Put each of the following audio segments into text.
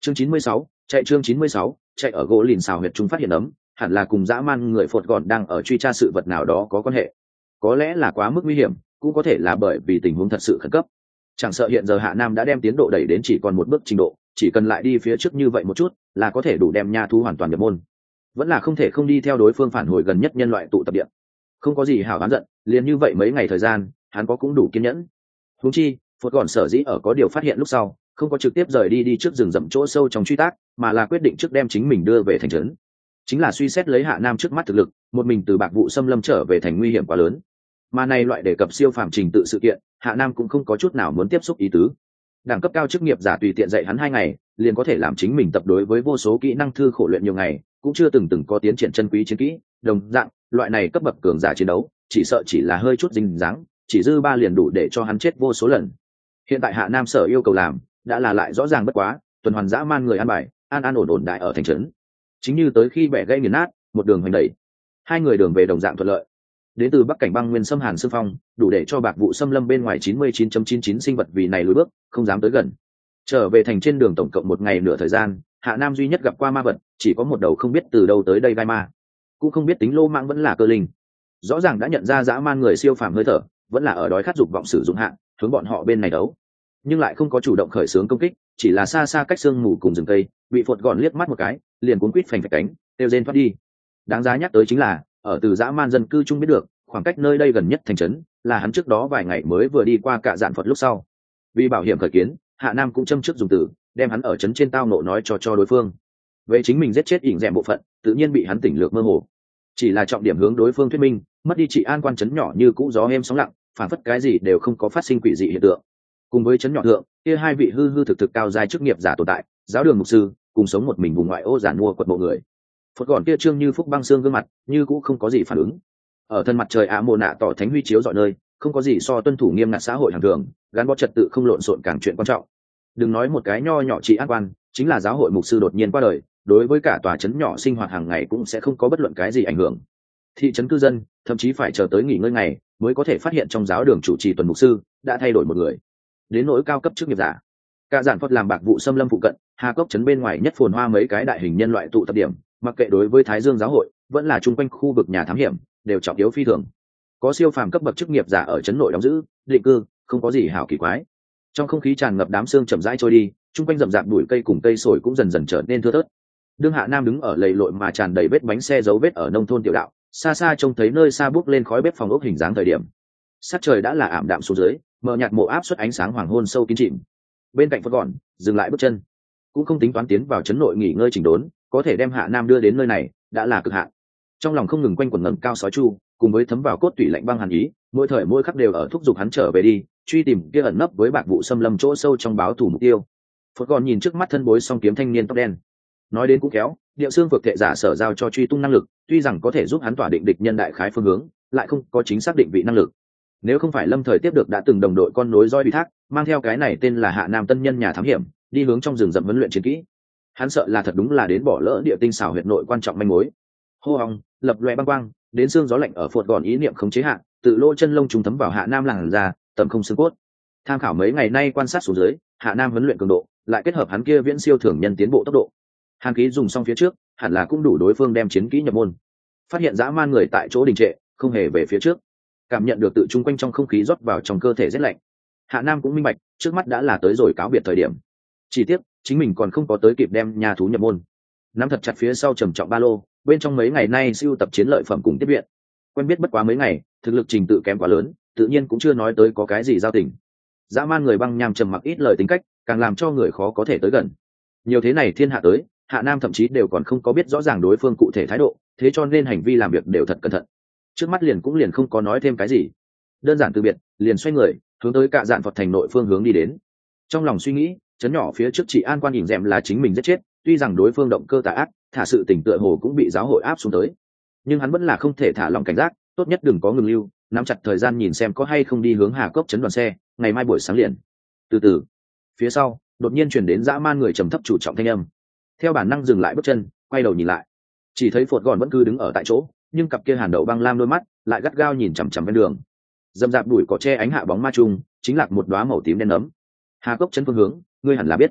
chương 96, chạy ở gỗ lìn xào huyệt chúng phát hiện ấm, hẳn là cùng dã man người phột gọn đang ở truy tra sự vật nào đó có quan hệ. Có lẽ là quá mức nguy hiểm, cũng có thể là bởi vì tình huống thật sự khẩn cấp. Chẳng sợ hiện giờ Hạ Nam đã đem tiến độ đẩy đến chỉ còn một bước trình độ, chỉ cần lại đi phía trước như vậy một chút, là có thể đủ đem nha thú hoàn toàn nhập môn. Vẫn là không thể không đi theo đối phương phản hồi gần nhất nhân loại tụ tập địa. Không có gì hảo oán giận, liền như vậy mấy ngày thời gian, hắn có cũng đủ kiên nhẫn. Huống chi, phột gọn sở dĩ ở có điều phát hiện lúc sau, không có trực tiếp rời đi trước rừng rậm chỗ sâu trong truy tác, mà là quyết định trước đem chính mình đưa về thành trấn. Chính là suy xét lấy Hạ Nam trước mắt thực lực, một mình từ bạc vụ xâm lâm trở về thành nguy hiểm quá lớn. Mà này loại đề cập siêu phàm trình tự sự kiện, Hạ Nam cũng không có chút nào muốn tiếp xúc ý tứ. Đẳng cấp cao chức nghiệp giả tùy tiện dạy hắn 2 ngày, liền có thể làm chính mình tập đối với vô số kỹ năng thư khổ luyện nhiều ngày, cũng chưa từng có tiến triển chân quý chiến kỹ. Đồng dạng, loại này cấp bậc cường giả chiến đấu, chỉ sợ chỉ là hơi chút dinh dáng, chỉ dư 3 liền đủ để cho hắn chết vô số lần. Hiện tại Hạ Nam sở yêu cầu làm, đã là lại rõ ràng bất quá, tuần hoàn dã man người an bài, an ổn đại ở thành trấn. Chính như tới khi bẻ gãy nghiền nát, một đường hoành đẩy, 2 người đường về đồng dạng thuận lợi. Đến từ bắc cảnh băng nguyên xâm hàn xương phong, đủ để cho bạc vụ xâm lâm bên ngoài 99.99 sinh vật vì này lùi bước, không dám tới gần. Trở về thành trên đường tổng cộng 1 ngày nửa thời gian, Hạ Nam duy nhất gặp qua ma vật, chỉ có một đầu không biết từ đâu tới đây gai ma, cũng không biết tính lô mạng vẫn là cơ linh. Rõ ràng đã nhận ra dã man người siêu phàm hơi thở, vẫn là ở đói khát dục vọng sử dụng hạ, hướng bọn họ bên này đấu, nhưng lại không có chủ động khởi xướng công kích, chỉ là xa xa cách sương mù cùng rừng cây, bị phột gọn liếc mắt một cái, liền cuốn quýt phành phạch cánh, tiêu rên thoát đi. Đáng giá nhắc tới chính là, ở từ dã man dân cư chung biết được, khoảng cách nơi đây gần nhất thành trấn, là hắn trước đó vài ngày mới vừa đi qua cạ dạn Phật lúc sau. Vì bảo hiểm khởi kiến, Hạ Nam cũng châm trước dùng từ, đem hắn ở trấn trên tao nộ nói cho đối phương. Về chính mình giết chết ỉn dẹm bộ phận, tự nhiên bị hắn tỉnh lược mơ hồ. Chỉ là trọng điểm hướng đối phương thuyết minh, mất đi trị an quan trấn nhỏ như cũ gió êm sóng lặng, phản phất cái gì đều không có phát sinh quỷ dị hiện tượng. Cùng với trấn nhỏ thượng, kia 2 vị hư thực cao giai chức nghiệp giả tồn tại, giáo đường mục sư, cùng sống một mình vùng ngoại ô giản mua quật bộ người. Phật gọn kia trương như phúc băng xương gương mặt, như cũ không có gì phản ứng. Ở thân mặt trời ạ mồ nạ tỏ thánh huy chiếu dọi nơi, không có gì so tuân thủ nghiêm ngặt xã hội hàng thường, gắn bó trật tự không lộn xộn càng chuyện quan trọng. Đừng nói một cái nho nhỏ trị an quan, chính là giáo hội mục sư đột nhiên qua đời, đối với cả tòa trấn nhỏ sinh hoạt hàng ngày cũng sẽ không có bất luận cái gì ảnh hưởng. Thị trấn cư dân thậm chí phải chờ tới nghỉ ngơi ngày mới có thể phát hiện trong giáo đường chủ trì tuần mục sư đã thay đổi một người. Đến nỗi cao cấp chức nghiệp giả, cả giản phật làm bạc vụ xâm lâm phụ cận, Hà Cốc trấn bên ngoài nhất phồn hoa mấy cái đại hình nhân loại tụ tập điểm, mặc kệ đối với Thái Dương giáo hội, vẫn là chung quanh khu vực nhà thám hiểm, đều trọng yếu phi thường. Có siêu phàm cấp bậc chức nghiệp giả ở trấn nội đóng giữ, định cư, không có gì hảo kỳ quái. Trong không khí tràn ngập đám sương chậm rãi trôi đi, chung quanh rậm rạp bụi cây cùng cây sồi cũng dần dần trở nên thưa thớt. Đương Hạ Nam đứng ở lầy lội mà tràn đầy vết bánh xe dấu vết ở nông thôn tiểu đạo, xa xa trông thấy nơi xa bốc lên khói bếp phòng ốc hình dáng thời điểm, sắc trời đã là ảm đạm xuống dưới, mờ nhạt mộ áp suất ánh sáng hoàng hôn sâu kín chìm. Bên cạnh Phật gọn dừng lại bước chân, cũng không tính toán tiến vào trấn nội nghỉ ngơi chỉnh đốn, có thể đem Hạ Nam đưa đến nơi này đã là cực hạn. Trong lòng không ngừng quanh quẩn ngẩng cao sói chu, cùng với thấm vào cốt tủy lạnh băng hàn ý, mỗi thời mỗi khắc đều ở thúc giục hắn trở về đi, truy tìm kia ẩn nấp với bạc vụ xâm lâm chỗ sâu trong báo thủ mục tiêu. Phật gọn nhìn trước mắt thân bối song kiếm thanh niên tóc đen, nói đến cũng khéo, điệu xương vực thệ giả sở giao cho truy tung năng lực, tuy rằng có thể giúp hắn tỏa định địch nhân đại khái phương hướng, lại không có chính xác định vị năng lực. Nếu không phải lâm thời tiếp được đã từng đồng đội con nối roi ủy thác, mang theo cái này tên là Hạ Nam tân nhân nhà thám hiểm, đi hướng trong rừng rậm huấn luyện chiến kỹ, hắn sợ là thật đúng là đến bỏ lỡ địa tinh xảo huyệt nội quan trọng manh mối. Hô hong lập loè băng quang, đến xương gió lạnh ở phột gọn ý niệm khống chế hạ, tự lỗ chân lông trùng thấm vào Hạ Nam làn da, tầm không xương cốt. Tham khảo mấy ngày nay quan sát xuống dưới, Hạ Nam huấn luyện cường độ, lại kết hợp hắn kia viễn siêu thường nhân tiến bộ tốc độ, hàn khí dùng xong phía trước, hẳn là cũng đủ đối phương đem chiến kỹ nhập môn. Phát hiện dã man người tại chỗ đình trệ, không hề về phía trước, cảm nhận được tự chung quanh trong không khí rót vào trong cơ thể rét lạnh. Hạ Nam cũng minh bạch, trước mắt đã là tới rồi cáo biệt thời điểm. Chỉ tiếc, chính mình còn không có tới kịp đem nhà thú nhập môn. Nắm thật chặt phía sau trầm trọng ba lô, bên trong mấy ngày nay sưu tập chiến lợi phẩm cùng tiếp viện. Quen biết bất quá mấy ngày, thực lực trình tự kém quá lớn, tự nhiên cũng chưa nói tới có cái gì giao tình. Dã man người băng nham trầm mặc ít lời tính cách, càng làm cho người khó có thể tới gần. Nhiều thế này thiên hạ tới, Hạ Nam thậm chí đều còn không có biết rõ ràng đối phương cụ thể thái độ, thế cho nên hành vi làm việc đều thật cẩn thận. Trước mắt liền cũng liền không có nói thêm cái gì, đơn giản từ biệt, liền xoay người hướng tới cạ dạn Phật thành nội phương hướng đi đến. Trong lòng suy nghĩ, chấn nhỏ phía trước chị an quan nhìn dẹm là chính mình giết chết, tuy rằng đối phương động cơ tà ác, thả sự tỉnh tựa hồ cũng bị giáo hội áp xuống tới, nhưng hắn vẫn là không thể thả lòng cảnh giác, tốt nhất đừng có ngừng lưu, nắm chặt thời gian nhìn xem có hay không đi hướng Hà Cốc trấn đoàn xe, ngày mai buổi sáng liền. Từ từ, phía sau đột nhiên chuyển đến dã man người trầm thấp chủ trọng thanh âm. Theo bản năng dừng lại bước chân, quay đầu nhìn lại, chỉ thấy Phột gọn vẫn cứ đứng ở tại chỗ, nhưng cặp kia hàn đậu băng lam đôi mắt lại gắt gao nhìn chằm chằm bên đường. Dầm dạp đùi cỏ tre ánh hạ bóng ma trung, chính là một đóa màu tím đen ấm. Hà Cốc trấn phương hướng, ngươi hẳn là biết.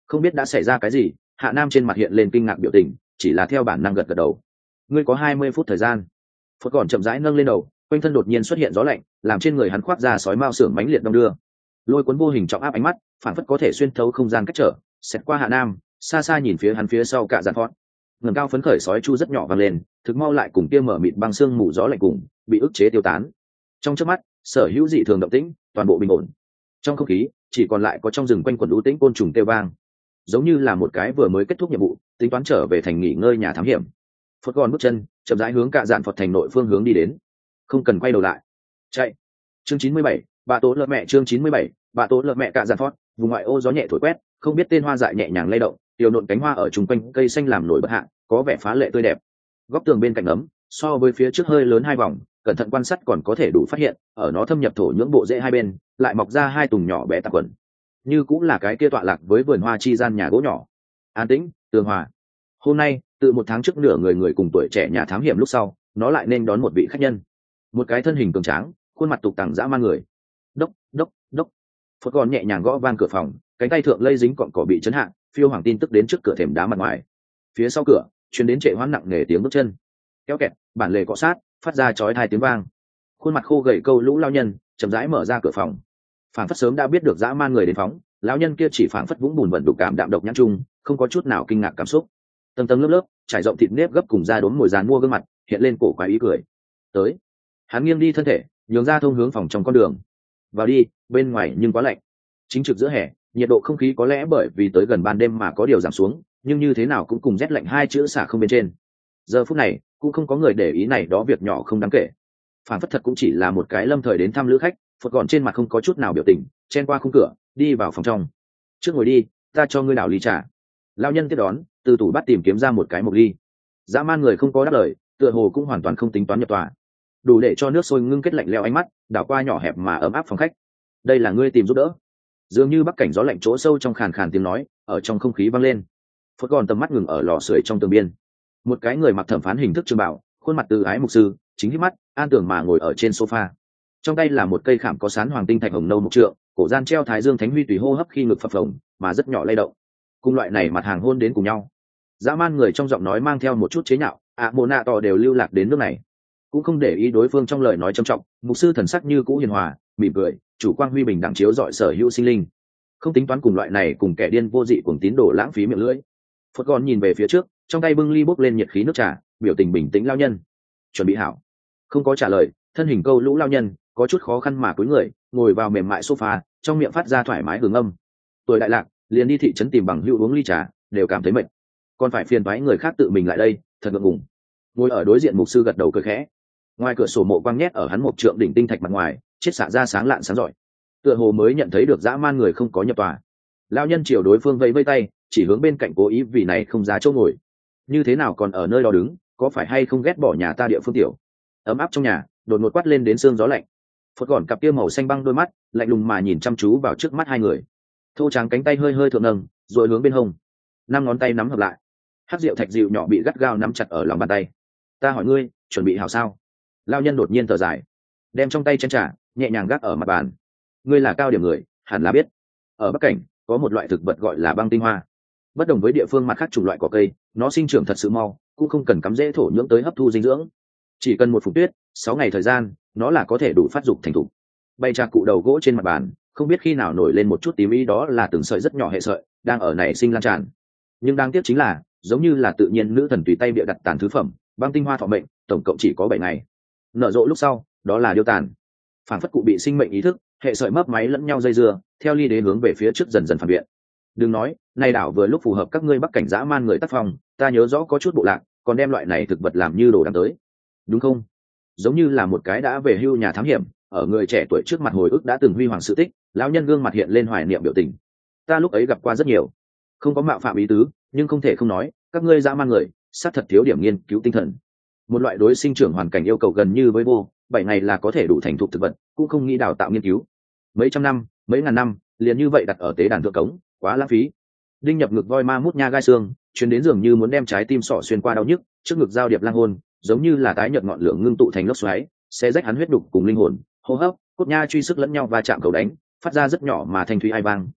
Không biết đã xảy ra cái gì, Hạ Nam trên mặt hiện lên kinh ngạc biểu tình, chỉ là theo bản năng gật gật đầu. Ngươi có 20 phút thời gian. Phật còn chậm rãi nâng lên đầu, quanh thân đột nhiên xuất hiện gió lạnh, làm trên người hắn khoác ra sói mao sưởng mãnh liệt đông đưa. Lôi cuốn vô hình trọng áp ánh mắt, phản phất có thể xuyên thấu không gian cách trở, xét qua Hạ Nam, xa xa nhìn phía hắn phía sau cả dàn thoát. Ngẩng cao phấn khởi sói chu rất nhỏ vang lên, thực mau lại cùng kia mở mịt băng xương mù gió lạnh cùng, bị ức chế tiêu tán. Trong chớp mắt, sở hữu dị thường động tĩnh, toàn bộ bình ổn. Trong không khí, chỉ còn lại có trong rừng quanh quần u tĩnh côn trùng kêu vang, giống như là một cái vừa mới kết thúc nhiệm vụ, tính toán trở về thành nghỉ ngơi nhà thám hiểm. Phật gòn bước chân, chậm rãi hướng cả dạn Phật thành nội phương hướng đi đến, không cần quay đầu lại. Chạy. Chương 97, bà tố lợ mẹ chương 97, bà tố lợ mẹ cả dạn Phật, vùng ngoại ô gió nhẹ thổi quét, không biết tên hoa dại nhẹ nhàng lay động, tiểu nộn cánh hoa ở chung quanh cây xanh làm nổi bật hạ, có vẻ phá lệ tươi đẹp. Góc tường bên cạnh ấm, so với phía trước hơi lớn hai vòng, cẩn thận quan sát còn có thể đủ phát hiện, ở nó thâm nhập thổ nhưỡng bộ rễ hai bên, lại mọc ra hai tùng nhỏ bé tạp quần. Như cũng là cái kia tọa lạc với vườn hoa chi gian nhà gỗ nhỏ. An tĩnh, tường hòa. Hôm nay, từ một tháng trước nửa người cùng tuổi trẻ nhà thám hiểm lúc sau, nó lại nên đón một vị khách nhân. Một cái thân hình cường tráng, khuôn mặt tục tằng dã man người. Đốc, đốc, đốc. Phật còn nhẹ nhàng gõ van cửa phòng, cánh tay thượng lây dính cọng cỏ bị chấn hạ, phiêu hoàng tin tức đến trước cửa thềm đá mặt ngoài. Phía sau cửa, truyền đến trệ hoãn nặng nề tiếng bước chân. Kéo kẹt, bản lề cọ sát, phát ra chói tai tiếng vang. Khuôn mặt khô gầy câu lũ lao nhân, chậm rãi mở ra cửa phòng. Phảng phất sớm đã biết được dã man người đến phóng, lão nhân kia chỉ phảng phất vũng bùn vận đục cảm đạm độc nhãn chung, không có chút nào kinh ngạc cảm xúc. Tầng tầng lớp lớp, trải rộng thịt nếp gấp cùng da đốm mồi dán mua gương mặt, hiện lên cổ quái ý cười. Tới. Hắn nghiêng đi thân thể, nhường ra thông hướng phòng trong con đường. Vào đi, bên ngoài nhưng quá lạnh. Chính trực giữa hè, nhiệt độ không khí có lẽ bởi vì tới gần ban đêm mà có điều giảm xuống, nhưng như thế nào cũng cùng rét lạnh hai chữ xả không bên trên. Giờ phút này, cũng không có người để ý này đó việc nhỏ không đáng kể. Phản phất thật cũng chỉ là một cái lâm thời đến thăm lữ khách, Phật gọn trên mặt không có chút nào biểu tình, chen qua khung cửa, đi vào phòng trong. Trước ngồi đi, ta cho ngươi đảo ly trà. Lão nhân tiếp đón, từ tủ bắt tìm kiếm ra một cái mộc ly. Dã man người không có đáp lời, tựa hồ cũng hoàn toàn không tính toán nhập tòa, đủ để cho nước sôi ngưng kết lạnh lẽo ánh mắt, đảo qua nhỏ hẹp mà ấm áp phòng khách. Đây là ngươi tìm giúp đỡ. Dường như bắc cảnh gió lạnh chỗ sâu trong khàn khàn tiếng nói, ở trong không khí vang lên. Phật gọn tầm mắt ngừng ở lò sưởi trong tường biên. Một cái người mặc thẩm phán hình thức trường bảo, khuôn mặt từ ái mục sư, chính hít mắt, an tưởng mà ngồi ở trên sofa. Trong tay là một cây khảm có sán hoàng tinh thạch hồng nâu mục trượng, cổ gian treo thái dương thánh huy tùy hô hấp khi ngực phập phồng, mà rất nhỏ lay động. Cùng loại này mặt hàng hôn đến cùng nhau. Dã man người trong giọng nói mang theo một chút chế nhạo, mồ nạ tỏ đều lưu lạc đến nước này, cũng không để ý đối phương trong lời nói trầm trọng. Mục sư thần sắc như cũ hiền hòa, mỉm cười, chủ quang huy bình đẳng chiếu dọi sở hữu sinh linh, không tính toán cùng loại này cùng kẻ điên vô dị cùng tín đồ lãng phí miệng lưỡi. Phật gòn nhìn về phía trước, trong tay bưng ly bốc lên nhiệt khí nước trà, biểu tình bình tĩnh. Lao nhân chuẩn bị hảo. Không có trả lời, thân hình câu lũ lao nhân có chút khó khăn mà cúi người ngồi vào mềm mại sofa, trong miệng phát ra thoải mái hưởng âm. Tuổi đại lạc, liền đi thị trấn tìm bằng hữu uống ly trà đều cảm thấy mệt, còn phải phiền toái người khác tự mình lại đây, thật ngượng ngùng. Ngồi ở đối diện mục sư gật đầu cười khẽ. Ngoài cửa sổ mộ quang nhét ở hắn một trượng đỉnh tinh thạch mặt ngoài, chiết xạ ra sáng lạn sáng giỏi, tựa hồ mới nhận thấy được dã man người không có nhập tòa. Lao nhân chiều đối phương vẫy vây tay, chỉ hướng bên cạnh, cố ý vì này không ra chỗ ngồi. Như thế nào còn ở nơi đó đứng, có phải hay không ghét bỏ nhà ta địa phương tiểu? Ấm áp trong nhà đột ngột quát lên đến xương gió lạnh. Phật gòn cặp kia màu xanh băng đôi mắt lạnh lùng mà nhìn chăm chú vào trước mắt hai người. Thô trắng cánh tay hơi hơi thượng nâng, rồi hướng bên hông, năm ngón tay nắm hợp lại. Hắc rượu thạch dịu nhỏ bị gắt gao nắm chặt ở lòng bàn tay. Ta hỏi ngươi, chuẩn bị hảo sao? Lao nhân đột nhiên thở dài, đem trong tay chén trà nhẹ nhàng gác ở mặt bàn. Ngươi là cao điểm người, hẳn là biết, ở Bắc Cảnh có một loại thực vật gọi là băng tinh hoa. Bất đồng với địa phương mặt khác chủng loại cỏ cây, nó sinh trưởng thật sự mau, cũng không cần cắm rễ thổ nhưỡng tới hấp thu dinh dưỡng. Chỉ cần một phục tuyết, 6 ngày thời gian, nó là có thể đủ phát dục thành thục. Bày trà cụ đầu gỗ trên mặt bàn, không biết khi nào nổi lên một chút tím ý, đó là từng sợi rất nhỏ hệ sợi đang ở nảy sinh lan tràn. Nhưng đáng tiếc chính là, giống như là tự nhiên nữ thần tùy tay bịa đặt tàn thứ phẩm, băng tinh hoa thọ mệnh tổng cộng chỉ có 7 ngày. Nở rộ lúc sau, đó là điêu tàn. Phản phất cụ bị sinh mệnh ý thức, hệ sợi mấp máy lẫn nhau dây dưa, theo ly đế hướng về phía trước dần dần phản biện. Đừng nói, nay đảo vừa lúc phù hợp các ngươi Bắc Cảnh dã man người tác phong, ta nhớ rõ có chút bộ lạc, còn đem loại này thực vật làm như đồ đằng tới, đúng không? Giống như là một cái đã về hưu nhà thám hiểm, ở người trẻ tuổi trước mặt hồi ức đã từng huy hoàng sự tích. Lão nhân gương mặt hiện lên hoài niệm biểu tình. Ta lúc ấy gặp qua rất nhiều, không có mạo phạm ý tứ, nhưng không thể không nói, các ngươi dã man người xác thật thiếu điểm nghiên cứu tinh thần. Một loại đối sinh trưởng hoàn cảnh yêu cầu gần như với vô, 7 ngày là có thể đủ thành thục thực vật, cũng không nghĩ đào tạo nghiên cứu. Mấy trăm năm, mấy ngàn năm, liền như vậy đặt ở tế đàn thượng cống, quá lãng phí. Đinh nhập ngực voi ma mút nha gai xương, chuyến đến dường như muốn đem trái tim sọ xuyên qua đau nhức, trước ngực giao điệp lang hồn, giống như là tái nhợt ngọn lửa ngưng tụ thành lốc xoáy, xé rách hắn huyết đục cùng linh hồn, hô hấp, cốt nha truy sức lẫn nhau và chạm cầu đánh, phát ra rất nhỏ mà thanh thúy ai vang,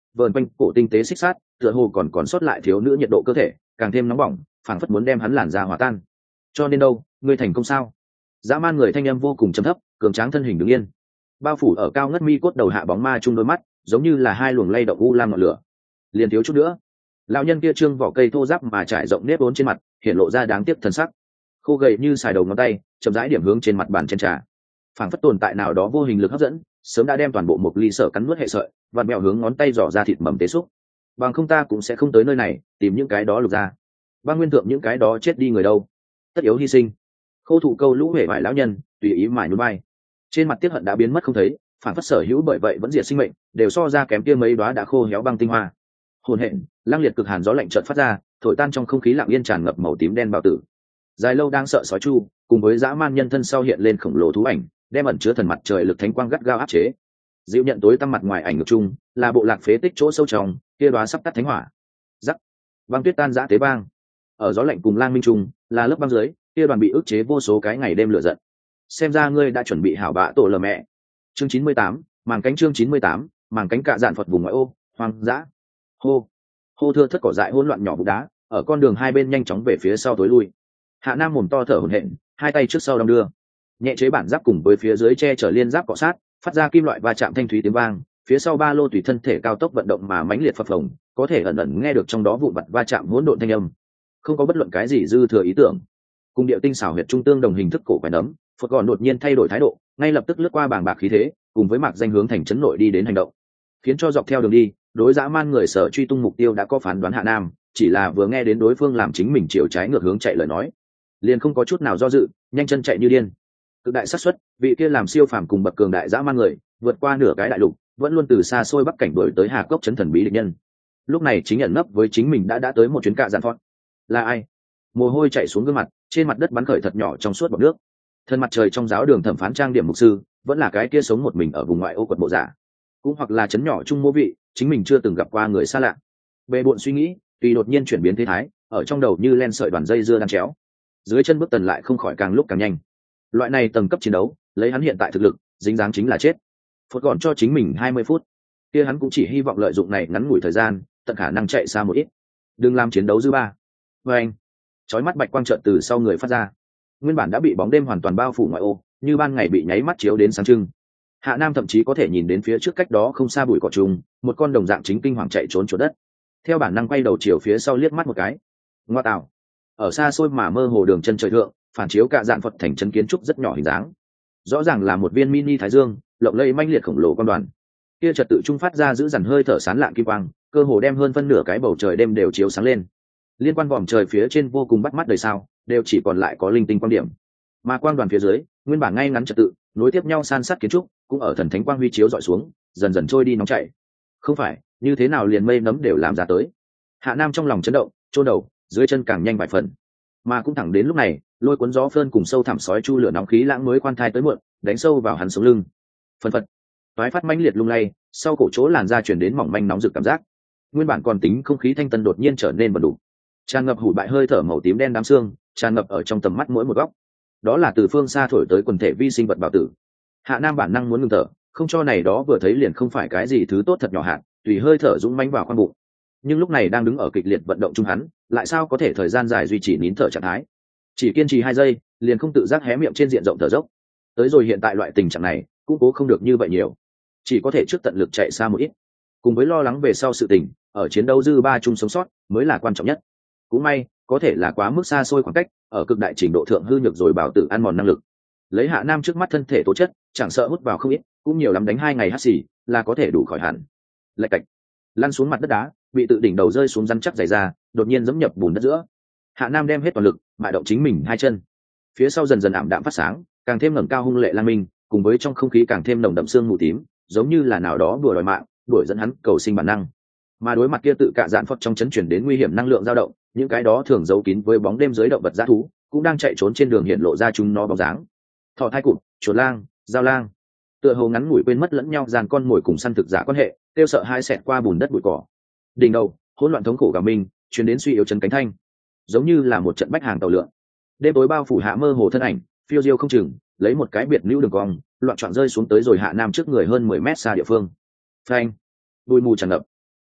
vờn quanh cổ tinh tế xích sát, tựa hồ còn sót lại thiếu nữ nhiệt độ cơ thể càng thêm nóng bỏng, phảng phất muốn đem hắn làn da hòa tan. Cho nên đâu, ngươi thành công sao? Dã man người thanh âm vô cùng trầm thấp, cường tráng thân hình đứng yên, bao phủ ở cao ngất mi cốt đầu hạ bóng ma chung đôi mắt giống như là hai luồng lay động u lam ngọn lửa. Liền thiếu chút nữa. Lão nhân kia trương vỏ cây thô ráp mà trải rộng nếp vốn trên mặt, hiện lộ ra đáng tiếc thần sắc. Khô gầy như xài đầu ngón tay, chậm rãi điểm hướng trên mặt bàn chén trà. Phảng phất tồn tại nào đó vô hình lực hấp dẫn, sớm đã đem toàn bộ một ly sở cắn nuốt hệ sợi, vặn mèo hướng ngón tay dò ra thịt mầm tế xúc. Bằng không ta cũng sẽ không tới nơi này, tìm những cái đó lục ra. Băng nguyên thượng những cái đó chết đi người đâu? Tất yếu hy sinh. Khô thủ câu lũ huệ vải lão nhân, tùy ý mài nhún vai. Trên mặt tiếc hận đã biến mất không thấy, phản phất sở hữu bởi vậy vẫn diệt sinh mệnh, đều so ra kém kia mấy đóa đã khô héo băng tinh hoa. Hồn hện, lang liệt cực hàn gió lạnh chợt phát ra, thổi tan trong không khí lặng yên tràn ngập màu tím đen bào tử. Dài lâu đang sợ sói chu, cùng với dã man nhân thân sau hiện lên khổng lồ thú ảnh, đem ẩn chứa thần mặt trời lực thánh quang gắt gao áp chế. Dịu nhận tối tăm mặt ngoài ảnh ngược chung, là bộ lạc phế tích chỗ sâu trong, kia đóa sắp tắt thánh hỏa. Rắc, băng tuyết tan rã tế bang. Ở gió lạnh cùng lang minh trùng, là lớp băng dưới, kia đoàn bị ức chế vô số cái ngày đêm lửa giận. Xem ra ngươi đã chuẩn bị hảo bạ tổ lờ mẹ. Chương 98, màng cánh chương 98, màng cánh cạ dạn Phật vùng ngoại ô, hoang dã. Hô, hô thưa thất cỏ dại hỗn loạn nhỏ vụ đá, ở con đường hai bên nhanh chóng về phía sau tối lui. Hạ Nam mồm to thở hổn hển, hai tay trước sau đong đưa. Nhẹ chế bản giáp cùng với phía dưới che chở liên giáp cọ sát, phát ra kim loại va chạm thanh thúy tiếng vang, phía sau ba lô tùy thân thể cao tốc vận động mà mãnh liệt phập phồng, có thể ẩn ẩn nghe được trong đó vụn vặt va chạm hỗn độn thanh âm. Không có bất luận cái gì dư thừa ý tưởng. Cùng điệu tinh xảo huyệt trung tương đồng hình thức cổ quái nấm, Phật gòn đột nhiên thay đổi thái độ, ngay lập tức lướt qua bàng bạc khí thế, cùng với mạc danh hướng thành trấn nội đi đến hành động, khiến cho dọc theo đường đi, đối dã man người sở truy tung mục tiêu đã có phán đoán. Hạ Nam chỉ là vừa nghe đến đối phương làm chính mình chiều trái ngược hướng chạy lời nói, liền không có chút nào do dự, nhanh chân chạy như điên. Cực đại xác suất, vị kia làm siêu phàm cùng bậc cường đại dã man người, vượt qua nửa cái đại lục, vẫn luôn từ xa xôi bắc cảnh đuổi tới Hà Cốc trấn thần bí địch nhân. Lúc này chính nhận nấp với chính mình đã tới một chuyến cạ dạn phọt. Là ai? Mồ hôi chảy xuống gương mặt, trên mặt đất bắn khởi thật nhỏ trong suốt bọt nước. Thân mặt trời trong giáo đường thẩm phán trang điểm mục sư, vẫn là cái kia sống một mình ở vùng ngoại ô quật mộ giả, cũng hoặc là trấn nhỏ trung mô vị, chính mình chưa từng gặp qua người xa lạ. Bề bộn suy nghĩ, tùy đột nhiên chuyển biến thế thái, ở trong đầu như len sợi đoàn dây dưa đang chéo. Dưới chân bước tần lại không khỏi càng lúc càng nhanh. Loại này tầng cấp chiến đấu, lấy hắn hiện tại thực lực, dính dáng chính là chết. Phút gọn cho chính mình 20 phút, kia hắn cũng chỉ hy vọng lợi dụng này ngắn ngủi thời gian, tận khả năng chạy xa một ít, đừng làm chiến đấu dư ba. Và anh, chói mắt bạch quang chợt từ sau người phát ra. Nguyên bản đã bị bóng đêm hoàn toàn bao phủ ngoại ô, như ban ngày bị nháy mắt chiếu đến sáng trưng. Hạ Nam thậm chí có thể nhìn đến phía trước cách đó không xa bụi cỏ trùng, một con đồng dạng chính kinh hoàng chạy trốn chỗ đất. Theo bản năng quay đầu chiều phía sau liếc mắt một cái. Ngoa tạo, ở xa xôi mà mơ hồ đường chân trời thượng, phản chiếu cạ dạn Phật thành chân kiến trúc rất nhỏ hình dáng. Rõ ràng là một viên mini thái dương, lộng lẫy manh liệt khổng lồ quan đoàn. Kia trật tự trung phát ra giữ dằn hơi thở sán lạng kim quang, cơ hồ đem hơn phân nửa cái bầu trời đêm đều chiếu sáng lên. Liên quan vòm trời phía trên vô cùng bắt mắt đầy sao, đều chỉ còn lại có linh tinh quang điểm. Mà quang đoàn phía dưới, nguyên bản ngay ngắn trật tự, nối tiếp nhau san sát kiến trúc, cũng ở thần thánh quang huy chiếu dọi xuống, dần dần trôi đi nóng chảy. Không phải, như thế nào liền mây nấm đều làm ra tới. Hạ Nam trong lòng chấn động, chôn đầu, dưới chân càng nhanh vài phần. Mà cũng thẳng đến lúc này, lôi cuốn gió phơn cùng sâu thẳm sói chu lửa nóng khí lãng mới khoan thai tới muộn, đánh sâu vào hắn sống lưng. Phần phật, toái phát mãnh liệt lung lay, sau cổ chỗ làn da chuyển đến mỏng manh nóng rực cảm giác. Nguyên bản còn tính không khí thanh tân đột nhiên trở nên bẩn đủ, tràn ngập hủi bại hơi thở màu tím đen đám xương, tràn ngập ở trong tầm mắt mỗi một góc. Đó là từ phương xa thổi tới quần thể vi sinh vật bào tử. Hạ Nam bản năng muốn ngừng thở, không cho này đó vừa thấy liền không phải cái gì thứ tốt thật nhỏ hạn, tùy hơi thở dũng mãnh vào khoang bụng. Nhưng lúc này đang đứng ở kịch liệt vận động chung hắn, lại sao có thể thời gian dài duy trì nín thở trạng thái? Chỉ kiên trì 2 giây, liền không tự giác hé miệng trên diện rộng thở dốc. Tới rồi hiện tại loại tình trạng này, cũng cố không được như vậy nhiều, chỉ có thể trước tận lực chạy xa một ít. Cùng với lo lắng về sau sự tình, ở chiến đấu dư ba chung sống sót mới là quan trọng nhất. Cũng may, có thể là quá mức xa xôi khoảng cách, ở cực đại trình độ thượng hư nhược rồi bảo tử ăn mòn năng lực. Lấy Hạ Nam trước mắt thân thể tố chất, chẳng sợ hút vào không ít, cũng nhiều lắm đánh 2 ngày hắt xì là có thể đủ khỏi hẳn. Lạch cạch, lăn xuống mặt đất đá, bị tự đỉnh đầu rơi xuống rắn chắc dày ra, đột nhiên giẫm nhập bùn đất giữa. Hạ Nam đem hết toàn lực, mại động chính mình 2 chân. Phía sau dần dần ảm đạm phát sáng, càng thêm ngẩng cao hung lệ lang minh, cùng với trong không khí càng thêm nồng đậm sương mù tím, giống như là nào đó đùa đòi mạng, đuổi dẫn hắn cầu sinh bản năng. Mà đối mặt kia tự cạ dạn Phật trong chấn chuyển đến nguy hiểm năng lượng dao động, những cái đó thường giấu kín với bóng đêm dưới động vật dã thú, cũng đang chạy trốn trên đường hiện lộ ra chúng nó bóng dáng. Thỏ thai cụt, chuột lang, dao lang, tựa hồ ngắn ngủi quên mất lẫn nhau dàn con mồi cùng săn thực giả quan hệ, tiêu sợ hai xẹt qua bùn đất bụi cỏ. Đỉnh đầu, hỗn loạn thống khổ gào minh, truyền đến suy yếu chân cánh thanh, giống như là một trận bách hàng tàu lượn. Đêm tối bao phủ Hạ mơ hồ thân ảnh, phiêu diêu không chừng, lấy một cái biệt lưu đường cong, loạn trọn rơi xuống tới rồi Hạ Nam trước người hơn 10 mét xa địa phương. Phanh, bụi mù tràn ngập.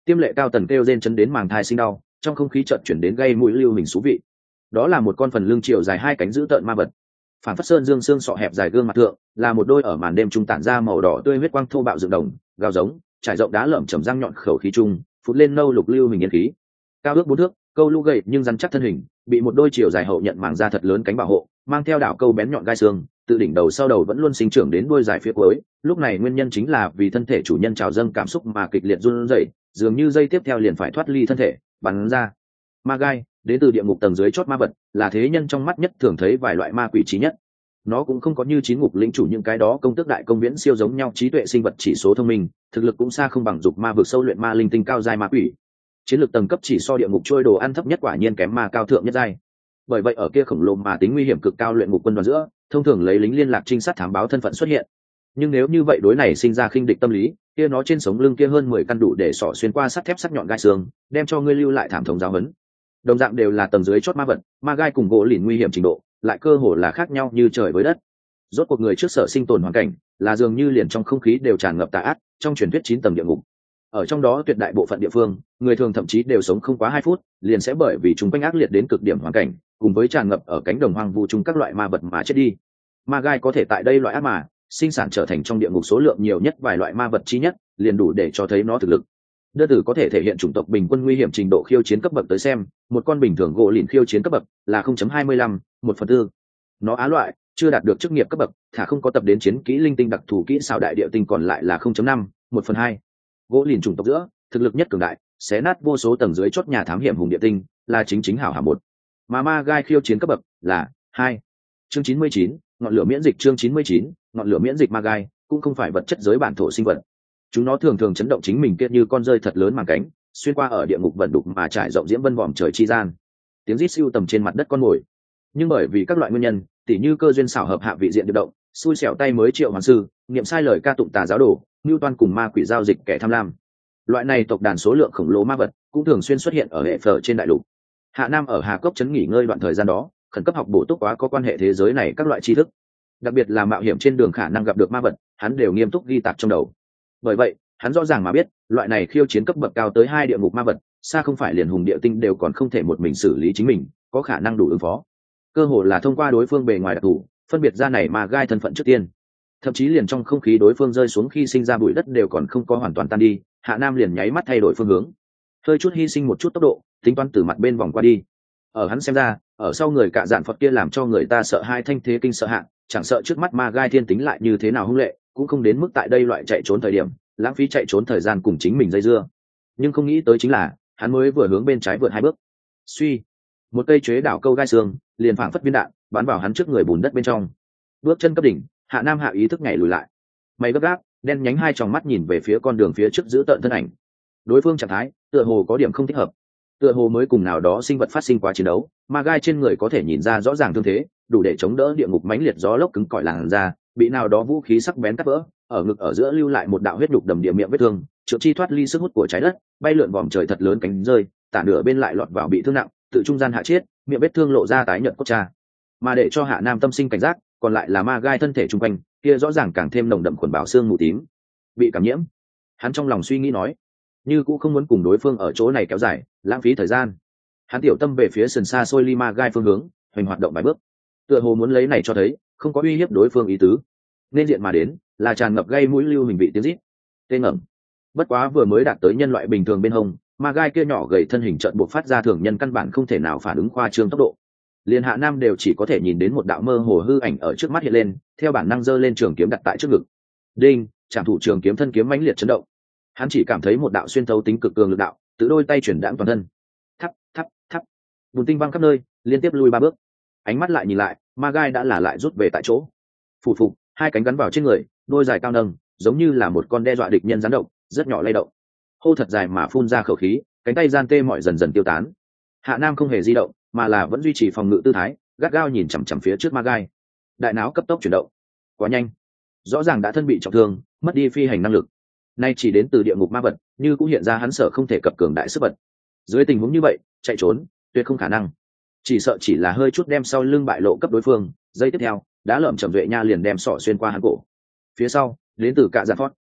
Tiêm lệ cao tần kêu rên chấn đến màng thai sinh đau, trong không khí chợt chuyển đến gây mũi lưu hình xú vị. Đó là một con phần lưng chiều dài 2 cánh giữ tợn ma vật. Phản phất sơn dương xương sọ hẹp dài gương mặt thượng, là một đôi ở màn đêm trung tản ra màu đỏ tươi huyết quang thô bạo dựng đồng, gào giống, trải rộng đá lởm chầm răng nhọn khẩu khí trung, phụt lên nâu lục lưu hình yên khí. Cao ước 4 thước, câu lũ gầy nhưng rắn chắc thân hình, bị một đôi chiều dài hậu nhận màng da thật lớn cánh bảo hộ, mang theo đảo câu bén nhọn gai xương, từ đỉnh đầu sau đầu vẫn luôn sinh trưởng đến đuôi dài phía cuối. Lúc này nguyên nhân chính là vì thân thể chủ nhân trào dâng cảm xúc mà kịch liệt run rẩy, dường như dây tiếp theo liền phải thoát ly thân thể, bắn ra. Ma gai, đến từ địa ngục tầng dưới chót ma vật, là thế nhân trong mắt nhất thường thấy vài loại ma quỷ trí nhất. Nó cũng không có như chín ngục lĩnh chủ những cái đó công tước đại công viễn siêu giống nhau trí tuệ sinh vật chỉ số thông minh, thực lực cũng xa không bằng dục ma vực sâu luyện ma linh tinh cao giai ma quỷ. Chiến lược tầng cấp chỉ so địa ngục trôi đồ ăn thấp nhất quả nhiên kém ma cao thượng nhất giai. Bởi vậy ở kia khổng lồ mà tính nguy hiểm cực cao luyện ngục quân đoàn giữa, thông thường lấy lính liên lạc trinh sát thám báo thân phận xuất hiện. Nhưng nếu như vậy đối này sinh ra khinh địch tâm lý, kia nó trên sống lưng kia hơn 10 căn đủ để xỏ xuyên qua sắt thép sắc nhọn gai xương, đem cho ngươi lưu lại thảm thống giáo huấn. Đồng dạng đều là tầng dưới chót ma vật, ma gai cùng gỗ lìn nguy hiểm trình độ, lại cơ hồ là khác nhau như trời với đất. Rốt cuộc người trước sở sinh tồn hoàn cảnh, là dường như liền trong không khí đều tràn ngập tà ác, trong truyền thuyết 9 tầng địa ngục. Ở trong đó tuyệt đại bộ phận địa phương, người thường thậm chí đều sống không quá 2 phút, liền sẽ bởi vì chúng quanh ác liệt đến cực điểm hoàn cảnh, cùng với tràn ngập ở cánh đồng hoang vu chung các loại ma vật mà chết đi. Ma gai có thể tại đây loại ác mà sinh sản trở thành trong địa ngục số lượng nhiều nhất vài loại ma vật chi nhất, liền đủ để cho thấy nó thực lực. Đơn từ có thể thể hiện chủng tộc bình quân nguy hiểm trình độ khiêu chiến cấp bậc tới xem, một con bình thường gỗ lìn khiêu chiến cấp bậc là 0.25, 1/4. Nó á loại chưa đạt được chức nghiệp cấp bậc, thả không có tập đến chiến kỹ linh tinh đặc thù kỹ xảo đại địa tinh còn lại là 0.5, 1/2. Gỗ lìn chủng tộc giữa thực lực nhất cường đại, xé nát vô số tầng dưới chót nhà thám hiểm hùng địa tinh, là chính hảo hảo 1. Mà ma gai khiêu chiến cấp bậc là 2. Chương 99, ngọn lửa miễn dịch. Chương 99, ngọn lửa miễn dịch. Ma gai cũng không phải vật chất giới bản thổ sinh vật. Chúng nó thường thường chấn động chính mình kia như con rơi thật lớn màng cánh, xuyên qua ở địa ngục vận đục mà trải rộng diễm vân vòm trời chi gian. Tiếng rít siêu tầm trên mặt đất con mồi. Nhưng bởi vì các loại nguyên nhân, tỉ như cơ duyên xảo hợp hạ vị diện điều động, xui xẻo tay mới triệu hoàng sư, niệm sai lời ca tụng tà giáo đồ, nưu toan cùng ma quỷ giao dịch kẻ tham lam. Loại này tộc đàn số lượng khổng lồ ma vật cũng thường xuyên xuất hiện ở hệ phở trên đại lục. Hạ Nam ở Hà Cốc trấn nghỉ ngơi đoạn thời gian đó, khẩn cấp học bổ túc quá có quan hệ thế giới này các loại tri thức, đặc biệt là mạo hiểm trên đường khả năng gặp được ma vật, hắn đều nghiêm túc ghi tạc trong đầu. Bởi vậy, hắn rõ ràng mà biết, loại này khiêu chiến cấp bậc cao tới 2 địa ngục ma vật, xa không phải liền hùng địa tinh đều còn không thể một mình xử lý chính mình, có khả năng đủ ứng phó. Cơ hồ là thông qua đối phương bề ngoài đặc thù, phân biệt ra này ma gai thân phận trước tiên. Thậm chí liền trong không khí đối phương rơi xuống khi sinh ra bụi đất đều còn không có hoàn toàn tan đi, Hạ Nam liền nháy mắt thay đổi phương hướng, hơi chút hy sinh một chút tốc độ, tính toán từ mặt bên vòng qua đi. Ở hắn xem ra, ở sau người cạ dạn Phật kia làm cho người ta sợ hai thanh thế kinh sợ hạn, chẳng sợ trước mắt ma gai thiên tính lại như thế nào hung lệ, cũng không đến mức tại đây loại chạy trốn thời điểm lãng phí chạy trốn thời gian cùng chính mình dây dưa. Nhưng không nghĩ tới chính là hắn mới vừa hướng bên trái vượt 2 bước, suy, một cây chế đảo câu gai xương liền phảng phất viên đạn bắn vào hắn trước người bùn đất bên trong. Bước chân cấp đỉnh, Hạ Nam hạ ý thức nhảy lùi lại, mày gấp gáp đen nhánh hai tròng mắt nhìn về phía con đường phía trước giữ tợn thân ảnh. Đối phương trạng thái tựa hồ có điểm không thích hợp, tựa hồ mới cùng nào đó sinh vật phát sinh quá chiến đấu, ma gai trên người có thể nhìn ra rõ ràng thương thế, đủ để chống đỡ địa ngục mãnh liệt gió lốc cứng cỏi làn da, bị nào đó vũ khí sắc bén cắt vỡ, ở ngực ở giữa lưu lại một đạo huyết đục đầm địa miệng vết thương, trượt chi thoát ly sức hút của trái đất, bay lượn vòm trời thật lớn cánh rơi, tả nửa bên lại lọt vào bị thương nặng, tự trung gian hạ chết, miệng vết thương lộ ra tái nhợt cốt cha. Mà để cho Hạ Nam tâm sinh cảnh giác, còn lại là ma gai thân thể trung quanh, kia rõ ràng càng thêm nồng đậm khuẩn bảo xương mù tím. Bị cảm nhiễm. Hắn trong lòng suy nghĩ nói, như cũng không muốn cùng đối phương ở chỗ này kéo dài, lãng phí thời gian. Hắn tiểu tâm về phía sườn xa xôi Lima gai phương hướng, hoành hoạt động vài bước, tựa hồ muốn lấy này cho thấy không có uy hiếp đối phương ý tứ. Nên diện mà đến là tràn ngập gây mũi lưu hình vị tiếng rít, tê ngẩng. Bất quá vừa mới đạt tới nhân loại bình thường bên hông, ma gai kia nhỏ gầy thân hình chợt buộc phát ra thường nhân căn bản không thể nào phản ứng khoa trương tốc độ. Liên Hạ Nam đều chỉ có thể nhìn đến một đạo mơ hồ hư ảnh ở trước mắt hiện lên, theo bản năng giơ lên trường kiếm đặt tại trước ngực. Đinh, trảm thủ trường kiếm thân kiếm mãnh liệt chấn động. Hắn chỉ cảm thấy một đạo xuyên thấu tính cực cường lực đạo, từ đôi tay chuyển đãng toàn thân. Thắp, thắp, thắp. Bùn tinh văng khắp nơi, liên tiếp lùi 3 bước. Ánh mắt lại nhìn lại, ma gai đã là lại rút về tại chỗ. Phù phục, hai cánh gắn vào trên người, đôi dài cao nâng, giống như là một con đe dọa địch nhân rắn độc, rất nhỏ lay động. Hô thật dài mà phun ra khẩu khí, cánh tay gian tê mỏi dần dần tiêu tán. Hạ Nam không hề di động, mà là vẫn duy trì phòng ngự tư thái, gắt gao nhìn chằm chằm phía trước ma gai. Đại não cấp tốc chuyển động, quá nhanh, rõ ràng đã thân bị trọng thương, mất đi phi hành năng lực. Nay chỉ đến từ địa ngục ma vật, như cũng hiện ra hắn sở không thể cập cường đại sức vật. Dưới tình huống như vậy, chạy trốn tuyệt không khả năng. Chỉ sợ chỉ là hơi chút đem sau lưng bại lộ cấp đối phương, giây tiếp theo, đã lợm chậm duệ nha liền đem sọ xuyên qua hắn cổ. Phía sau, đến từ cạ dạ phót,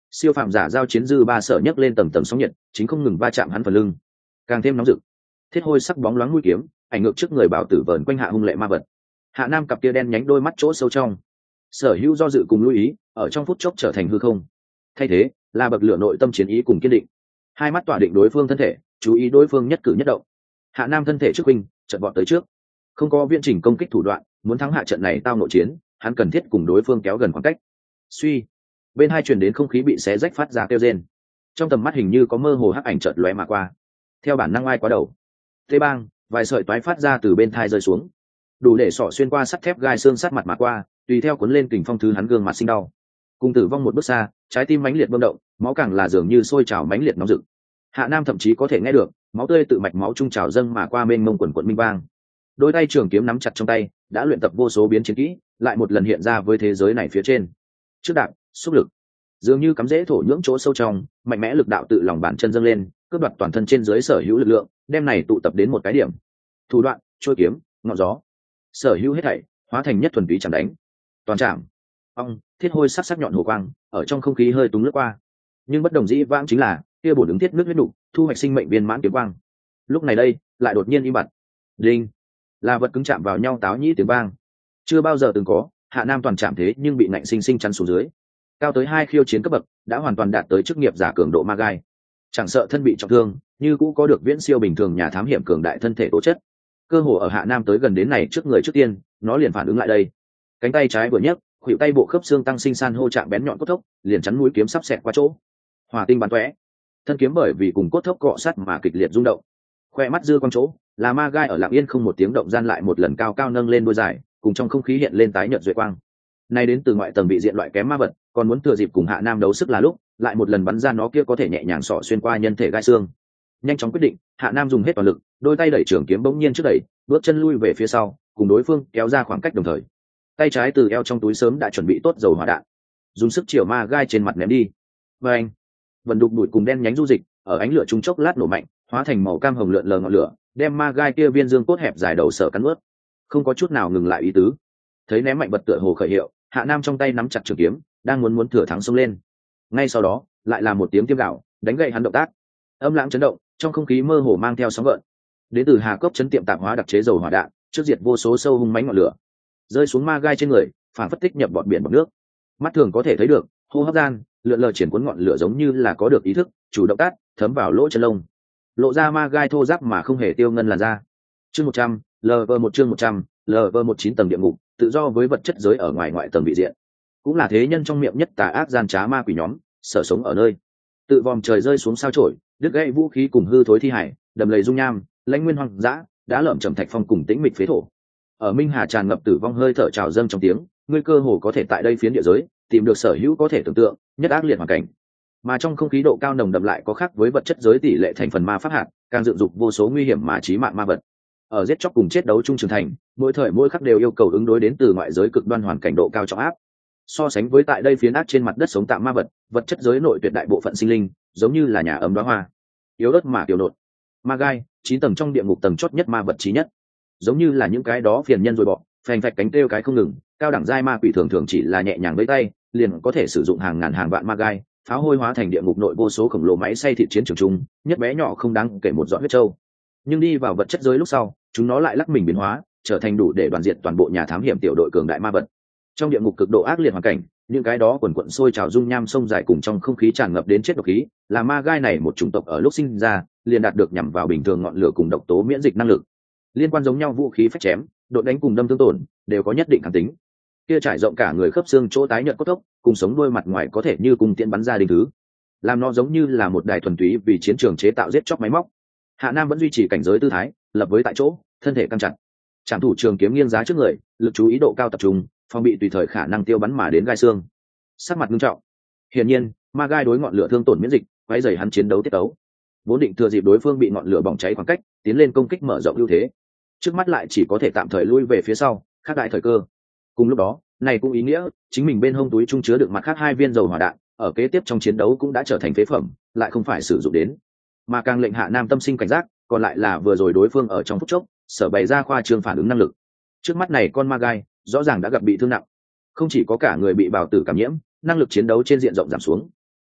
siêu phàm giả giao chiến dư ba sở nhấc lên tầng tầng sóng nhiệt, chính không ngừng va chạm hắn phần lưng, càng thêm nóng rực. Thiết hôi sắc bóng loáng mũi kiếm ảnh ngược trước người bảo tử vờn quanh hạ hung lệ ma vật. Hạ Nam cặp kia đen nhánh đôi mắt chỗ sâu trong, sở hữu do dự cùng lưu ý ở trong phút chốc trở thành hư không, thay thế là bậc lửa nội tâm chiến ý cùng kiên định. Hai mắt tỏa định đối phương thân thể, chú ý đối phương nhất cử nhất động. Hạ Nam thân thể trước huynh chợt vọt tới trước, không có viễn trình công kích thủ đoạn, muốn thắng hạ trận này tao nội chiến, hắn cần thiết cùng đối phương kéo gần khoảng cách. Suy, bên hai truyền đến không khí bị xé rách phát ra kêu rên, trong tầm mắt hình như có mơ hồ hắc ảnh chợt lóe mà qua, theo bản năng ai quá đầu. Thế bang, vài sợi toái phát ra từ bên thai rơi xuống, đủ để xỏ xuyên qua sắt thép gai xương sát mặt mà qua, tùy theo cuốn lên kình phong thứ hắn gương mặt sinh đau. Cùng tử vong một bước xa, trái tim mãnh liệt bơm động, máu càng là dường như sôi trào mãnh liệt nóng rực. Hạ Nam thậm chí có thể nghe được máu tươi tự mạch máu trung trào dâng mà qua mênh mông quần quần minh vang. Đôi tay trường kiếm nắm chặt trong tay, đã luyện tập vô số biến chiến kỹ, lại một lần hiện ra với thế giới này phía trên. Trước đạp, xúc lực, dường như cắm rễ thổ nhưỡng chỗ sâu trong, mạnh mẽ lực đạo tự lòng bàn chân dâng lên, cướp đoạt toàn thân trên dưới sở hữu lực lượng, đem này tụ tập đến một cái điểm. Thủ đoạn, trôi kiếm, ngọn gió, sở hữu hết thảy hóa thành nhất thuần túy chẳng đánh. Toàn trảm, ong, thiết hôi sắc sắc nhọn hồ quang ở trong không khí hơi túng lướt qua, nhưng bất đồng dĩ vãng chính là kia bổn ứng thiết nước huyết đủ thu hoạch sinh mệnh viên mãn kiếm quang. Lúc này đây lại đột nhiên im bặt, đinh, là vật cứng chạm vào nhau táo nhĩ tiếng vang, chưa bao giờ từng có. Hạ Nam toàn chạm thế nhưng bị nạnh sinh sinh chắn xuống dưới, cao tới 2 khiêu chiến cấp bậc, đã hoàn toàn đạt tới chức nghiệp giả cường độ ma gai, chẳng sợ thân bị trọng thương, như cũng có được viễn siêu bình thường nhà thám hiểm cường đại thân thể tố chất. Cơ hồ ở Hạ Nam tới gần đến này trước người trước tiên, nó liền phản ứng lại đây, cánh tay trái vừa nhấc, khuỷu tay bộ khớp xương tăng sinh san hô chạm bén nhọn cốt thốc, liền chắn mũi kiếm sắp xẹt qua chỗ, hỏa tinh bắn tóe, thân kiếm bởi vì cùng cốt thốc cọ sát mà kịch liệt rung động. Khoe mắt dư quang chỗ là ma gai ở lặng yên không một tiếng động gian lại một lần cao cao nâng lên đuôi dài, cùng trong không khí hiện lên tái nhợt duệ quang. Nay đến từ ngoại tầng bị diện loại kém ma vật, còn muốn thừa dịp cùng Hạ Nam đấu sức là lúc, lại một lần bắn ra nó kia có thể nhẹ nhàng xỏ xuyên qua nhân thể gai xương. Nhanh chóng quyết định, Hạ Nam dùng hết toàn lực, đôi tay đẩy trường kiếm bỗng nhiên trước đẩy, bước chân lui về phía sau, cùng đối phương kéo ra khoảng cách đồng thời. Tay trái từ eo trong túi sớm đã chuẩn bị tốt dầu hỏa đạn, dùng sức chiều ma gai trên mặt ném đi. Và anh, vần đục bụi cùng đen nhánh du dịch ở ánh lửa trung chốc lát nổ mạnh, hóa thành màu cam hồng lượn lờ ngọn lửa, đem ma gai kia viên dương cốt hẹp dài đầu sở cắn ướt, không có chút nào ngừng lại ý tứ. Thấy ném mạnh vật tựa hồ khởi hiệu, Hạ Nam trong tay nắm chặt trường kiếm, đang muốn thừa thắng xông lên. Ngay sau đó, lại là một tiếng tiêm gạo, đánh gậy hắn động tác. Âm lãng chấn động, trong không khí mơ hồ mang theo sóng gợn. Đến từ Hà Cốc chấn tiệm tạp hóa đặc chế dầu hỏa đạn, trước diệt vô số sâu hung mãnh ngọn lửa, rơi xuống ma gai trên người, phản phất tích nhập bọt biển bọt nước. Mắt thường có thể thấy được, hô hấp gian, lượn lờ triển cuốn ngọn lửa giống như là có được ý thức, chủ động tắt, thấm vào lỗ chân lông, lộ ra ma gai thô ráp mà không hề tiêu ngân làn da. Chương 100, LV1 chương 100, LV1 9 tầng địa ngục, tự do với vật chất giới ở ngoài ngoại tầng vị diện, cũng là thế nhân trong miệng nhất tà ác gian trá ma quỷ nhóm, sở sống ở nơi. Tự vòm trời rơi xuống sao chổi, đứt gãy vũ khí cùng hư thối thi hải, đầm lầy dung nham, lãnh nguyên hoang dã, đã lởm chởm thạch phong cùng tĩnh mịch phế thổ. Ở Minh Hà tràn ngập tử vong hơi thở trào dâng trong tiếng, ngươi cơ hồ có thể tại đây phiến địa giới tìm được sở hữu có thể tưởng tượng nhất ác liệt hoàn cảnh. Mà trong không khí độ cao nồng đậm lại có khác với vật chất giới tỷ lệ thành phần ma pháp hạt, càng dựng dục vô số nguy hiểm mà chí mạng ma vật. Ở giết chóc cùng chết đấu chung trưởng thành, mỗi thời mỗi khắc đều yêu cầu ứng đối đến từ ngoại giới cực đoan hoàn cảnh độ cao trọng áp. So sánh với tại đây phiến ác trên mặt đất sống tạm ma vật, vật chất giới nội tuyệt đại bộ phận sinh linh giống như là nhà ấm đóa hoa, yếu ớt mà tiểu nộn. Ma gai, 9 tầng trong địa ngục tầng chót nhất ma vật chí nhất, giống như là những cái đó phiền nhân rồi bỏ, phành phạch cánh kêu cái không ngừng. Cao đẳng giai ma quỷ thường thường chỉ là nhẹ nhàng với tay, liền có thể sử dụng hàng ngàn hàng vạn ma gai, pháo hôi hóa thành địa ngục nội vô số khổng lồ máy xay thịt chiến trường chung, nhất bé nhỏ không đáng kể một giọt huyết trâu. Nhưng đi vào vật chất giới lúc sau, chúng nó lại lắc mình biến hóa, trở thành đủ để đoàn diệt toàn bộ nhà thám hiểm tiểu đội cường đại ma vật. Trong địa ngục cực độ ác liệt hoàn cảnh, những cái đó quần quận sôi trào dung nham sông dài cùng trong không khí tràn ngập đến chết độc khí, là ma gai này một chủng tộc ở lúc sinh ra liền đạt được nhằm vào bình thường ngọn lửa cùng độc tố miễn dịch năng lực. Liên quan giống nhau vũ khí phách chém, độn đánh cùng đâm thương tổn đều có nhất định kháng tính. Kia trải rộng cả người khớp xương chỗ tái nhợt cốt thốc, cùng sống đuôi mặt ngoài có thể như cùng tiễn bắn ra đình thứ, làm nó giống như là một đài thuần túy vì chiến trường chế tạo giết chóc máy móc. Hạ Nam vẫn duy trì cảnh giới tư thái, lập với tại chỗ, thân thể căng chặt, trảm thủ trường kiếm nghiêng giá trước người, lực chú ý độ cao tập trung, phòng bị tùy thời khả năng tiêu bắn mà đến gai xương. Sắc mặt nghiêm trọng. Hiển nhiên, ma gai đối ngọn lửa thương tổn miễn dịch, quấy rầy hắn chiến đấu tiết tấu. Vốn định thừa dịp đối phương bị ngọn lửa bỏng cháy khoảng cách, tiến lên công kích mở rộng ưu thế. Trước mắt lại chỉ có thể tạm thời lui về phía sau, khác đại thời cơ. Cùng lúc đó, này cũng ý nghĩa, chính mình bên hông túi trung chứa được mặt khác 2 viên dầu hỏa đạn, ở kế tiếp trong chiến đấu cũng đã trở thành phế phẩm, lại không phải sử dụng đến. Mà càng lệnh Hạ Nam tâm sinh cảnh giác, còn lại là vừa rồi đối phương ở trong phút chốc, sở bày ra khoa trương phản ứng năng lực. Trước mắt này con ma gai, rõ ràng đã gặp bị thương nặng, không chỉ có cả người bị bào tử cảm nhiễm, năng lực chiến đấu trên diện rộng giảm xuống.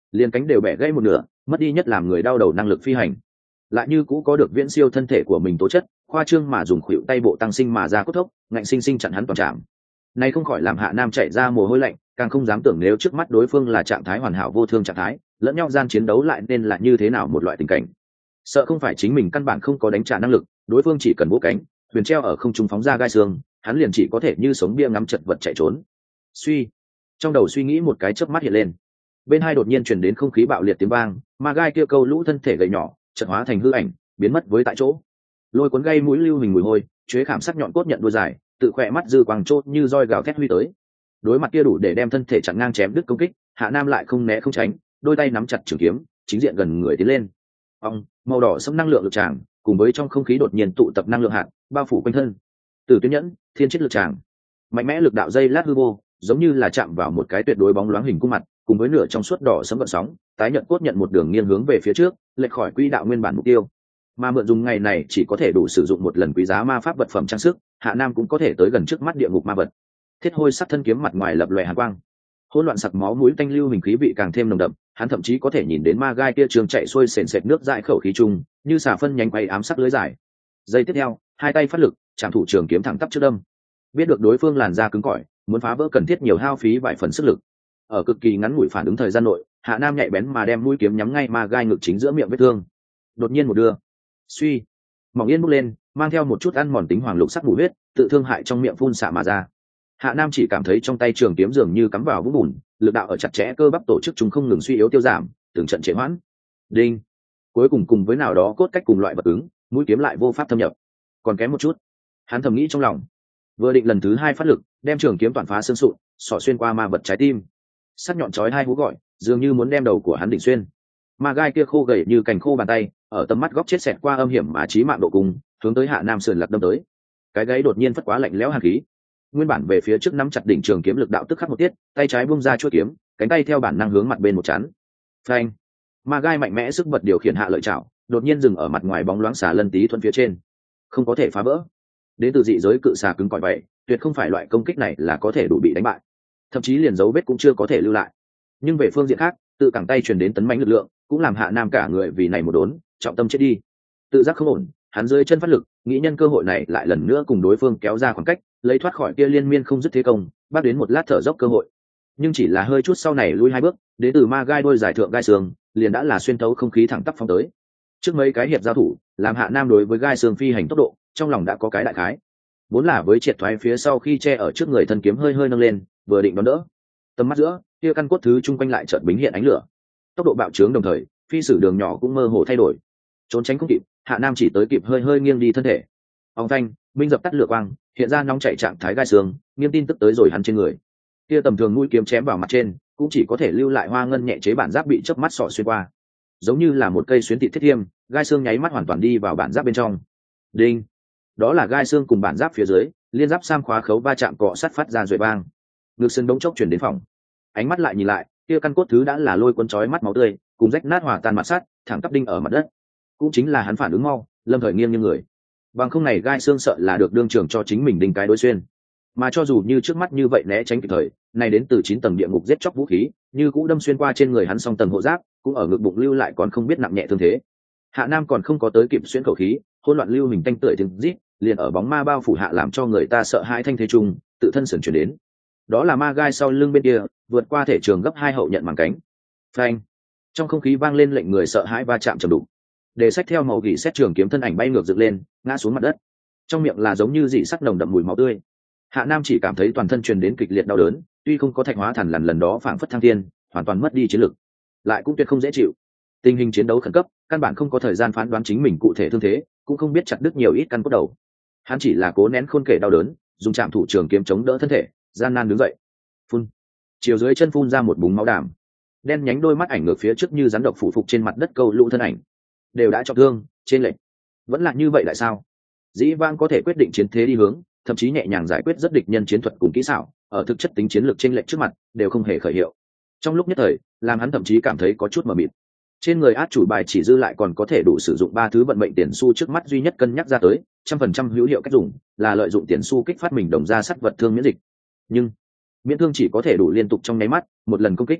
liền cánh đều bẻ gãy một nửa, mất đi nhất làm người đau đầu năng lực phi hành. Lại như cũ có được viễn siêu thân thể của mình tố chất, khoa trương mà dùng khuỷu tay bộ tăng sinh mà ra cốt thốc, ngạnh sinh sinh chặn hắn toàn trạm. Này không khỏi làm Hạ Nam chạy ra mồ hôi lạnh, càng không dám tưởng nếu trước mắt đối phương là trạng thái hoàn hảo vô thương trạng thái, lẫn nhau gian chiến đấu lại nên là như thế nào một loại tình cảnh. Sợ không phải chính mình căn bản không có đánh trả năng lực, đối phương chỉ cần vỗ cánh, thuyền treo ở không trung phóng ra gai xương, hắn liền chỉ có thể như sống bia ngắm chật vật chạy trốn. Suy, trong đầu suy nghĩ một cái chớp mắt hiện lên, bên hai đột nhiên truyền đến không khí bạo liệt tiếng vang, mà gai kia câu lũ thân thể gầy nhỏ chợt hóa thành hư ảnh, biến mất với tại chỗ. Lôi cuốn gây mũi lưu hình mùi hôi, chuế khảm sắc nhọn cốt nhận đuôi dài, tự khỏe mắt dư quang chốt như roi gào thét huy tới. Đối mặt kia đủ để đem thân thể chặn ngang chém đứt công kích, Hạ Nam lại không né không tránh, đôi tay nắm chặt trường kiếm, chính diện gần người tiến lên. Ông, màu đỏ sẫm năng lượng lực tràng, cùng với trong không khí đột nhiên tụ tập năng lượng hạt, bao phủ quanh thân. Từ tuyến nhẫn, thiên chiết lực tràng, mạnh mẽ lực đạo dây lát hư vô, giống như là chạm vào một cái tuyệt đối bóng loáng hình cung mặt, cùng với nửa trong suốt đỏ sẫm gợn sóng, tái nhận cốt nhận một đường nghiêng hướng về phía trước, lệch khỏi quỹ đạo nguyên bản mục tiêu. Mà mượn dùng ngày này chỉ có thể đủ sử dụng một lần quý giá ma pháp vật phẩm trang sức, Hạ Nam cũng có thể tới gần trước mắt địa ngục ma vật. Thiết hôi sắc thân kiếm mặt ngoài lập lòe hàn quang, hỗn loạn sặc máu mũi tanh lưu hình khí vị càng thêm nồng đậm, hắn thậm chí có thể nhìn đến ma gai kia trường chạy xuôi sền sệt nước dại khẩu khí trung, như xà phân nhánh quay ám sắc lưới dài. Giây tiếp theo, hai tay phát lực, chạm thủ trường kiếm thẳng tắp trước đâm. Biết được đối phương làn da cứng cỏi, muốn phá vỡ cần thiết nhiều hao phí vài phần sức lực. Ở cực kỳ ngắn ngủi phản ứng thời gian nội, Hạ Nam nhạy bén mà đem mũi kiếm nhắm ngay ma gai ngực chính giữa miệng vết thương. Đột nhiên một đưa, suy, mỏng yên bốc lên, mang theo một chút ăn mòn tính hoàng lục sắc bù huyết, tự thương hại trong miệng phun xạ mà ra. Hạ Nam chỉ cảm thấy trong tay trường kiếm dường như cắm vào vũng bùn, lực đạo ở chặt chẽ cơ bắp tổ chức chúng không ngừng suy yếu tiêu giảm, từng trận trễ hoãn. Đinh. Cuối cùng với nào đó cốt cách cùng loại vật ứng, mũi kiếm lại vô pháp thâm nhập. Còn kém một chút. Hắn thầm nghĩ trong lòng. Vừa định lần thứ hai phát lực, đem trường kiếm toàn phá xương sụn, xỏ xuyên qua ma vật trái tim. Sắc nhọn chói hai hú gọi, dường như muốn đem đầu của hắn định xuyên. Ma gai kia khô gầy như cành khô bàn tay, ở tầm mắt góc chết xẹt qua âm hiểm mà chí mạng độ cùng, hướng tới Hạ Nam sườn lật đâm tới. Cái gáy đột nhiên phất quá lạnh lẽo hàn khí. Nguyên bản về phía trước nắm chặt đỉnh trường kiếm lực đạo tức khắc một tiết, tay trái buông ra chuôi kiếm, cánh tay theo bản năng hướng mặt bên một chán. Phanh! Ma gai mạnh mẽ sức bật điều khiển hạ lợi chảo, đột nhiên dừng ở mặt ngoài bóng loáng xà lân tí thuận phía trên. Không có thể phá vỡ. Đến từ dị giới cự xà cứng cỏi vậy, tuyệt không phải loại công kích này là có thể đủ bị đánh bại. Thậm chí liền dấu vết cũng chưa có thể lưu lại. Nhưng về phương diện khác, tự cẳng tay truyền đến tấn mãnh lực lượng, cũng làm Hạ Nam cả người vì này một đốn, trọng tâm chết đi. Tự giác không ổn, hắn dưới chân phát lực, nghĩ nhân cơ hội này lại lần nữa cùng đối phương kéo ra khoảng cách, lấy thoát khỏi kia liên miên không dứt thế công, bắt đến một lát thở dốc cơ hội. Nhưng chỉ là hơi chút sau này lui hai bước, đến từ ma gai đôi giải thượng gai xương, liền đã là xuyên thấu không khí thẳng tắp phóng tới. Trước mấy cái hiệp giao thủ, làm Hạ Nam đối với gai xương phi hành tốc độ, trong lòng đã có cái đại khái. Vốn là với triệt thoái phía sau khi che ở trước người thân kiếm hơi hơi nâng lên, vừa định đón đỡ. Tầm mắt giữa, kia căn cốt thứ chung quanh lại chợt bính hiện ánh lửa. Tốc độ bạo trướng đồng thời, phi sử đường nhỏ cũng mơ hồ thay đổi. Trốn tránh không kịp, Hạ Nam chỉ tới kịp hơi hơi nghiêng đi thân thể. Ông thanh, minh dập tắt lửa quang, hiện ra nóng chảy trạng thái gai xương, nghiêm tin tức tới rồi hắn trên người. Kia tầm thường mũi kiếm chém vào mặt trên, cũng chỉ có thể lưu lại hoa ngân nhẹ chế bản giáp bị chớp mắt sọ xuyên qua. Giống như là một cây xuyến thịt thiết thiêm, gai xương nháy mắt hoàn toàn đi vào bản giáp bên trong. Đinh. Đó là gai xương cùng bản giáp phía dưới, liên giáp sam khóa khấu va chạm cọ sát phát ra rội vang. Ngực sân đống chốc chuyển đến phòng. Ánh mắt lại nhìn lại, kia căn cốt thứ đã là lôi cuốn chói mắt máu tươi, cùng rách nát hòa tan mặt sắt, thẳng tắp đinh ở mặt đất. Cũng chính là hắn phản ứng mau, lâm thời nghiêng như người. Bằng không này gai xương sợ là được đương trường cho chính mình đinh cái đối xuyên. Mà cho dù như trước mắt như vậy né tránh kịp thời, này đến từ 9 tầng địa ngục giết chóc vũ khí, như cũ đâm xuyên qua trên người hắn song tầng hộ giáp, cũng ở ngực bụng lưu lại còn không biết nặng nhẹ thương thế. Hạ Nam còn không có tới kịp xuyên khẩu khí, hỗn loạn lưu hình tanh tưởi tiếng rít, liền ở bóng ma bao phủ hạ làm cho người ta sợ hãi thanh thế trung, tự thân sườn chuyển đến. Đó là ma gai sau lưng bên kia, vượt qua thể trường gấp 2 hậu nhận màng cánh. Phanh! Trong không khí vang lên lệnh người sợ hãi va chạm trầm đục. Để sách theo màu gỉ xét trường kiếm thân ảnh bay ngược dựng lên, ngã xuống mặt đất. Trong miệng là giống như dị sắc nồng đậm mùi máu tươi. Hạ Nam chỉ cảm thấy toàn thân truyền đến kịch liệt đau đớn, tuy không có thạch hóa thần lần đó phảng phất thăng thiên, hoàn toàn mất đi chiến lực, lại cũng tuyệt không dễ chịu. Tình hình chiến đấu khẩn cấp, căn bản không có thời gian phán đoán chính mình cụ thể thương thế, cũng không biết chặt đứt nhiều ít căn cốt đầu. Hắn chỉ là cố nén khôn kể đau đớn, dùng chạm thủ trường kiếm chống đỡ thân thể, gian nan đứng dậy. Phun, chiều dưới chân phun ra một búng máu đàm. Đen nhánh đôi mắt ảnh ngược phía trước như rắn độc phủ phục trên mặt đất câu lũ thân ảnh, đều đã trọng thương, trên lệnh. Vẫn là như vậy tại sao? Dĩ vãng có thể quyết định chiến thế đi hướng, thậm chí nhẹ nhàng giải quyết rất địch nhân chiến thuật cùng kỹ xảo, ở thực chất tính chiến lược trên lệnh trước mặt, đều không hề khởi hiệu. Trong lúc nhất thời, làm hắn thậm chí cảm thấy có chút mờ mịt. Trên người át chủ bài chỉ dư lại còn có thể đủ sử dụng 3 thứ vận mệnh tiền xu trước mắt duy nhất cân nhắc ra tới, 100% hữu hiệu cách dùng là lợi dụng tiền xu kích phát mình đồng ra sắt vật thương miễn dịch. Nhưng miễn thương chỉ có thể đủ liên tục trong nháy mắt, một lần công kích.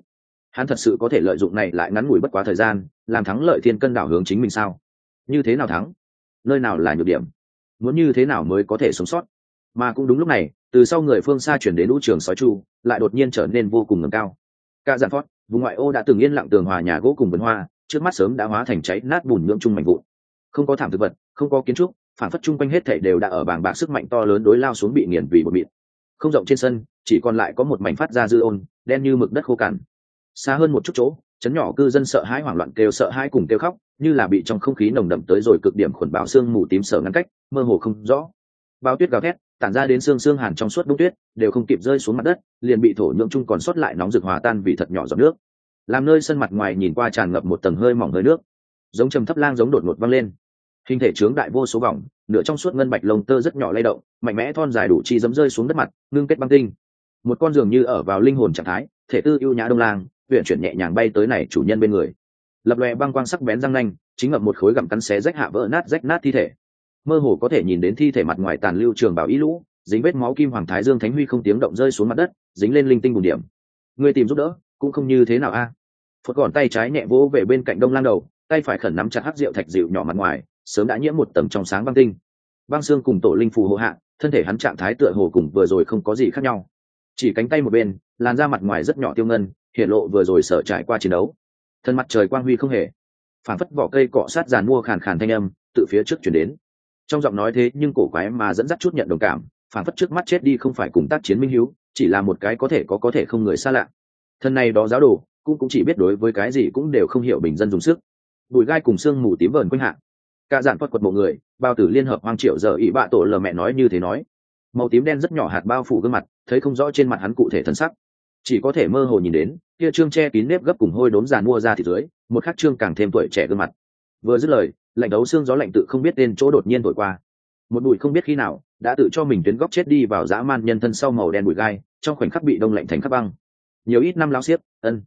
Hắn thật sự có thể lợi dụng này lại ngắn ngủi bất quá thời gian làm thắng lợi thiên cân đảo hướng chính mình sao? Như thế nào thắng? Nơi nào là nhược điểm? Muốn như thế nào mới có thể sống sót? Mà cũng đúng lúc này, từ sau người phương xa chuyển đến lũ trường sói chu lại đột nhiên trở nên vô cùng ngẩng cao. Cả dàn phót vùng ngoại ô đã từng yên lặng tường hòa nhà gỗ cùng vườn hoa, trước mắt sớm đã hóa thành cháy nát bùn nhưỡng chung mảnh vụn. Không có thảm thực vật, không có kiến trúc, phản phất chung quanh hết thảy đều đã ở bàng bạc sức mạnh to lớn đối lao xuống bị nghiền vì bột mịn. Không rộng trên sân, chỉ còn lại có một mảnh phát ra dư ôn, đen như mực đất khô cằn. Xa hơn một chút chỗ, chấn nhỏ cư dân sợ hãi hoảng loạn kêu sợ hãi cùng kêu khóc, như là bị trong không khí nồng đậm tới rồi cực điểm khuẩn bão xương mù tím sở ngăn cách, mơ hồ không rõ. Bao tuyết gào thét, tản ra đến xương hàn trong suốt bông tuyết, đều không kịp rơi xuống mặt đất, liền bị thổ nhưỡng chung còn sót lại nóng rực hòa tan vì thật nhỏ giọt nước. Làm nơi sân mặt ngoài nhìn qua tràn ngập một tầng hơi mỏng hơi nước, giống trầm thấp lang giống đột ngột văng lên. Hình thể trướng đại vô số vòng, nửa trong suốt ngân bạch lông tơ rất nhỏ lay động, mạnh mẽ thon dài đủ chi dẫm rơi xuống đất mặt, ngưng kết băng tinh. Một con dường như ở vào linh hồn trạng thái, thể tư ưu nhã đông lang, uyển chuyển nhẹ nhàng bay tới này chủ nhân bên người. Lập lòe băng quang sắc bén răng nanh, chính ngậm một khối gặm cắn xé rách hạ vỡ nát rách nát thi thể. Mơ hồ có thể nhìn đến thi thể mặt ngoài tàn lưu trường bảo ý lũ, dính vết máu kim hoàng thái dương thánh huy không tiếng động rơi xuống mặt đất, dính lên linh tinh bùn điểm. Người tìm giúp đỡ, cũng không như thế nào a. Phật gọn tay trái nhẹ vỗ về bên cạnh đông lang đầu, tay phải khẩn nắm chặt hắc rượu thạch dịu nhỏ mặt ngoài, sớm đã nhiễm một tầng trong sáng băng tinh. Băng xương cùng tổ linh phù hộ hạ, thân thể hắn trạng thái tựa hồ cùng vừa rồi không có gì khác nhau. Chỉ cánh tay một bên, làn da mặt ngoài rất nhỏ tiêu ngân, hiện lộ vừa rồi sở trải qua chiến đấu. Thân mặt trời quang huy không hề, phản phất vỏ cây cọ sát giàn mua khàn khàn thanh âm từ phía trước chuyển đến. Trong giọng nói thế nhưng cổ quái mà dẫn dắt chút nhận đồng cảm, phản phất trước mắt chết đi không phải cùng tác chiến minh hiếu, chỉ là một cái có thể không người xa lạ. Thân này đó giáo đồ cũng chỉ biết đối với cái gì cũng đều không hiểu bình dân dùng sức. Bụi gai cùng xương mù tím vờn quanh hạ, cả dạn quật bộ người bao tử liên hợp hoang triệu giờ ỵ bạ tổ lờ mẹ nói như thế nói. Màu tím đen rất nhỏ hạt bao phủ gương mặt, thấy không rõ trên mặt hắn cụ thể thân sắc, chỉ có thể mơ hồ nhìn đến kia trương che kín nếp gấp cùng hôi đốm giàn mua ra thịt dưới, một khắc trương càng thêm tuổi trẻ gương mặt. Vừa dứt lời, lạnh đấu xương gió lạnh tự không biết tên chỗ đột nhiên thổi qua, một bụi không biết khi nào đã tự cho mình tuyến góc chết đi vào dã man nhân thân sau màu đen bụi gai, trong khoảnh khắc bị đông lạnh thành khắc băng. Nhiều ít năm láo xiếc,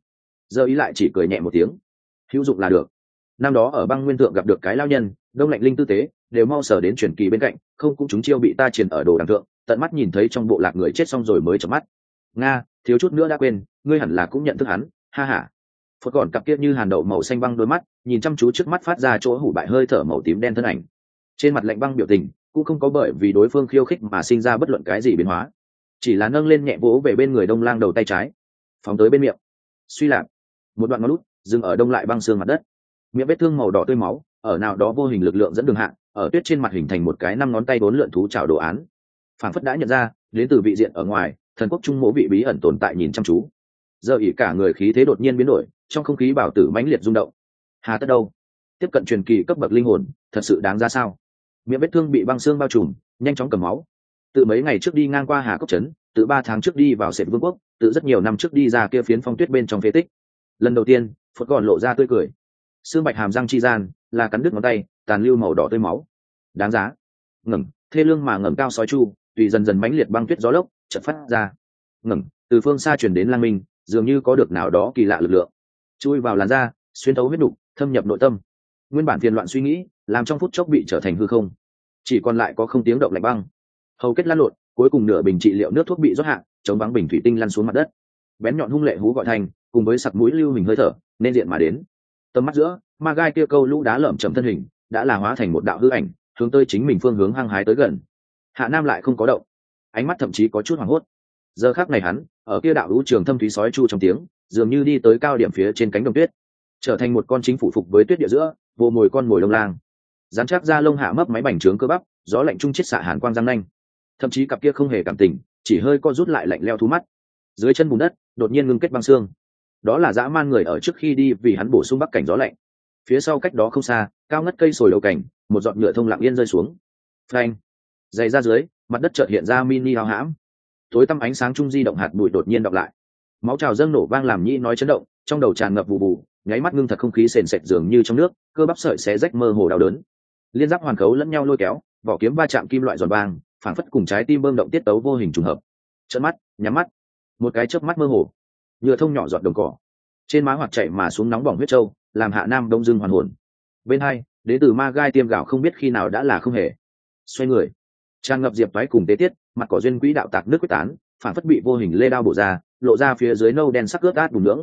giờ ý lại chỉ cười nhẹ một tiếng, hữu dụng là được. Năm đó ở băng nguyên thượng gặp được cái lao nhân, đông lạnh linh tư tế, đều mau sở đến truyền kỳ bên cạnh, không cũng chúng chiêu bị ta truyền ở đồ đằng thượng, tận mắt nhìn thấy trong bộ lạc người chết xong rồi mới chợp mắt. Nga, thiếu chút nữa đã quên, ngươi hẳn là cũng nhận thức hắn, ha ha. Phật gọn cặp kia như hàn đậu màu xanh băng đôi mắt, nhìn chăm chú trước mắt phát ra chỗ hủ bại hơi thở màu tím đen thân ảnh. Trên mặt lạnh băng biểu tình, cũng không có bởi vì đối phương khiêu khích mà sinh ra bất luận cái gì biến hóa, chỉ là nâng lên nhẹ vỗ về bên người đông lang đầu tay trái, phóng tới bên miệng. Suy lạc, một đoạn ngón lút dừng ở đông lại băng xương mặt đất, miệng vết thương màu đỏ tươi máu, ở nào đó vô hình lực lượng dẫn đường hạ, ở tuyết trên mặt hình thành một cái 5 ngón tay bốn lượn thú chảo đồ án. Phảng phất đã nhận ra, đến từ vị diện ở ngoài, thần quốc trung mỗ vị bí ẩn tồn tại nhìn chăm chú. Giờ ỉ cả người khí thế đột nhiên biến đổi, trong không khí bảo tử mãnh liệt rung động. Hà tất đâu? Tiếp cận truyền kỳ cấp bậc linh hồn, thật sự đáng ra sao? Miệng vết thương bị băng xương bao trùm, nhanh chóng cầm máu. Từ mấy ngày trước đi ngang qua Hà Cốc trấn, từ 3 tháng trước đi vào Sệt Vương quốc, từ rất nhiều năm trước đi ra kia phiến phong tuyết bên trong phế tích. Lần đầu tiên, Phật còn lộ ra tươi cười. Xương bạch hàm răng chi gian, là cắn đứt ngón tay, tàn lưu màu đỏ tươi máu. Đáng giá. Ngẩng, thê lương mà ngẩng cao sói chu, tùy dần dần mãnh liệt băng tuyết gió lốc, chợt phát ra. Ngẩng, từ phương xa truyền đến lang minh, dường như có được nào đó kỳ lạ lực lượng. Chui vào làn da, xuyên thấu huyết đục, thâm nhập nội tâm. Nguyên bản phiền loạn suy nghĩ, làm trong phút chốc bị trở thành hư không. Chỉ còn lại có không tiếng động lạnh băng. Hầu kết lăn lộn, cuối cùng nửa bình trị liệu nước thuốc bị rót hạ, chống vắng bình thủy tinh lăn xuống mặt đất. Bén nhọn hung lệ hú gọi thành, cùng với sặc mũi lưu hình hơi thở, nên diện mà đến. Tầm mắt giữa, ma gai kia câu lũ đá lởm chầm thân hình, đã là hóa thành một đạo hư ảnh, hướng tới chính mình phương hướng hăng hái tới gần. Hạ Nam lại không có động, ánh mắt thậm chí có chút hoảng hốt. Giờ khắc này hắn, ở kia đạo lũ trường thâm thúy sói chu trong tiếng, dường như đi tới cao điểm phía trên cánh đồng tuyết, trở thành một con chính phủ phục với tuyết địa giữa, vô mồi con mồi đông lang. Dán chắc ra lông hạ mấp máy bành trướng cơ bắp, gió lạnh trung chết xạ hàn quang răng nanh. Thậm chí cặp kia không hề cảm tình, chỉ hơi co rút lại lạnh leo thú mắt. Dưới chân bùn đất, đột nhiên ngưng kết băng xương. Đó là dã man người ở trước khi đi vì hắn bổ sung bắc cảnh gió lạnh. Phía sau cách đó không xa, cao ngất cây sồi đầu cảnh, một giọt nhựa thông lặng yên rơi xuống. Phanh. Dày ra dưới, mặt đất chợt hiện ra mini hao hãm. Tối tăm ánh sáng trung di động hạt bụi đột nhiên đọc lại. Máu trào dâng nổ vang làm nhĩ nói chấn động, trong đầu tràn ngập vụ vụ, nháy mắt ngưng thật không khí sền sệt dường như trong nước, cơ bắp sợi xé rách mơ hồ đau đớn. Liên giáp hoàn khấu lẫn nhau lôi kéo, vỏ kiếm va chạm kim loại giòn vang, phảng phất cùng trái tim bơm động tiết tấu vô hình trùng hợp. Trợn mắt, nhắm mắt, một cái chớp mắt mơ hồ, nhựa thông nhỏ giọt đồng cỏ, trên má hoạt chảy mà xuống nóng bỏng huyết trâu, làm Hạ Nam đông dưng hoàn hồn. Bên hai, đến từ ma gai tiêm gạo không biết khi nào đã là không hề. Xoay người, tràn ngập diệp toái cùng tế tiết, mặt cỏ duyên quỹ đạo tạc nước quyết tán, phản phất bị vô hình lê đao bổ ra, lộ ra phía dưới nâu đen sắc ướt át bùn nhưỡng.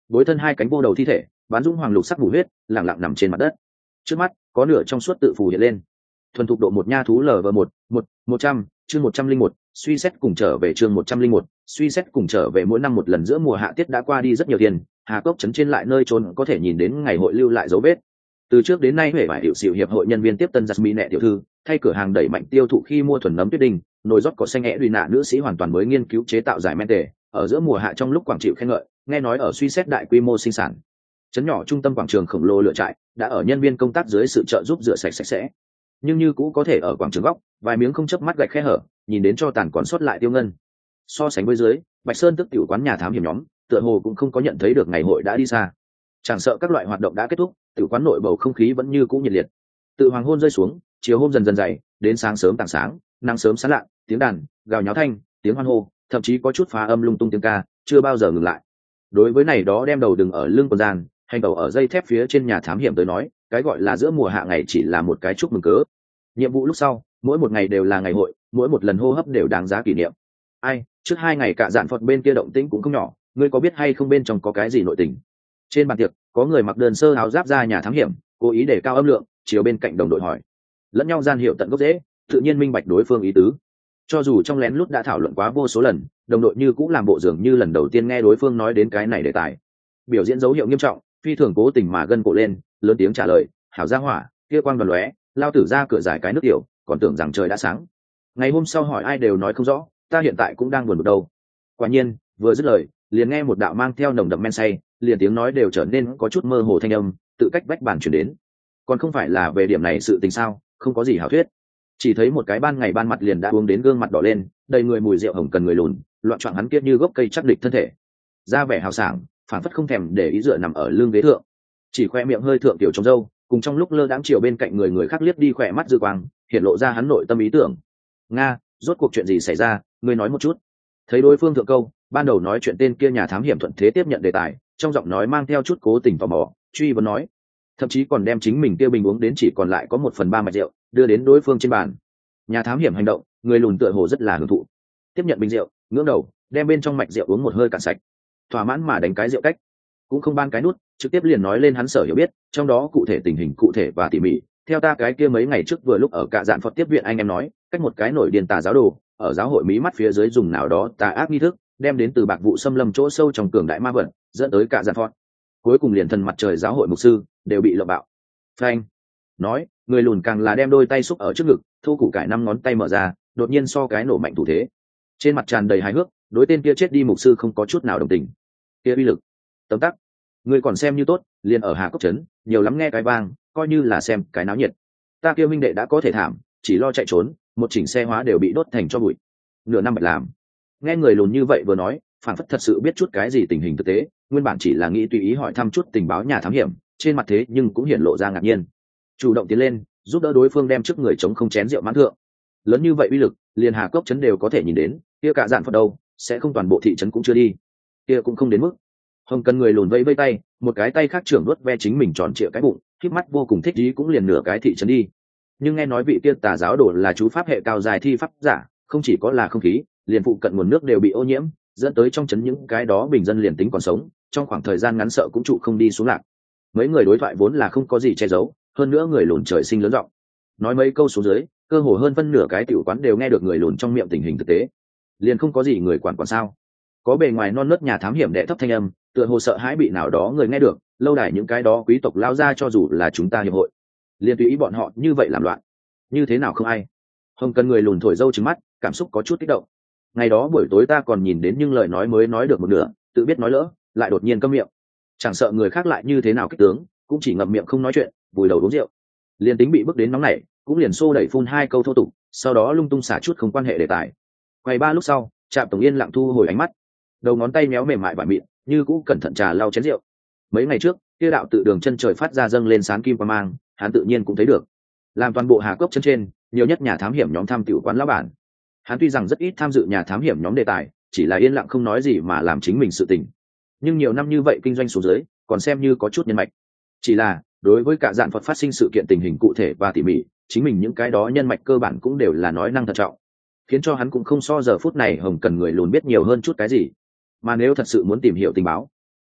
bối thân hai cánh vô đầu thi thể bán dũng hoàng lục sắc bù huyết lẳng lặng nằm trên mặt đất. Trước mắt có nửa trong suốt tự phủ hiện lên. Thuần thục độ một nha thú lv một trăm chương 101, suy xét cùng trở về chương 101, suy xét cùng trở về. Mỗi năm một lần giữa mùa hạ tiết đã qua đi rất nhiều tiền, Hà Cốc trấn trên lại nơi trốn có thể nhìn đến ngày hội lưu lại dấu vết. Từ trước đến nay huệ vải hiệu xịu hiệp hội nhân viên tiếp tân giặt mỹ nệ tiểu thư thay cửa hàng đẩy mạnh tiêu thụ khi mua thuần nấm tuyết đinh, nồi rót cỏ xanh ẽ đùi nạ nữ sĩ hoàn toàn mới nghiên cứu chế tạo giải men tề, ở giữa mùa hạ trong lúc quảng chịu khen ngợi, nghe nói ở suy xét đại quy mô sinh sản. Trấn nhỏ trung tâm quảng trường khổng lồ lựa trại đã ở nhân viên công tác dưới sự trợ giúp rửa sạch sạch sẽ, nhưng như cũ có thể ở quảng trường góc vài miếng không chớp mắt gạch khe hở nhìn đến cho tàn còn sót lại tiêu ngân. So sánh với dưới, Bạch Sơn tức tiểu quán nhà thám hiểm nhóm tựa hồ cũng không có nhận thấy được ngày hội đã đi xa. Chẳng sợ các loại hoạt động đã kết thúc, tiểu quán nội bầu không khí vẫn như cũ nhiệt liệt. Tự hoàng hôn rơi xuống, chiều hôm dần dần dày, đến sáng sớm tảng sáng, nắng sớm sáng lạ, tiếng đàn, gào nháo thanh, tiếng hoan hô, thậm chí có chút phá âm lung tung tiếng ca, chưa bao giờ ngừng lại. Đối với này đó đem đầu đừng ở lưng quần gian, hành đầu ở dây thép phía trên nhà thám hiểm tới nói, cái gọi là giữa mùa hạ ngày chỉ là một cái chúc mừng cớ. Nhiệm vụ lúc sau, mỗi một ngày đều là ngày hội, mỗi một lần hô hấp đều đáng giá kỷ niệm. Ai, trước 2 ngày cả dạn Phật bên kia động tĩnh cũng không nhỏ, ngươi có biết hay không bên trong có cái gì nội tình? Trên bàn tiệc, có người mặc đơn sơ áo giáp ra nhà thám hiểm, cố ý để cao âm lượng, chiều bên cạnh đồng đội hỏi. Lẫn nhau gian hiểu tận gốc rễ, tự nhiên minh bạch đối phương ý tứ. Cho dù trong lén lút đã thảo luận quá vô số lần, đồng đội như cũng làm bộ dường như lần đầu tiên nghe đối phương nói đến cái này đề tài. Biểu diễn dấu hiệu nghiêm trọng, phi thường cố tình mà gân cổ lên, lớn tiếng trả lời, hảo gia hỏa, kia quang đoàn lóe, lao tử ra cửa giải cái nước tiểu, còn tưởng rằng trời đã sáng. Ngày hôm sau hỏi ai đều nói không rõ, ta hiện tại cũng đang buồn bực đâu. Quả nhiên, vừa dứt lời, liền nghe một đạo mang theo nồng đậm men say, liền tiếng nói đều trở nên có chút mơ hồ thanh âm, tự cách vách bàn truyền đến. Còn không phải là về điểm này sự tình sao, không có gì hảo thuyết. Chỉ thấy một cái ban ngày ban mặt liền đã uống đến gương mặt đỏ lên, đầy người mùi rượu hồng cần người lùn, loạn choạng hắn kia như gốc cây chắc địch thân thể, da vẻ hào sảng, phản phất không thèm để ý dựa nằm ở lưng ghế thượng, chỉ khoe miệng hơi thượng tiểu trong râu, cùng trong lúc lơ đãng chiều bên cạnh người khác liếc đi khỏe mắt dư quang, hiện lộ ra hắn nội tâm ý tưởng. Nga, rốt cuộc chuyện gì xảy ra, ngươi nói một chút. Thấy đối phương thượng câu, ban đầu nói chuyện tên kia nhà thám hiểm thuận thế tiếp nhận đề tài, trong giọng nói mang theo chút cố tình tò mò, truy vấn nói, thậm chí còn đem chính mình kia bình uống đến chỉ còn lại có 1/3 mạch rượu đưa đến đối phương trên bàn. Nhà thám hiểm hành động, người lùn tựa hồ rất là hưởng thụ, tiếp nhận bình rượu, ngưỡng đầu, đem bên trong mạch rượu uống một hơi cạn sạch, thỏa mãn mà đánh cái rượu cách, cũng không ban cái nút, trực tiếp liền nói lên hắn sở hiểu biết, trong đó cụ thể tình hình cụ thể và tỉ mỉ. Theo ta cái kia mấy ngày trước vừa lúc ở cả dạn Phật tiếp viện anh em nói, cách một cái nổi điên tà giáo đồ, ở giáo hội mí mắt phía dưới dùng nào đó tà ác nghi thức, đem đến từ bạc vụ xâm lâm chỗ sâu trong cường đại ma vật, dẫn tới cả dạn Phật. Cuối cùng liền thần mặt trời giáo hội mục sư đều bị lộng bạo. Phanh. Nói, người lùn càng là đem đôi tay xúc ở trước ngực, thu củ cải 5 ngón tay mở ra, đột nhiên so cái nổ mạnh thủ thế. Trên mặt tràn đầy hài hước, đối tên kia chết đi mục sư không có chút nào đồng tình. Kia uy lực, tấm tắc, người còn xem như tốt, liền ở Hà Cốc trấn, nhiều lắm nghe cái vang, coi như là xem cái náo nhiệt. Ta kia minh đệ đã có thể thảm, chỉ lo chạy trốn, một chỉnh xe hóa đều bị đốt thành cho bụi. Nửa năm bạch làm. Nghe người lùn như vậy vừa nói, phản phất thật sự biết chút cái gì tình hình thực tế, nguyên bản chỉ là nghĩ tùy ý hỏi thăm chút tình báo nhà thám hiểm, trên mặt thế nhưng cũng hiển lộ ra ngạc nhiên. Chủ động tiến lên, giúp đỡ đối phương đem trước người chống không chén rượu mãn thượng. Lớn như vậy uy lực, liền Hà Cốc trấn đều có thể nhìn đến, kia cả dạn Phật đâu, sẽ không toàn bộ thị trấn cũng chưa đi. Kia cũng không đến mức. Hồng cần người lùn vẫy vẫy tay, một cái tay khác trưởng nuốt ve chính mình tròn trịa cái bụng, khép mắt vô cùng thích ý cũng liền nửa cái thị trấn đi. Nhưng nghe nói vị tiên tà giáo đồ là chú pháp hệ cao dài thi pháp giả, không chỉ có là không khí, liền phụ cận nguồn nước đều bị ô nhiễm, dẫn tới trong trấn những cái đó bình dân liền tính còn sống, trong khoảng thời gian ngắn sợ cũng trụ không đi xuống lạc. Mấy người đối thoại vốn là không có gì che giấu, hơn nữa người lùn trời sinh lớn giọng, nói mấy câu xuống dưới, cơ hồ hơn phân nửa cái tiểu quán đều nghe được người lùn trong miệng tình hình thực tế, liền không có gì người quản sao. Có bề ngoài non nớt nhà thám hiểm đệ thấp thanh âm, tựa hồ sợ hãi bị nào đó người nghe được, lâu đài những cái đó quý tộc lao ra cho dù là chúng ta hiệp hội, liền tùy ý bọn họ như vậy làm loạn, như thế nào không ai. Hồng cần người lùn thổi dâu trừng mắt, cảm xúc có chút kích động. Ngày đó buổi tối ta còn nhìn đến nhưng lời nói mới nói được một nửa, tự biết nói lỡ, lại đột nhiên câm miệng. Chẳng sợ người khác lại như thế nào kích tướng, cũng chỉ ngậm miệng không nói chuyện, vùi đầu uống rượu. Liền tính bị bước đến nóng nảy, cũng liền xô đẩy phun 2 câu thô tục, sau đó lung tung xả chút không quan hệ đề tài. Quay ba lúc sau, Trạm Tổng Yên lặng thu hồi ánh mắt, đầu ngón tay méo mềm mại vải mịn, như cũ cẩn thận trà lau chén rượu. Mấy ngày trước, kia đạo tự đường chân trời phát ra dâng lên sáng kim qua mang, hắn tự nhiên cũng thấy được. Làm toàn bộ Hà Cốc chân trên, nhiều nhất nhà thám hiểm nhóm tham tiểu quán lão bản. Hắn tuy rằng rất ít tham dự nhà thám hiểm nhóm đề tài, chỉ là yên lặng không nói gì mà làm chính mình sự tình. Nhưng nhiều năm như vậy kinh doanh xuống dưới, còn xem như có chút nhân mạch. Chỉ là, đối với cả dạn Phật phát sinh sự kiện tình hình cụ thể và tỉ mỉ, chính mình những cái đó nhân mạch cơ bản cũng đều là nói năng thận trọng, khiến cho hắn cũng không so giờ phút này Hồng cần người lùn biết nhiều hơn chút cái gì. Mà nếu thật sự muốn tìm hiểu tình báo,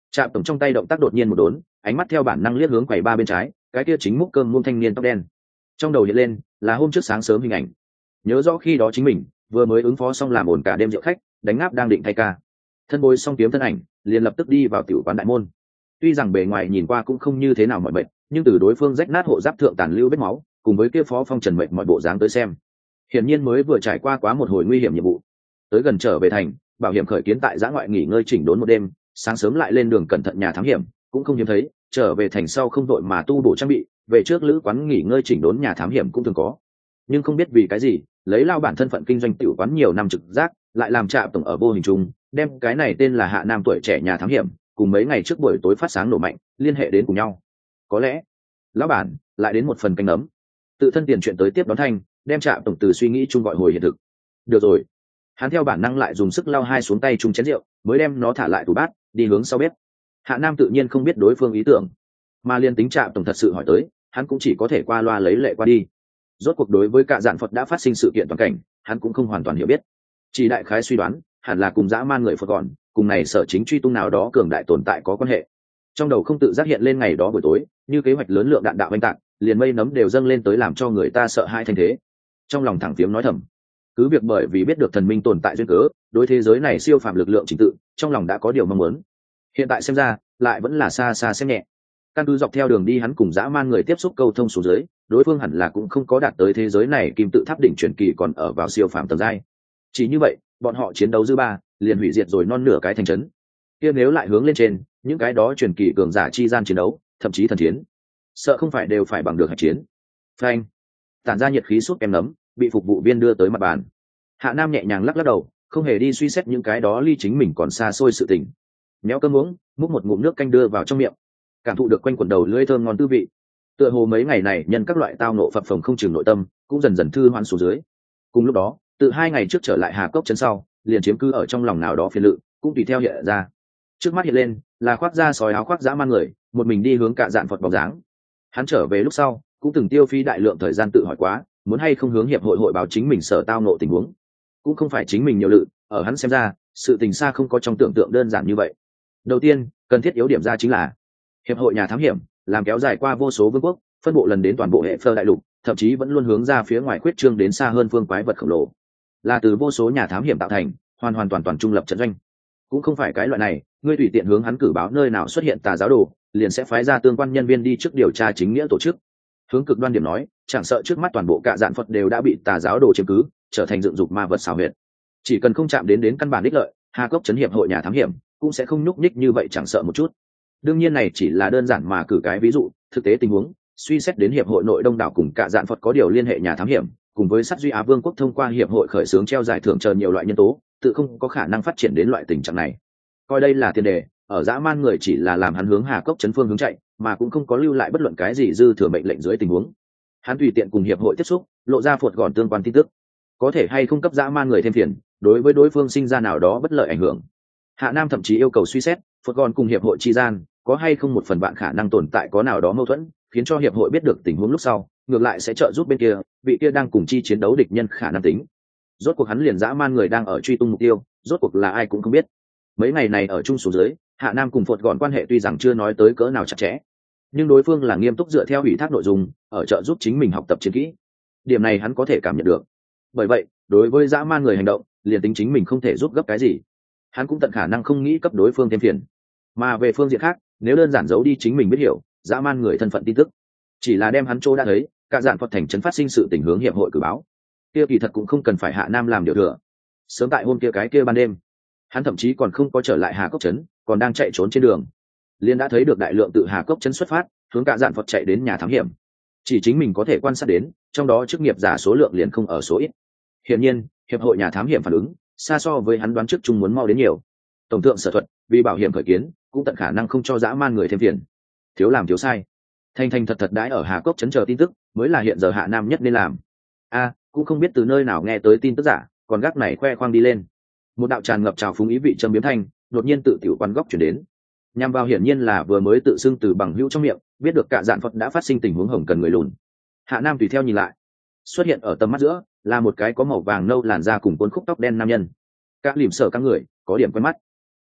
Trạm tổng trong tay động tác đột nhiên một đốn, ánh mắt theo bản năng liếc hướng quầy ba bên trái, cái kia chính múc cơm muôn thanh niên tóc đen. Trong đầu hiện lên là hôm trước sáng sớm hình ảnh, nhớ rõ khi đó chính mình vừa mới ứng phó xong làm ổn cả đêm rượu khách, đánh ngáp đang định thay ca, thân bối xong kiếm thân ảnh liền lập tức đi vào tiểu quán đại môn. Tuy rằng bề ngoài nhìn qua cũng không như thế nào mọi bệnh, nhưng từ đối phương rách nát hộ giáp thượng tàn lưu vết máu cùng với kia phó phong trần mệnh mọi bộ dáng tới xem, hiển nhiên mới vừa trải qua quá một hồi nguy hiểm nhiệm vụ. Tới gần trở về thành, bảo hiểm khởi kiến tại giã ngoại nghỉ ngơi chỉnh đốn một đêm, sáng sớm lại lên đường cẩn thận nhà thám hiểm cũng không hiếm thấy. Trở về thành sau không đội mà tu bổ trang bị, về trước lữ quán nghỉ ngơi chỉnh đốn nhà thám hiểm cũng thường có. Nhưng không biết vì cái gì, lấy lao bản thân phận kinh doanh tiểu quán nhiều năm trực giác, lại làm Trạm tổng ở vô hình chung đem cái này tên là Hạ Nam tuổi trẻ nhà thám hiểm cùng mấy ngày trước buổi tối phát sáng nổ mạnh liên hệ đến cùng nhau. Có lẽ lão bản lại đến một phần canh ấm, tự thân tiền chuyện tới tiếp đón thanh, đem Trạm tổng từ suy nghĩ chung gọi hồi hiện thực. Được rồi, hắn theo bản năng lại dùng sức lau hai xuống tay chung chén rượu, mới đem nó thả lại tủ bát, đi hướng sau bếp. Hạ Nam tự nhiên không biết đối phương ý tưởng, mà liên tính Trạm tổng thật sự hỏi tới, hắn cũng chỉ có thể qua loa lấy lệ qua đi. Rốt cuộc đối với cả dạn Phật đã phát sinh sự kiện toàn cảnh, hắn cũng không hoàn toàn hiểu biết, chỉ đại khái suy đoán hẳn là cùng dã man người Phật gòn cùng này sở chính truy tung nào đó cường đại tồn tại có quan hệ. Trong đầu không tự giác hiện lên ngày đó buổi tối, như kế hoạch lớn lượng đạn đạo oanh tạc, liền mây nấm đều dâng lên tới làm cho người ta sợ hãi thành thế. Trong lòng thẳng tiếng nói thầm, cứ việc bởi vì biết được thần minh tồn tại duyên cớ, đối thế giới này siêu phàm lực lượng trình tự, trong lòng đã có điều mong muốn. Hiện tại xem ra, lại vẫn là xa xa xem nhẹ. Căn cứ dọc theo đường đi hắn cùng dã man người tiếp xúc câu thông xuống dưới, đối phương hẳn là cũng không có đạt tới thế giới này kim tự tháp đỉnh truyền kỳ còn ở vào siêu phàm tầng giai. Chỉ như vậy, bọn họ chiến đấu dư ba, liền hủy diệt rồi non nửa cái thành trấn. Kia nếu lại hướng lên trên, những cái đó truyền kỳ cường giả chi gian chiến đấu, thậm chí thần chiến, sợ không phải đều phải bằng được hạch chiến. Phanh, tản ra nhiệt khí suốt kem nấm, bị phục vụ viên đưa tới mặt bàn. Hạ Nam nhẹ nhàng lắc lắc đầu, không hề đi suy xét những cái đó ly chính mình còn xa xôi sự tình. Méo cơm uống, múc một ngụm nước canh đưa vào trong miệng, cảm thụ được quanh quần đầu lưỡi thơm ngon tư vị. Tựa hồ mấy ngày này nhân các loại tao nộ phập phồng không chừng nội tâm, cũng dần dần thư hoan xuống dưới. Cùng lúc đó, từ 2 ngày trước trở lại Hà Cốc trấn sau, liền chiếm cứ ở trong lòng nào đó phiền lự, cũng tùy theo hiện ra. Trước mắt hiện lên là khoác da sói áo khoác dã man người, một mình đi hướng cả dạn Phật bóng dáng. Hắn trở về lúc sau, cũng từng tiêu phí đại lượng thời gian tự hỏi quá, muốn hay không hướng hiệp hội hội báo chính mình sở tao nộ tình huống. Cũng không phải chính mình nhiều lự, ở hắn xem ra, sự tình xa không có trong tưởng tượng đơn giản như vậy. Đầu tiên, cần thiết yếu điểm ra chính là hiệp hội nhà thám hiểm, làm kéo dài qua vô số vương quốc, phân bộ lần đến toàn bộ hệ phơ đại lục, thậm chí vẫn luôn hướng ra phía ngoài khuyết trương đến xa hơn phương quái vật khổng lồ, là từ vô số nhà thám hiểm tạo thành, hoàn toàn trung lập trận doanh. Cũng không phải cái loại này, ngươi tùy tiện hướng hắn cử báo nơi nào xuất hiện tà giáo đồ, liền sẽ phái ra tương quan nhân viên đi trước điều tra chính nghĩa tổ chức. Hướng cực đoan điểm nói, chẳng sợ trước mắt toàn bộ cả dạn Phật đều đã bị tà giáo đồ chiếm cứ, trở thành dựng dục ma vật xảo huyệt. Chỉ cần không chạm đến căn bản đích lợi, Hà Cốc trấn hiệp hội nhà thám hiểm cũng sẽ không nhúc nhích như vậy chẳng sợ một chút. Đương nhiên này chỉ là đơn giản mà cử cái ví dụ, thực tế tình huống, suy xét đến hiệp hội nội đông đảo cùng cả dạn Phật có điều liên hệ nhà thám hiểm, cùng với sát duy Á Vương quốc thông qua hiệp hội khởi xướng treo giải thưởng chờ nhiều loại nhân tố, tự không có khả năng phát triển đến loại tình trạng này. Coi đây là tiền đề, ở dã man người chỉ là làm hắn hướng Hà Cốc trấn phương hướng chạy, mà cũng không có lưu lại bất luận cái gì dư thừa mệnh lệnh dưới tình huống. Hắn tùy tiện cùng hiệp hội tiếp xúc, lộ ra phột gòn tương quan tin tức, có thể hay không cấp dã man người thêm phiền, đối với đối phương sinh ra nào đó bất lợi ảnh hưởng. Hạ Nam thậm chí yêu cầu suy xét, phột gòn cùng hiệp hội chi gian có hay không một phần bạn khả năng tồn tại có nào đó mâu thuẫn, khiến cho hiệp hội biết được tình huống lúc sau, ngược lại sẽ trợ giúp bên kia, vị kia đang cùng chi chiến đấu địch nhân khả năng tính. Rốt cuộc hắn liền dã man người đang ở truy tung mục tiêu, rốt cuộc là ai cũng không biết. Mấy ngày này ở chung xuống dưới, Hạ Nam cùng phột gòn quan hệ tuy rằng chưa nói tới cỡ nào chặt chẽ, nhưng đối phương là nghiêm túc dựa theo ủy thác nội dung, ở trợ giúp chính mình học tập chiến kỹ. Điểm này hắn có thể cảm nhận được. Bởi vậy, đối với dã man người hành động, liền tính chính mình không thể giúp gấp cái gì, hắn cũng tận khả năng không nghĩ cấp đối phương thêm phiền. Mà về phương diện khác, nếu đơn giản giấu đi chính mình biết hiểu dã man người thân phận tin tức, chỉ là đem hắn chỗ đã thấy cả dạn Phật thành trấn phát sinh sự tình hướng hiệp hội cử báo, kia kỳ thật cũng không cần phải Hạ Nam làm điều thừa. Sớm tại hôm kia cái kia ban đêm, hắn thậm chí còn không có trở lại Hà Cốc trấn, còn đang chạy trốn trên đường, liền đã thấy được đại lượng từ Hà Cốc trấn xuất phát, hướng cả dạn Phật chạy đến nhà thám hiểm. Chỉ chính mình có thể quan sát đến, trong đó chức nghiệp giả số lượng liền không ở số ít. Hiển nhiên, hiệp hội nhà thám hiểm phản ứng xa so với hắn đoán trước chung muốn mau đến nhiều. Tổng thượng Sở Thuật vì bảo hiểm khởi kiến, cũng tận khả năng không cho dã man người thêm phiền. Thiếu làm thiếu sai, thành thật đãi ở Hà Cốc trấn chờ tin tức, mới là hiện giờ Hạ Nam nhất nên làm. Cũng không biết từ nơi nào nghe tới tin tức giả, còn gác này khoe khoang đi lên. Một đạo tràn ngập trào phúng ý vị châm biếm thanh, đột nhiên tự tiểu quan góc chuyển đến. Nhằm vào hiển nhiên là vừa mới tự xưng từ bằng hữu trong miệng, biết được cả dạn Phật đã phát sinh tình huống hồng cần người lùn. Hạ Nam tùy theo nhìn lại, xuất hiện ở tầm mắt giữa là một cái có màu vàng nâu làn da cùng cuốn khúc tóc đen nam nhân. Các lìm sở các người có điểm quen mắt.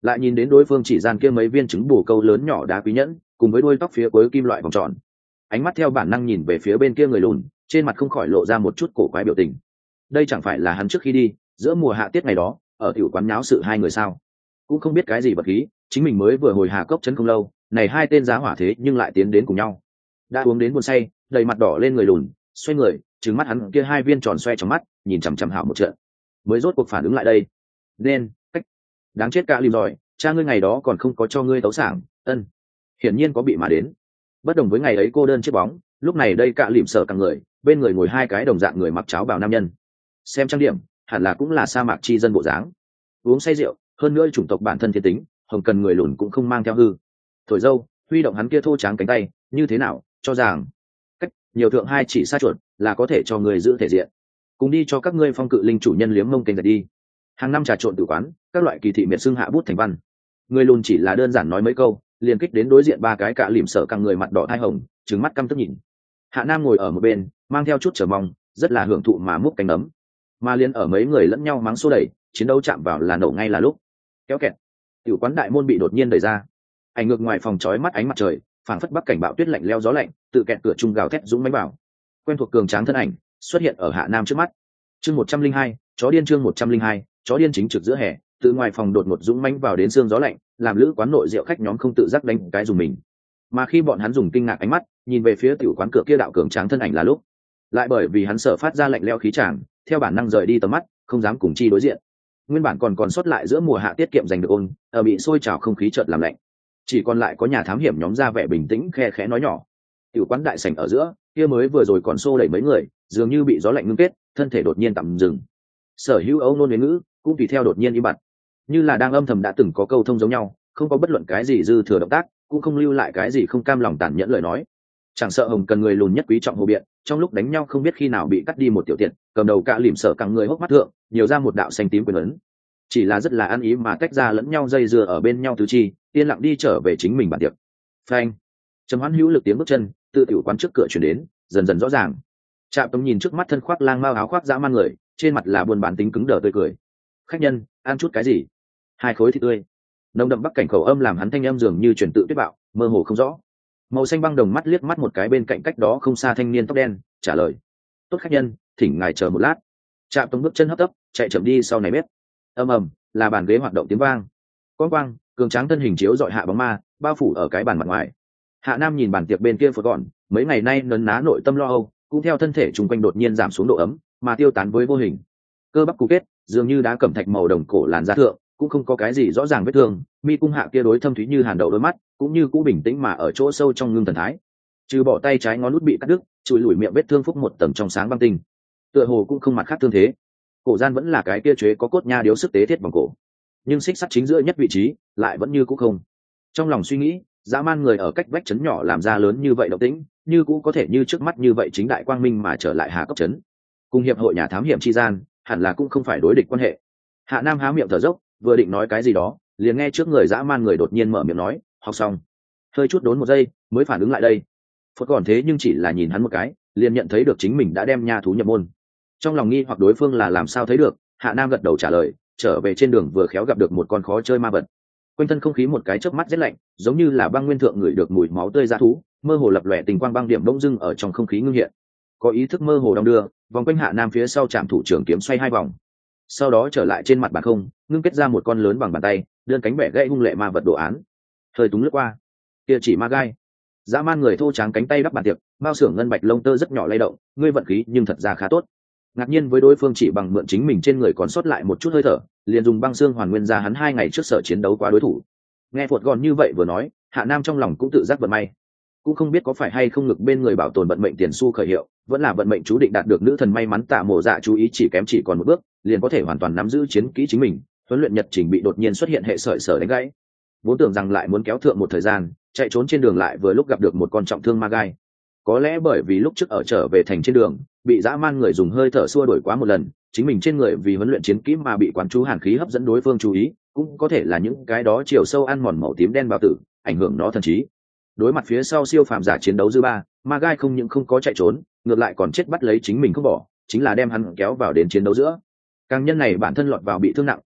lại nhìn đến đối phương chỉ gian kia mấy viên trứng bù câu lớn nhỏ đá quý nhẫn cùng với đuôi tóc phía cuối kim loại vòng tròn, ánh mắt theo bản năng nhìn về phía bên kia người lùn, trên mặt không khỏi lộ ra một chút cổ quái biểu tình. Đây chẳng phải là hắn trước khi đi giữa mùa hạ tiết ngày đó ở tiểu quán nháo sự hai người sao? Cũng không biết cái gì vật khí, chính mình mới vừa hồi hà cốc trấn không lâu, này hai tên giá hỏa thế nhưng lại tiến đến cùng nhau. Đã uống đến buồn say, đầy mặt đỏ lên người lùn, xoay người, trừng mắt hắn kia hai viên tròn xoe trong mắt, nhìn chằm chằm Hảo một trận, mới rốt cuộc phản ứng lại đây. Nên, cách, đáng chết cả lìm rồi, cha ngươi ngày đó còn không có cho ngươi tấu sảng, ân, hiển nhiên có bị mà đến. Bất đồng với ngày ấy cô đơn chiếc bóng, lúc này đây cả lìm sợ cả người, bên người ngồi hai cái đồng dạng người mặc cháo bào nam nhân. Xem trang điểm, hẳn là cũng là sa mạc chi dân bộ dáng. Uống say rượu, hơn nữa chủng tộc bản thân thiên tính, hồng cần người lùn cũng không mang theo hư. Thổi dâu, huy động hắn kia thô tráng cánh tay, như thế nào, cho rằng cách nhiều thượng hai chỉ sa chuột là có thể cho người giữ thể diện. Cùng đi cho các ngươi phong cự linh chủ nhân liếm mông kênh giật đi. Hàng năm trà trộn tử quán, các loại kỳ thị miệt xưng hạ bút thành văn. Người lùn chỉ là đơn giản nói mấy câu, liền kích đến đối diện ba cái cạ lìm sợ căng người mặt đỏ thai hồng, trừng mắt căm tức nhìn. Hạ Nam ngồi ở một bên, mang theo chút chờ mong, rất là hưởng thụ mà múc cánh ấm. Mà liên ở mấy người lẫn nhau mắng xô đẩy, chiến đấu chạm vào là nổ ngay là lúc. Kéo kẹt, tiểu quán đại môn bị đột nhiên đẩy ra. Ảnh ngược ngoài phòng chói mắt ánh mặt trời, phảng phất bắc cảnh bão tuyết lạnh leo gió lạnh, tự kẹt cửa trung gào thét dũng mãnh bảo. Quen thuộc cường tráng thân ảnh xuất hiện ở Hạ Nam trước mắt. Chương 102, chó điên chương 102, chó điên chính trực giữa hè, từ ngoài phòng đột ngột dũng mãnh vào đến xương gió lạnh, làm lữ quán nội rượu khách nhóm không tự giác đánh cái dùng mình. Mà khi bọn hắn dùng kinh ngạc ánh mắt nhìn về phía tiểu quán cửa kia đạo cường tráng thân ảnh là lúc, lại bởi vì hắn sợ phát ra lạnh lẽo khí tràng, theo bản năng rời đi tầm mắt, không dám cùng chi đối diện. Nguyên bản còn sót lại giữa mùa hạ tiết kiệm dành được ôn, ở bị sôi trào không khí chợt làm lạnh. Chỉ còn lại có nhà thám hiểm nhóm ra vẻ bình tĩnh khe khẽ nói nhỏ. Tiểu quán đại sảnh ở giữa, kia mới vừa rồi còn xô đẩy mấy người, dường như bị gió lạnh ngưng kết, thân thể đột nhiên tạm dừng. Sở hữu âu nôn ngữ cũng tùy theo đột nhiên im bặt, như là đang âm thầm đã từng có câu thông giống nhau, không có bất luận cái gì dư thừa động tác, cũng không lưu lại cái gì không cam lòng tàn nhẫn lời nói. Chẳng sợ hồng cần người lùn nhất quý trọng hồ biện, trong lúc đánh nhau không biết khi nào bị cắt đi một tiểu tiện, cầm đầu cạ lìm sợ căng người hốc mắt thượng nhiều ra một đạo xanh tím quyền ấn, chỉ là rất là ăn ý mà tách ra lẫn nhau dây dưa ở bên nhau tứ chi, yên lặng đi trở về chính mình bản tiệc. Phanh, trầm hoãn hữu lực tiếng bước chân tự tiểu quán trước cửa chuyển đến, dần dần rõ ràng. Trạm Tống nhìn trước mắt thân khoác lang mao áo khoác dã man người, trên mặt là buồn bán tính cứng đờ tươi cười. Khách nhân, ăn chút cái gì? Hai khối thịt tươi. Nồng đậm bắc cảnh khẩu âm làm hắn thanh âm dường như truyền tự tuyết bạo, mơ hồ không rõ. Màu xanh băng đồng mắt liếc mắt một cái bên cạnh cách đó không xa thanh niên tóc đen, trả lời: tốt khách nhân, thỉnh ngài chờ một lát. Trạm Tống bước chân hấp tấp chạy chậm đi sau này bếp. Ầm ầm, là bàn ghế hoạt động tiếng vang. Quang quang, cường tráng thân hình chiếu dọi hạ bóng ma, bao phủ ở cái bàn mặt ngoài. Hạ Nam nhìn bàn tiệc bên kia phật gọn, mấy ngày nay nấn ná nội tâm lo âu, cũng theo thân thể chung quanh đột nhiên giảm xuống độ ấm, mà tiêu tán với vô hình. Cơ bắp cú kết, dường như đá cẩm thạch màu đồng cổ làn da thượng, cũng không có cái gì rõ ràng vết thương, mi cung hạ kia đối thâm thúy như hàn đậu đôi mắt, cũng như cũ bình tĩnh mà ở chỗ sâu trong ngưng thần thái. Trừ bỏ tay trái ngón út bị cắt đứt, chùi lủi miệng vết thương phúc một tầng trong sáng băng tinh. Tựa hồ cũng không mặt khác thương thế. Cổ gian vẫn là cái kia chế có cốt nha điếu sức tế thiết bằng cổ, nhưng xích sắt chính giữa nhất vị trí lại vẫn như cũ không. Trong lòng suy nghĩ, dã man người ở cách vách trấn nhỏ làm ra lớn như vậy động tĩnh, như cũ có thể như trước mắt như vậy chính đại quang minh mà trở lại Hà Cốc trấn. Cùng hiệp hội nhà thám hiểm chi gian, hẳn là cũng không phải đối địch quan hệ. Hạ Nam há miệng thở dốc, vừa định nói cái gì đó, liền nghe trước người dã man người đột nhiên mở miệng nói: học xong. Hơi chút đốn một giây mới phản ứng lại đây. Phật còn thế nhưng chỉ là nhìn hắn một cái, liền nhận thấy được chính mình đã đem nha thú nhập môn. Trong lòng nghi hoặc đối phương là làm sao thấy được, Hạ Nam gật đầu trả lời: trở về trên đường vừa khéo gặp được một con khó chơi ma vật. Quanh thân không khí một cái chớp mắt rét lạnh, giống như là băng nguyên thượng ngửi được mùi máu tươi dã thú, mơ hồ lập lòe tình quang băng điểm bỗng dưng ở trong không khí ngưng hiện. Có ý thức mơ hồ đong đưa, vòng quanh Hạ Nam phía sau chạm thủ trưởng kiếm xoay hai vòng, sau đó trở lại trên mặt bàn không, ngưng kết ra một con lớn bằng bàn tay, đơn cánh bẻ gãy hung lệ ma vật đồ án. Thời túng lướt qua, kia chỉ ma gai. Dã man người thô tráng cánh tay đắp bàn tiệc, bao xưởng ngân bạch lông tơ rất nhỏ lay động, ngươi vận khí nhưng thật ra khá tốt. Ngạc nhiên với đối phương chỉ bằng mượn chính mình trên người còn sót lại một chút hơi thở, liền dùng băng xương hoàn nguyên ra hắn 2 ngày trước sở chiến đấu qua đối thủ. Nghe Phột gòn như vậy vừa nói, Hạ Nam trong lòng cũng tự giác vận may, cũng không biết có phải hay không ngực bên người bảo tồn vận mệnh tiền xu khởi hiệu, vẫn là vận mệnh chú định đạt được nữ thần may mắn Tạ Mộ Dạ chú ý chỉ còn một bước, liền có thể hoàn toàn nắm giữ chiến kỹ chính mình. Huấn luyện nhật trình bị đột nhiên xuất hiện hệ sợi sở đánh gãy, vốn tưởng rằng lại muốn kéo thượng một thời gian, chạy trốn trên đường lại vừa lúc gặp được một con trọng thương ma gai. Có lẽ bởi vì lúc trước ở trở về thành trên đường bị dã man người dùng hơi thở xua đuổi quá một lần, chính mình trên người vì huấn luyện chiến kỹ mà bị quán chú hàn khí hấp dẫn đối phương chú ý, cũng có thể là những cái đó chiều sâu ăn mòn màu tím đen bao tử ảnh hưởng nó thần trí. Đối mặt phía sau siêu phàm giả chiến đấu dư ba, ma gai không những không có chạy trốn, ngược lại còn chết bắt lấy chính mình không bỏ, chính là đem hắn kéo vào đến chiến đấu giữa. Càng nhân này bản thân lọt vào bị thương nặng,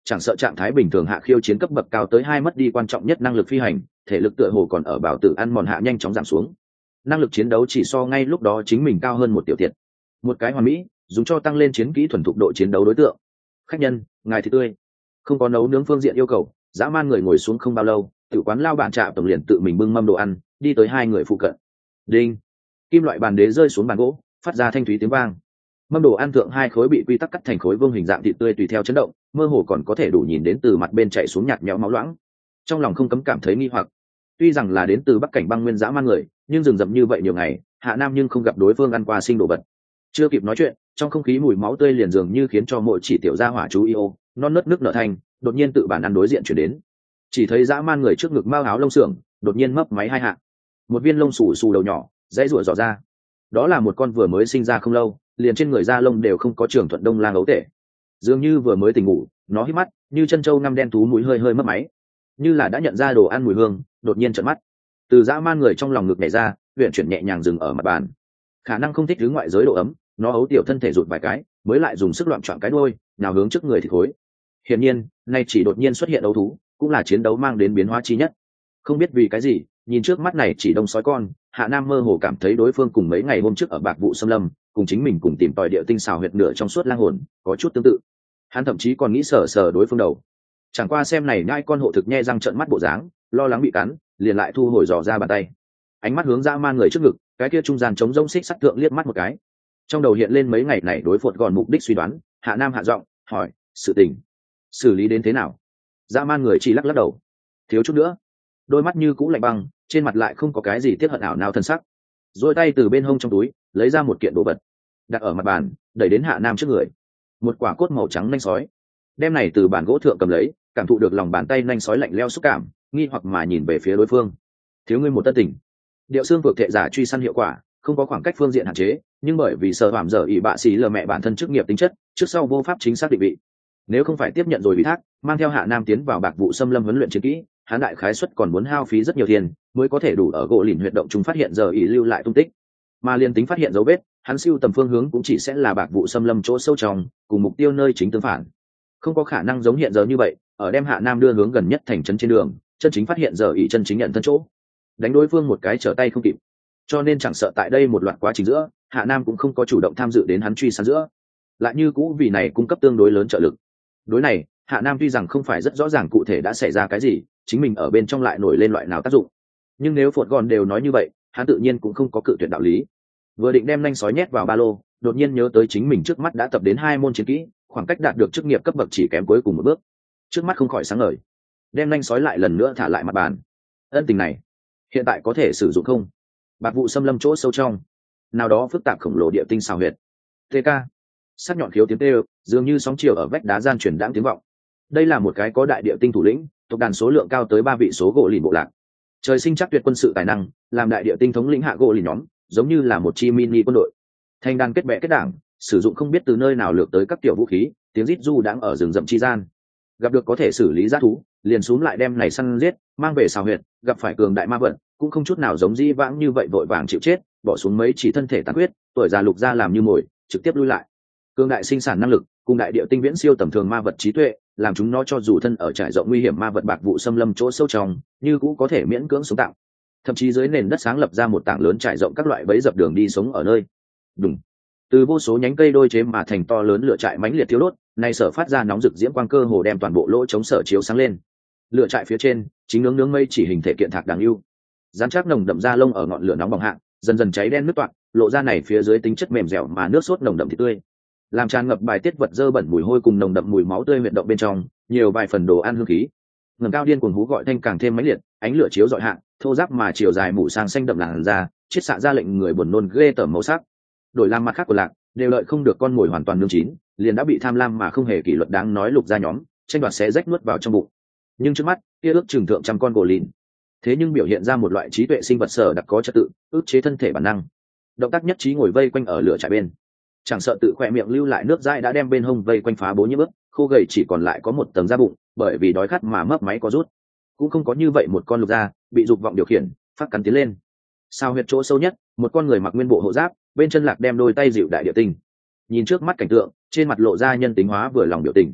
chẳng sợ trạng thái bình thường hạ khiêu chiến cấp bậc cao tới 2 mất đi quan trọng nhất năng lực phi hành, thể lực tựa hồ còn ở bảo tử ăn mòn hạ nhanh chóng giảm xuống. Năng lực chiến đấu chỉ so ngay lúc đó chính mình cao hơn một tiểu tiệt. Một cái hoàn mỹ, dùng cho tăng lên chiến kỹ thuần thục độ chiến đấu đối tượng. Khách nhân, ngài thịt tươi. Không có nấu nướng phương diện yêu cầu, dã man người ngồi xuống không bao lâu, tự quán lao bạn trạm tổng liền tự mình bưng mâm đồ ăn, đi tới hai người phụ cận. Đinh. Kim loại bàn đế rơi xuống bàn gỗ, phát ra thanh thúy tiếng vang. Mâm đồ ăn thượng hai khối bị quy tắc cắt thành khối vương hình dạng thịt tươi tùy theo chấn động, mơ hồ còn có thể đủ nhìn đến từ mặt bên chảy xuống nhạt nhẽo máu loãng. Trong lòng không cấm cảm thấy nghi hoặc. Tuy rằng là đến từ bắc cảnh băng nguyên dã man người, nhưng rừng rậm như vậy nhiều ngày, Hạ Nam nhưng không gặp đối phương ăn qua sinh đồ vật. Chưa kịp nói chuyện, trong không khí mùi máu tươi liền dường như khiến cho mỗi chỉ tiểu gia hỏa chú yêu, non nớt nước nở thành, đột nhiên tự bản ăn đối diện chuyển đến. Chỉ thấy dã man người trước ngực mao áo lông sưởng, đột nhiên mấp máy hai hạ. Một viên lông xù xù đầu nhỏ, dãy rủa dò ra. Đó là một con vừa mới sinh ra không lâu, liền trên người da lông đều không có trường thuận đông lang ấu tể. Dường như vừa mới tỉnh ngủ, nó hít mắt, như chân trâu ngăm đen thú mũi hơi hơi mấp máy, như là đã nhận ra đồ ăn mùi hương, đột nhiên trợn mắt. Từ dã man người trong lòng ngực nhảy ra, huyền chuyển nhẹ nhàng dừng ở mặt bàn. Khả năng không thích thứ ngoại giới độ ấm, nó ấu tiểu thân thể rụt vài cái, mới lại dùng sức loạn trọn cái đuôi, nào hướng trước người thì khối. Hiển nhiên, nay chỉ đột nhiên xuất hiện ấu thú, cũng là chiến đấu mang đến biến hóa chi nhất. Không biết vì cái gì, nhìn trước mắt này chỉ đông sói con, Hạ Nam mơ hồ cảm thấy đối phương cùng mấy ngày hôm trước ở Bạc Vụ Xâm Lâm, cùng chính mình cùng tìm tòi địa tinh xào huyệt nửa trong suốt lang hồn, có chút tương tự. Hắn thậm chí còn nghĩ sờ sờ đối phương đầu. Chẳng qua xem này nhai con hộ thực nhe răng trợn mắt bộ dáng, lo lắng bị cắn, liền lại thu hồi dò ra bàn tay. Ánh mắt hướng dã man người trước ngực, cái kia trung gian chống rông xích sắt thượng liếc mắt một cái. Trong đầu hiện lên mấy ngày này đối phột gòn mục đích suy đoán, Hạ Nam hạ giọng hỏi, sự tình xử lý đến thế nào? Dã man người chỉ lắc lắc đầu, thiếu chút nữa. Đôi mắt như cũ lạnh băng, trên mặt lại không có cái gì tiếc hận ảo nào thân sắc. Rồi tay từ bên hông trong túi lấy ra một kiện đồ vật, đặt ở mặt bàn, đẩy đến Hạ Nam trước người. Một quả cốt màu trắng nanh sói. Đem này từ bàn gỗ thượng cầm lấy, cảm thụ được lòng bàn tay nanh sói lạnh lẽo xúc cảm, nghi hoặc mà nhìn về phía đối phương. Thiếu ngươi một tân tình. Điệu xương vượt thệ giả truy săn hiệu quả, không có khoảng cách phương diện hạn chế, nhưng bởi vì sở hoảm dở ỷ bạ xì lờ mẹ bản thân chức nghiệp tính chất, trước sau vô pháp chính xác định vị. Nếu không phải tiếp nhận rồi ủy thác, mang theo Hạ Nam tiến vào Bạc Vụ Xâm Lâm huấn luyện chiến kỹ, hắn đại khái suất còn muốn hao phí rất nhiều tiền, mới có thể đủ ở gỗ lìn huyệt động chúng phát hiện giờ ỷ lưu lại tung tích. Mà liên tính phát hiện dấu vết, hắn siêu tầm phương hướng cũng chỉ sẽ là Bạc Vụ Xâm Lâm chỗ sâu trong, cùng mục tiêu nơi chính tương phản. Không có khả năng giống hiện giờ như vậy, ở đem Hạ Nam đưa hướng gần nhất thành trấn trên đường, chân chính phát hiện giờ ỷ chân chính nhận thân chỗ, đánh đối phương một cái trở tay không kịp. Cho nên chẳng sợ tại đây một loạt quá trình giữa, Hạ Nam cũng không có chủ động tham dự đến hắn truy săn giữa, lại như cũ vì này cung cấp tương đối lớn trợ lực. Đối này, Hạ Nam tuy rằng không phải rất rõ ràng cụ thể đã xảy ra cái gì, chính mình ở bên trong lại nổi lên loại nào tác dụng, nhưng nếu phột gòn đều nói như vậy, hắn tự nhiên cũng không có cự tuyệt đạo lý. Vừa định đem nanh sói nhét vào ba lô, đột nhiên nhớ tới chính mình trước mắt đã tập đến 2 môn chiến kỹ, khoảng cách đạt được chức nghiệp cấp bậc chỉ kém cuối cùng một bước, trước mắt không khỏi sáng ngời. Đem nanh sói lại lần nữa thả lại mặt bàn. Ân tình này hiện tại có thể sử dụng không? Bạc Vụ Xâm Lâm chỗ sâu trong, nào đó phức tạp khổng lồ địa tinh xào huyệt. TK. Sắc nhọn khiếu tiếng tê, dường như sóng chiều ở vách đá gian truyền đãng tiếng vọng. Đây là một cái có đại địa tinh thủ lĩnh, tộc đàn số lượng cao tới 3 vị số gỗ lìn bộ lạc. Trời sinh chắc tuyệt quân sự tài năng, làm đại địa tinh thống lĩnh hạ gỗ lìn nhóm, giống như là một chi mini quân đội. Thành đàn kết bè kết đảng, sử dụng không biết từ nơi nào lược tới các tiểu vũ khí, tiếng rít du đãng ở rừng rậm chi gian. Gặp được có thể xử lý giã thú, liền xuống lại đem này săn giết, mang về xào huyệt, gặp phải cường đại ma vật, cũng không chút nào giống di vãng như vậy vội vàng chịu chết, bỏ xuống mấy chỉ thân thể tàn huyết, tuổi già lục ra làm như mồi, trực tiếp lui lại. Cường đại sinh sản năng lực, cùng đại địa tinh viễn siêu tầm thường ma vật trí tuệ, làm chúng nó cho dù thân ở trải rộng nguy hiểm ma vật Bạc Vụ Xâm Lâm chỗ sâu trong, như cũng có thể miễn cưỡng sống tạm. Thậm chí dưới nền đất sáng lập ra một tảng lớn trải rộng các loại bẫy dập đường đi sống ở nơi. Đùng. Từ vô số nhánh cây đôi chế mà thành to lớn lửa trại mãnh liệt thiêu đốt, này sở phát ra nóng rực diễm quang cơ hồ đem toàn bộ lỗ chống sở chiếu sáng lên. Lửa trại phía trên, chính nướng nướng mây chỉ hình thể kiện thạc đáng yêu. Rắn chắc nồng đậm da lông ở ngọn lửa nóng bỏng hạ, dần dần cháy đen nứt toạc, lộ ra này phía dưới tính chất mềm dẻo mà nước sốt nồng đậm thịt tươi, làm tràn ngập bài tiết vật dơ bẩn mùi hôi cùng nồng đậm mùi máu tươi huyệt động bên trong, nhiều vài phần đồ ăn hương khí. Ngẩng cao điên cuồng hú gọi thanh càng thêm mãnh liệt, ánh lửa chiếu rọi hạ, thô ráp mà chiều dài mũ sang xanh đậm làn da, chiết xạ ra lệnh người buồn nôn ghê tởm màu sắc. Đổi làm mặt khác của lạc, đều đợi không được con mồi hoàn toàn nướng chín, liền đã bị tham lam mà không hề kỷ luật đáng nói lục ra nhóm, tranh đoạt xé rách nuốt vào trong bụng. Nhưng trước mắt, kia ước chừng thượng trăm con gỗ lìn, thế nhưng biểu hiện ra một loại trí tuệ sinh vật sở đặc có trật tự, ức chế thân thể bản năng. Động tác nhất trí ngồi vây quanh ở lửa trại bên, chẳng sợ tự khỏe miệng lưu lại nước dãi đã đem bên hông vây quanh phá bố nhiễm ướt, khô gầy chỉ còn lại có một tầng da bụng, bởi vì đói khát mà mấp máy có rút. Cũng không có như vậy một con lục ra bị dục vọng điều khiển, phát cắn tiến lên. Sao huyệt chỗ sâu nhất, một con người mặc nguyên bộ hộ giáp, bên chân lạc đem đôi tay dịu đại địa tinh. Nhìn trước mắt cảnh tượng, trên mặt lộ ra nhân tính hóa vừa lòng biểu tình.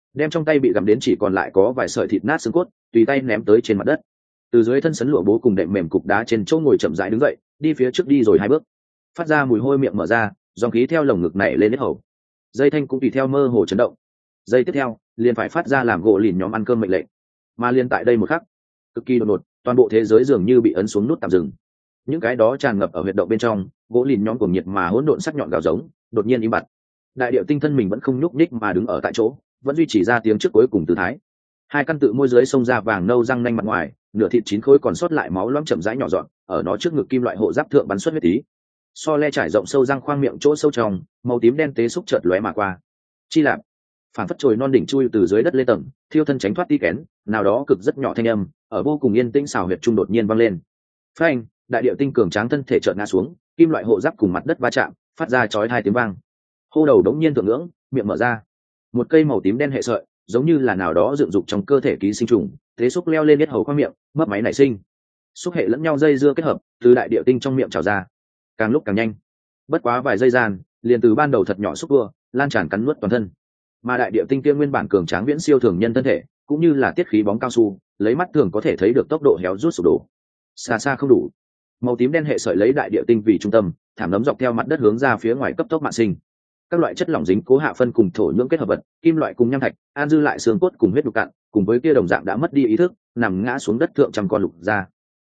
đem trong tay bị gặm đến chỉ còn lại có vài sợi thịt nát xương cốt tùy tay ném tới trên mặt đất. Từ dưới thân sấn lụa bố cùng đệm mềm cục đá trên chỗ ngồi chậm rãi đứng dậy, đi phía trước đi rồi 2 bước, phát ra mùi hôi, miệng mở ra, dòng khí theo lồng ngực nảy lên hết hầu. Dây thanh cũng tùy theo mơ hồ chấn động. Giây tiếp theo liền phải phát ra làm gỗ lìn nhóm ăn cơm mệnh lệnh. Mà liền tại đây một khắc, cực kỳ đột ngột, toàn bộ thế giới dường như bị ấn xuống nút tạm dừng. Những cái đó tràn ngập ở huyệt động bên trong gỗ lìn nhóm cuồng nhiệt mà hỗn độn sắc nhọn gào giống đột nhiên im bặt. Đại điệu tinh thân mình vẫn không nhúc nhích mà đứng ở tại chỗ, vẫn duy trì ra tiếng trước cuối cùng tư thái. 2 căn tự môi dưới xông ra vàng nâu răng nanh mặt ngoài, nửa thịt chín khối còn sót lại máu loãng chậm rãi nhỏ dọn ở nó trước ngực kim loại hộ giáp thượng bắn xuất huyết tí. So le trải rộng sâu răng khoang miệng chỗ sâu trong, màu tím đen tế xúc chợt lóe mà qua. Chi lạp, phản phất trồi non đỉnh chui từ dưới đất lên tầng, thiêu thân tránh thoát tí kén, nào đó cực rất nhỏ thanh âm ở vô cùng yên tĩnh xào huyệt trung đột nhiên vang lên. Phanh, đại điệu tinh cường tráng thân thể chợt ngã xuống, kim loại hộ giáp cùng mặt đất va chạm, phát ra chói tai tiếng vang. Hô đầu đống nhiên thượng ngưỡng, miệng mở ra, một cây màu tím đen hệ sợi giống như là nào đó dựng dục trong cơ thể ký sinh trùng, thế xúc leo lên hết hầu khoang miệng, mấp máy nảy sinh, xúc hệ lẫn nhau dây dưa kết hợp từ đại điệu tinh trong miệng trào ra, càng lúc càng nhanh. Bất quá vài giây gian, liền từ ban đầu thật nhỏ xúc tua lan tràn cắn nuốt toàn thân. Mà đại điệu tinh kia nguyên bản cường tráng viễn siêu thường nhân thân thể, cũng như là tiết khí bóng cao su, lấy mắt thường có thể thấy được tốc độ héo rút sụp đổ. Xa xa không đủ, màu tím đen hệ sợi lấy đại điệu tinh vì trung tâm, thảm nấm dọc theo mặt đất hướng ra phía ngoài cấp tốc mạn sinh. Các loại chất lỏng dính cố hạ phân cùng thổ nhưỡng kết hợp vật, kim loại cùng nham thạch, an dư lại xương cốt cùng huyết đục cạn, cùng với kia đồng dạng đã mất đi ý thức, nằm ngã xuống đất thượng trăm con lục ra.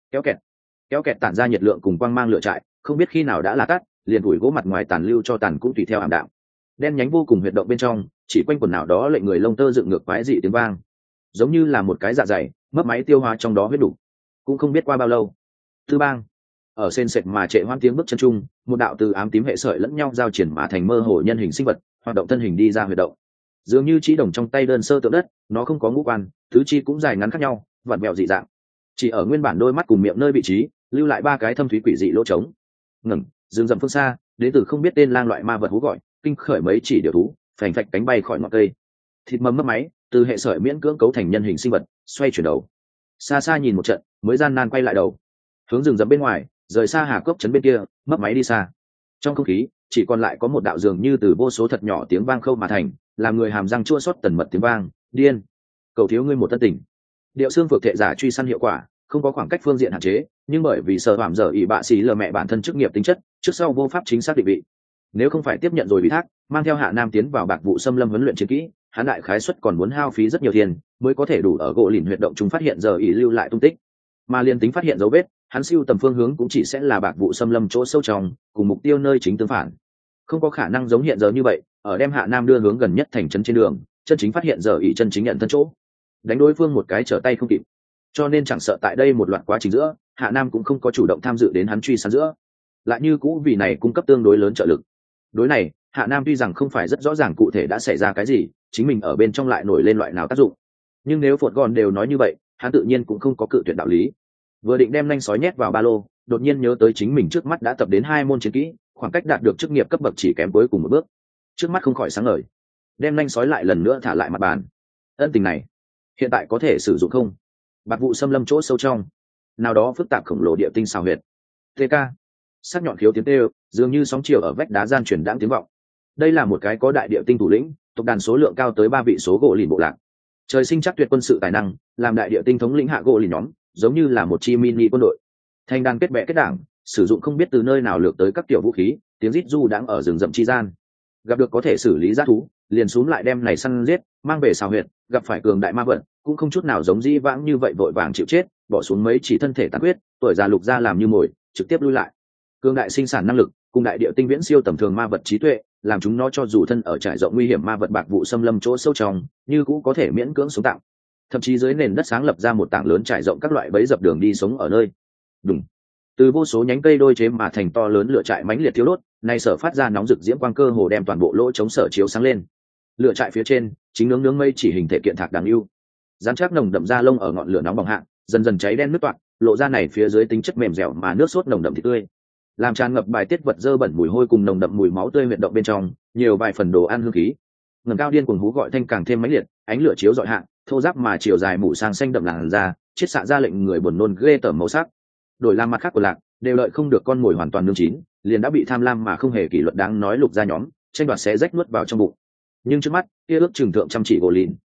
Kéo kẹt tản ra nhiệt lượng cùng quang mang lửa trại, không biết khi nào đã là tắt, liền ủi gỗ mặt ngoài tàn lưu cho tàn cũng tùy theo ảm đạm. Đen nhánh vô cùng huyệt động bên trong, chỉ quanh quần nào đó lệnh người lông tơ dựng ngược quái dị tiếng vang, giống như là một cái dạ dày mấp máy tiêu hóa trong đó huyết đủ. Cũng không biết qua bao lâu, tư bang ở sên sệt mà trệ hoang tiếng bước chân trung, một đạo từ ám tím hệ sợi lẫn nhau giao triển mà thành mơ hồ nhân hình sinh vật hoạt động thân hình đi ra huyệt động, dường như chỉ đồng trong tay đơn sơ tượng đất, nó không có ngũ quan, tứ chi cũng dài ngắn khác nhau, vặn vẹo dị dạng, chỉ ở nguyên bản đôi mắt cùng miệng nơi vị trí lưu lại 3 cái thâm thúy quỷ dị lỗ trống. Ngẩng, rừng rậm phương xa, đến từ không biết tên lang loại ma vật hú gọi, kinh khởi mấy chỉ điều thú, phành phạch cánh bay khỏi ngọn cây. Thịt mầm mấp máy, từ hệ sợi miễn cưỡng cấu thành nhân hình sinh vật, xoay chuyển đầu. Xa xa nhìn một trận, mới gian nan quay lại đầu, hướng rừng rậm bên ngoài, rời xa hà cốc trấn bên kia, mấp máy đi xa. Trong không khí, chỉ còn lại có một đạo dường như từ vô số thật nhỏ tiếng vang khâu mà thành, làm người hàm răng chua xót tần mật tiếng vang, điên. Cầu thiếu ngươi một tân tình. Điệu xương phược thệ giả truy săn hiệu quả, không có khoảng cách phương diện hạn chế, nhưng bởi vì sở hoạm dở ỷ bạ xí lờ mẹ bản thân chức nghiệp tính chất, trước sau vô pháp chính xác định vị. Nếu không phải tiếp nhận rồi bị thác, mang theo Hạ Nam tiến vào bạc vụ xâm lâm huấn luyện chiến kỹ, hắn đại khái suất còn muốn hao phí rất nhiều tiền mới có thể đủ ở gỗ lìn huyệt động chúng phát hiện giờ ỷ lưu lại tung tích. Mà liên tính phát hiện dấu vết, hắn siêu tầm phương hướng cũng chỉ sẽ là bạc vụ xâm lâm chỗ sâu trong, cùng mục tiêu nơi chính tương phản. Không có khả năng giống hiện giờ như vậy, ở đem Hạ Nam đưa hướng gần nhất thành trấn trên đường, chân chính phát hiện giờ ỷ chân chính nhận thân chỗ, đánh đối phương một cái trở tay không kịp. Cho nên chẳng sợ tại đây một loạt quá trình giữa, Hạ Nam cũng không có chủ động tham dự đến hắn truy săn giữa, lại như cũ vì này cung cấp tương đối lớn trợ lực. Đối này, Hạ Nam tuy rằng không phải rất rõ ràng cụ thể đã xảy ra cái gì, chính mình ở bên trong lại nổi lên loại nào tác dụng, nhưng nếu Phột Gòn đều nói như vậy, hắn tự nhiên cũng không có cự tuyệt đạo lý. Vừa định đem nanh sói nhét vào ba lô, đột nhiên nhớ tới chính mình trước mắt đã tập đến 2 môn chiến kỹ, khoảng cách đạt được chức nghiệp cấp bậc chỉ kém cuối cùng một bước, trước mắt không khỏi sáng ngời, đem nanh sói lại lần nữa thả lại mặt bàn. Ân tình này hiện tại có thể sử dụng không? Bạc vụ xâm lâm chỗ sâu trong, nào đó phức tạp khổng lồ địa tinh xào huyệt. TK, sắc nhọn khiếu tiếng tê, dường như sóng chiều ở vách đá gian truyền đãng tiếng vọng. Đây là một cái có đại địa tinh thủ lĩnh, tộc đàn số lượng cao tới 3 vị số gỗ lìn bộ lạc. Trời sinh chắc tuyệt quân sự tài năng, làm đại địa tinh thống lĩnh hạ gỗ lìn nhóm, giống như là một chi mini quân đội. Thành đàn kết bè kết đảng, sử dụng không biết từ nơi nào lược tới các tiểu vũ khí, tiếng rít du đang ở rừng rậm chi gian. Gặp được có thể xử lý giã thú, liền xuống lại đem này săn giết, mang về xào huyệt, gặp phải cường đại ma vật, cũng không chút nào giống dĩ vãng như vậy vội vàng chịu chết, bỏ xuống mấy chỉ thân thể tàn huyết, tuổi già lục ra làm như mồi, trực tiếp lui lại. Cường đại sinh sản năng lực, cùng đại địa tinh viễn siêu tầm thường ma vật trí tuệ, làm chúng nó cho dù thân ở trải rộng nguy hiểm ma vật bạc vụ xâm lâm chỗ sâu trong, như cũng có thể miễn cưỡng sống tạm. Thậm chí dưới nền đất sáng lập ra một tảng lớn trải rộng các loại bẫy dập đường đi sống ở nơi. Đúng. Từ vô số nhánh cây đôi chế mà thành to lớn lửa trại mãnh liệt thiếu đốt, này sở phát ra nóng rực diễm quang cơ hồ đem toàn bộ lỗ chống sở chiếu sáng lên. Lửa trại phía trên, chính nướng mây chỉ hình thể kiện thạc đáng yêu. Rắn chắc nồng đậm da lông ở ngọn lửa nóng bỏng hạ, dần dần cháy đen nứt toạc, lộ ra này phía dưới tính chất mềm dẻo mà nước sốt nồng đậm thịt tươi, làm tràn ngập bài tiết vật dơ bẩn mùi hôi cùng nồng đậm mùi máu tươi huyệt động bên trong, nhiều vài phần đồ ăn hương khí. Ngẩng cao điên cuồng hú gọi thanh càng thêm mãnh liệt, ánh lửa chiếu rọi hạ, thô ráp mà chiều dài mũ sang xanh đậm làn da, chiết xạ ra lệnh người buồn nôn ghê tởm màu sắc. Đổi làm mặt khác của lạc, đều đợi không được con mồi hoàn toàn nướng chín, liền đã bị tham lam mà không hề kỷ luật đáng nói lục ra nhóm, tranh đoạt xé rách nuốt vào trong bụng. Nhưng trước mắt, kia ước chừng thượng chăm chỉ gỗ lìn,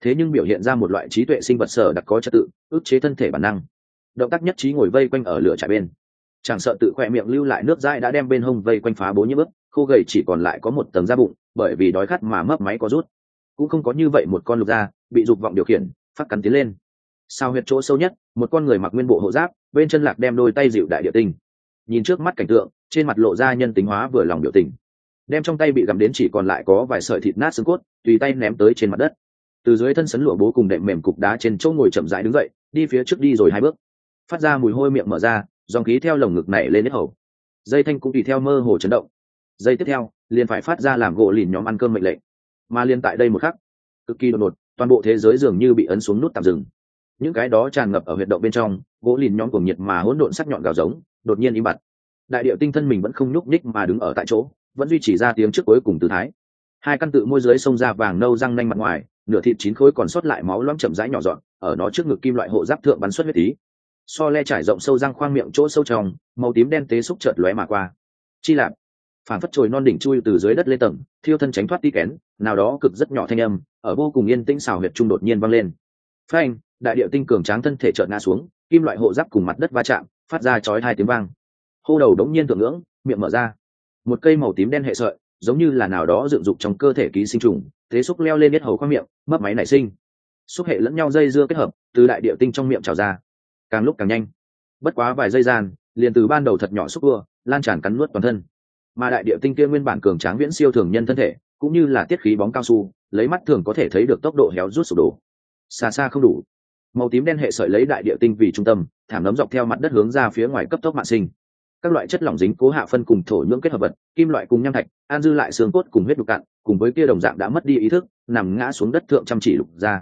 thế nhưng biểu hiện ra một loại trí tuệ sinh vật sở đặc có trật tự, ức chế thân thể bản năng. Động tác nhất trí ngồi vây quanh ở lửa trại bên, chẳng sợ tự khỏe miệng lưu lại nước dãi đã đem bên hông vây quanh phá bố nhiễm ướt, khô gầy chỉ còn lại có một tầng da bụng, bởi vì đói khát mà mấp máy có rút. Cũng không có như vậy một con lục da bị dục vọng điều khiển phát cắn tiến lên. Sao huyệt chỗ sâu nhất, một con người mặc nguyên bộ hộ giáp, bên chân lạc đem đôi tay dịu đại địa tinh. Nhìn trước mắt cảnh tượng, trên mặt lộ ra nhân tính hóa vừa lòng biểu tình. Đem trong tay bị gặm đến chỉ còn lại có vài sợi thịt nát xương cốt, tùy tay ném tới trên mặt đất. Từ dưới thân sấn lụa bố cùng đệm mềm cục đá trên chỗ ngồi chậm rãi đứng dậy, đi phía trước đi rồi 2 bước. Phát ra mùi hôi, miệng mở ra, dòng khí theo lồng ngực nảy lên hết hầu. Dây thanh cũng tùy theo mơ hồ chấn động. Giây tiếp theo, liền phải phát ra làm gỗ lìn nhóm ăn cơm mệnh lệnh. Mà liền tại đây một khắc, cực kỳ đột ngột, toàn bộ thế giới dường như bị ấn xuống nút tạm dừng. Những cái đó tràn ngập ở huyệt động bên trong, gỗ lìn nhóm cuồng nhiệt mà hỗn độn sắc nhọn gào giống, đột nhiên im bặt. Đại điệu tinh thân mình vẫn không nhúc nhích mà đứng ở tại chỗ, vẫn duy trì ra tiếng trước cuối cùng tư thái. 2 căn tự môi dưới sông ra vàng nâu răng nanh mặt ngoài, nửa thịt chín khối còn sót lại máu loãng chậm rãi nhỏ dọn, ở nó trước ngực kim loại hộ giáp thượng bắn xuất huyết tí. So le trải rộng sâu răng khoang miệng chỗ sâu trong, màu tím đen tế xúc chợt lóe mà qua. Chi lạp, phản phất trồi non đỉnh chui từ dưới đất lên tầng, thiêu thân tránh thoát tí kén, nào đó cực rất nhỏ thanh âm, ở vô cùng yên tĩnh xào huyệt trung đột nhiên vang lên. Phanh, đại điệu tinh cường tráng thân thể chợt ngã xuống, kim loại hộ giáp cùng mặt đất va chạm, phát ra chói 2 tiếng vang. Hô đầu đống nhiên thượng ngưỡng, miệng mở ra. Một cây màu tím đen hệ sợi, giống như là nào đó dựng dục trong cơ thể ký sinh trùng, thế xúc leo lên yết hầu khoang miệng, mấp máy nảy sinh. Xúc hệ lẫn nhau dây dưa kết hợp, từ đại điệu tinh trong miệng trào ra. Càng lúc càng nhanh. Bất quá vài giây gian, liền từ ban đầu thật nhỏ xúc tua, lan tràn cắn nuốt toàn thân. Mà đại điệu tinh kia nguyên bản cường tráng viễn siêu thường nhân thân thể, cũng như là tiết khí bóng cao su, lấy mắt thường có thể thấy được tốc độ héo rút sụp đổ. Xa xa không đủ. Màu tím đen hệ sợi lấy đại điệu tinh vì trung tâm, thảm nấm dọc theo mặt đất hướng ra phía ngoài cấp tốc mạn sinh. Các loại chất lỏng dính cố hạ phân cùng thổ nhưỡng kết hợp vật, kim loại cùng nham thạch, an dư lại xương cốt cùng huyết đục cạn, cùng với kia đồng dạng đã mất đi ý thức, nằm ngã xuống đất thượng chăm chỉ lục ra.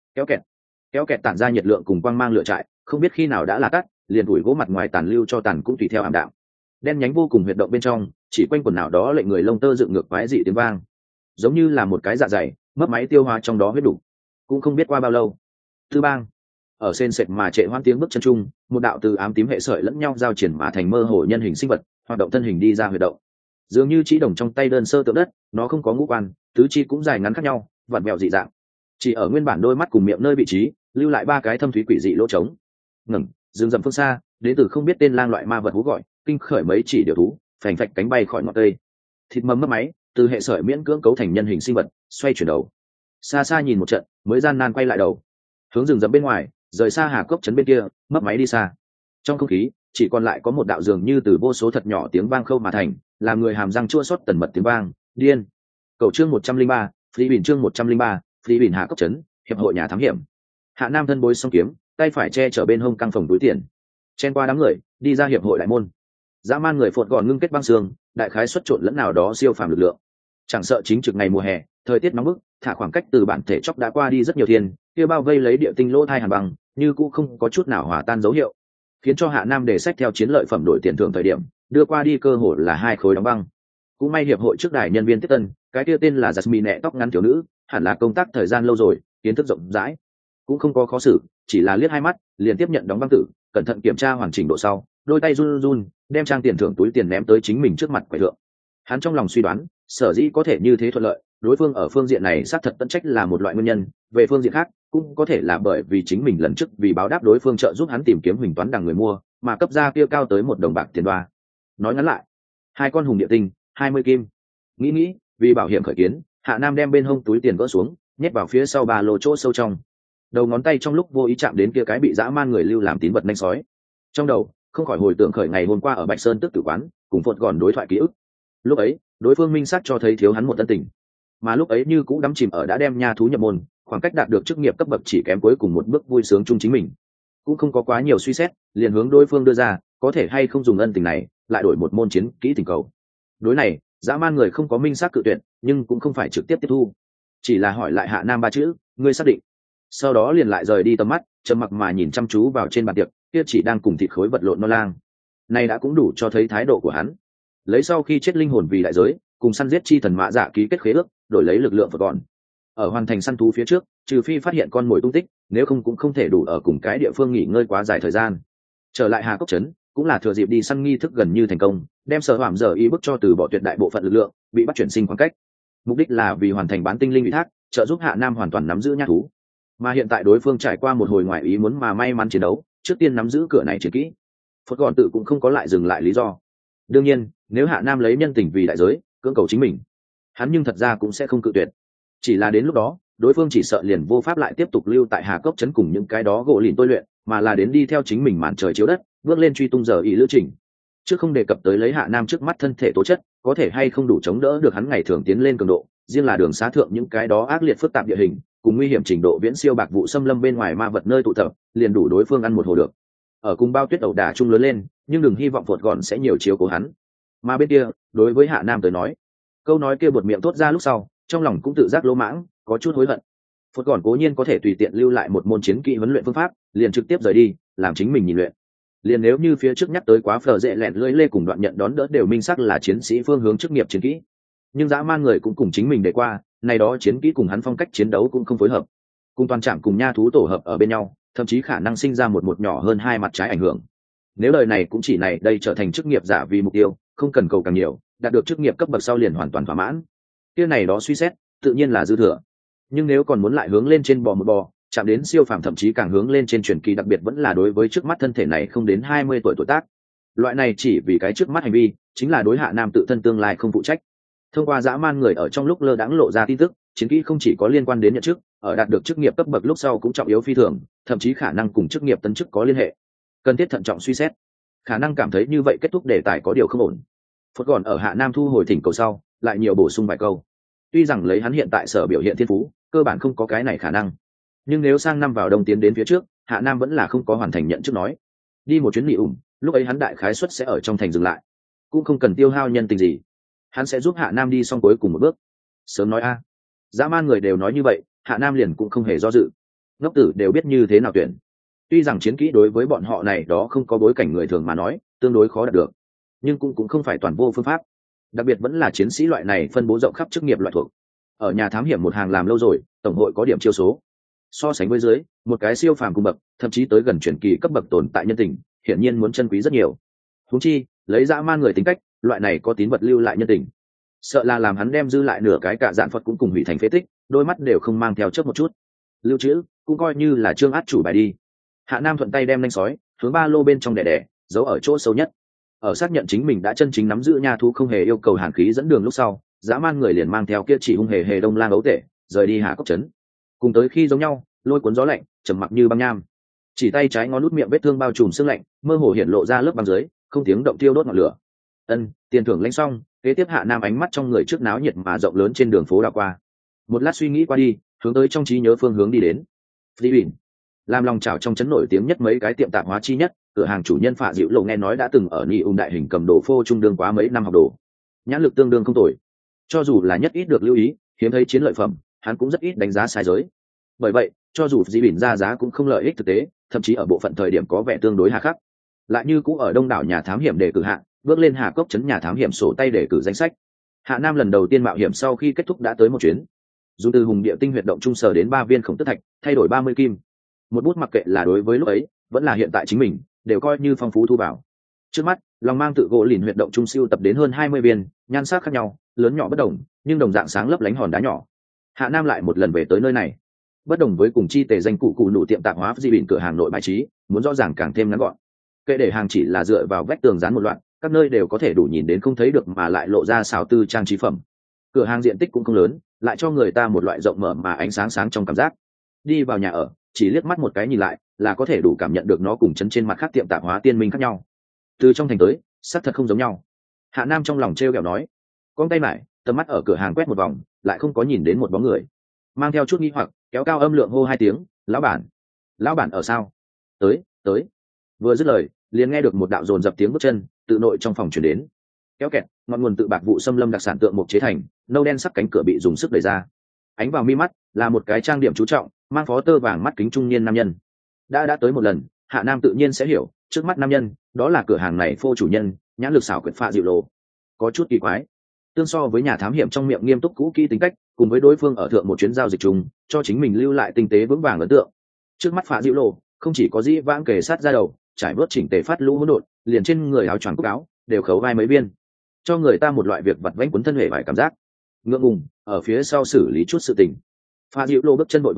Kéo kẹt tản ra nhiệt lượng cùng quang mang lửa trại, không biết khi nào đã là tắt, liền đuổi gỗ mặt ngoài tàn lưu cho tàn cũng tùy theo ảm đạm. Đen nhánh vô cùng huyệt động bên trong, chỉ quanh quần nào đó lệnh người lông tơ dựng ngược quái dị tiếng vang, giống như là một cái dạ dày mấp máy tiêu hóa trong đó huyết đủ. Cũng không biết qua bao lâu, tư bang ở sên sệt mà trệ hoan tiếng bước chân trung, một đạo từ ám tím hệ sợi lẫn nhau giao triển mà thành mơ hồ nhân hình sinh vật hoạt động thân hình đi ra huyệt động, dường như chỉ đồng trong tay đơn sơ tượng đất, nó không có ngũ quan, tứ chi cũng dài ngắn khác nhau, vặn vẹo dị dạng, chỉ ở nguyên bản đôi mắt cùng miệng nơi vị trí lưu lại 3 cái thâm thúy quỷ dị lỗ trống. Ngẩng, rừng rậm phương xa, đến từ không biết tên lang loại ma vật hú gọi, kinh khởi mấy chỉ điều thú, phành phạch cánh bay khỏi ngọn cây. Thịt mầm mấp máy, từ hệ sợi miễn cưỡng cấu thành nhân hình sinh vật, xoay chuyển đầu. Xa xa nhìn một trận, mới gian nan quay lại đầu, hướng rừng rậm bên ngoài, rời xa hà cốc trấn bên kia, mấp máy đi xa. Trong không khí, chỉ còn lại có một đạo dường như từ vô số thật nhỏ tiếng vang khâu mà thành, làm người hàm răng chua xót tần mật tiếng vang, điên. Cầu chương 103, Phi Bình chương 103, Phi Bình hà cốc trấn, hiệp hội nhà thám hiểm. Hạ Nam thân bối song kiếm, tay phải che chở bên hông căng phòng túi tiền, chen qua đám người, đi ra hiệp hội đại môn. Dã man người phột gọn ngưng kết băng xương, đại khái xuất trộn lẫn nào đó siêu phàm lực lượng. Chẳng sợ chính trực ngày mùa hè, thời tiết nóng bức, thả khoảng cách từ bản thể chốc đã qua đi rất nhiều thiên, kia bao vây lấy địa tinh lỗ thai hàn băng, như cũng không có chút nào hòa tan dấu hiệu, khiến cho Hạ Nam đề sách theo chiến lợi phẩm đổi tiền thưởng thời điểm, đưa qua đi cơ hội là 2 khối đóng băng. Cũng may hiệp hội trước đài nhân viên tiếp tân, cái kia tên là Jasmine tóc ngắn thiếu nữ, hẳn là công tác thời gian lâu rồi, kiến thức rộng rãi, cũng không có khó xử, chỉ là liếc 2 mắt, liền tiếp nhận đóng băng tử, cẩn thận kiểm tra hoàn chỉnh độ sau, đôi tay run run, đem trang tiền thưởng túi tiền ném tới chính mình trước mặt quầy thượng. Hắn trong lòng suy đoán, sở dĩ có thể như thế thuận lợi, đối phương ở phương diện này xác thật tận trách là một loại nguyên nhân, về phương diện khác, cũng có thể là bởi vì chính mình lần trước vì báo đáp đối phương trợ giúp hắn tìm kiếm huỳnh toán đằng người mua, mà cấp ra kia cao tới 1 đồng bạc tiền đoa. Nói ngắn lại, 2 con hùng địa tinh, 20 kim. Nghĩ, vì bảo hiểm khởi kiến, Hạ Nam đem bên hông túi tiền gỡ xuống, nhét vào phía sau ba lô chỗ sâu trong. Đầu ngón tay trong lúc vô ý chạm đến kia cái bị dã man người lưu làm tín vật nhanh sói. Trong đầu, không khỏi hồi tưởng khởi ngày hôm qua ở Bạch Sơn Tức Tử quán, cùng Phột gòn đối thoại ký ức. Lúc ấy, đối phương minh xác cho thấy thiếu hắn một ân tình, mà lúc ấy như cũng đắm chìm ở đã đem nha thú nhập môn, khoảng cách đạt được chức nghiệp cấp bậc chỉ kém cuối cùng một bước vui sướng chung chính mình, cũng không có quá nhiều suy xét, liền hướng đối phương đưa ra, có thể hay không dùng ân tình này lại đổi một môn chiến kỹ tình cầu. Đối này, dã man người không có minh xác cự tuyệt, nhưng cũng không phải trực tiếp tiếp thu, chỉ là hỏi lại Hạ Nam 3 chữ, ngươi xác định. Sau đó liền lại rời đi tầm mắt, trầm mặc mà nhìn chăm chú vào trên bàn tiệc, kia chỉ đang cùng thịt khối vật lộn non lang. Này đã cũng đủ cho thấy thái độ của hắn. Lấy sau khi chết linh hồn vì đại giới, cùng săn giết chi thần mã dạ ký kết khế ước, đổi lấy lực lượng Phật gọn. Ở hoàn thành săn thú phía trước, trừ phi phát hiện con mồi tung tích, nếu không cũng không thể đủ ở cùng cái địa phương nghỉ ngơi quá dài thời gian. Trở lại Hà Cốc trấn, cũng là thừa dịp đi săn nghi thức gần như thành công, đem Sở Hoảm giờ y bức cho từ bỏ tuyệt đại bộ phận lực lượng, bị bắt chuyển sinh khoảng cách. Mục đích là vì hoàn thành bán tinh linh ủy thác, trợ giúp Hạ Nam hoàn toàn nắm giữ nhã thú. mà hiện tại đối phương trải qua một hồi ngoại ý muốn mà may mắn chiến đấu, trước tiên nắm giữ cửa này chiến kỹ. Phật gọn tự cũng không có lại dừng lại lý do. Đương nhiên nếu Hạ Nam lấy nhân tình vì đại giới cưỡng cầu chính mình, hắn nhưng thật ra cũng sẽ không cự tuyệt. Chỉ là đến lúc đó đối phương chỉ sợ liền vô pháp lại tiếp tục lưu tại Hà Cốc trấn cùng những cái đó gỗ lìn tôi luyện, mà là đến đi theo chính mình màn trời chiếu đất, bước lên truy tung giờ ý lữ trình. Trước không đề cập tới lấy Hạ Nam trước mắt thân thể tố chất có thể hay không đủ chống đỡ được hắn ngày thường tiến lên cường độ, riêng là đường xá thượng những cái đó ác liệt phức tạp địa hình cùng nguy hiểm trình độ viễn siêu bạc vụ xâm lâm bên ngoài ma vật nơi tụ tập, liền đủ đối phương ăn một hồ được. Ở cùng bao tuyết ẩu đả chung lớn lên, nhưng đừng hy vọng Phột gọn sẽ nhiều chiếu cố hắn. Mà bên kia đối với Hạ Nam tới nói, câu nói kia buột miệng thốt ra lúc sau, trong lòng cũng tự giác lỗ mãng, có chút hối hận. Phột gọn cố nhiên có thể tùy tiện lưu lại một môn chiến kỹ huấn luyện phương pháp, liền trực tiếp rời đi làm chính mình nhìn luyện. Liền nếu như phía trước nhắc tới quá phờ dễ lẹn lưỡi lê cùng đoạn nhận đón đỡ đều minh xác là chiến sĩ phương hướng chức nghiệp chiến kỹ, nhưng dã man người cũng cùng chính mình để qua, này đó chiến kỹ cùng hắn phong cách chiến đấu cũng không phối hợp, cùng toàn trạm cùng nha thú tổ hợp ở bên nhau, thậm chí khả năng sinh ra một nhỏ hơn hai mặt trái ảnh hưởng. Nếu đời này cũng chỉ này đây trở thành chức nghiệp giả vì mục tiêu, không cần cầu càng nhiều, đạt được chức nghiệp cấp bậc sau liền hoàn toàn thỏa mãn, kia này đó suy xét tự nhiên là dư thừa. Nhưng nếu còn muốn lại hướng lên trên bò một bò, chạm đến siêu phàm thậm chí càng hướng lên trên truyền kỳ, đặc biệt vẫn là đối với trước mắt thân thể này không đến 20 tuổi tuổi tác, loại này chỉ vì cái trước mắt hành vi chính là đối Hạ Nam tự thân tương lai không phụ trách. Thông qua dã man người ở trong lúc lơ đãng lộ ra tin tức, chiến kỹ không chỉ có liên quan đến nhận chức, ở đạt được chức nghiệp cấp bậc lúc sau cũng trọng yếu phi thường, thậm chí khả năng cùng chức nghiệp tấn chức có liên hệ. Cần thiết thận trọng suy xét, khả năng cảm thấy như vậy kết thúc đề tài có điều không ổn. Phật gòn ở Hạ Nam thu hồi thỉnh cầu sau, lại nhiều bổ sung vài câu. Tuy rằng lấy hắn hiện tại sở biểu hiện thiên phú, cơ bản không có cái này khả năng, nhưng nếu sang năm vào đông tiến đến phía trước, Hạ Nam vẫn là không có hoàn thành nhận chức nói. Đi một chuyến nghỉ lúc ấy hắn đại khái suất sẽ ở trong thành dừng lại, cũng không cần tiêu hao nhân tình gì, hắn sẽ giúp Hạ Nam đi xong cuối cùng một bước. Sớm nói a, dã man người đều nói như vậy, Hạ Nam liền cũng không hề do dự. Ngốc tử đều biết như thế nào tuyển. Tuy rằng chiến kỹ đối với bọn họ này đó không có bối cảnh người thường mà nói tương đối khó đạt được, nhưng cũng không phải toàn vô phương pháp, đặc biệt vẫn là chiến sĩ loại này phân bố rộng khắp chức nghiệp loại thuộc. Ở nhà thám hiểm một hàng làm lâu rồi, tổng hội có điểm chiêu số. So sánh với dưới, một cái siêu phàm cung bậc, thậm chí tới gần truyền kỳ cấp bậc tồn tại nhân tình, hiển nhiên muốn chân quý rất nhiều. Huống chi, lấy dã man người tính cách, loại này có tín vật lưu lại nhân tình, sợ là làm hắn đem dư lại nửa cái cả dạn Phật cũng cùng hủy thành phế tích, đôi mắt đều không mang theo chớp một chút. Lưu trữ cũng coi như là trương át chủ bài đi. Hạ Nam thuận tay đem nanh sói hướng ba lô bên trong đẻ giấu ở chỗ sâu nhất. Ở xác nhận chính mình đã chân chính nắm giữ nha thú không hề yêu cầu hàn khí dẫn đường lúc sau, dã man người liền mang theo kia chỉ hung hề đông lang ấu tể rời đi Hà Cốc trấn. Cùng tới khi giống nhau, lôi cuốn gió lạnh trầm mặc như băng nham, chỉ tay trái ngón nút miệng vết thương bao trùm sương lạnh, mơ hồ hiện lộ ra lớp băng dưới, không tiếng động tiêu đốt ngọn lửa. Tiền thưởng lãnh xong, kế tiếp Hạ Nam ánh mắt trong người trước náo nhiệt mà rộng lớn trên đường phố đảo qua. Một lát suy nghĩ qua đi, hướng tới trong trí nhớ phương hướng đi đến. Đi bỉn, làm lòng chảo trong trấn nổi tiếng nhất mấy cái tiệm tạp hóa chi nhất, cửa hàng chủ nhân Phạ Dịu Lộ nghe nói đã từng ở Ni đại hình cầm đồ phô trung đương quá mấy năm học đồ, nhãn lực tương đương không tồi. Cho dù là nhất ít được lưu ý, hiếm thấy chiến lợi phẩm, hắn cũng rất ít đánh giá sai giới. Bởi vậy, cho dù Di Bỉn ra giá cũng không lợi ích thực tế, thậm chí ở bộ phận thời điểm có vẻ tương đối hà khắc. Lại như cũng ở đông đảo nhà thám hiểm đề cử hạng, bước lên Hà Cốc trấn nhà thám hiểm sổ tay đề cử danh sách. Hạ Nam lần đầu tiên mạo hiểm sau khi kết thúc đã tới một chuyến, dù từ hùng địa tinh huyệt động trung sở đến 3 viên khổng tức thạch, thay đổi 30 kim. Một bút mặc kệ là đối với lúc ấy, vẫn là hiện tại chính mình, đều coi như phong phú thu vào. Trước mắt, lòng mang tự gỗ lìn huyệt động trung siêu tập đến hơn 20 viên, nhan sắc khác nhau, lớn nhỏ bất đồng, nhưng đồng dạng sáng lấp lánh hòn đá nhỏ. Hạ Nam lại một lần về tới nơi này. Bất đồng với cùng chi tề danh cụ nụ tiệm tạp hóa Di Bỉn cửa hàng nội bài trí, muốn rõ ràng càng thêm ngắn gọn. Kệ để hàng chỉ là dựa vào vách tường dán một loạt, các nơi đều có thể đủ nhìn đến không thấy được mà lại lộ ra xào tư trang trí phẩm. Cửa hàng diện tích cũng không lớn, lại cho người ta một loại rộng mở mà ánh sáng sáng trong cảm giác. Đi vào nhà ở, chỉ liếc mắt một cái nhìn lại, là có thể đủ cảm nhận được nó cùng chấn trên mặt khác tiệm tạp hóa tiên minh khác nhau. Từ trong thành tới, xác thật không giống nhau. Hạ Nam trong lòng trêu ghẹo nói, con tay lại, tầm mắt ở cửa hàng quét một vòng, lại không có nhìn đến một bóng người. Mang theo chút nghi hoặc, kéo cao âm lượng hô 2 tiếng, lão bản ở sao? Tới. Vừa dứt lời, liền nghe được một đạo dồn dập tiếng bước chân tự nội trong phòng truyền đến. Kéo kẹt, ngọn nguồn tự bạc vụ xâm lâm đặc sản tượng mục chế thành, nâu đen sắc cánh cửa bị dùng sức đẩy ra. Ánh vào mi mắt là một cái trang điểm chú trọng, mang phó tơ vàng mắt kính trung niên nam nhân. Đã tới một lần, Hạ Nam tự nhiên sẽ hiểu, trước mắt nam nhân, đó là cửa hàng này phô chủ nhân, nhãn lực xảo quyệt Phạ Dịu Lộ. Có chút kỳ quái. Tương so với nhà thám hiểm trong miệng nghiêm túc cũ kỹ tính cách, cùng với đối phương ở thượng một chuyến giao dịch chung, cho chính mình lưu lại tinh tế vững vàng ấn tượng. Trước mắt Phạ Dịu Lộ, không chỉ có dĩ vãng kề sát ra đầu, trải bớt chỉnh tề phát lũ hỗn độn, liền trên người áo choàng cúc áo đều khấu vai mấy viên, cho người ta một loại việc vặt vãnh cuốn thân hệ vải cảm giác. Ngượng ngùng, ở phía sau xử lý chút sự tình. Phạ Dịu Lộ bước chân vội vàng,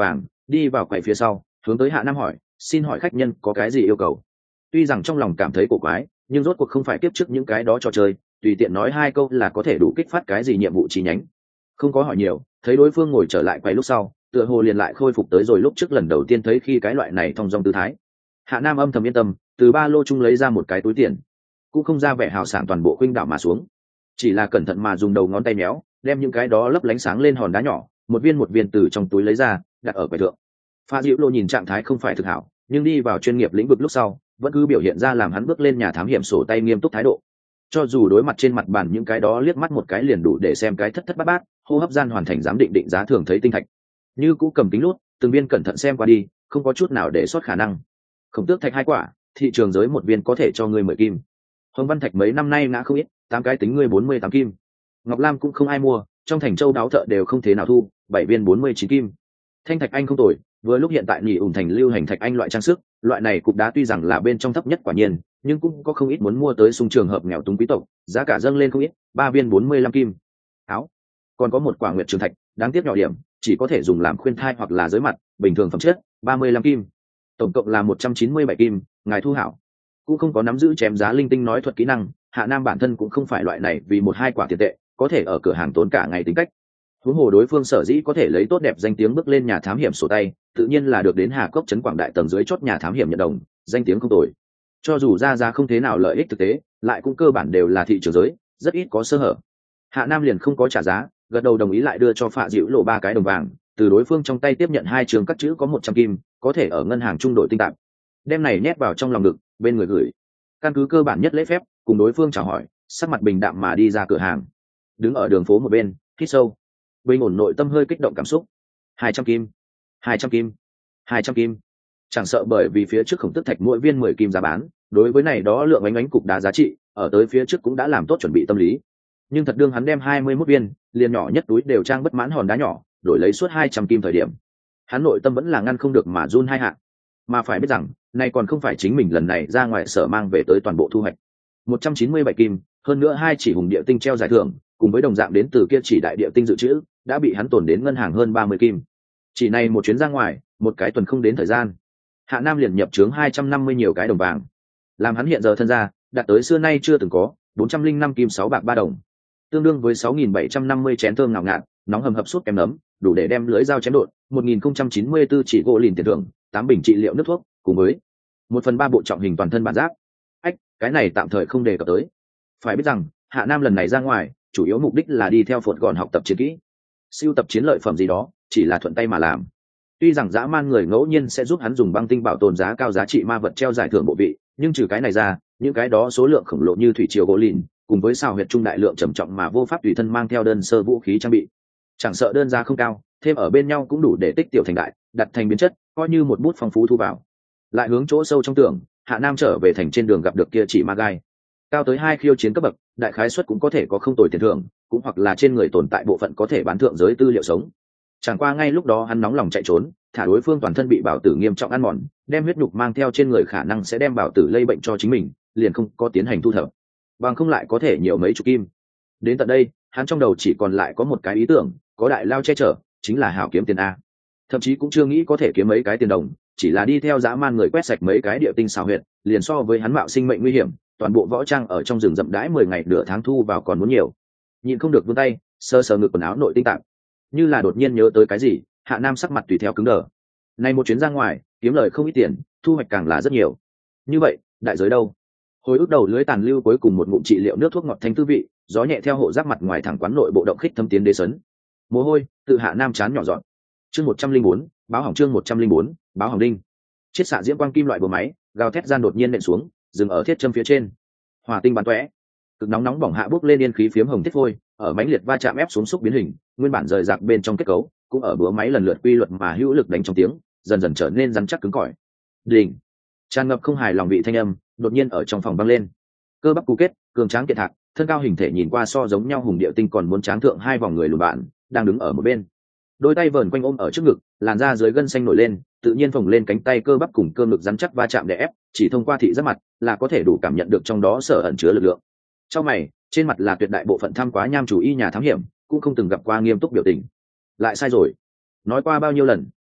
đi vào quầy phía sau, hướng tới Hạ Nam hỏi, xin hỏi khách nhân có cái gì yêu cầu. Tuy rằng trong lòng cảm thấy cổ quái, nhưng rốt cuộc không phải tiếp trước những cái đó trò chơi, tùy tiện nói 2 câu là có thể đủ kích phát cái gì nhiệm vụ chi nhánh. Không có hỏi nhiều, thấy đối phương ngồi trở lại quầy lúc sau, tựa hồ liền lại khôi phục tới rồi lúc trước lần đầu tiên thấy khi cái loại này thong dong tư thái. Hạ Nam âm thầm yên tâm, từ ba lô chung lấy ra một cái túi tiền, cũng không ra vẻ hào sảng toàn bộ khuynh đảo mà xuống, chỉ là cẩn thận mà dùng đầu ngón tay méo, đem những cái đó lấp lánh sáng lên hòn đá nhỏ, một viên từ trong túi lấy ra, đặt ở quầy thượng. Pha Diệu Lô nhìn trạng thái không phải thực hảo, nhưng đi vào chuyên nghiệp lĩnh vực lúc sau, vẫn cứ biểu hiện ra làm hắn bước lên nhà thám hiểm sổ tay nghiêm túc thái độ. Cho dù đối mặt trên mặt bàn những cái đó liếc mắt một cái liền đủ để xem cái thất thất bát bát, hô hấp gian hoàn thành giám định định giá thường thấy tinh thạch, như cũ cầm kính lút, từng viên cẩn thận xem qua đi, không có chút nào để sót khả năng. Khổng tước thạch 2 quả, thị trường giới một viên có thể cho ngươi 10 kim. Hồng văn thạch mấy năm nay ngã không ít, 8 cái tính ngươi 48 kim. Ngọc lam cũng không ai mua, trong thành châu đáo thợ đều không thế nào thu, 7 viên 49 kim. Thanh thạch anh không tồi, vừa lúc hiện tại nhị ủng thành lưu hành thạch anh loại trang sức, loại này cục đá tuy rằng là bên trong thấp nhất quả nhiên, nhưng cũng có không ít muốn mua tới xung trường hợp nghèo túng quý tộc, giá cả dâng lên không ít, 3 viên 45 kim. Áo, còn có một quả nguyệt trường thạch, đáng tiếc nhỏ điểm, chỉ có thể dùng làm khuyên thai hoặc là giới mặt, bình thường phẩm chất, 35 kim. Tổng cộng là 197 kim, ngài thu hảo. Cũng không có nắm giữ chém giá linh tinh nói thuật kỹ năng, Hạ Nam bản thân cũng không phải loại này vì 1-2 quả tiền tệ, có thể ở cửa hàng tốn cả ngày tính cách. Huống hồ đối phương sở dĩ có thể lấy tốt đẹp danh tiếng bước lên nhà thám hiểm sổ tay, tự nhiên là được đến Hà Cốc trấn Quảng Đại tầng dưới chốt nhà thám hiểm nhận đồng, danh tiếng không tồi. Cho dù ra giá không thế nào lợi ích thực tế, lại cũng cơ bản đều là thị trường giới, rất ít có sơ hở. Hạ Nam liền không có trả giá, gật đầu đồng ý lại đưa cho Phạ Diệu Lộ 3 cái đồng vàng, từ đối phương trong tay tiếp nhận 2 trường các chữ có 100 kim, có thể ở ngân hàng trung đổi tinh tạp. Đem này nhét vào trong lòng ngực, bên người gửi. Căn cứ cơ bản nhất lễ phép, cùng đối phương chào hỏi, sắc mặt bình đạm mà đi ra cửa hàng. Đứng ở đường phố một bên, hít sâu, bình ổn nội tâm hơi kích động cảm xúc. 200 kim, 200 kim, 200 kim. Chẳng sợ bởi vì phía trước Khổng Tước thạch mỗi viên 10 kim giá bán, đối với này đó lượng ánh cục đá giá trị, ở tới phía trước cũng đã làm tốt chuẩn bị tâm lý. Nhưng thật đương hắn đem 21 viên, liền nhỏ nhất túi đều trang bất mãn hòn đá nhỏ, đổi lấy suốt 200 kim thời điểm. Hắn nội tâm vẫn là ngăn không được mà run 2 hạ. Mà phải biết rằng, này còn không phải chính mình lần này ra ngoài sở mang về tới toàn bộ thu hoạch. 197 kim, hơn nữa 2 chỉ hùng địa tinh treo giải thưởng, cùng với đồng dạng đến từ kia chỉ đại địa tinh dự trữ, đã bị hắn tồn đến ngân hàng hơn 30 kim. Chỉ này một chuyến ra ngoài, một cái tuần không đến thời gian, Hạ Nam liền nhập trướng 250 nhiều cái đồng vàng. Làm hắn hiện giờ thân ra, đạt tới xưa nay chưa từng có, 405 kim 6 bạc 3 đồng. Tương đương với 6.750 chén thơm ngào ngạt, nóng hầm hập suốt kem nấm, đủ để đem lưới dao chém đột, 1094 chỉ gỗ lìn tiền thưởng, 8 bình trị liệu nước thuốc, cùng với 1/3 bộ trọng hình toàn thân bản giáp. Ách, cái này tạm thời không đề cập tới. Phải biết rằng, Hạ Nam lần này ra ngoài, chủ yếu mục đích là đi theo Phột Gòn học tập chiến kỹ, siêu tập chiến lợi phẩm gì đó, chỉ là thuận tay mà làm. Tuy rằng dã man người ngẫu nhiên sẽ giúp hắn dùng băng tinh bảo tồn giá cao giá trị ma vật treo giải thưởng bộ vị, nhưng trừ cái này ra, những cái đó số lượng khổng lồ như thủy triều gỗ lìn, cùng với xào huyệt trung đại lượng trầm trọng mà vô pháp tùy thân mang theo đơn sơ vũ khí trang bị, chẳng sợ đơn giá không cao, thêm ở bên nhau cũng đủ để tích tiểu thành đại, đặt thành biến chất, coi như một bút phong phú thu vào. Lại hướng chỗ sâu trong tưởng, Hạ Nam trở về thành trên đường gặp được kia chỉ ma gai, cao tới 2 khiêu chiến cấp bậc, đại khái suất cũng có thể có không tồi tiền thưởng, cũng hoặc là trên người tồn tại bộ phận có thể bán thượng giới tư liệu sống. Chẳng qua ngay lúc đó hắn nóng lòng chạy trốn, thả đối phương toàn thân bị bảo tử nghiêm trọng ăn mòn, đem huyết nhục mang theo trên người khả năng sẽ đem bảo tử lây bệnh cho chính mình, liền không có tiến hành thu thập, bằng không lại có thể nhiều mấy chục kim. Đến tận đây, hắn trong đầu chỉ còn lại có một cái ý tưởng, có đại lao che chở, chính là hảo kiếm tiền a. Thậm chí cũng chưa nghĩ có thể kiếm mấy cái tiền đồng, chỉ là đi theo dã man người quét sạch mấy cái địa tinh xào huyệt, liền so với hắn mạo sinh mệnh nguy hiểm, toàn bộ võ trang ở trong rừng rậm đãi 10 ngày nửa tháng thu vào còn muốn nhiều. Nhịn không được vươn tay, sờ sờ ngực quần áo nội tinh tạng, như là đột nhiên nhớ tới cái gì, Hạ Nam sắc mặt tùy theo cứng đờ. Này một chuyến ra ngoài, kiếm lời không ít tiền, thu hoạch càng là rất nhiều. Như vậy, đại giới đâu? Hồi ức đầu lưới tàn lưu cuối cùng một ngụm trị liệu nước thuốc ngọt thanh tư vị, gió nhẹ theo hộ giáp mặt ngoài thẳng quán nội bộ động khích thâm tiến đế sấn. Mồ hôi tự Hạ Nam chán nhỏ giọt. Chương 104, báo hỏng chương 104, báo hỏng đinh. Chiết xạ diễm quang kim loại bờ máy, gào thét gian đột nhiên nện xuống, dừng ở thiết châm phía trên. Hỏa tinh bắn tóe, cực nóng nóng bỏng hạ bốc lên yên khí phiếm hồng thiết phôi, ở mãnh liệt va chạm ép xuống xúc biến hình, nguyên bản rời rạc bên trong kết cấu, cũng ở bữa máy lần lượt quy luật mà hữu lực đánh trong tiếng, dần dần trở nên rắn chắc cứng cỏi. Đỉnh, tràn ngập không hài lòng vị thanh âm, đột nhiên ở trong phòng vang lên. Cơ bắp cú kết, cường tráng kiện thạc, thân cao hình thể nhìn qua so giống nhau hùng địa tinh còn muốn tráng thượng 2 vòng người lùn bạn, đang đứng ở một bên. Đôi tay vờn quanh ôm ở trước ngực, làn da dưới gân xanh nổi lên, tự nhiên phồng lên cánh tay cơ bắp cùng cơ ngực rắn chắc va chạm để ép, chỉ thông qua thị giác mặt là có thể đủ cảm nhận được trong đó sở ẩn chứa lực lượng. Trong mày, trên mặt là tuyệt đại bộ phận tham quá nham chủ y nhà thám hiểm, cũng không từng gặp qua nghiêm túc biểu tình. Lại sai rồi. Nói qua bao nhiêu lần,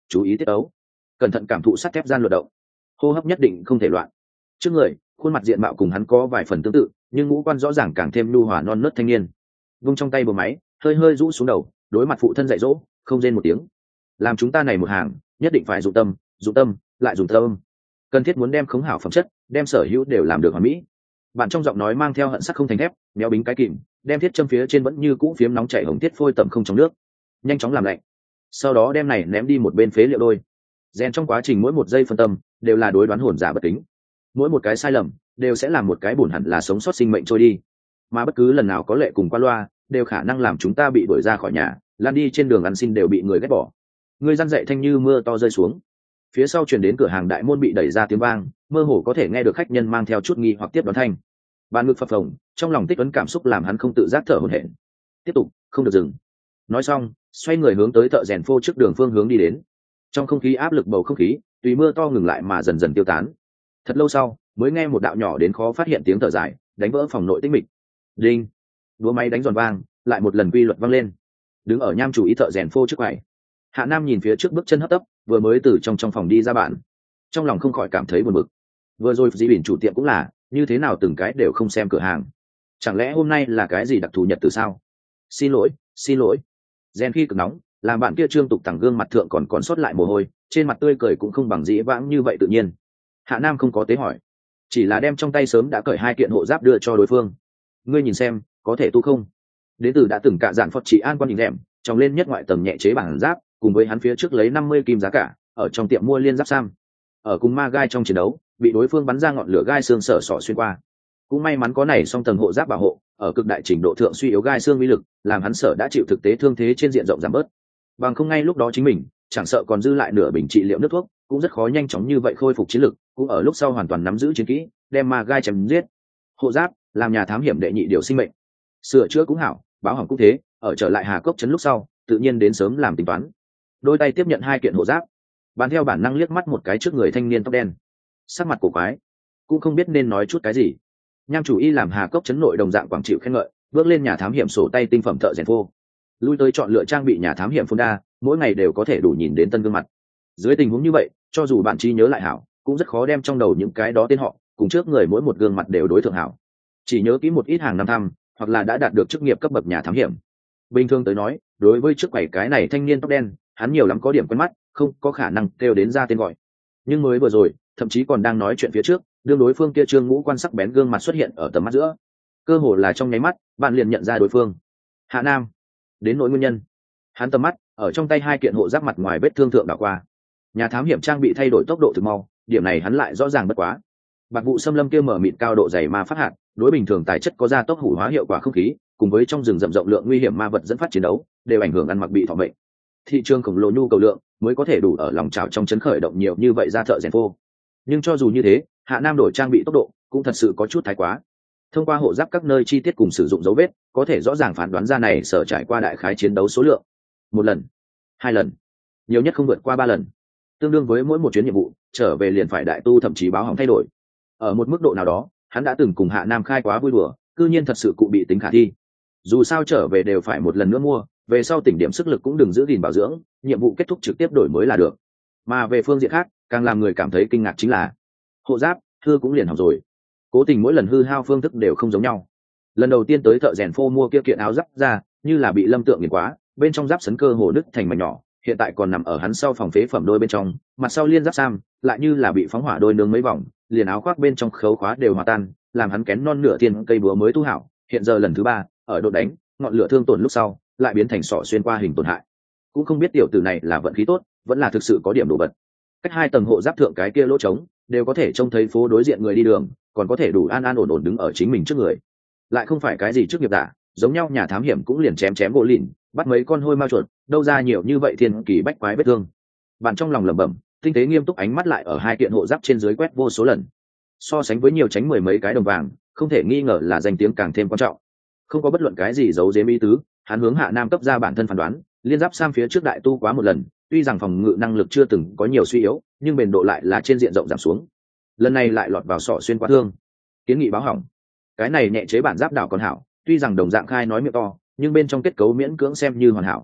chú ý tiết ấu, cẩn thận cảm thụ sắt thép gian luật động, hô hấp nhất định không thể loạn. Trước người, khuôn mặt diện mạo cùng hắn có vài phần tương tự, nhưng ngũ quan rõ ràng càng thêm nhu hòa non nớt thanh niên. Vung trong tay bờ máy, hơi hơi rũ xuống đầu, đối mặt phụ thân dạy dỗ, không rên một tiếng. Làm chúng ta này một hàng, nhất định phải dụng tâm, lại dùng tâm. Cần thiết muốn đem khống hảo phẩm chất, đem sở hữu đều làm được hoàn mỹ. Bạn trong giọng nói mang theo hận sắc không thành thép, méo bính cái kìm, đem thiết châm phía trên vẫn như cũ phiếm nóng chảy hồng tiết phôi tầm không trong nước, nhanh chóng làm lạnh. Sau đó đem này ném đi một bên phế liệu đôi. Rèn trong quá trình mỗi một giây phân tâm đều là đối đoán hồn giả bất kính, mỗi một cái sai lầm đều sẽ làm một cái bổn hẳn là sống sót sinh mệnh trôi đi, mà bất cứ lần nào có lệ cùng qua loa đều khả năng làm chúng ta bị đuổi ra khỏi nhà, lan đi trên đường ăn xin đều bị người ghét bỏ. Người răn dậy thanh như mưa to rơi xuống, phía sau chuyển đến cửa hàng đại môn bị đẩy ra tiếng vang, mơ hồ có thể nghe được khách nhân mang theo chút nghi hoặc tiếp đón thanh. Bàn ngực phập phồng, trong lòng tích ấn cảm xúc làm hắn không tự giác thở hổn hển. Tiếp tục, không được dừng. Nói xong, xoay người hướng tới thợ rèn phô trước đường phương hướng đi đến. Trong không khí áp lực bầu không khí tùy mưa to ngừng lại mà dần dần tiêu tán. Thật lâu sau mới nghe một đạo nhỏ đến khó phát hiện tiếng thở dài đánh vỡ phòng nội tĩnh mịch. Đinh, đũa máy đánh giòn vang, lại một lần quy luật vang lên. Đứng ở nham chủ ý thợ rèn phô trước quầy, Hạ Nam nhìn phía trước bước chân hấp tấp vừa mới từ trong phòng đi ra bản, trong lòng không khỏi cảm thấy buồn bực. Vừa rồi dĩ bỉn chủ tiệm cũng là như thế nào từng cái đều không xem cửa hàng, chẳng lẽ hôm nay là cái gì đặc thù nhật từ sao? Xin lỗi. Rèn khi cực nóng làm bạn kia trương tục thẳng gương mặt thượng còn sót lại mồ hôi, trên mặt tươi cười cũng không bằng dĩ vãng như vậy tự nhiên. Hạ Nam không có tế hỏi, chỉ là đem trong tay sớm đã cởi 2 kiện hộ giáp đưa cho đối phương. Ngươi nhìn xem có thể tu không? Đến từ đã từng cạ dạn phật chỉ an quan nhìn rèm trong lên nhất ngoại tầng nhẹ chế bản giáp, cùng với hắn phía trước lấy 50 kim giá cả ở trong tiệm mua liên giáp sam. Ở cùng ma gai trong chiến đấu bị đối phương bắn ra ngọn lửa gai xương sở sọ xuyên qua, cũng may mắn có này song tầng hộ giáp bảo hộ, ở cực đại trình độ thượng suy yếu gai xương uy lực, làm hắn sở đã chịu thực tế thương thế trên diện rộng giảm bớt. Bằng không ngay lúc đó chính mình chẳng sợ còn dư lại nửa bình trị liệu nước thuốc, cũng rất khó nhanh chóng như vậy khôi phục chiến lực, cũng ở lúc sau hoàn toàn nắm giữ chiến kỹ, đem ma gai chém giết. Hộ giáp làm nhà thám hiểm đệ nhị điều sinh mệnh, sửa chữa cũng hảo, báo hỏng cũng thế, ở trở lại Hà Cốc trấn lúc sau, tự nhiên đến sớm làm tính toán. Đôi tay tiếp nhận 2 kiện hộ giáp, bàn theo bản năng liếc mắt một cái trước người thanh niên tóc đen, sắc mặt cổ quái, cũng không biết nên nói chút cái gì. Nham chủ y làm Hà Cốc trấn nội đồng dạng quảng chịu khen ngợi, bước lên nhà thám hiểm sổ tay tinh phẩm thợ rèn phô, lui tới chọn lựa trang bị nhà thám hiểm Fonda, mỗi ngày đều có thể đủ nhìn đến tân gương mặt. Dưới tình huống như vậy, cho dù bạn trí nhớ lại hảo, cũng rất khó đem trong đầu những cái đó tên họ cùng trước người mỗi một gương mặt đều đối thượng hảo. Chỉ nhớ kỹ một ít hàng năm thăm, hoặc là đã đạt được chức nghiệp cấp bậc nhà thám hiểm. Bình thường tới nói, đối với trước quầy cái này thanh niên tóc đen, hắn nhiều lắm có điểm quen mắt, không có khả năng kêu đến ra tên gọi. Nhưng mới vừa rồi, thậm chí còn đang nói chuyện phía trước, đương đối phương kia trương ngũ quan sắc bén gương mặt xuất hiện ở tầm mắt giữa, cơ hồ là trong nháy mắt, bạn liền nhận ra đối phương. Hạ Nam. Đến nỗi nguyên nhân, hắn tầm mắt ở trong tay 2 kiện hộ giáp mặt ngoài vết thương thượng đảo qua. Nhà thám hiểm trang bị thay đổi tốc độ thực mau, điểm này hắn lại rõ ràng bất quá. Bạc vụ xâm lâm kia mở mịt cao độ dày ma phát hạt, đối bình thường tài chất có gia tốc hủ hóa hiệu quả không khí, cùng với trong rừng rậm rộng lượng nguy hiểm ma vật dẫn phát chiến đấu, đều ảnh hưởng ăn mặc bị thọ mệnh. Thị trường khổng lồ nhu cầu lượng mới có thể đủ ở lòng trào trong chấn khởi động nhiều như vậy ra thợ rèn phô. Nhưng cho dù như thế, Hạ Nam đổi trang bị tốc độ cũng thật sự có chút thái quá. Thông qua hộ giáp các nơi chi tiết cùng sử dụng dấu vết, có thể rõ ràng phán đoán ra này sở trải qua đại khái chiến đấu số lượng. 1 lần, 2 lần, nhiều nhất không vượt qua 3 lần. Tương đương với mỗi một chuyến nhiệm vụ, trở về liền phải đại tu thậm chí báo hỏng thay đổi. Ở một mức độ nào đó, hắn đã từng cùng Hạ Nam khai quá vui đùa, cư nhiên thật sự cụ bị tính khả thi. Dù sao trở về đều phải một lần nữa mua, về sau tỉnh điểm sức lực cũng đừng giữ gìn bảo dưỡng, nhiệm vụ kết thúc trực tiếp đổi mới là được. Mà về phương diện khác, càng làm người cảm thấy kinh ngạc chính là hộ giáp hư cũng liền hỏng rồi. Cố tình mỗi lần hư hao phương thức đều không giống nhau. Lần đầu tiên tới thợ rèn phô mua kia kiện áo giáp ra, như là bị lâm tượng nghiền quá, bên trong giáp sấn cơ hồ nứt thành mảnh nhỏ, hiện tại còn nằm ở hắn sau phòng phế phẩm đôi bên trong, mặt sau liên giáp sam lại như là bị phóng hỏa đôi nướng mấy vòng, liền áo khoác bên trong khấu khóa đều hòa tan, làm hắn kén non nửa thiên cây búa mới tu hảo, hiện giờ lần thứ 3, ở độ đánh, ngọn lửa thương tổn lúc sau, lại biến thành sọ xuyên qua hình tổn hại. Cũng không biết tiểu tử này là vận khí tốt, vẫn là thực sự có điểm đồ vật. Cách 2 tầng hộ giáp thượng cái kia lỗ trống, đều có thể trông thấy phố đối diện người đi đường, còn có thể đủ an an ổn ổn đứng ở chính mình trước người. Lại không phải cái gì chức nghiệp giả, giống nhau nhà thám hiểm cũng liền chém gỗ lìn, bắt mấy con hôi mao chuột, đâu ra nhiều như vậy thiên kỳ bách quái vết thương. Bạn trong lòng lẩm bẩm, tinh tế nghiêm túc ánh mắt lại ở 2 kiện hộ giáp trên dưới quét vô số lần. So sánh với nhiều tránh 10 mấy cái đồng vàng, không thể nghi ngờ là danh tiếng càng thêm quan trọng. Không có bất luận cái gì giấu giếm ý tứ, hắn hướng Hạ Nam cấp ra bản thân phán đoán, liên giáp sam phía trước đại tu quá một lần, tuy rằng phòng ngự năng lực chưa từng có nhiều suy yếu, nhưng bền độ lại là trên diện rộng giảm xuống. Lần này lại lọt vào sọ xuyên quá thương, kiến nghị báo hỏng. Cái này nhẹ chế bản giáp đảo còn hảo, tuy rằng đồng dạng khai nói miệng to, nhưng bên trong kết cấu miễn cưỡng xem như hoàn hảo.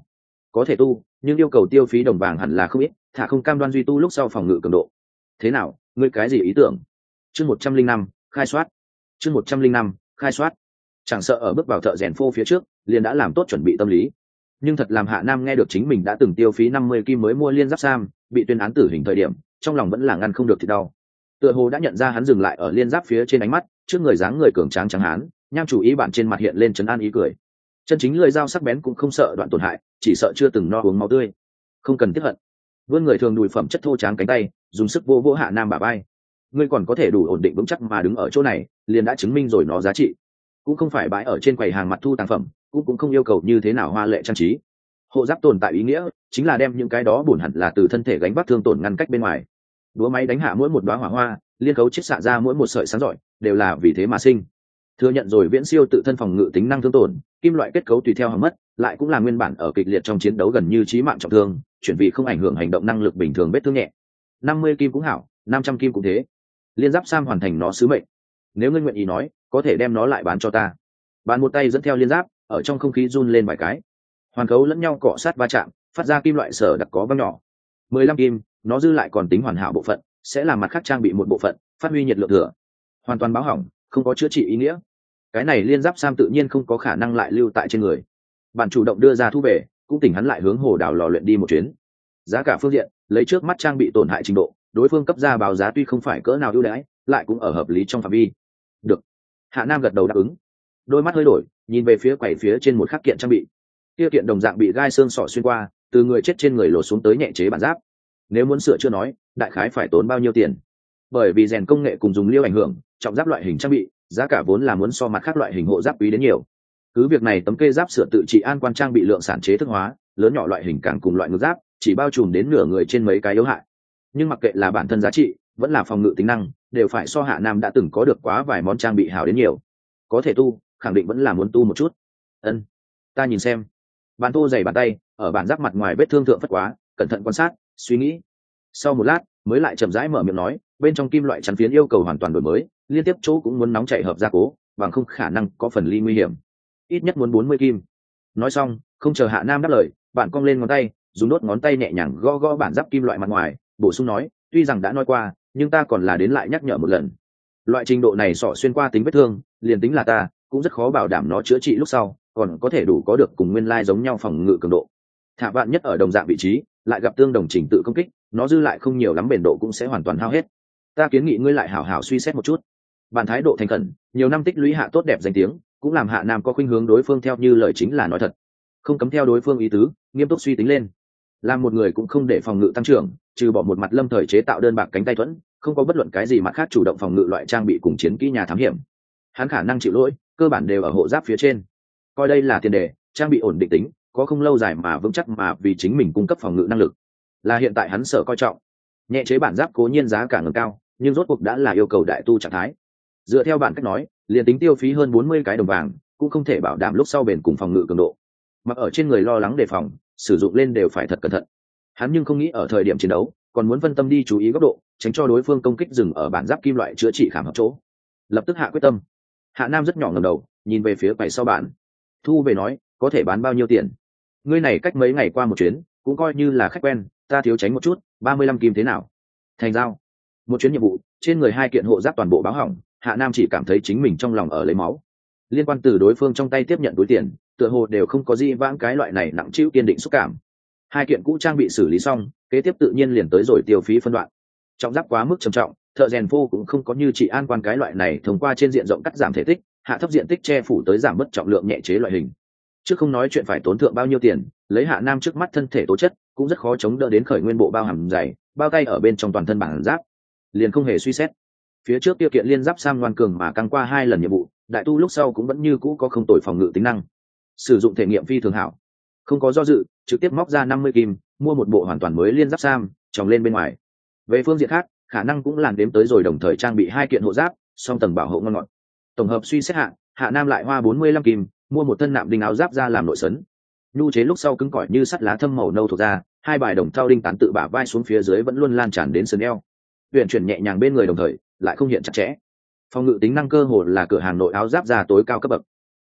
có thể tu, nhưng yêu cầu tiêu phí đồng vàng hẳn là không ít, thả không cam đoan duy tu lúc sau phòng ngự cường độ. Thế nào, ngươi cái gì ý tưởng? Chương 105, khai soát. Chương 105, khai soát. Chẳng sợ ở bước vào thợ rèn phô phía trước, liền đã làm tốt chuẩn bị tâm lý. Nhưng thật làm Hạ Nam nghe được chính mình đã từng tiêu phí 50 kim mới mua liên giáp sam, bị tuyên án tử hình thời điểm, trong lòng vẫn là ngăn không được thì đau. Tựa hồ đã nhận ra hắn dừng lại ở liên giáp phía trên ánh mắt, trước người dáng người cường tráng trắng hán, nham chủ ý bản trên mặt hiện lên trấn an ý cười. Chân chính lưỡi dao sắc bén cũng không sợ đoạn tổn hại, chỉ sợ chưa từng no uống máu tươi. Không cần tiếc hận. Vươn người thường đùi phẩm chất thô tráng cánh tay, dùng sức vô vỗ Hạ Nam bả vai. Ngươi còn có thể đủ ổn định vững chắc mà đứng ở chỗ này, liền đã chứng minh rồi nó giá trị. Cũng không phải bãi ở trên quầy hàng mặt thu tàng phẩm, cũng không yêu cầu như thế nào hoa lệ trang trí. Hộ giáp tồn tại ý nghĩa chính là đem những cái đó bổn hẳn là từ thân thể gánh vác thương tổn ngăn cách bên ngoài. Đũa máy đánh hạ mỗi một đóa hỏa hoa, liên cấu chiết xạ ra mỗi một sợi sáng rọi, đều là vì thế mà sinh. Thừa nhận rồi viễn siêu tự thân phòng ngự tính năng thương tổn, kim loại kết cấu tùy theo hỏng mất, lại cũng là nguyên bản ở kịch liệt trong chiến đấu gần như chí mạng trọng thương, chuyển vị không ảnh hưởng hành động năng lực bình thường vết thương nhẹ. 50 kim cũng hảo, 500 kim cũng thế. Liên giáp sam hoàn thành nó sứ mệnh. Nếu ngươi nguyện ý nói, có thể đem nó lại bán cho ta. Bạn một tay dẫn theo liên giáp, ở trong không khí run lên vài cái. Hoàn cấu lẫn nhau cọ sát va chạm, phát ra kim loại sở đặc có vang nhỏ. 15 kim, nó dư lại còn tính hoàn hảo bộ phận, sẽ làm mặt khác trang bị một bộ phận, phát huy nhiệt lượng thừa. Hoàn toàn báo hỏng, không có chữa trị ý nghĩa. Cái này liên giáp sam tự nhiên không có khả năng lại lưu tại trên người. Bạn chủ động đưa ra thu về, cũng tỉnh hắn lại hướng hồ đào lò luyện đi một chuyến. Giá cả phương diện, lấy trước mắt trang bị tổn hại trình độ, đối phương cấp ra báo giá tuy không phải cỡ nào ưu đãi, lại cũng ở hợp lý trong phạm vi. Được. Hạ Nam gật đầu đáp ứng. Đôi mắt hơi đổi, nhìn về phía quầy phía trên một khắc kiện trang bị. Kia kiện đồng dạng bị gai xương sọ xuyên qua, từ người chết trên người lột xuống tới nhẹ chế bản giáp. Nếu muốn sửa chữa nói, đại khái phải tốn bao nhiêu tiền? Bởi vì rèn công nghệ cùng dùng liêu ảnh hưởng, trọng giáp loại hình trang bị, giá cả vốn là muốn so mặt khác loại hình hộ giáp quý đến nhiều. Cứ việc này tấm kê giáp sửa tự trị an quan trang bị lượng sản chế thức hóa, lớn nhỏ loại hình càng cùng loại ngược giáp, chỉ bao trùm đến nửa người trên mấy cái yếu hại. Nhưng mặc kệ là bản thân giá trị, vẫn là phòng ngự tính năng, đều phải so Hạ Nam đã từng có được quá vài món trang bị hảo đến nhiều. Có thể tu, khẳng định vẫn là muốn tu một chút. Ân, ta nhìn xem. Bàn tô dày bàn tay, ở bản giáp mặt ngoài vết thương thượng phất quá, cẩn thận quan sát, suy nghĩ. Sau một lát, mới lại chậm rãi mở miệng nói, bên trong kim loại chắn phiến yêu cầu hoàn toàn đổi mới, liên tiếp chỗ cũng muốn nóng chảy hợp gia cố, bằng không khả năng có phần ly nguy hiểm. Ít nhất muốn 40 kim. Nói xong, không chờ Hạ Nam đáp lời, bạn cong lên ngón tay, dùng đốt ngón tay nhẹ nhàng gõ gõ bản giáp kim loại mặt ngoài, bổ sung nói, tuy rằng đã nói qua, nhưng ta còn là đến lại nhắc nhở một lần. Loại trình độ này sọ xuyên qua tính vết thương, liền tính là ta, cũng rất khó bảo đảm nó chữa trị lúc sau, còn có thể đủ có được cùng nguyên lai giống nhau phòng ngự cường độ. Thả vạn nhất ở đồng dạng vị trí, lại gặp tương đồng trình tự công kích, nó dư lại không nhiều lắm bền độ cũng sẽ hoàn toàn hao hết. Ta kiến nghị ngươi lại hảo hảo suy xét một chút. Bạn thái độ thành khẩn, nhiều năm tích lũy Hạ tốt đẹp danh tiếng, cũng làm Hạ Nam có khuynh hướng đối phương theo như lời chính là nói thật, không cấm theo đối phương ý tứ, nghiêm túc suy tính lên. Làm một người cũng không để phòng ngự tăng trưởng, trừ bỏ một mặt lâm thời chế tạo đơn bạc cánh tay thuẫn, không có bất luận cái gì mặt khác chủ động phòng ngự loại trang bị cùng chiến kỹ nhà thám hiểm. Hắn khả năng chịu lỗi, cơ bản đều ở hộ giáp phía trên. Coi đây là tiền đề, trang bị ổn định tính, có không lâu dài mà vững chắc mà vì chính mình cung cấp phòng ngự năng lực, là hiện tại hắn sợ coi trọng. Nhẹ chế bản giáp cố nhiên giá cả ngầm cao, nhưng rốt cuộc đã là yêu cầu đại tu trạng thái. Dựa theo bản cách nói, liền tính tiêu phí hơn 40 cái đồng vàng, cũng không thể bảo đảm lúc sau bền cùng phòng ngự cường độ. Mặc ở trên người lo lắng đề phòng, sử dụng lên đều phải thật cẩn thận. Hắn nhưng không nghĩ ở thời điểm chiến đấu, còn muốn phân tâm đi chú ý góc độ, tránh cho đối phương công kích dừng ở bản giáp kim loại chữa trị khảm hợp chỗ. Lập tức hạ quyết tâm. Hạ Nam rất nhỏ ngẩng đầu, nhìn về phía quầy sau bản. Thu về nói, có thể bán bao nhiêu tiền? Ngươi này cách mấy ngày qua một chuyến, cũng coi như là khách quen, ta thiếu tránh một chút, 35 kim thế nào? Thành giao. Một chuyến nhiệm vụ, trên người hai kiện hộ giáp toàn bộ báo hỏng, Hạ Nam chỉ cảm thấy chính mình trong lòng ở lấy máu. Liên quan từ đối phương trong tay tiếp nhận túi tiền, tựa hồ đều không có gì vãng cái loại này nặng trĩu kiên định xúc cảm. Hai kiện cũ trang bị xử lý xong, kế tiếp tự nhiên liền tới rồi tiêu phí phân đoạn. Trọng giáp quá mức trầm trọng, thợ rèn phô cũng không có như chị an quan cái loại này thông qua trên diện rộng cắt giảm thể tích, hạ thấp diện tích che phủ tới giảm bớt trọng lượng nhẹ chế loại hình. Chứ không nói chuyện phải tốn thượng bao nhiêu tiền, lấy Hạ Nam trước mắt thân thể tố chất, cũng rất khó chống đỡ đến khởi nguyên bộ bao hàm dày, bao tay ở bên trong toàn thân bản giáp. Liền không hề suy xét. Phía trước tiêu kiện liên giáp sam ngoan cường mà căng qua 2 lần nhiệm vụ, đại tu lúc sau cũng vẫn như cũ có không tồi phòng ngự tính năng. Sử dụng thể nghiệm phi thường hảo. Không có do dự, trực tiếp móc ra 50 kim, mua một bộ hoàn toàn mới liên giáp sam, trồng lên bên ngoài. Về phương diện khác, khả năng cũng làn đếm tới rồi đồng thời trang bị 2 kiện hộ giáp, song tầng bảo hộ ngon ngọt. Tổng hợp suy xét Hạ Nam lại hoa 45 kim, mua một thân nạm đinh áo giáp ra làm nội sấn. Nhu chế lúc sau cứng cỏi như sắt lá thâm màu nâu thuộc ra, 2 bài đồng thau đinh tán tự bả vai xuống phía dưới vẫn luôn lan tràn đến sườn eo. Huyền chuyển nhẹ nhàng bên người đồng thời, lại không hiện chặt chẽ. Phòng ngự tính năng cơ hồ là cửa hàng nội áo giáp ra tối cao cấp bậc. Mặt khác,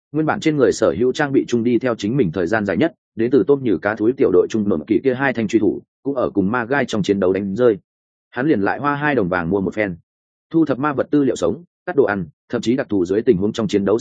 nguyên bản trên người sở hữu trang bị chung đi theo chính mình thời gian dài nhất, đến từ tôm như cá thúi tiểu đội trung nộm kỳ kia 2 thanh truy thủ cũng ở cùng ma gai trong chiến đấu đánh rơi. Hắn liền lại hoa 2 đồng vàng mua một phen, thu thập ma vật tư liệu sống, cắt đồ ăn, thậm chí đặc thù dưới tình huống trong chiến đấu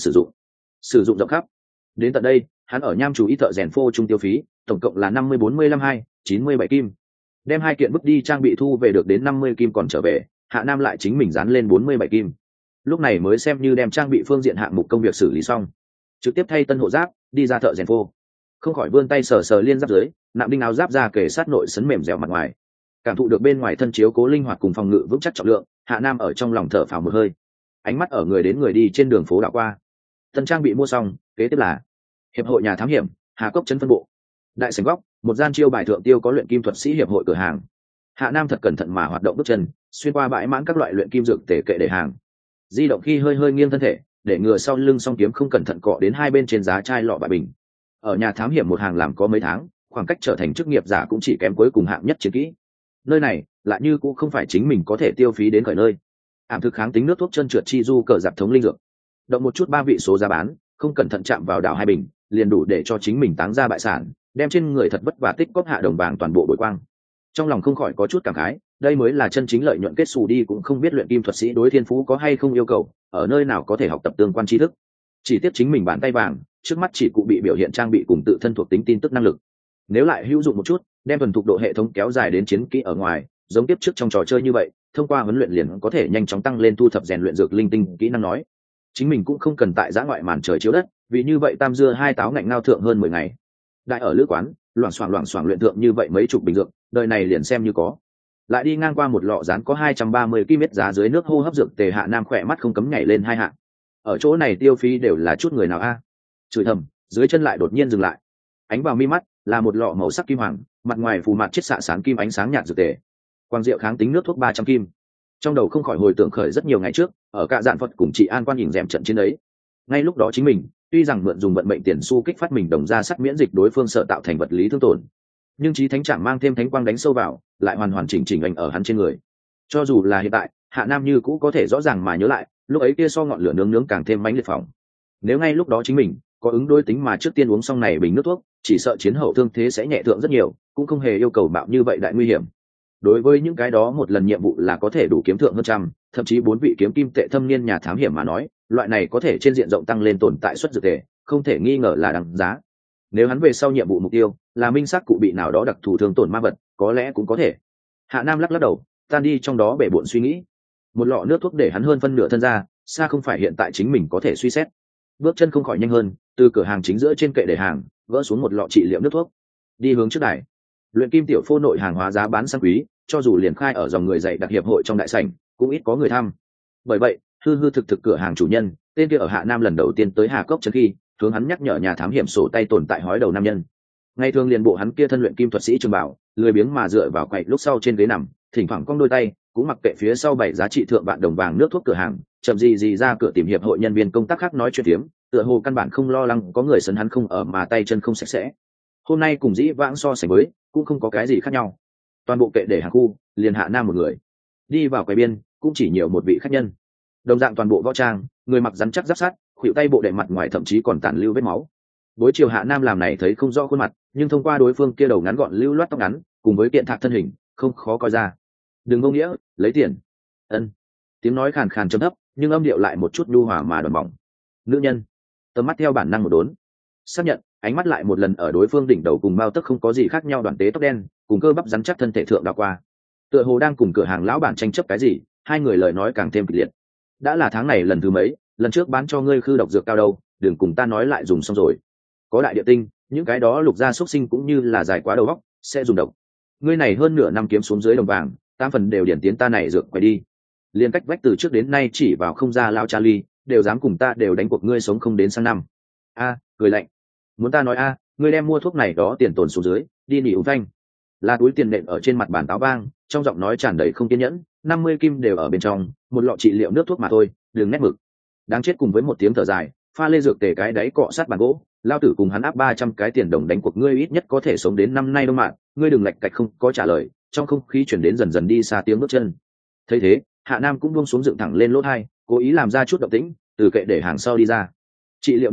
sử dụng rộng khắp. Đến tận đây, hắn ở nham chủ ý thợ rèn phô trung tiêu phí tổng cộng là 50-45-2-97 kim. Đem 2 kiện bước đi trang bị thu về được đến 50 kim còn trở về, Hạ Nam lại chính mình dán lên 47 kim. Lúc này mới xem như đem trang bị phương diện hạng mục công việc xử lý xong, trực tiếp thay tân hộ giáp đi ra thợ rèn phô. Không khỏi vươn tay sờ sờ liên giáp dưới, nạm đinh áo giáp ra kề sát nội sấn mềm dẻo mặt ngoài, cảm thụ được bên ngoài thân chiếu cố linh hoạt cùng phòng ngự vững chắc trọng lượng, Hạ Nam ở trong lòng thở phào một hơi, ánh mắt ở người đến người đi trên đường phố đảo qua. Tân trang bị mua xong, kế tiếp là hiệp hội nhà thám hiểm, Hà Cốc trấn phân bộ. Đại sảnh góc, một gian chiêu bài thượng tiêu có luyện kim thuật sĩ hiệp hội cửa hàng. Hạ Nam thật cẩn thận mà hoạt động bước chân, xuyên qua bãi mãn các loại luyện kim dược tể kệ để hàng, di động khi hơi nghiêng thân thể, để ngừa sau lưng song kiếm không cẩn thận cọ đến hai bên trên giá chai lọ bại bình. Ở nhà thám hiểm một hàng làm có mấy tháng, khoảng cách trở thành chức nghiệp giả cũng chỉ kém cuối cùng hạng nhất chiến kỹ. Nơi này lại như cũng không phải chính mình có thể tiêu phí đến khởi nơi. Ảm thực kháng tính nước thuốc chân trượt chi du cờ giặc thống linh dược, động một chút 3 vị số giá bán, không cẩn thận chạm vào đảo hai bình, liền đủ để cho chính mình táng ra bại sản, đem trên người thật vất vả tích cóp hạ đồng vàng toàn bộ bội quang. Trong lòng không khỏi có chút cảm khái, đây mới là chân chính lợi nhuận kết xù đi, cũng không biết luyện kim thuật sĩ đối thiên phú có hay không yêu cầu, ở nơi nào có thể học tập tương quan tri thức. Chỉ tiếp chính mình bàn tay vàng, trước mắt chỉ cụ bị biểu hiện trang bị cùng tự thân thuộc tính tin tức năng lực. Nếu lại hữu dụng một chút, đem thuần thục độ hệ thống kéo dài đến chiến kỹ ở ngoài, giống tiếp trước trong trò chơi như vậy, thông qua huấn luyện liền có thể nhanh chóng tăng lên thu thập rèn luyện dược linh tinh kỹ năng nói. Chính mình cũng không cần tại giã ngoại màn trời chiếu đất, vì như vậy tam dưa hai táo ngạnh ngao thượng hơn 10 ngày. Đại ở lữ quán, loảng xoảng luyện thượng như vậy mấy chục bình dược, đời này liền xem như có. Lại đi ngang qua một lọ rán có 230 km giá dưới nước hô hấp dược tề, Hạ Nam khỏe mắt không cấm nhảy lên 2 hạng. Ở chỗ này tiêu phí đều là chút người nào a? Chửi thầm, dưới chân lại đột nhiên dừng lại. Ánh vào mi mắt là một lọ màu sắc kim hoàng, mặt ngoài phù mặt chiết xạ sáng kim ánh sáng nhạt dược tề. Quang diệu kháng tính nước thuốc 300 kim. Trong đầu không khỏi hồi tưởng khởi rất nhiều ngày trước, ở cạ dạn Phật cùng chị An Quan nhìn rèm trận chiến ấy. Ngay lúc đó chính mình, tuy rằng mượn dùng vận mệnh tiền xu kích phát mình đồng ra sắt miễn dịch đối phương sợ tạo thành vật lý thương tổn, nhưng chí thánh trạng mang thêm thánh quang đánh sâu vào, lại hoàn chỉnh ảnh ở hắn trên người. Cho dù là hiện tại, Hạ Nam như cũ có thể rõ ràng mà nhớ lại, lúc ấy kia so ngọn lửa nướng càng thêm mãnh liệt phòng. Nếu ngay lúc đó chính mình có ứng đối tính mà trước tiên uống xong này bình nước thuốc, chỉ sợ chiến hậu thương thế sẽ nhẹ thượng rất nhiều, cũng không hề yêu cầu bạo như vậy đại nguy hiểm. Đối với những cái đó một lần nhiệm vụ là có thể đủ kiếm thượng hơn trăm, thậm chí 4 vị kiếm kim tệ thâm niên nhà thám hiểm mà nói, loại này có thể trên diện rộng tăng lên tồn tại suất dược tệ, không thể nghi ngờ là đáng giá. Nếu hắn về sau nhiệm vụ mục tiêu là minh xác cụ bị nào đó đặc thù thương tổn ma vật, có lẽ cũng có thể. Hạ Nam lắc đầu, tan đi trong đó bể bộn suy nghĩ. Một lọ nước thuốc để hắn hơn phân nửa thân ra, xa không phải hiện tại chính mình có thể suy xét. Bước chân không khỏi nhanh hơn, từ cửa hàng chính giữa trên kệ để hàng gỡ xuống một lọ trị liệu nước thuốc, đi hướng trước đài. Luyện kim tiểu phô nội hàng hóa giá bán sang quý, cho dù liền khai ở dòng người dạy đặc hiệp hội trong đại sảnh, cũng ít có người thăm. Bởi vậy, hư thực cửa hàng chủ nhân, tên kia ở Hạ Nam lần đầu tiên tới Hà Cốc trấn khi, hướng hắn nhắc nhở nhà thám hiểm sổ tay tồn tại hói đầu nam nhân. Ngày thường liền bộ hắn kia thân luyện kim thuật sĩ trường bảo, lười biếng mà dựa vào quầy lúc sau trên ghế nằm, thỉnh thoảng cong đôi tay, cũng mặc kệ phía sau 7 giá trị thượng vạn đồng vàng nước thuốc cửa hàng, chậm gì ra cửa tìm hiệp hội nhân viên công tác khác nói chuyện tiếm, tựa hồ căn bản không lo lắng có người sấn hắn không ở mà tay chân không sạch sẽ. Hôm nay cùng dĩ vãng so sánh với, cũng không có cái gì khác nhau. Toàn bộ kệ để hàng khu, liền Hạ Nam một người. Đi vào quầy biên, cũng chỉ nhiều một vị khách nhân. Đồng dạng toàn bộ võ trang, người mặc rắn chắc giáp sắt, khuỷu tay bộ đệm mặt ngoài thậm chí còn tàn lưu vết máu. Buổi chiều Hạ Nam làm này thấy không rõ khuôn mặt, nhưng thông qua đối phương kia đầu ngắn gọn lưu loát tóc ngắn, cùng với kiện thạc thân hình, không khó coi ra. Đừng vô nghĩa, lấy tiền. Ân. Tiếng nói khàn khàn trầm thấp, nhưng âm điệu lại một chút nhu hòa mà đòn bỏng. Nữ nhân. Tầm mắt theo bản năng một đốn. Xác nhận, ánh mắt lại một lần ở đối phương đỉnh đầu cùng bao tấc không có gì khác nhau đoàn tế tóc đen, cùng cơ bắp rắn chắc thân thể thượng đảo qua. Tựa hồ đang cùng cửa hàng lão bản tranh chấp cái gì, hai người lời nói càng thêm kịch liệt. Đã là tháng này lần thứ mấy, lần trước bán cho ngươi khư độc dược cao đâu, đừng cùng ta nói lại dùng xong rồi. Có đại địa tinh, những cái đó lục gia xuất sinh cũng như là dài quá đầu óc, sẽ dùng độc. Ngươi này hơn nửa năm kiếm xuống dưới đồng vàng, 8 phần đều điển tiến ta này dược quay đi. Liên cách vách từ trước đến nay chỉ vào không ra lao Charlie, đều dám cùng ta đều đánh cuộc ngươi sống không đến sang năm. A, cười lạnh. Muốn ta nói a, ngươi đem mua thuốc này đó tiền tồn xuống dưới, đi nỉ ủng thanh. Là túi tiền nện ở trên mặt bàn táo vang, trong giọng nói tràn đầy không kiên nhẫn, 50 kim đều ở bên trong, một lọ trị liệu nước thuốc mà thôi, đừng nét mực. Đáng chết. Cùng với một tiếng thở dài, pha lê dược tề cái đáy cọ sát bàn gỗ, lao tử cùng hắn áp 300 cái tiền đồng đánh cuộc ngươi ít nhất có thể sống đến năm nay đâu mà, ngươi đừng lạch cạch không có trả lời. Trong không khí chuyển đến dần đi xa tiếng bước chân. Thấy thế, Hạ Nam cũng buông xuống dựng thẳng lên lỗ tai, cố ý làm ra chút động tĩnh, từ kệ để hàng sau đi ra. Trị liệu nước thuốc,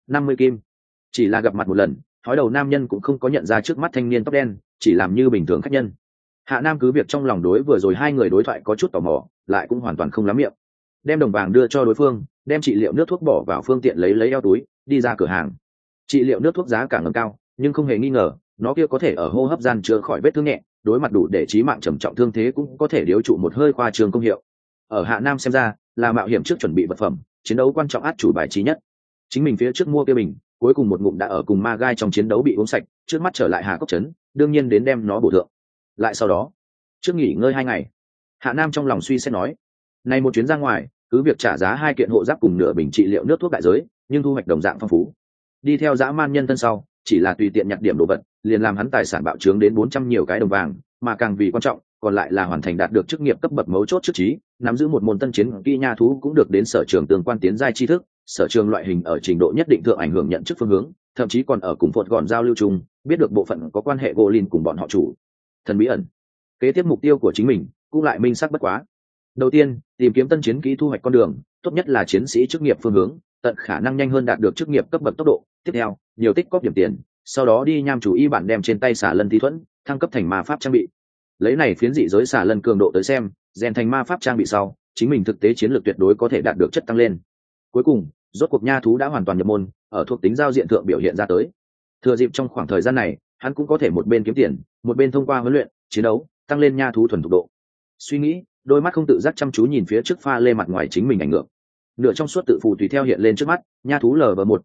50 kim. Chỉ là gặp mặt một lần, hói đầu nam nhân cũng không có nhận ra trước mắt thanh niên tóc đen, chỉ làm như bình thường khách nhân. Hạ Nam cứ việc trong lòng đối vừa rồi hai người đối thoại có chút tò mò, lại cũng hoàn toàn không lắm miệng. Đem đồng vàng đưa cho đối phương, đem trị liệu nước thuốc bỏ vào phương tiện lấy eo túi, đi ra cửa hàng. Trị liệu nước thuốc giá cả ngầm cao, nhưng không hề nghi ngờ, nó kia có thể ở hô hấp gian chữa khỏi vết thương nhẹ, đối mặt đủ để chí mạng trầm trọng thương thế cũng có thể điều trụ một hơi khoa trương công hiệu. Ở Hạ Nam xem ra, là mạo hiểm trước chuẩn bị vật phẩm, chiến đấu quan trọng át chủ bài trí nhất. Chính mình phía trước mua kia bình, cuối cùng một ngụm đã ở cùng ma gai trong chiến đấu bị uống sạch, trước mắt trở lại Hà Cốc trấn, đương nhiên đến đem nó bổ thượng. Lại sau đó, trước nghỉ ngơi 2 ngày, Hạ Nam trong lòng suy xét nói, nay một chuyến ra ngoài, cứ việc trả giá 2 kiện hộ giáp cùng nửa bình trị liệu nước thuốc đại giới, nhưng thu hoạch đồng dạng phong phú. Đi theo dã man nhân thân sau, chỉ là tùy tiện nhặt điểm đồ vật, liền làm hắn tài sản bạo trướng đến 400 nhiều cái đồng vàng, mà càng vì quan trọng, còn lại là hoàn thành đạt được chức nghiệp cấp bậc mấu chốt trước trí, nắm giữ một môn tân chiến kỹ nha thú cũng được đến sở trường tương quan tiến giai tri thức, sở trường loại hình ở trình độ nhất định thượng ảnh hưởng nhận chức phương hướng, thậm chí còn ở cùng phột gọn giao lưu chung, biết được bộ phận có quan hệ Golin cùng bọn họ chủ thần bí ẩn. Kế tiếp mục tiêu của chính mình cũng lại minh xác bất quá. Đầu tiên, tìm kiếm tân chiến kỹ thu hoạch con đường, tốt nhất là chiến sĩ chức nghiệp phương hướng, tận khả năng nhanh hơn đạt được chức nghiệp cấp bậc tốc độ. Tiếp theo, nhiều tích cóp điểm tiền, sau đó đi nham chủ y bản đem trên tay xả lân thi thuẫn, thăng cấp thành ma pháp trang bị. Lấy này phiến dị giới xả lân cường độ tới xem, rèn thành ma pháp trang bị sau, chính mình thực tế chiến lược tuyệt đối có thể đạt được chất tăng lên. Cuối cùng, rốt cuộc nha thú đã hoàn toàn nhập môn, ở thuộc tính giao diện thượng biểu hiện ra tới. Thừa dịp trong khoảng thời gian này, hắn cũng có thể một bên kiếm tiền, một bên thông qua huấn luyện, chiến đấu, tăng lên nha thú thuần thục độ. Suy nghĩ, đôi mắt không tự giác chăm chú nhìn phía trước pha lê mặt ngoài chính mình ảnh ngược. Nửa trong suốt tự phù tùy theo hiện lên trước mắt, nha thú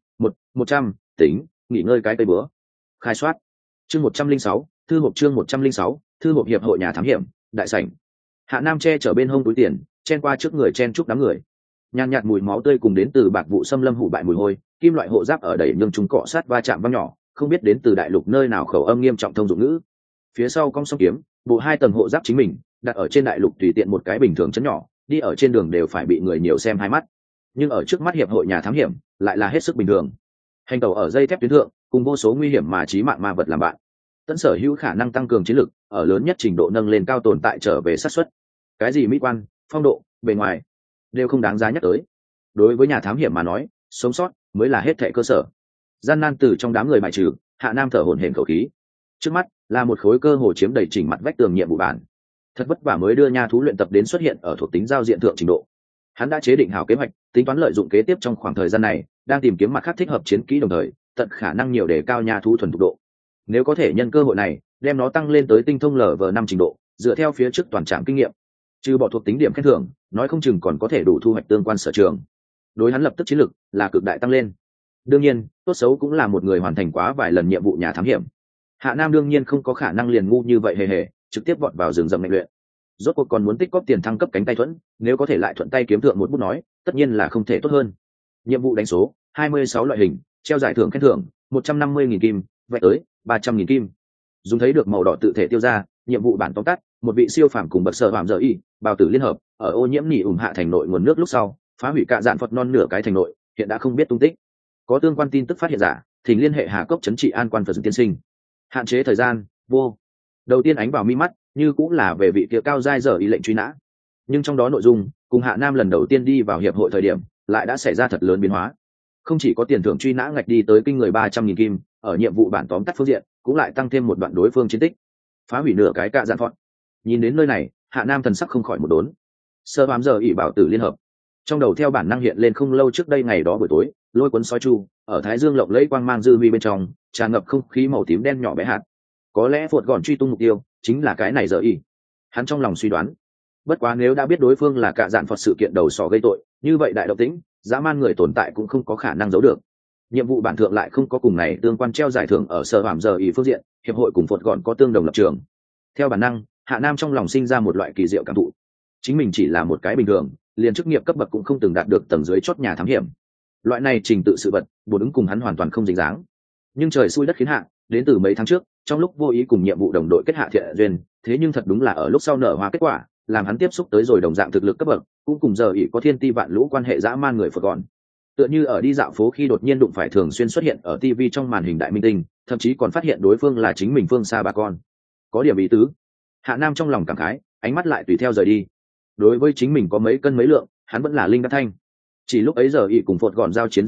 LV100, tính, nghỉ ngơi cái cây bữa. Khai soát. Chương 106, thư hộp chương 106, thư hộp hiệp hội nhà thám hiểm, đại sảnh. Hạ Nam che chở bên hông túi tiền, chen qua trước người chen chúc đám người. Nhàn nhạt mùi máu tươi cùng đến từ bạc vụ xâm lâm hủ bại mùi hôi, kim loại hộ giáp ở đầy nhương chúng cọ sát va chạm vang nhỏ, không biết đến từ đại lục nơi nào khẩu âm nghiêm trọng thông dụng ngữ. Phía sau cong song kiếm, bộ 2 tầng hộ giáp chính mình, đặt ở trên đại lục tùy tiện một cái bình thường chấn nhỏ, đi ở trên đường đều phải bị người nhiều xem hai mắt. Nhưng ở trước mắt hiệp hội nhà thám hiểm, lại là hết sức bình thường. Hành tàu ở dây thép tuyến thượng, cùng vô số nguy hiểm mà chí mạng ma vật làm bạn. Tận sở hữu khả năng tăng cường chiến lực, ở lớn nhất trình độ nâng lên cao tồn tại trở về xác suất. Cái gì mỹ quan, phong độ, bề ngoài, đều không đáng giá nhắc tới. Đối với nhà thám hiểm mà nói, sống sót mới là hết thảy cơ sở. Gian nan từ trong đám người bài trừ, Hạ Nam thở hổn hển khẩu khí. Trước mắt là một khối cơ hồ chiếm đầy chỉnh mặt vách tường nhiệm vụ bản. Thật vất vả mới đưa nha thú luyện tập đến xuất hiện ở thuộc tính giao diện thượng trình độ. Hắn đã chế định hảo kế hoạch, tính toán lợi dụng kế tiếp trong khoảng thời gian này, đang tìm kiếm mặt khác thích hợp chiến kỹ đồng thời, tận khả năng nhiều để cao nha thú thuần thục độ. Nếu có thể nhân cơ hội này, đem nó tăng lên tới tinh thông LV5 trình độ, dựa theo phía trước toàn trạm kinh nghiệm, trừ bỏ thuộc tính điểm khen thưởng, nói không chừng còn có thể đủ thu hoạch tương quan sở trường. Đối hắn lập tức chiến lực là cực đại tăng lên. Đương nhiên, tốt xấu cũng là một người hoàn thành quá vài lần nhiệm vụ nhà thám hiểm. Hạ Nam đương nhiên không có khả năng liền ngu như vậy hề, trực tiếp vọt vào rừng rậm luyện luyện. Rốt cuộc còn muốn tích góp tiền thăng cấp cánh tay thuẫn, nếu có thể lại thuận tay kiếm thượng một bút nói, tất nhiên là không thể tốt hơn. Nhiệm vụ đánh số, 26 loại hình, treo giải thưởng khen thưởng, 150.000 kim, vẽ tới 300.000 kim. Dùng thấy được màu đỏ tự thể tiêu ra, nhiệm vụ bản tóm tắt, một vị siêu phàm cùng bậc sở phàm giờ y, bào tử liên hợp, ở ô nhiễm nỉ hạ thành nội nguồn nước lúc sau, phá hủy cạ dạn Phật non nửa cái thành nội, hiện đã không biết tung tích. Có tương quan tin tức phát hiện giả, thỉnh liên hệ Hà Cốc trấn trị an quan Phật tiên sinh. Hạn chế thời gian, vô. Đầu tiên ánh vào mi mắt, như cũng là về vị kia cao giai giờ y lệnh truy nã. Nhưng trong đó nội dung, cùng Hạ Nam lần đầu tiên đi vào hiệp hội thời điểm, lại đã xảy ra thật lớn biến hóa. Không chỉ có tiền thưởng truy nã ngạch đi tới kinh người 300.000 kim, ở nhiệm vụ bản tóm tắt phương diện, cũng lại tăng thêm một đoạn đối phương chiến tích, phá hủy nửa cái cạ dạn Phật. Nhìn đến nơi này, Hạ Nam thần sắc không khỏi một đốn. Sơ bám giờ ỷ bảo tử liên hợp, trong đầu theo bản năng hiện lên không lâu trước đây ngày đó buổi tối, lôi cuốn sói chu ở thái dương lộng lẫy quang mang dư huy bên trong, tràn ngập không khí màu tím đen nhỏ bé hạt. Có lẽ phột gọn truy tung mục tiêu chính là cái này giờ ỷ. Hắn trong lòng suy đoán. Bất quá nếu đã biết đối phương là cạ dạn Phật sự kiện đầu sỏ gây tội, như vậy đại động tĩnh, dã man người tồn tại cũng không có khả năng giấu được. Nhiệm vụ bản thượng lại không có cùng này tương quan treo giải thưởng ở sở hàm giờ ỷ phương diện, hiệp hội cùng phột gọn có tương đồng lập trường. Theo bản năng, Hạ Nam trong lòng sinh ra một loại kỳ diệu cảm thụ. Chính mình chỉ là một cái bình thường, liền chức nghiệp cấp bậc cũng không từng đạt được tầng dưới chót nhà thám hiểm. Loại này trình tự sự vật, bổ ứng cùng hắn hoàn toàn không dính dáng. Nhưng trời xui đất khiến hạ, đến từ mấy tháng trước, trong lúc vô ý cùng nhiệm vụ đồng đội kết hạ thiện duyên, thế nhưng thật đúng là ở lúc sau nở hoa kết quả, làm hắn tiếp xúc tới rồi đồng dạng thực lực cấp bậc, cũng cùng giờ ỷ có thiên ti vạn lũ quan hệ dã man người Phật gọn. Tựa như ở đi dạo phố khi đột nhiên đụng phải thường xuyên xuất hiện ở TV trong màn hình đại minh tinh, thậm chí còn phát hiện đối phương là chính mình phương xa bà con. Có điểm ý tứ. Hạ Nam trong lòng cảm khái, ánh mắt lại tùy theo rời đi. Đối với chính mình có mấy cân mấy lượng, hắn vẫn là linh đắc thanh. Chỉ lúc ấy giờ ỷ cùng phột gọn giao chiến dư ba,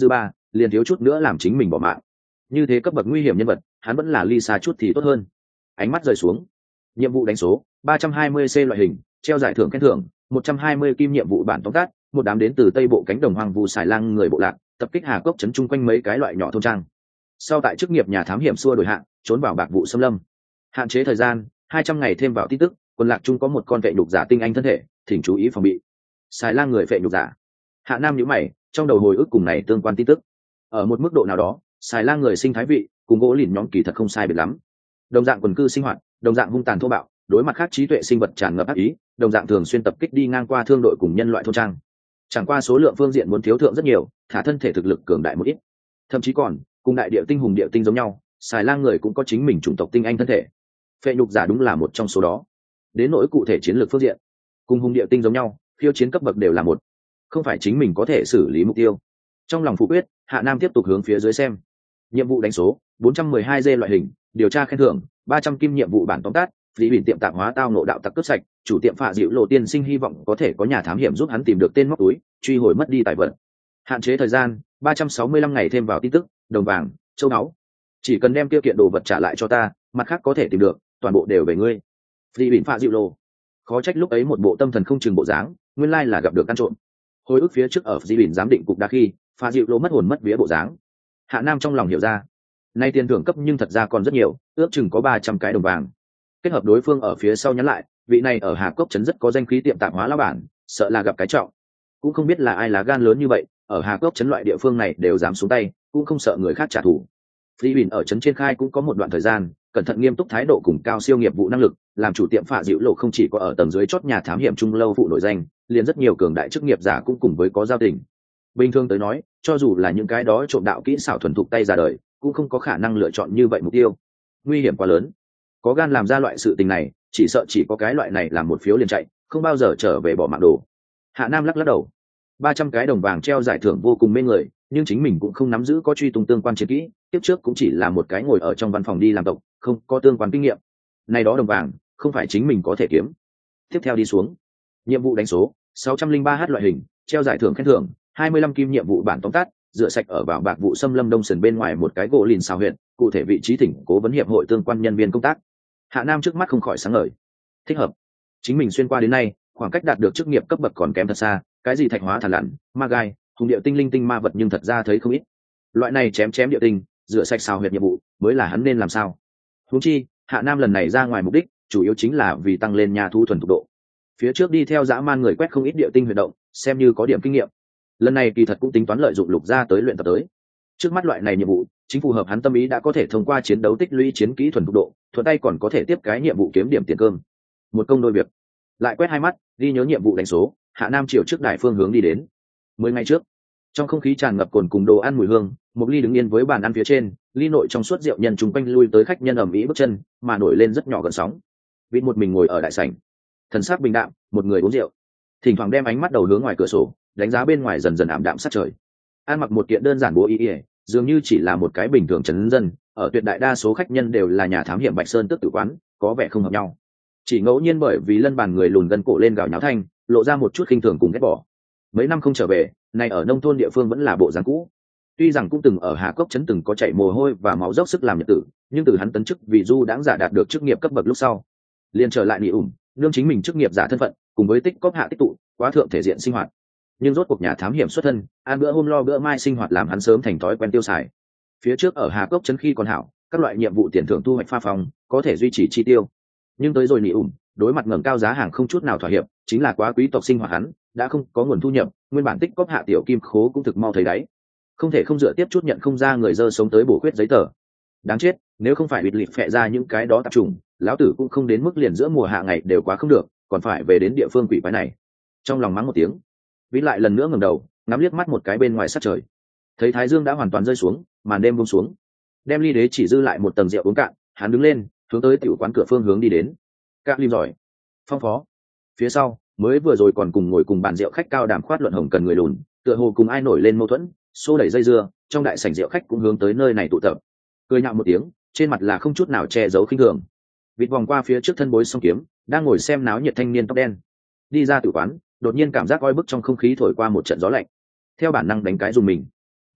liền thiếu chút nữa làm chính mình bỏ mạng. Như thế cấp bậc nguy hiểm nhân vật, hắn vẫn là ly xa chút thì tốt hơn. Ánh mắt rời xuống. Nhiệm vụ đánh số 320C loại hình, treo giải thưởng khen thưởng 120 kim. Nhiệm vụ bản tóm tắt: một đám đến từ tây bộ cánh đồng hoang vu xài lang người bộ lạc tập kích Hà Cốc trấn chung quanh mấy cái loại nhỏ thôn trang. Sau tại chức nghiệp nhà thám hiểm xua đổi hạng, trốn vào bạc vụ xâm lâm. Hạn chế thời gian 200 ngày. Thêm vào tin tức, quân lạc chung có một con vệ nhục giả tinh anh thân thể, thỉnh chú ý phòng bị. Xài lang người vệ nhục giả. Hạ Nam nhíu mày, trong đầu hồi ức cùng này tương quan tin tức. Ở một mức độ nào đó, xài lang người sinh thái vị cùng gỗ lìn nhóm kỳ thật không sai biệt lắm. Đồng dạng quần cư sinh hoạt, đồng dạng hung tàn thô bạo, đối mặt khác trí tuệ sinh vật tràn ngập ác ý, đồng dạng thường xuyên tập kích đi ngang qua thương đội cùng nhân loại thôn trang. Chẳng qua số lượng phương diện muốn thiếu thượng rất nhiều, thả thân thể thực lực cường đại một ít. Thậm chí còn cùng đại địa tinh hùng địa tinh giống nhau, xài lang người cũng có chính mình chủng tộc tinh anh thân thể. Phệ nhục giả đúng là một trong số đó. Đến nỗi cụ thể chiến lược phương diện, cùng hùng địa tinh giống nhau, khiêu chiến cấp bậc đều là một, không phải chính mình có thể xử lý mục tiêu. Trong lòng phủ quyết, Hạ Nam tiếp tục hướng phía dưới xem. Nhiệm vụ đánh số 412D loại hình, điều tra khen thưởng 300 kim. Nhiệm vụ bản tóm tắt: Lý Bỉnh tiệm tạp hóa tao ngộ đạo tặc cướp sạch, chủ tiệm Phạ Dịu Lộ tiên sinh hy vọng có thể có nhà thám hiểm giúp hắn tìm được tên móc túi, truy hồi mất đi tài vật. Hạn chế thời gian 365 ngày. Thêm vào tin tức: đồng vàng, châu báu. Chỉ cần đem tiêu kiện đồ vật trả lại cho ta, mặt khác có thể tìm được, toàn bộ đều về ngươi. Lý Bỉnh Phạ Dịu Lộ. Khó trách lúc ấy một bộ tâm thần không chừng bộ dáng, nguyên lai là gặp được ăn trộm. Hồi ức phía trước ở Lý Bỉnh giám định cục đa khi, Phạ Dịu Lộ mất hồn mất vía bộ dáng. Hạ Nam trong lòng hiểu ra, nay tiền thưởng cấp nhưng thật ra còn rất nhiều, ước chừng có 300 cái đồng vàng. Kết hợp đối phương ở phía sau nhắn lại, vị này ở Hà Cốc trấn rất có danh khí tiệm tạp hóa lão bản, sợ là gặp cái trọng. Cũng không biết là ai lá gan lớn như vậy, ở Hà Cốc trấn loại địa phương này đều dám xuống tay, cũng không sợ người khác trả thù. Phi Bình ở trấn trên khai cũng có một đoạn thời gian, cẩn thận nghiêm túc thái độ cùng cao siêu nghiệp vụ năng lực, làm chủ tiệm Phạ Dịu Lộ không chỉ có ở tầng dưới chót nhà thám hiểm trung lâu phụ nổi danh, liền rất nhiều cường đại chức nghiệp giả cũng cùng với có giao tình. Bình thường tới nói, cho dù là những cái đó trộm đạo kỹ xảo thuần thục tay ra đời, cũng không có khả năng lựa chọn như vậy mục tiêu. Nguy hiểm quá lớn. Có gan làm ra loại sự tình này, chỉ sợ chỉ có cái loại này làm một phiếu liền chạy, không bao giờ trở về bỏ mạng đồ. Hạ Nam lắc lắc đầu. 300 cái đồng vàng treo giải thưởng vô cùng mê người, nhưng chính mình cũng không nắm giữ có truy tung tương quan chiến kỹ, tiếp trước cũng chỉ là một cái ngồi ở trong văn phòng đi làm tộc, không có tương quan kinh nghiệm. Này đó đồng vàng, không phải chính mình có thể kiếm. Tiếp theo đi xuống. Nhiệm vụ đánh số 603H loại hình, treo giải thưởng khen thưởng 25 kim. Nhiệm vụ bản tóm tắt: rửa sạch ở vào bạc vụ xâm lâm đông sườn bên ngoài một cái gỗ lìn xào huyện, cụ thể vị trí thỉnh cố vấn hiệp hội tương quan nhân viên công tác. Hạ Nam trước mắt không khỏi sáng ngời. Thích hợp. Chính mình xuyên qua đến nay, khoảng cách đạt được chức nghiệp cấp bậc còn kém thật xa, cái gì thạch hóa thản lặn, ma gai, hùng điệu tinh linh tinh ma vật nhưng thật ra thấy không ít. Loại này chém chém địa tinh, rửa sạch xào huyệt nhiệm vụ, mới là hắn nên làm sao. Huống chi, Hạ Nam lần này ra ngoài mục đích, chủ yếu chính là vì tăng lên nhà thu thuần thục độ. Phía trước đi theo dã man người quét không ít địa tinh huyệt động, xem như có điểm kinh nghiệm. Lần này kỳ thật cũng tính toán lợi dụng lục ra tới luyện tập tới. Trước mắt loại này nhiệm vụ, chính phù hợp hắn tâm ý, đã có thể thông qua chiến đấu tích lũy chiến kỹ thuần thục độ, thuận tay còn có thể tiếp cái nhiệm vụ kiếm điểm tiền cơm. Một công đôi việc. Lại quét hai mắt, ghi nhớ nhiệm vụ đánh số, Hạ Nam chiều trước đài phương hướng đi đến. 10 ngày trước, trong không khí tràn ngập cồn cùng đồ ăn mùi hương, một ly đứng yên với bàn ăn phía trên, ly nội trong suốt rượu nhân chung quanh lui tới khách nhân ầm ĩ bước chân, mà nổi lên rất nhỏ gần sóng. Vịt một mình ngồi ở đại sảnh, thần sắc bình đạm, một người uống rượu, thỉnh thoảng đem ánh mắt đầu hướng ngoài cửa sổ, đánh giá bên ngoài dần dần ảm đạm sát trời. An mặc một kiện đơn giản bố y, dường như chỉ là một cái bình thường trấn dân, ở tuyệt đại đa số khách nhân đều là nhà thám hiểm Bạch Sơn Tước tử quán, có vẻ không hợp nhau. Chỉ ngẫu nhiên bởi vì lân bàn người lùn gần cổ lên gào nháo thanh, lộ ra một chút khinh thường cùng ghét bỏ. Mấy năm không trở về, này ở nông thôn địa phương vẫn là bộ dáng cũ. Tuy rằng cũng từng ở Hà Cốc trấn từng có chạy mồ hôi và máu dốc sức làm nhật tử, nhưng từ hắn tấn chức vì du đãng giả đạt được chức nghiệp cấp bậc lúc sau, liền trở lại nỉ ủm, nương chính mình chức nghiệp giả thân phận, cùng với tích cóp hạ tích tụ, quá thượng thể diện sinh hoạt. Nhưng rốt cuộc nhà thám hiểm xuất thân, ăn bữa hôm lo bữa mai sinh hoạt làm hắn sớm thành thói quen tiêu xài. Phía trước ở Hà Cốc trấn khi còn hảo, các loại nhiệm vụ tiền thưởng thu hoạch pha phòng, có thể duy trì chi tiêu. Nhưng tới rồi nỉ ủm, đối mặt ngẩng cao giá hàng không chút nào thỏa hiệp, chính là quá quý tộc sinh hoạt hắn, đã không có nguồn thu nhập, nguyên bản tích cóp hạ tiểu kim khố cũng thực mau thấy đáy. Không thể không dựa tiếp chút nhận không ra người dơ sống tới bổ khuyết giấy tờ. Đáng chết, nếu không phải bịt lịt phệ ra những cái đó tạp trùng, lão tử cũng không đến mức liền giữa mùa hạ ngày đều quá không được, còn phải về đến địa phương quỷ quái này. Trong lòng mắng một tiếng, vĩ lại lần nữa ngẩng đầu, ngắm liếc mắt một cái bên ngoài sát trời, thấy thái dương đã hoàn toàn rơi xuống, màn đêm buông xuống, đem ly đế chỉ dư lại một tầng rượu uống cạn, hắn đứng lên, hướng tới tiểu quán cửa phương hướng đi đến. Các lim giỏi, phong phó. Phía sau, mới vừa rồi còn cùng ngồi cùng bàn rượu khách cao đàm khoát luận hồng cần người lùn, tựa hồ cùng ai nổi lên mâu thuẫn, xô đẩy dây dưa, trong đại sảnh rượu khách cũng hướng tới nơi này tụ tập. Cười nhạo một tiếng, trên mặt là không chút nào che giấu khinh thường. Vịt vòng qua phía trước thân bối song kiếm, đang ngồi xem náo nhiệt thanh niên tóc đen, đi ra tử quán, đột nhiên cảm giác oi bức trong không khí thổi qua một trận gió lạnh, theo bản năng đánh cái dùng mình.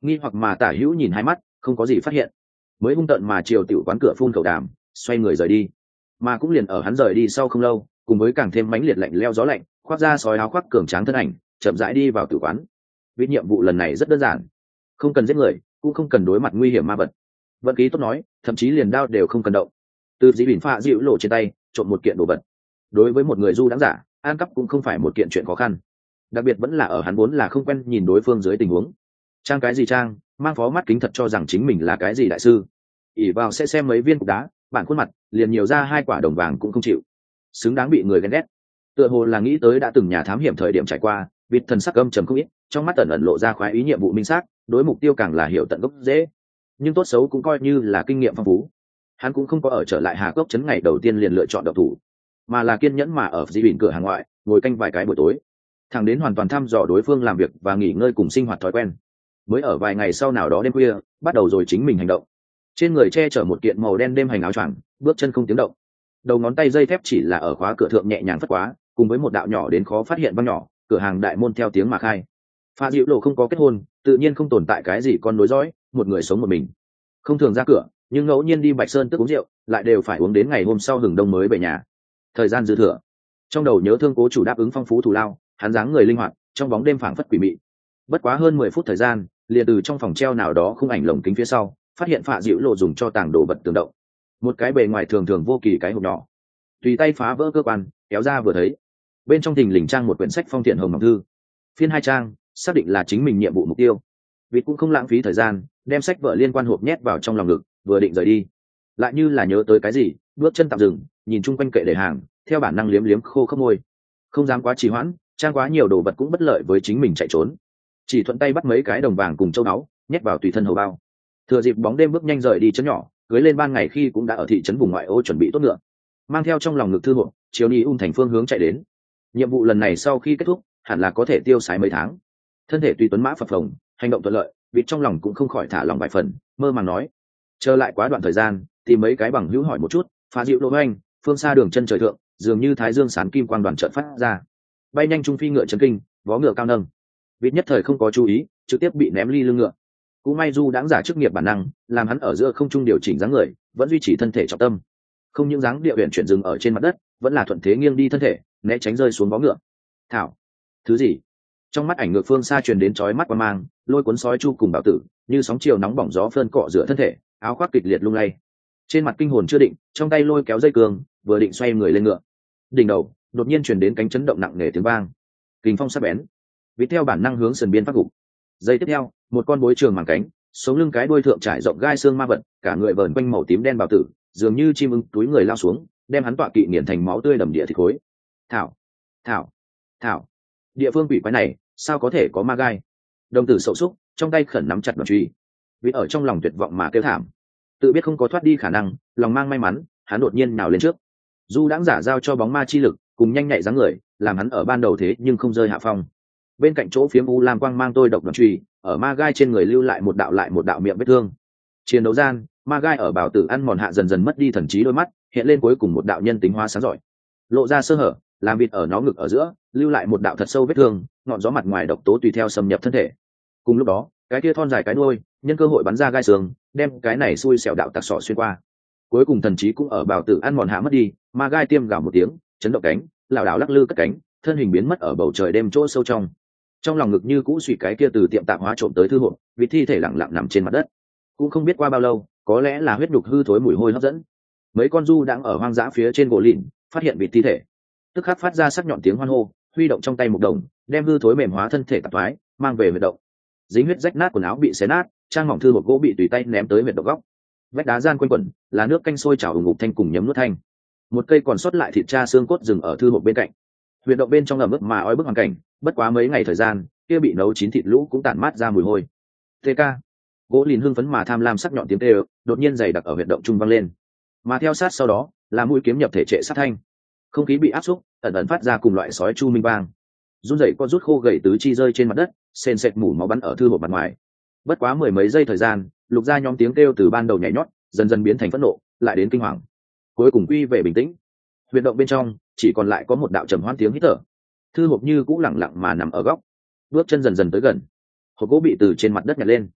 nghi hoặc mà Tả Hữu nhìn hai mắt không có gì phát hiện, mới hung tợn mà chiều tiểu quán cửa phun khẩu đàm, xoay người rời đi. Mà cũng liền ở hắn rời đi sau không lâu, cùng với càng thêm mãnh liệt lạnh leo gió lạnh, khoác ra sói áo khoác cường tráng thân ảnh chậm rãi đi vào tử quán. Vì nhiệm vụ lần này rất đơn giản, không cần giết người, cũng không cần đối mặt nguy hiểm ma vật. Vận khí tốt nói, thậm chí liền đao đều không cần động. Từ dĩ bỉn pha dịu lộ trên tay trộm một kiện đồ vật, đối với một người du đáng giả, an cắp cũng không phải một kiện chuyện khó khăn. Đặc biệt vẫn là ở hắn vốn là không quen nhìn đối phương dưới tình huống. Trang cái gì trang, mang phó mắt kính thật cho rằng chính mình là cái gì đại sư. ỉ vào sẽ xem mấy viên cục đá, bản khuôn mặt liền nhiều ra 2 quả đồng vàng cũng không chịu, xứng đáng bị người ghen ghét. Tựa hồ là nghĩ tới đã từng nhà thám hiểm thời điểm trải qua, vịt thần sắc âm trầm không ít, trong mắt ẩn ẩn lộ ra khoái ý nhiệm vụ minh xác, đối mục tiêu càng là hiểu tận gốc dễ. Nhưng tốt xấu cũng coi như là kinh nghiệm phong phú. Hắn cũng không có ở trở lại Hà Cốc trấn ngày đầu tiên liền lựa chọn độc thủ, mà là kiên nhẫn mà ở di bỉn cửa hàng ngoại ngồi canh vài cái buổi tối, thẳng đến hoàn toàn thăm dò đối phương làm việc và nghỉ ngơi cùng sinh hoạt thói quen, mới ở vài ngày sau nào đó đêm khuya bắt đầu rồi chính mình hành động. Trên người che chở một kiện màu đen đêm hành áo choàng, bước chân không tiếng động, đầu ngón tay dây thép chỉ là ở khóa cửa thượng nhẹ nhàng phất quá, cùng với một đạo nhỏ đến khó phát hiện văng nhỏ, cửa hàng đại môn theo tiếng mà khai. Pha Diệu Lộ không có kết hôn, tự nhiên không tồn tại cái gì con nối dõi, một người sống một mình, không thường ra cửa, nhưng ngẫu nhiên đi Bạch Sơn tức uống rượu, lại đều phải uống đến ngày hôm sau hừng đông mới về nhà. Thời gian dư thừa, trong đầu nhớ thương cố chủ đáp ứng phong phú thù lao, hắn dáng người linh hoạt, trong bóng đêm phảng phất quỷ mị. Bất quá hơn 10 phút thời gian, liền từ trong phòng treo nào đó khung ảnh lồng kính phía sau, phát hiện Pha Diệu Lộ dùng cho tàng đồ vật tường động, một cái bề ngoài thường thường vô kỳ cái hộp nhỏ, tùy tay phá vỡ cơ quan, kéo ra vừa thấy, bên trong thình lình trang một quyển sách phong thiện hồng ngọc thư, phiên 2 trang, xác định là chính mình nhiệm vụ mục tiêu. Vịt cũng không lãng phí thời gian, đem sách vở liên quan hộp nhét vào trong lòng ngực, vừa định rời đi, lại như là nhớ tới cái gì, bước chân tạm dừng, nhìn chung quanh kệ để hàng, theo bản năng liếm liếm khô khốc môi, không dám quá trì hoãn, trang quá nhiều đồ vật cũng bất lợi với chính mình chạy trốn, chỉ thuận tay bắt mấy cái đồng vàng cùng châu báu, nhét vào tùy thân hầu bao. Thừa dịp bóng đêm bước nhanh rời đi chấn nhỏ, cưới lên ban ngày khi cũng đã ở thị trấn vùng ngoại ô chuẩn bị tốt ngựa, mang theo trong lòng ngực thư hộ, chiếu đi thành phương hướng chạy đến. Nhiệm vụ lần này sau khi kết thúc, hẳn là có thể tiêu xài mấy tháng. Thân thể tùy tuấn mã phập phồng, hành động thuận lợi, vịt trong lòng cũng không khỏi thả lòng vài phần, mơ màng nói: chờ lại quá đoạn thời gian, tìm mấy cái bằng hữu hỏi một chút. Phá Diệu Lộ anh, phương xa đường chân trời thượng, dường như thái dương sán kim quang đoàn chợt phát ra, bay nhanh trung phi ngựa chấn kinh, vó ngựa cao nâng. Vịt nhất thời không có chú ý, trực tiếp bị ném ly lưng ngựa. Cũng may du đãng giả chức nghiệp bản năng, làm hắn ở giữa không trung điều chỉnh dáng người, vẫn duy trì thân thể trọng tâm, không những dáng địa huyền chuyển dừng ở trên mặt đất, vẫn là thuận thế nghiêng đi thân thể, né tránh rơi xuống vó ngựa. Thảo, thứ gì? Trong mắt ảnh ngược phương xa truyền đến chói mắt qua mang, lôi cuốn sói chu cùng bảo tử, như sóng chiều nóng bỏng gió phơn cọ rửa thân thể, áo khoác kịch liệt lung lay. Trên mặt kinh hồn chưa định, trong tay lôi kéo dây cương, vừa định xoay người lên ngựa, đỉnh đầu đột nhiên truyền đến cánh chấn động nặng nề tiếng vang, kình phong sắc bén, vít theo bản năng hướng sườn biên phát gục. Giây tiếp theo, một con bối trường màng cánh, sống lưng cái đuôi thượng trải rộng gai xương ma vật, cả người vờn quanh màu tím đen bảo tử, dường như chim ưng túi người lao xuống, đem hắn tọa kỵ nghiền thành máu tươi đầm địa thịt khối. Thảo, thảo, thảo, địa phương quỷ quái này sao có thể có ma gai? Đồng tử sậu xúc, trong tay khẩn nắm chặt đoạn truy, vì ở trong lòng tuyệt vọng mà kêu thảm, tự biết không có thoát đi khả năng, lòng mang may mắn, hắn đột nhiên nào lên trước. Du đãng giả giao cho bóng ma chi lực, cùng nhanh nhạy dáng người, làm hắn ở ban đầu thế nhưng không rơi hạ phong. Bên cạnh chỗ phiếm u lam quang mang tôi độc đoạn truy, ở ma gai trên người lưu lại một đạo lại một đạo miệng vết thương. Chiến đấu gian, ma gai ở bảo tử ăn mòn hạ dần dần mất đi thần trí đôi mắt, hiện lên cuối cùng một đạo nhân tính hóa sáng giỏi, lộ ra sơ hở, làm vịt ở nó ngực ở giữa lưu lại một đạo thật sâu vết thương, ngọn gió mặt ngoài độc tố tùy theo xâm nhập thân thể. Cùng lúc đó, cái kia thon dài cái đuôi nhân cơ hội bắn ra gai xương, đem cái này xui xẻo đạo tặc sọ xuyên qua. Cuối cùng thần trí cũng ở bảo tử ăn mòn hạ mất đi, ma gai tiêm gào một tiếng, chấn động cánh, lảo đảo lắc lư cất cánh, thân hình biến mất ở bầu trời đêm chỗ sâu trong lòng ngực như cũ suy cái kia từ tiệm tạp hóa trộm tới thư hộp, vịt thi thể lặng lặng nằm trên mặt đất. Cũng không biết qua bao lâu, có lẽ là huyết nhục hư thối mùi hôi hấp dẫn, mấy con du đang ở hoang dã phía trên gỗ lìn phát hiện vịt thi thể, tức khắc phát ra sắc nhọn tiếng hoan hô, huy động trong tay một đồng, đem hư thối mềm hóa thân thể tạp thoái mang về huyệt động. Dính huyết rách nát quần áo bị xé nát, trang mỏng thư hộp gỗ bị tùy tay ném tới huyệt động góc. Vách đá gian quanh quẩn là nước canh sôi trào ủng ngục thanh cùng nhấm nuốt thanh. Một cây còn sót lại thịt cha xương cốt dừng ở thư hộp bên cạnh. Huyệt động bên trong ẩm ướt mà oi bức hoàn cảnh, bất quá mấy ngày thời gian, kia bị nấu chín thịt lũ cũng tản mát ra mùi hôi. TK. Gỗ lìn hưng phấn mà tham lam sắc nhọn tiếng tê đột nhiên dày đặc ở huyệt động trung vang lên, mà theo sát sau đó là mũi kiếm nhập thể trệ sát thanh. Không khí bị áp xúc, ẩn ẩn phát ra cùng loại sói chu minh vang. Run rẩy con rút khô gầy tứ chi rơi trên mặt đất, sền sệt mủ máu bắn ở thư hộp mặt ngoài. Bất quá mười mấy giây thời gian, lục ra nhóm tiếng kêu từ ban đầu nhảy nhót, dần dần biến thành phẫn nộ, lại đến kinh hoàng, cuối cùng quy về bình tĩnh. Huyệt động bên trong chỉ còn lại có một đạo trầm hoan tiếng hít thở. Thư hộp như cũ lặng lặng mà nằm ở góc, bước chân dần dần tới gần, hộp gỗ bị từ trên mặt đất nhặt lên,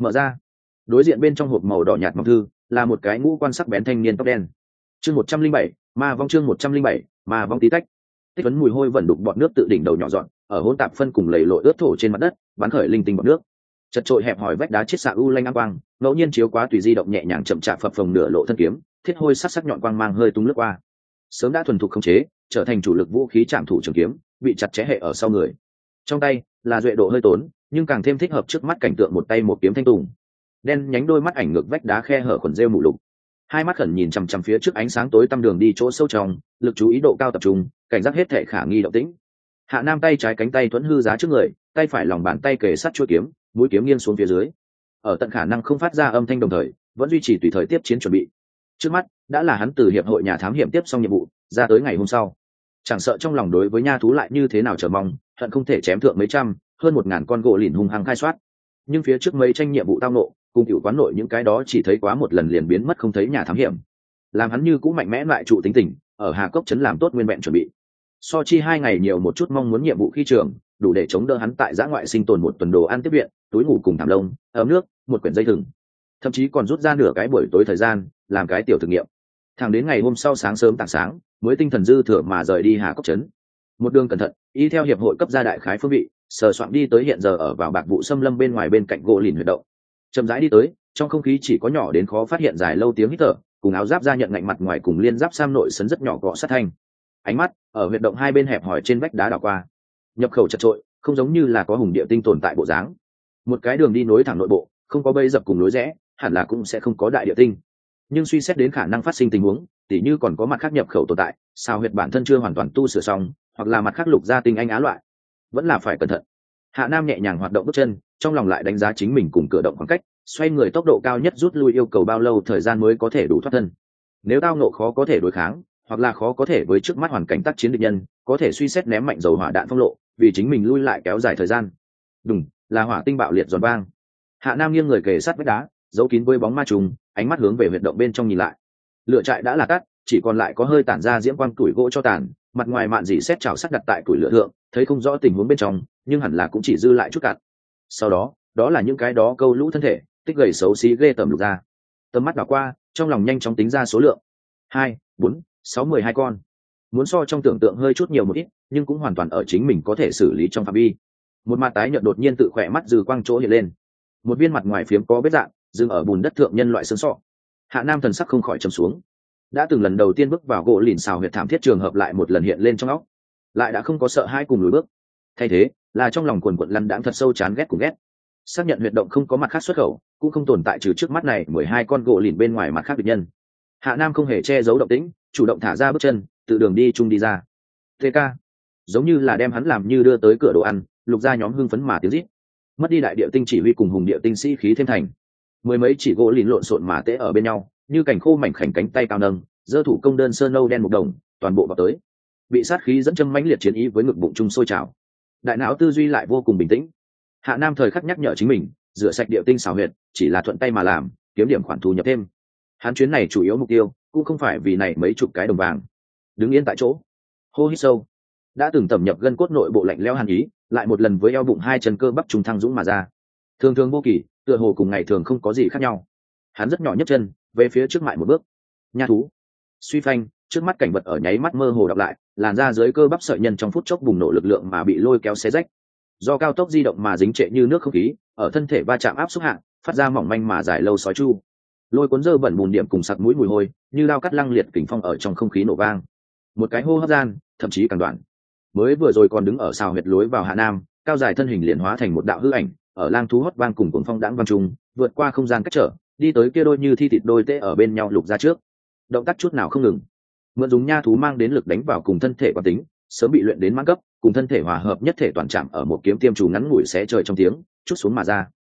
mở ra. Đối diện bên trong hộp màu đỏ nhạt mỏng thư là một cái ngũ quan sắc bén thanh niên tóc đen. Chương 107, ma vong. Chương 107, ma vong tí tách. Tích vấn mùi hôi vẩn đục bọt nước tự đỉnh đầu nhỏ dọn ở hỗn tạp phân cùng lầy lội ướt thổ trên mặt đất bắn khởi linh tinh bọt nước. Chật trội hẹp hòi vách đá chiết xạ u lanh ám quang ngẫu nhiên chiếu quá tùy di động nhẹ nhàng chậm chạp phập phồng nửa lộ thân kiếm, thiết hôi sắc sắc nhọn quang mang hơi tung lướt qua. Sớm đã thuần thục khống chế, trở thành chủ lực vũ khí trảm thủ trường kiếm, bị chặt chẽ hệ ở sau người. Trong tay là duệ độ hơi tốn, nhưng càng thêm thích hợp trước mắt cảnh tượng một tay một kiếm thanh tùng. Đen nhánh đôi mắt ảnh ngược vách đá khe hở khuẩn rêu mù lục, hai mắt khẩn nhìn chằm chằm phía trước ánh sáng tối tăm đường đi chỗ sâu trong, lực chú ý độ cao tập trung, cảnh giác hết thể khả nghi động tĩnh. Hạ Nam tay trái cánh tay thuẫn hư giá trước người, tay phải lòng bàn tay kề sát chuôi kiếm, mũi kiếm nghiêng xuống phía dưới. Ở tận khả năng không phát ra âm thanh đồng thời, vẫn duy trì tùy thời tiếp chiến chuẩn bị. Trước mắt đã là hắn từ hiệp hội nhà thám hiểm tiếp xong nhiệm vụ, ra tới ngày hôm sau. Chẳng sợ trong lòng đối với nha thú lại như thế nào chờ mong, hận không thể chém thượng mấy trăm, hơn 1000 con gỗ lìn hung hăng khai soát. Nhưng phía trước mấy tranh nhiệm vụ tao nộ, cùng cựu quán nội những cái đó chỉ thấy quá một lần liền biến mất không thấy nhà thám hiểm. Làm hắn như cũng mạnh mẽ lại trụ tính tình, ở Hà Cốc trấn làm tốt nguyên vẹn chuẩn bị. So chi 2 ngày nhiều một chút mong muốn nhiệm vụ khi trường, đủ để chống đỡ hắn tại giã ngoại sinh tồn một tuần đồ ăn tiếp viện, túi ngủ cùng thảm lông, ấm nước, một quyển dây thừng. Thậm chí còn rút ra nửa cái buổi tối thời gian, làm cái tiểu thực nghiệm. Thẳng đến ngày hôm sau sáng sớm tảng sáng, mới tinh thần dư thừa mà rời đi Hà Cốc trấn. Một đường cẩn thận, y theo hiệp hội cấp gia đại khái phương vị, sờ soạn đi tới hiện giờ ở vào bạc vụ xâm lâm bên ngoài bên cạnh gỗ lìn huyệt động. Chậm rãi đi tới, trong không khí chỉ có nhỏ đến khó phát hiện dài lâu tiếng hít thở, cùng áo giáp ra nhận ngạnh mặt ngoài cùng liên giáp sam nội sấn rất nhỏ cọ sát thanh. Ánh mắt ở huyệt động hai bên hẹp hỏi trên vách đá đảo qua, nhập khẩu chật trội, không giống như là có hùng địa tinh tồn tại bộ dáng. Một cái đường đi nối thẳng nội bộ, không có bẫy dập cùng lối rẽ, hẳn là cũng sẽ không có đại địa tinh. Nhưng suy xét đến khả năng phát sinh tình huống, tỉ như còn có mặt khác nhập khẩu tồn tại, sao huyệt bản thân chưa hoàn toàn tu sửa xong, hoặc là mặt khác lục gia tinh anh á loại, vẫn là phải cẩn thận. Hạ Nam nhẹ nhàng hoạt động bước chân, trong lòng lại đánh giá chính mình cùng cửa động khoảng cách, xoay người tốc độ cao nhất rút lui yêu cầu bao lâu thời gian mới có thể đủ thoát thân. Nếu tao nộ khó có thể đối kháng, hoặc là khó có thể với trước mắt hoàn cảnh tác chiến địch nhân, có thể suy xét ném mạnh dầu hỏa đạn phong lộ, vì chính mình lui lại kéo dài thời gian. Đùng, là hỏa tinh bạo liệt giòn vang. Hạ Nam nghiêng người kề sát vách đá, giấu kín với bóng ma trùng, ánh mắt hướng về huyệt động bên trong nhìn lại. Lửa trại đã là tắt, chỉ còn lại có hơi tản ra diễm quang tuổi gỗ cho tàn, mặt ngoài mạn dị xét chảo sắc đặt tại củi lửa thượng, thấy không rõ tình huống bên trong, nhưng hẳn là cũng chỉ dư lại chút cạn. Sau đó, đó là những cái đó câu lũ thân thể, tích gầy xấu xí ghê tởm lục ra. Tầm mắt đảo qua, trong lòng nhanh chóng tính ra số lượng. 2, 4, 6, 12 con. Muốn so trong tưởng tượng hơi chút nhiều một ít, nhưng cũng hoàn toàn ở chính mình có thể xử lý trong phạm vi. Một mặt tái nhợt đột nhiên tự khỏe mắt dư quang chỗ hiện lên. Một viên mặt ngoài phiếm có vết dạng, dừng ở bùn đất thượng nhân loại xương sọ. Hạ Nam thần sắc không khỏi trầm xuống. Đã từng lần đầu tiên bước vào gỗ lìn xào huyệt thảm thiết trường hợp lại một lần hiện lên trong óc, lại đã không có sợ hãi cùng lùi bước, thay thế là trong lòng quần quận lăn đãng thật sâu chán ghét cùng ghét. Xác nhận huyệt động không có mặt khác xuất khẩu, cũng không tồn tại trừ trước mắt này 12 con gỗ lìn bên ngoài mặt khác địch nhân. Hạ Nam không hề che giấu động tĩnh, chủ động thả ra bước chân, tự đường đi chung đi ra. TK, giống như là đem hắn làm như đưa tới cửa đồ ăn, lục gia nhóm hưng phấn mà tiếng rít. Mất đi đại địa tinh chỉ huy cùng hùng địa tinh sĩ khí thêm thành, mười mấy chỉ gỗ lìn lộn xộn mà tễ ở bên nhau, như cảnh khô mảnh khảnh cánh tay cao nâng, giơ thủ công đơn sơn nâu đen một đồng, toàn bộ vào tới. Bị sát khí dẫn châm mãnh liệt chiến ý với ngực bụng chung sôi trào. Đại não tư duy lại vô cùng bình tĩnh. Hạ Nam thời khắc nhắc nhở chính mình, rửa sạch địa tinh xảo huyệt, chỉ là thuận tay mà làm, kiếm điểm khoản thu nhập thêm. Hắn chuyến này chủ yếu mục tiêu, cũng không phải vì này mấy chục cái đồng vàng. Đứng yên tại chỗ, hô hít sâu. Đã từng tẩm nhập gân cốt nội bộ lạnh lẽo hàn ý, lại một lần với eo bụng hai chân cơ bắp trùng thăng dũng mà ra. Thường thường vô kỳ, tựa hồ cùng ngày thường không có gì khác nhau. Hắn rất nhỏ nhấc chân, về phía trước mại một bước. Nha thú. Suy phanh, trước mắt cảnh vật ở nháy mắt mơ hồ đọc lại, làn ra dưới cơ bắp sợi nhân trong phút chốc bùng nổ lực lượng mà bị lôi kéo xé rách. Do cao tốc di động mà dính trệ như nước không khí, ở thân thể va chạm áp xúc hạ, phát ra mỏng manh mà dài lâu sói chu. Lôi cuốn dơ bẩn bùn điểm cùng sặc mũi mùi hôi, như lao cắt lăng liệt kình phong ở trong không khí nổ vang. Một cái hô hấp gian, thậm chí càng đoạn. Mới vừa rồi còn đứng ở xào huyệt lối vào Hạ Nam, cao dài thân hình liền hóa thành một đạo hư ảnh, ở lang thú hót vang cùng cuồng phong đãng vang trùng, vượt qua không gian cách trở, đi tới kia đôi như thi thịt đôi tê ở bên nhau lục ra trước. Động tác chút nào không ngừng. Mượn dùng nha thú mang đến lực đánh vào cùng thân thể quán tính, sớm bị luyện đến mãn cấp, cùng thân thể hòa hợp nhất thể toàn chạm ở một kiếm tiêm chủ ngắn ngủi xé trời trong tiếng, chút xuống mà ra.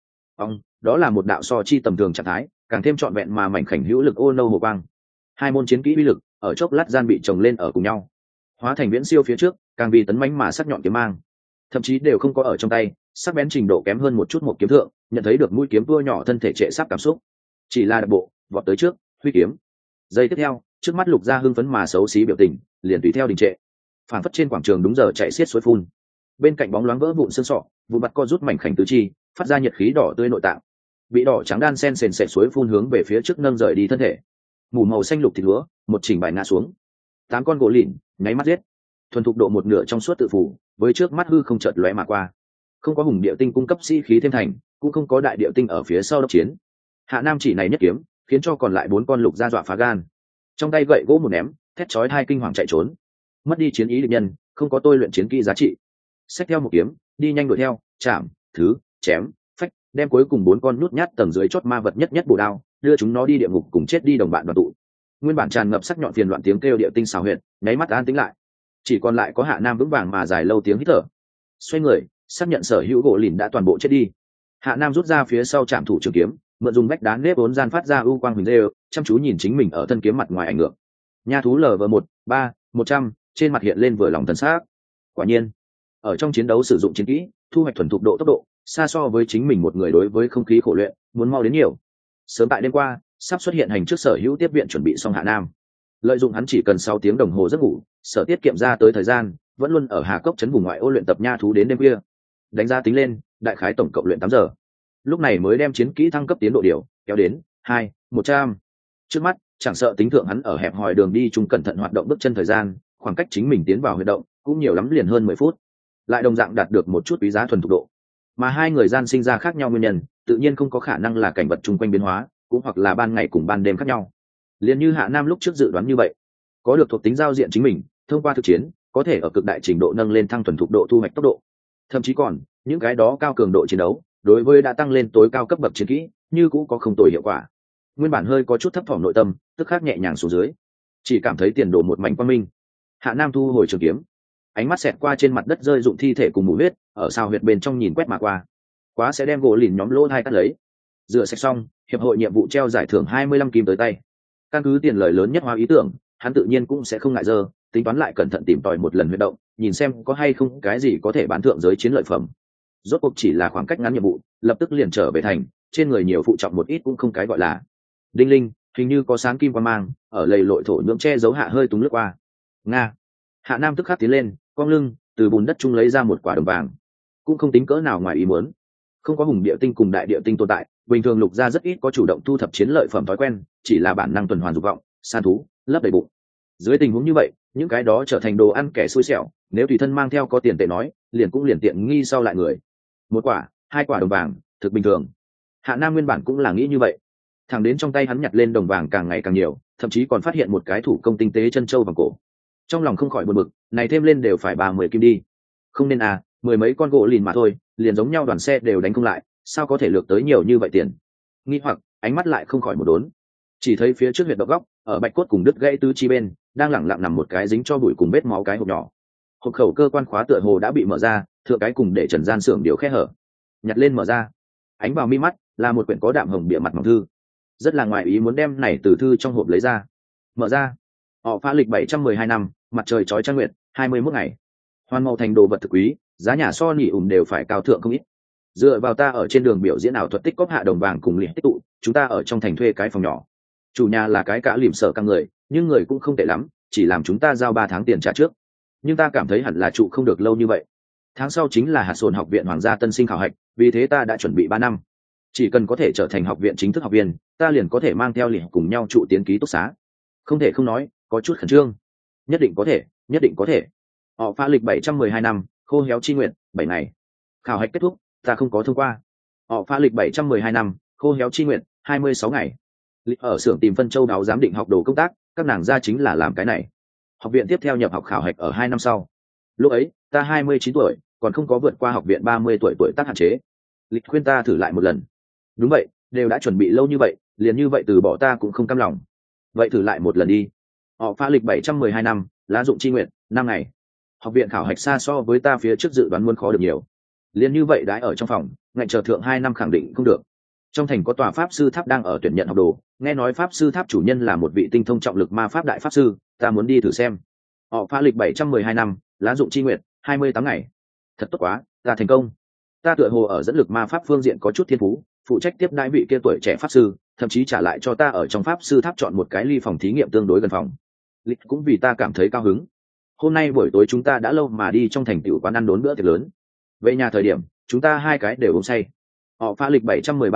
Đó là một đạo so chi tầm thường trạng thái, càng thêm trọn vẹn mà mảnh khảnh hữu lực ô nâu hồ quang. Hai môn chiến kỹ uy lực, ở chốc lát gian bị chồng lên ở cùng nhau, hóa thành viễn siêu phía trước, càng vì tấn mãnh mà sắc nhọn kiếm mang, thậm chí đều không có ở trong tay, sắc bén trình độ kém hơn một chút một kiếm thượng, nhận thấy được mũi kiếm tua nhỏ thân thể trệ sắp cảm xúc, chỉ là đập bộ, vọt tới trước, huy kiếm. Giây tiếp theo, trước mắt lục gia hưng phấn mà xấu xí biểu tình, liền tùy theo đình trệ. Phản phất trên quảng trường đúng giờ chạy xiết suối phun. Bên cạnh bóng loáng vỡ vụn xương sọ, vụ mặt co rút mảnh khảnh tứ chi, phát ra nhiệt khí đỏ tươi nội tạng. bị đỏ trắng đan sen sền sệt suối phun hướng về phía trước nâng rời đi thân thể. Mủ màu xanh lục thịt lúa một chỉnh bài ngã xuống. 8 con gỗ lìn nháy mắt giết. Thuần thục độ một nửa trong suốt tự phủ với trước mắt hư không chợt lóe mà qua. Không có hùng địa tinh cung cấp sĩ khí thêm thành, cũng không có đại địa tinh ở phía sau đốc chiến. Hạ Nam chỉ này nhất kiếm khiến cho còn lại 4 con lục gia dọa phá gan. Trong tay gậy gỗ một ném, thét chói hai kinh hoàng chạy trốn. Mất đi chiến ý địch nhân, không có tôi luyện chiến kỹ giá trị. Xách theo một kiếm, đi nhanh đuổi theo, chạm, thứ, chém, phách, đem cuối cùng 4 con nút nhát tầng dưới chốt ma vật nhất nhất bổ đao, đưa chúng nó đi địa ngục cùng chết đi đồng bạn đoàn tụ. Nguyên bản tràn ngập sắc nhọn phiền loạn tiếng kêu địa tinh xào huyệt, nháy mắt an tĩnh lại. Chỉ còn lại có Hạ Nam vững vàng mà dài lâu tiếng hít thở. Xoay người, xác nhận sở hữu gỗ lìn đã toàn bộ chết đi. Hạ Nam rút ra phía sau trạm thủ trường kiếm, mượn dùng vách đá nếp vốn gian phát ra ưu quang huỳnh rêu, chăm chú nhìn chính mình ở thân kiếm mặt ngoài ảnh ngược. Nha thú LV1-3-100 trên mặt hiện lên vừa lòng thần sắc. Quả nhiên, ở trong chiến đấu sử dụng chiến kỹ, thu hoạch thuần thục độ tốc độ, xa so với chính mình một người đối với không khí khổ luyện, muốn mau đến nhiều. Sớm tại đêm qua, sắp xuất hiện hành trước sở hữu tiếp viện chuẩn bị xong Hạ Nam. Lợi dụng hắn chỉ cần 6 tiếng đồng hồ giấc ngủ, sở tiết kiệm ra tới thời gian, vẫn luôn ở Hà Cốc trấn vùng ngoại ô luyện tập nha thú đến đêm khuya. Đánh giá tính lên, đại khái tổng cộng luyện 8 giờ. Lúc này mới đem chiến kỹ thăng cấp tiến độ điều kéo đến 2-100. Trước mắt, chẳng sợ tính thượng hắn ở hẹp hòi đường đi chung cẩn thận hoạt động bước chân thời gian, khoảng cách chính mình tiến vào huy động cũng nhiều lắm liền hơn 10 phút. Lại đồng dạng đạt được một chút quý giá thuần thục độ. Mà hai người gian sinh ra khác nhau nguyên nhân, tự nhiên không có khả năng là cảnh vật chung quanh biến hóa, cũng hoặc là ban ngày cùng ban đêm khác nhau. Liền như Hạ Nam lúc trước dự đoán như vậy, có được thuộc tính giao diện chính mình, thông qua thực chiến, có thể ở cực đại trình độ nâng lên thăng thuần thục độ thu hoạch tốc độ. Thậm chí còn, những cái đó cao cường độ chiến đấu, đối với đã tăng lên tối cao cấp bậc chiến kỹ, như cũng có không tồi hiệu quả. Nguyên bản hơi có chút thấp thỏm nội tâm, tức khắc nhẹ nhàng xuống dưới, chỉ cảm thấy tiền đồ một mảnh quang minh. Hạ Nam thu hồi trường kiếm, ánh mắt xẹt qua trên mặt đất rơi dụng thi thể cùng mù huyết, ở sao huyệt bên trong nhìn quét mà qua. Quá sẽ đem gỗ lìn nhóm lỗ hai cắt lấy. Rửa sạch xong, hiệp hội nhiệm vụ treo giải thưởng 25 kim tới tay. Căn cứ tiền lời lớn nhất hóa ý tưởng, hắn tự nhiên cũng sẽ không ngại dơ, tính toán lại cẩn thận tìm tòi một lần huy động, nhìn xem có hay không cái gì có thể bán thượng giới chiến lợi phẩm. Rốt cuộc chỉ là khoảng cách ngắn nhiệm vụ, lập tức liền trở về thành, trên người nhiều phụ trọng một ít cũng không cái gọi là. Đinh linh, hình như có sáng kim quang mang, ở lầy lội thổ nhưỡng che giấu hạ hơi túng lướt qua. Nga. Hạ Nam tức khắc tiến lên, cong lưng, từ bùn đất chung lấy ra một quả đồng vàng. Cũng không tính cỡ nào ngoài ý muốn. Không có hùng địa tinh cùng đại địa tinh tồn tại, bình thường lục gia rất ít có chủ động thu thập chiến lợi phẩm thói quen, chỉ là bản năng tuần hoàn dục vọng, san thú, lấp đầy bụng. Dưới tình huống như vậy, những cái đó trở thành đồ ăn kẻ xui xẻo, nếu tùy thân mang theo có tiền tệ nói, liền cũng liền tiện nghi sau lại người. Một quả, 2 quả đồng vàng, thực bình thường. Hạ Nam nguyên bản cũng là nghĩ như vậy. Thẳng đến trong tay hắn nhặt lên đồng vàng càng ngày càng nhiều, thậm chí còn phát hiện một cái thủ công tinh tế chân châu vàng cổ. Trong lòng không khỏi buồn bực, này thêm lên đều phải 30 kim đi. Không nên à, 10 mấy con gỗ lìn mà thôi, liền giống nhau đoàn xe đều đánh không lại, sao có thể lược tới nhiều như vậy tiền. Nghi hoặc, ánh mắt lại không khỏi một đốn. Chỉ thấy phía trước huyệt động góc, ở bạch cốt cùng đứt gãy tứ chi bên, đang lẳng lặng nằm một cái dính cho bụi cùng vết máu cái hộp nhỏ. Hộp khẩu cơ quan khóa tựa hồ đã bị mở ra, thượng cái cùng để trần gian xưởng điều khe hở. Nhặt lên mở ra, ánh vào mi mắt là một quyển có đạm hồng bìa mặt mỏng thư. Rất là ngoại ý muốn đem này từ thư trong hộp lấy ra. Mở ra, họ phá lịch 712 năm, mặt trời chói trăng nguyệt, 21 ngày. Hoàn màu thành đồ vật thực quý, giá nhà so nỉ ủng đều phải cao thượng không ít. Dựa vào ta ở trên đường biểu diễn ảo thuật tích cóp hạ đồng vàng cùng liền tích tụ, chúng ta ở trong thành thuê cái phòng nhỏ. Chủ nhà là cái cả lìm sợ căng người, nhưng người cũng không tệ lắm, chỉ làm chúng ta giao 3 tháng tiền trả trước. Nhưng ta cảm thấy hẳn là trụ không được lâu như vậy. Tháng sau chính là hạt sồn học viện hoàng gia tân sinh khảo hạch, vì thế ta đã chuẩn bị 3 năm. Chỉ cần có thể trở thành học viện chính thức học viên, ta liền có thể mang theo liền cùng nhau trụ tiến ký túc xá. Không thể không nói, có chút khẩn trương. Nhất định có thể, nhất định có thể. Họ phá lịch 712 năm, khô héo chi nguyện, 7 ngày. Khảo hạch kết thúc, ta không có thông qua. Họ phá lịch 712 năm, khô héo chi nguyện, 26 ngày. Ở xưởng tìm phân châu đáo giám định học đồ công tác, các nàng ra chính là làm cái này. Học viện tiếp theo nhập học khảo hạch ở 2 năm sau. Lúc ấy, ta 29 tuổi, còn không có vượt qua học viện 30 tuổi tác hạn chế. Lịch khuyên ta thử lại một lần. Đúng vậy, đều đã chuẩn bị lâu như vậy, liền như vậy từ bỏ ta cũng không cam lòng. Vậy thử lại một lần đi. Họ phá lịch 712 năm, lá dụng chi nguyện, 5 ngày. Học viện khảo hạch xa so với ta phía trước dự đoán muốn khó được nhiều. Liền như vậy đãi ở trong phòng, ngạnh chờ thượng 2 năm khẳng định không được. Trong thành có tòa pháp sư tháp đang ở tuyển nhận học đồ, nghe nói pháp sư tháp chủ nhân là một vị tinh thông trọng lực ma pháp đại pháp sư, ta muốn đi thử xem. Họ phá lịch 712 năm, lá dụng chi nguyện, 28 ngày. Thật tốt quá, ta thành công. Ta tựa hồ ở dẫn lực ma pháp phương diện có chút thiên phú, phụ trách tiếp đãi vị kia tuổi trẻ pháp sư, thậm chí trả lại cho ta ở trong pháp sư tháp chọn một cái ly phòng thí nghiệm tương đối gần phòng. Lịch cũng vì ta cảm thấy cao hứng. Hôm nay buổi tối chúng ta đã lâu mà đi trong thành tiểu quán ăn đốn bữa tiệc lớn. Về nhà thời điểm, chúng ta 2 cái đều uống say. Họ phá lịch 713 năm,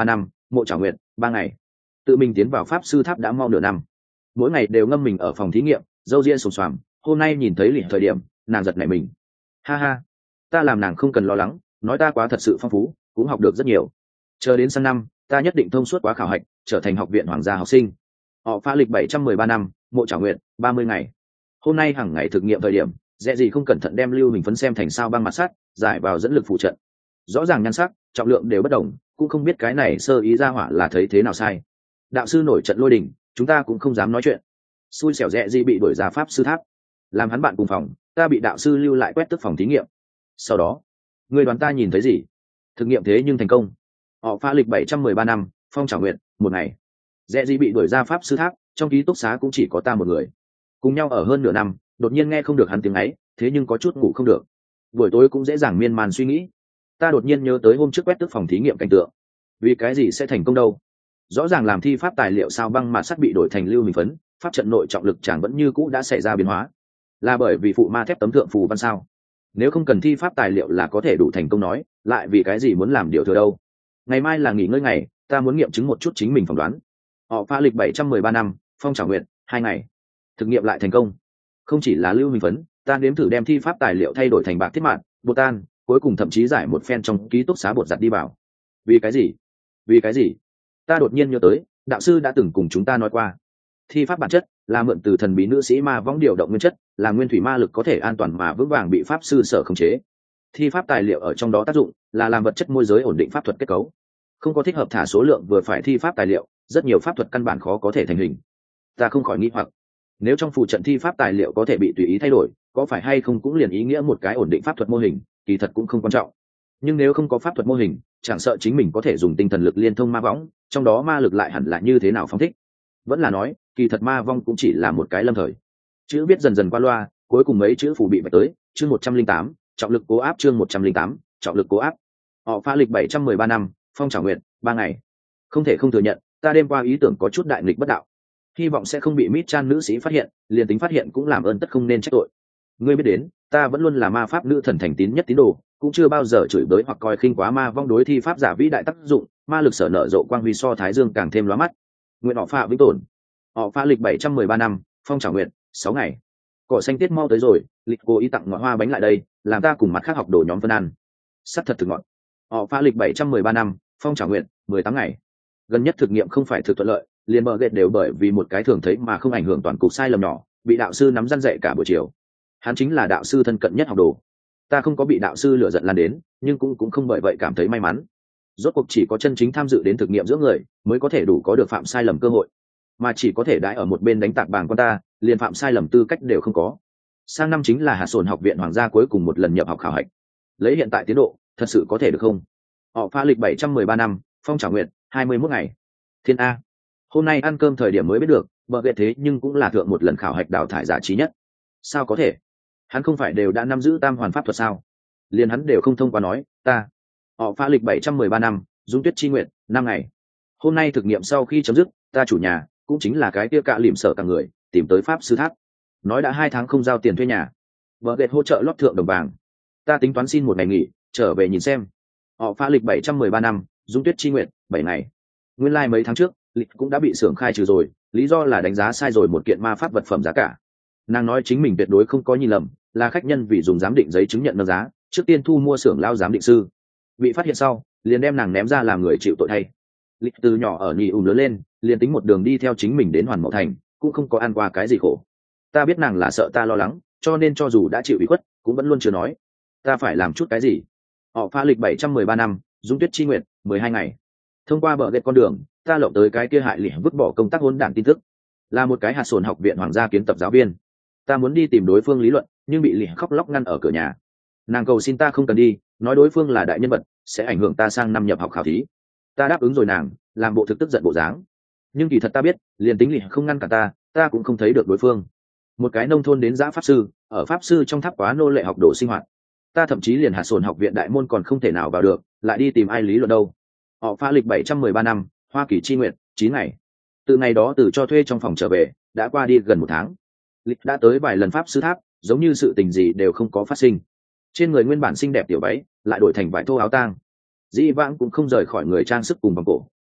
mộ trảo nguyện 3 ngày. Tự mình tiến vào pháp sư tháp đã mau nửa năm, mỗi ngày đều ngâm mình ở phòng thí nghiệm, râu ria xồm xoàm. Hôm nay nhìn thấy lì thời điểm, nàng giật nảy mình. Ha ha, ta làm nàng không cần lo lắng, nói ta quá thật sự phong phú, cũng học được rất nhiều. Chờ đến sang năm, ta nhất định thông suốt quá khảo hạch, trở thành học viện hoàng gia học sinh. Họ pha lịch 713 năm, mộ trảo nguyện 30 ngày. Hôm nay hàng ngày thực nghiệm thời điểm, dễ gì không cẩn thận đem lưu hình phấn xem thành sao băng mặt sắt, giải vào dẫn lực phụ trận. Rõ ràng nhan sắc, trọng lượng đều bất đồng, cũng không biết cái này sơ ý ra hỏa là thấy thế nào sai. Đạo sư nổi trận lôi đình, chúng ta cũng không dám nói chuyện. Xui xẻo dễ gì bị đuổi ra pháp sư tháp, làm hắn bạn cùng phòng, ta bị đạo sư lưu lại quét tước phòng thí nghiệm. Sau đó, người đoán ta nhìn thấy gì? Thực nghiệm thế nhưng thành công. Họ pha lịch 713 năm, phong trảo nguyện 1 ngày. Dễ gì bị đuổi ra pháp sư tháp, trong ký túc xá cũng chỉ có ta một người. Cùng nhau ở hơn nửa năm, đột nhiên nghe không được hắn tiếng ấy, thế nhưng có chút ngủ không được. Buổi tối cũng dễ dàng miên man suy nghĩ. Ta đột nhiên nhớ tới hôm trước quét tước phòng thí nghiệm cảnh tượng. Vì cái gì sẽ thành công đâu? Rõ ràng làm thi pháp tài liệu sao băng mà sắt bị đổi thành lưu hình phấn, pháp trận nội trọng lực chẳng vẫn như cũ đã xảy ra biến hóa. Là bởi vì phụ ma thép tấm thượng phù văn sao? Nếu không cần thi pháp tài liệu là có thể đủ thành công nói, lại vì cái gì muốn làm điều thừa đâu? Ngày mai là nghỉ ngơi ngày, ta muốn nghiệm chứng một chút chính mình phỏng đoán. Họ pha lịch 713 năm, phong trảo nguyện 2 ngày. Thực nghiệm lại thành công. Không chỉ là lưu hình phấn, ta nếm thử đem thi pháp tài liệu thay đổi thành bạc thiết mạn, bột tan, cuối cùng thậm chí giải một phen trong ký túc xá bột giặt đi vào. Vì cái gì? Vì cái gì? Ta đột nhiên nhớ tới, đạo sư đã từng cùng chúng ta nói qua, thi pháp bản chất là mượn từ thần bí nữ sĩ ma võng điều động nguyên chất, là nguyên thủy ma lực có thể an toàn mà vững vàng bị pháp sư sở khống chế. Thi pháp tài liệu ở trong đó tác dụng là làm vật chất môi giới ổn định pháp thuật kết cấu. Không có thích hợp thả số lượng vừa phải thi pháp tài liệu, rất nhiều pháp thuật căn bản khó có thể thành hình. Ta không khỏi nghi hoặc, nếu trong phù trận thi pháp tài liệu có thể bị tùy ý thay đổi, có phải hay không cũng liền ý nghĩa một cái ổn định pháp thuật mô hình, kỳ thật cũng không quan trọng. Nhưng nếu không có pháp thuật mô hình, chẳng sợ chính mình có thể dùng tinh thần lực liên thông ma võng, trong đó ma lực lại hẳn là như thế nào phóng thích. Vẫn là nói, kỳ thật ma vong cũng chỉ là một cái lâm thời. Chữ viết dần dần qua loa, cuối cùng mấy chữ phù bị vạch tới, chương 108, trọng lực cố áp, chương 108, trọng lực cố áp. Họ pha lịch 713 năm, phong trảo nguyện 3 ngày. Không thể không thừa nhận, ta đêm qua ý tưởng có chút đại nghịch bất đạo. Hy vọng sẽ không bị Mít Chan nữ sĩ phát hiện, liền tính phát hiện cũng làm ơn tất không nên trách tội. Ngươi biết đến, ta vẫn luôn là ma pháp nữ thần thành tín nhất tín đồ, cũng chưa bao giờ chửi bới hoặc coi khinh quá ma vong đối thi pháp giả vĩ đại tác dụng, ma lực sở nở rộ quang huy so thái dương càng thêm lóa mắt. Nguyện họ pha vĩnh tồn. Họ pha lịch 713 năm, phong trảo nguyện 6 ngày. Cỏ xanh tiết mau tới rồi, lịch cố ý tặng ngọt hoa bánh lại đây, làm ta cùng mặt khác học đồ nhóm phân ăn. Sắp thật thực ngọt. Họ pha lịch 713 năm, phong trảo nguyện 18 ngày. Gần nhất thực nghiệm không phải thực thuận lợi, liền bờ ghét đều bởi vì một cái thường thấy mà không ảnh hưởng toàn cục sai lầm nhỏ, bị đạo sư nắm răn dạy cả buổi chiều. Hắn chính là đạo sư thân cận nhất học đồ. Ta không có bị đạo sư lửa giận lan đến, nhưng cũng không bởi vậy cảm thấy may mắn. Rốt cuộc chỉ có chân chính tham dự đến thực nghiệm giữa người mới có thể đủ có được phạm sai lầm cơ hội, mà chỉ có thể đãi ở một bên đánh tạc bàng con ta, liền phạm sai lầm tư cách đều không có. Sang năm chính là hạt sồn học viện hoàng gia cuối cùng một lần nhập học khảo hạch. Lấy hiện tại tiến độ, thật sự có thể được không? Họ pha lịch 713 năm, phong trảo nguyện 21 ngày. Thiên A, hôm nay ăn cơm thời điểm mới biết được, bờ ghệ thế nhưng cũng là thượng một lần khảo hạch đào thải giả trí nhất. Sao có thể? Hắn không phải đều đã nắm giữ tam hoàn pháp thuật sao? Liền hắn đều không thông qua nói, ta. Họ pha lịch 713 năm, dung tuyết chi nguyện 5 ngày. Hôm nay thực nghiệm sau khi chấm dứt, ta chủ nhà, cũng chính là cái kia cạ lỉm sở cả người, tìm tới pháp sư tháp. Nói đã 2 tháng không giao tiền thuê nhà. Vợ ghệ hỗ trợ lót thượng đồng vàng. Ta tính toán xin một ngày nghỉ, trở về nhìn xem. Họ pha lịch 713 năm, dung tuyết chi nguyện 7 ngày. Nguyên lai mấy tháng trước, lịch cũng đã bị xưởng khai trừ rồi, lý do là đánh giá sai rồi một kiện ma pháp vật phẩm giá cả. Nàng nói chính mình tuyệt đối không có nhìn lầm, là khách nhân vì dùng giám định giấy chứng nhận nâng giá, trước tiên thu mua xưởng lao giám định sư. Bị phát hiện sau, liền đem nàng ném ra làm người chịu tội thay. Lịch từ nhỏ ở nhị lớn lên, liền tính một đường đi theo chính mình đến Hoàn Mậu Thành, cũng không có ăn qua cái gì khổ. Ta biết nàng là sợ ta lo lắng, cho nên cho dù đã chịu ủy khuất, cũng vẫn luôn chưa nói. Ta phải làm chút cái gì? Họ pha lịch 713 năm, dung tuyết chi nguyện 12 ngày. Thông qua bờ ghét con đường, ta lộng tới cái kia hại lỉ vứt bỏ công tác hỗn đản tin tức, là một cái hạt sồn học viện hoàng gia kiến tập giáo viên. Ta muốn đi tìm đối phương lý luận, nhưng bị lỉ khóc lóc ngăn ở cửa nhà. Nàng cầu xin ta không cần đi, nói đối phương là đại nhân vật, sẽ ảnh hưởng ta sang năm nhập học khảo thí. Ta đáp ứng rồi nàng, làm bộ thực tức giận bộ dáng. Nhưng kỳ thật ta biết, liền tính lỉ không ngăn cả ta cũng không thấy được đối phương. Một cái nông thôn đến giã pháp sư, ở pháp sư trong tháp quá nô lệ học đồ sinh hoạt. Ta thậm chí liền hạt sồn học viện đại môn còn không thể nào vào được, lại đi tìm ai lý luận đâu. Họ pha lịch 713 năm, Hoa Kỳ chi nguyện 9 ngày. Từ ngày đó từ cho thuê trong phòng trở về, đã qua đi gần 1 tháng. Lịch đã tới vài lần pháp sư tháp, giống như sự tình gì đều không có phát sinh. Trên người nguyên bản xinh đẹp tiểu váy lại đổi thành vải thô áo tang. Dĩ vãng cũng không rời khỏi người trang sức cùng vòng cổ,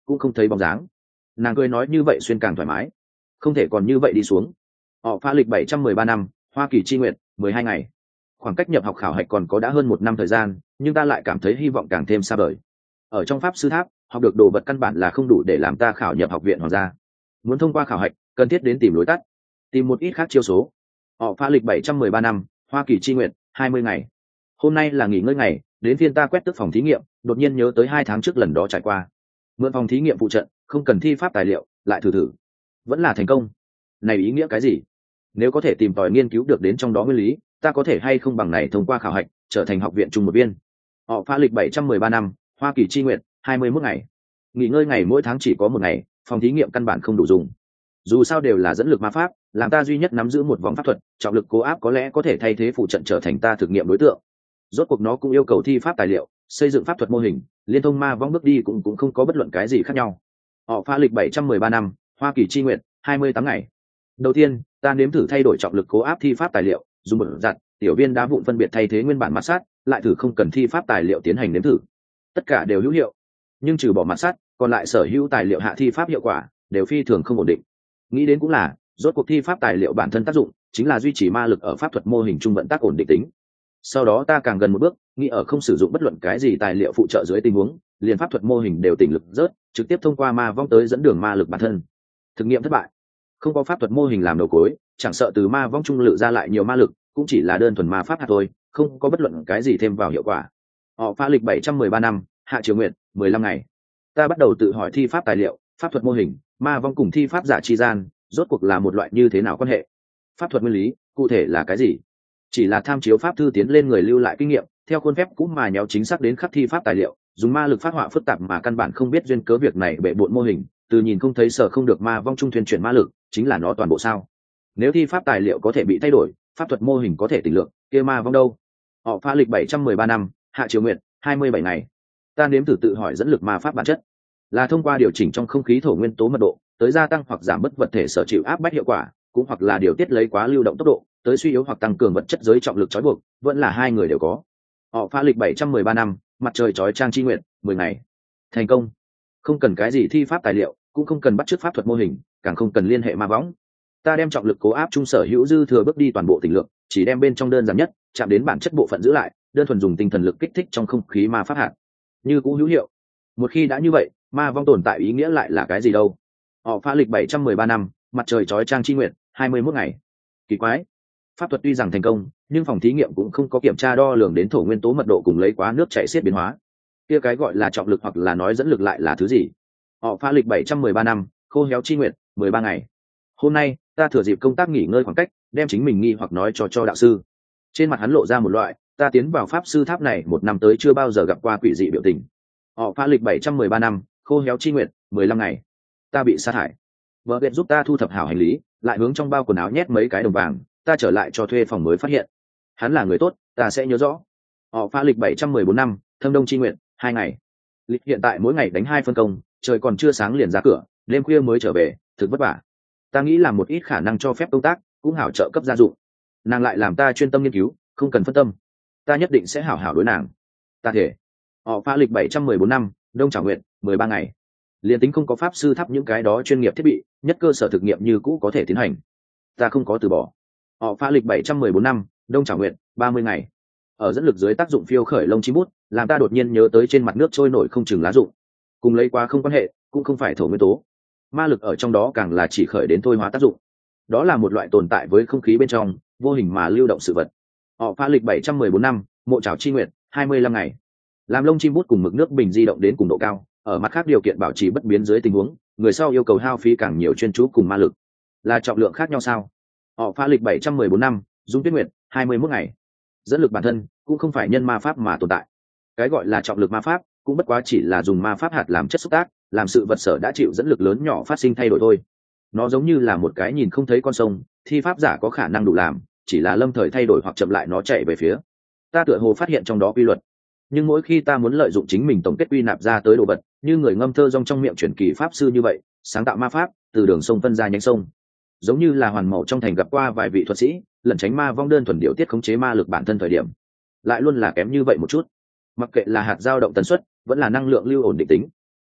cũng không thấy bóng dáng. Nàng cười nói như vậy xuyên càng thoải mái, không thể còn như vậy đi xuống. Họ pha lịch 713 năm, Hoa Kỳ chi nguyện 12 ngày. Khoảng cách nhập học khảo hạch còn có đã hơn 1 năm thời gian, nhưng ta lại cảm thấy hy vọng càng thêm xa vời. Ở trong pháp sư tháp, học được đồ vật căn bản là không đủ để làm ta khảo nhập học viện hoàng gia. Muốn thông qua khảo hạch, cần thiết đến tìm lối tắt, tìm một ít khác chiêu số. Họ pha lịch 713 năm, Hoa Kỳ chi nguyện 20 ngày. Hôm nay là nghỉ ngơi ngày, đến phiên ta quét tước phòng thí nghiệm, đột nhiên nhớ tới 2 tháng trước lần đó trải qua. Mượn phòng thí nghiệm phụ trận, không cần thi pháp tài liệu, lại thử thử, vẫn là thành công. Này ý nghĩa cái gì? Nếu có thể tìm tòi nghiên cứu được đến trong đó nguyên lý, ta có thể hay không bằng này thông qua khảo hạch, trở thành học viện trung một viên. Họ pha lịch 713 năm, Hoa Kỳ chi nguyện 21 ngày. Nghỉ ngơi ngày mỗi tháng chỉ có 1 ngày, phòng thí nghiệm căn bản không đủ dùng. Dù sao đều là dẫn lực ma pháp, làm ta duy nhất nắm giữ một vòng pháp thuật, trọng lực cố áp có lẽ có thể thay thế phụ trận trở thành ta thực nghiệm đối tượng. Rốt cuộc nó cũng yêu cầu thi pháp tài liệu, xây dựng pháp thuật mô hình, liên thông ma vong bước đi cũng không có bất luận cái gì khác nhau. Họ pha lịch 713 năm, Hoa Kỳ chi nguyện 28 ngày. Đầu tiên, ta nếm thử thay đổi trọng lực cố áp thi pháp tài liệu, dùng một giặt tiểu viên đá vụn phân biệt thay thế nguyên bản mặt sát, lại thử không cần thi pháp tài liệu tiến hành nếm thử. Tất cả đều hữu hiệu, nhưng trừ bỏ mặt sát, còn lại sở hữu tài liệu hạ thi pháp hiệu quả đều phi thường không ổn định. Nghĩ đến cũng là, rốt cuộc thi pháp tài liệu bản thân tác dụng chính là duy trì ma lực ở pháp thuật mô hình trung vận tác ổn định tính. Sau đó ta càng gần một bước, nghĩ ở không sử dụng bất luận cái gì tài liệu phụ trợ dưới tình huống, liền pháp thuật mô hình đều tỉnh lực rớt, trực tiếp thông qua ma vong tới dẫn đường ma lực bản thân. Thực nghiệm thất bại. Không có pháp thuật mô hình làm đầu cối, chẳng sợ từ ma vong trung lự ra lại nhiều ma lực, cũng chỉ là đơn thuần ma pháp hạt thôi, không có bất luận cái gì thêm vào hiệu quả. Họ pha lịch 713 năm, Hạ Triều Nguyện 15 ngày. Ta bắt đầu tự hỏi thi pháp tài liệu, pháp thuật mô hình, ma vong cùng thi pháp giả chi gian, rốt cuộc là một loại như thế nào quan hệ? Pháp thuật nguyên lý, cụ thể là cái gì? Chỉ là tham chiếu pháp thư tiến lên người lưu lại kinh nghiệm, theo khuôn phép cũ mà nhéo chính xác đến khắc thi pháp tài liệu, dùng ma lực phát họa phức tạp mà căn bản không biết duyên cớ việc này bệ bội mô hình, từ nhìn không thấy sở không được ma vong trung thuyền chuyển ma lực, chính là nó toàn bộ sao? Nếu thi pháp tài liệu có thể bị thay đổi, pháp thuật mô hình có thể tỉnh lượng, kia ma vong đâu? Họ pha lịch 713 năm, Hạ Triều Nguyện 27 ngày. Ta nếm thử tự hỏi dẫn lực ma pháp bản chất, là thông qua điều chỉnh trong không khí thổ nguyên tố mật độ, tới gia tăng hoặc giảm bớt vật thể sở chịu áp bách hiệu quả, cũng hoặc là điều tiết lấy quá lưu động tốc độ, tới suy yếu hoặc tăng cường vật chất giới trọng lực trói buộc, vẫn là hai người đều có. Họ pha lịch 713 năm, Mặt trời chói chang chi nguyện 10 ngày. Thành công. Không cần cái gì thi pháp tài liệu, cũng không cần bắt chước pháp thuật mô hình, càng không cần liên hệ ma võng. Ta đem trọng lực cố áp trung sở hữu dư thừa bước đi toàn bộ tình lượng, chỉ đem bên trong đơn giản nhất, chạm đến bản chất bộ phận giữ lại, đơn thuần dùng tinh thần lực kích thích trong không khí ma pháp hạt. Như cũ hữu hiệu. Một khi đã như vậy, ma vong tồn tại ý nghĩa lại là cái gì đâu? Họ pha lịch 713 năm, Mặt trời chói chang chi nguyện 21 ngày. Kỳ quái, pháp thuật tuy rằng thành công, nhưng phòng thí nghiệm cũng không có kiểm tra đo lường đến thổ nguyên tố mật độ cùng lấy quá nước chảy xiết biến hóa. Kia cái gọi là trọng lực hoặc là nói dẫn lực lại là thứ gì? Họ pha lịch 713 năm, Khô héo chi nguyện 13 ngày. Hôm nay ta thừa dịp công tác nghỉ ngơi khoảng cách, đem chính mình nghi hoặc nói cho đạo sư. Trên mặt hắn lộ ra một loại ta tiến vào pháp sư tháp này 1 năm tới chưa bao giờ gặp qua quỷ dị biểu tình. Họ pha lịch 713 năm, Khô héo chi nguyện 15 ngày. Ta bị sa thải. Vợ viện giúp ta thu thập hảo hành lý, lại hướng trong bao quần áo nhét mấy cái đồng vàng, ta trở lại cho thuê phòng mới phát hiện hắn là người tốt, ta sẽ nhớ rõ. Họ pha lịch 714 năm, Thâm đông chi nguyện 2 ngày. Lịch hiện tại mỗi ngày đánh 2 phân công, trời còn chưa sáng liền ra cửa, đêm khuya mới trở về, thực vất vả. Ta nghĩ làm một ít khả năng cho phép công tác, cũng hảo trợ cấp gia dụng. Nàng lại làm ta chuyên tâm nghiên cứu, không cần phân tâm. Ta nhất định sẽ hảo hảo đối nàng. Ta thể. Họ pha lịch 714 năm, Đông Trảo Nguyện 13 ngày. Liên tính không có pháp sư tháp những cái đó chuyên nghiệp thiết bị, nhất cơ sở thực nghiệm như cũ có thể tiến hành. Ta không có từ bỏ. Họ pha lịch 714 năm, Đông Trảo Nguyện 30 ngày. Ở dẫn lực dưới tác dụng phiêu khởi lông chim bút, làm ta đột nhiên nhớ tới trên mặt nước trôi nổi không chừng lá rụng. Cùng lấy quá không quan hệ, cũng không phải thổ nguyên tố. Ma lực ở trong đó càng là chỉ khởi đến thôi hóa tác dụng. Đó là một loại tồn tại với không khí bên trong, vô hình mà lưu động sự vật. Họ pha lịch 714 năm, Mộ Trảo chi nguyện 25 ngày. Làm lông chim bút cùng mực nước bình di động đến cùng độ cao, ở mặt khác điều kiện bảo trì bất biến dưới tình huống, người sau yêu cầu hao phí càng nhiều chuyên chú cùng ma lực. Là trọng lượng khác nhau sao? Họ pha lịch 714 năm, Dung Tuyết Nguyệt 21 ngày. Dẫn lực bản thân cũng không phải nhân ma pháp mà tồn tại. Cái gọi là trọng lực ma pháp cũng bất quá chỉ là dùng ma pháp hạt làm chất xúc tác, làm sự vật sở đã chịu dẫn lực lớn nhỏ phát sinh thay đổi thôi. Nó giống như là một cái nhìn không thấy con sông, thi pháp giả có khả năng đủ làm, chỉ là lâm thời thay đổi hoặc chậm lại nó chạy về phía. Ta tựa hồ phát hiện trong đó quy luật. Nhưng mỗi khi ta muốn lợi dụng chính mình tổng kết quy nạp ra tới đồ vật, như người ngâm thơ rong trong miệng truyền kỳ pháp sư như vậy, sáng tạo ma pháp từ đường sông phân ra nhánh sông, giống như là hoàn mẫu trong thành gặp qua vài vị thuật sĩ lẩn tránh ma vong đơn thuần điều tiết khống chế ma lực bản thân thời điểm, lại luôn là kém như vậy một chút. Mặc kệ là hạt dao động tần suất, vẫn là năng lượng lưu ổn định tính,